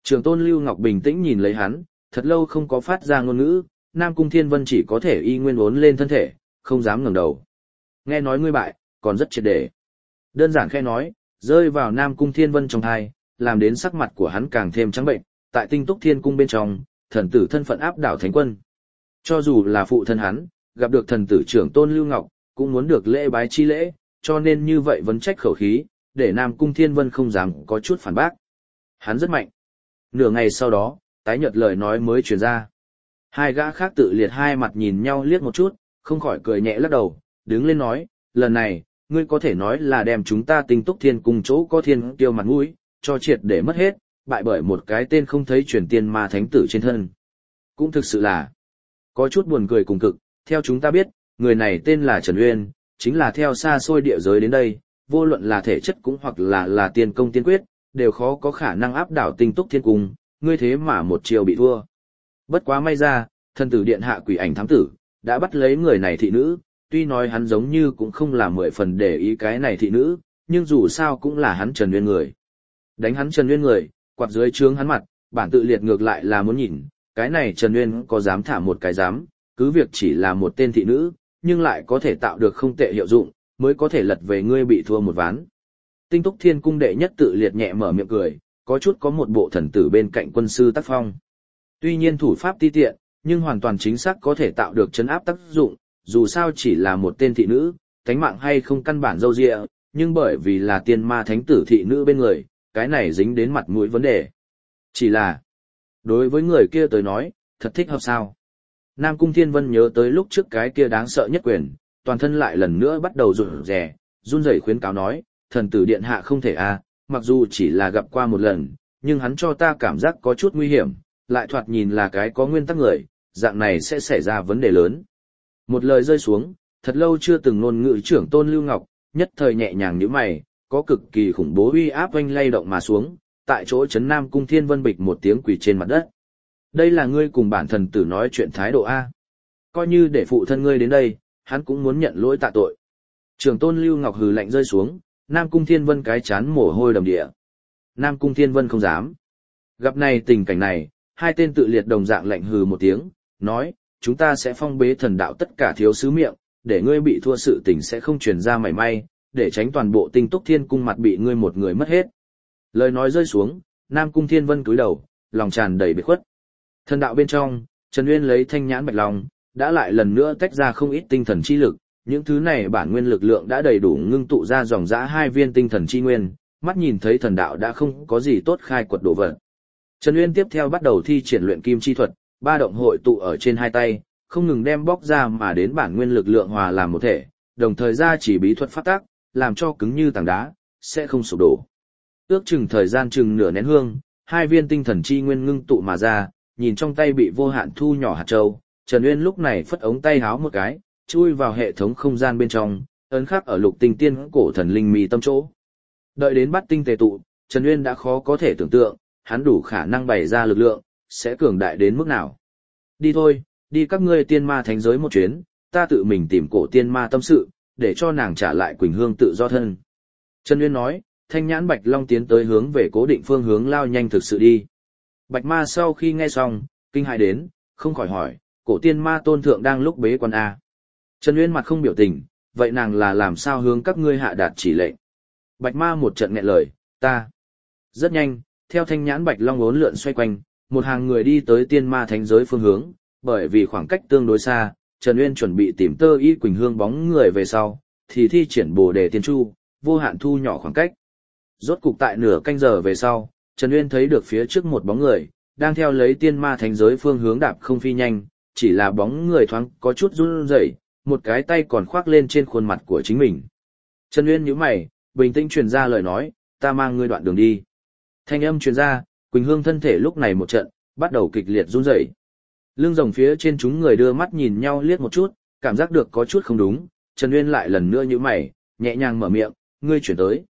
Trường tôn Lưu Ngọc bình tĩnh nhìn lấy hắn, thật lâu không có phát ra ngôn ngữ, Nam Cung Thiên Vân chỉ có thể y nguyên uốn lên thân thể, không dám ngẩng đầu. Nghe nói ngươi bại, còn rất triệt để. Đơn giản khe nói, rơi vào Nam Cung Thiên Vân trong thai, làm đến sắc mặt của hắn càng thêm trắng bệnh, tại Tinh Túc Thiên Cung bên trong, thần tử thân phận áp đảo thánh quân. Cho dù là phụ thân hắn, gặp được thần tử trưởng tôn Lưu Ngọc, cũng muốn được lễ bái chi lễ, cho nên như vậy vấn trách khẩu khí, để Nam Cung Thiên Vân không dám có chút phản bác. Hắn rất mạnh. Nửa ngày sau đó, tái nhợt lời nói mới truyền ra. Hai gã khác tự liệt hai mặt nhìn nhau liếc một chút, không khỏi cười nhẹ lắc đầu, đứng lên nói, lần này, ngươi có thể nói là đem chúng ta Tinh Túc Thiên Cung chỗ có thiên tiêu mặt mũi, cho triệt để mất hết, bại bởi một cái tên không thấy truyền tiên ma thánh tử trên thân. Cũng thực sự là, có chút buồn cười cùng cực, theo chúng ta biết, người này tên là Trần Uyên, chính là theo xa xôi địa giới đến đây, vô luận là thể chất cũng hoặc là là tiên công tiên quyết, đều khó có khả năng áp đảo Tinh Túc Thiên Cung, ngươi thế mà một chiều bị thua. Bất quá may ra, thần tử điện hạ quỷ ảnh thám tử, đã bắt lấy người này thị nữ, tuy nói hắn giống như cũng không là mười phần để ý cái này thị nữ, nhưng dù sao cũng là hắn Trần Uyên người. Đánh hắn Trần Uyên người, quạt dưới trướng hắn mặt, bản tự liệt ngược lại là muốn nhìn, cái này Trần Uyên có dám thả một cái dám, cứ việc chỉ là một tên thị nữ, nhưng lại có thể tạo được không tệ hiệu dụng, mới có thể lật về ngươi bị thua một ván. Tinh Túc Thiên Cung đệ nhất tự liệt nhẹ mở miệng cười, có chút có một bộ thần tử bên cạnh quân sư tác phong. Tuy nhiên thủ pháp ti tiện, nhưng hoàn toàn chính xác có thể tạo được chấn áp tác dụng, dù sao chỉ là một tên thị nữ, thánh mạng hay không căn bản dâu dịa, nhưng bởi vì là tiên ma thánh tử thị nữ bên người, cái này dính đến mặt mũi vấn đề. Chỉ là, đối với người kia tới nói, thật thích hợp sao. Nam Cung Thiên Vân nhớ tới lúc trước cái kia đáng sợ nhất quyền, toàn thân lại lần nữa bắt đầu rụt rè, run rẩy khuyến cáo nói, thần tử điện hạ không thể à, mặc dù chỉ là gặp qua một lần, nhưng hắn cho ta cảm giác có chút nguy hiểm, lại thoạt nhìn là cái có nguyên tắc người, dạng này sẽ xảy ra vấn đề lớn. Một lời rơi xuống, thật lâu chưa từng ngôn ngữ trưởng tôn Lưu Ngọc, nhất thời nhẹ nhàng nhíu mày, có cực kỳ khủng bố uy áp oanh lay động mà xuống, tại chỗ chấn Nam Cung Thiên Vân bịch một tiếng quỳ trên mặt đất. Đây là ngươi cùng bản thần tử nói chuyện thái độ A. Coi như để phụ thân ngươi đến đây, hắn cũng muốn nhận lỗi tạ tội. Trưởng tôn Lưu Ngọc hừ lạnh rơi xuống, Nam Cung Thiên Vân cái chán mồ hôi đầm địa. Nam Cung Thiên Vân không dám. Gặp này tình cảnh này, hai tên tự liệt đồng dạng lạnh hừ một tiếng, nói, chúng ta sẽ phong bế thần đạo tất cả thiếu sứ miệng, để ngươi bị thua sự tình sẽ không truyền ra mảy may, để tránh toàn bộ Tinh Túc Thiên Cung mặt bị ngươi một người mất hết. Lời nói rơi xuống, Nam Cung Thiên Vân cúi đầu, lòng tràn đầy biệt khuất. Thần đạo bên trong, Trần Uyên lấy thanh nhãn bạch long, đã lại lần nữa tách ra không ít tinh thần chi lực, những thứ này bản nguyên lực lượng đã đầy đủ ngưng tụ ra dòng dã hai viên tinh thần chi nguyên, mắt nhìn thấy thần đạo đã không có gì tốt khai quật đổ vật. Trần Uyên tiếp theo bắt đầu thi triển luyện kim chi thuật, ba động hội tụ ở trên hai tay, không ngừng đem bóc ra mà đến bản nguyên lực lượng hòa làm một thể, đồng thời ra chỉ bí thuật phát tác, làm cho cứng như tảng đá, sẽ không sụp đổ. Ước chừng thời gian chừng nửa nén hương, hai viên tinh thần chi nguyên ngưng tụ mà ra, nhìn trong tay bị vô hạn thu nhỏ hạt châu, Trần Uyên lúc này phất ống tay háo một cái, chui vào hệ thống không gian bên trong, ấn khắc ở lục tinh tiên cổ thần linh mì tâm chỗ. Đợi đến bắt tinh tề tụ, Trần Uyên đã khó có thể tưởng tượng, hắn đủ khả năng bày ra lực lượng, sẽ cường đại đến mức nào. Đi thôi, đi các ngươi tiên ma thánh giới một chuyến, ta tự mình tìm cổ tiên ma tâm sự, để cho nàng trả lại Quỳnh Hương tự do thân. Trần Uyên nói, thanh nhãn Bạch Long tiến tới hướng về cố định phương hướng lao nhanh thực sự đi. Bạch ma sau khi nghe xong, kinh hãi đến, không khỏi hỏi, cổ tiên ma tôn thượng đang lúc bế quan A. Trần Uyên mặt không biểu tình, vậy nàng là làm sao hướng các ngươi hạ đạt chỉ lệnh. Bạch ma một trận nghẹn lời, ta. Rất nhanh, theo thanh nhãn Bạch Long uốn lượn xoay quanh, một hàng người đi tới tiên ma thánh giới phương hướng, bởi vì khoảng cách tương đối xa, Trần Uyên chuẩn bị tìm tơ y Quỳnh Hương bóng người về sau, thì thi triển bồ đề tiên chu, vô hạn thu nhỏ khoảng cách. Rốt cục tại nửa canh giờ về sau, Trần Uyên thấy được phía trước một bóng người, đang theo lấy tiên ma thánh giới phương hướng đạp không phi nhanh, chỉ là bóng người thoáng có chút run rẩy, một cái tay còn khoác lên trên khuôn mặt của chính mình. Trần Uyên nhíu mày, bình tĩnh truyền ra lời nói, ta mang ngươi đoạn đường đi. Thanh âm truyền ra, Quỳnh Hương thân thể lúc này một trận, bắt đầu kịch liệt run rẩy. Lưng rồng phía trên chúng người đưa mắt nhìn nhau liếc một chút, cảm giác được có chút không đúng, Trần Uyên lại lần nữa nhíu mày, nhẹ nhàng mở miệng, ngươi chuyển tới.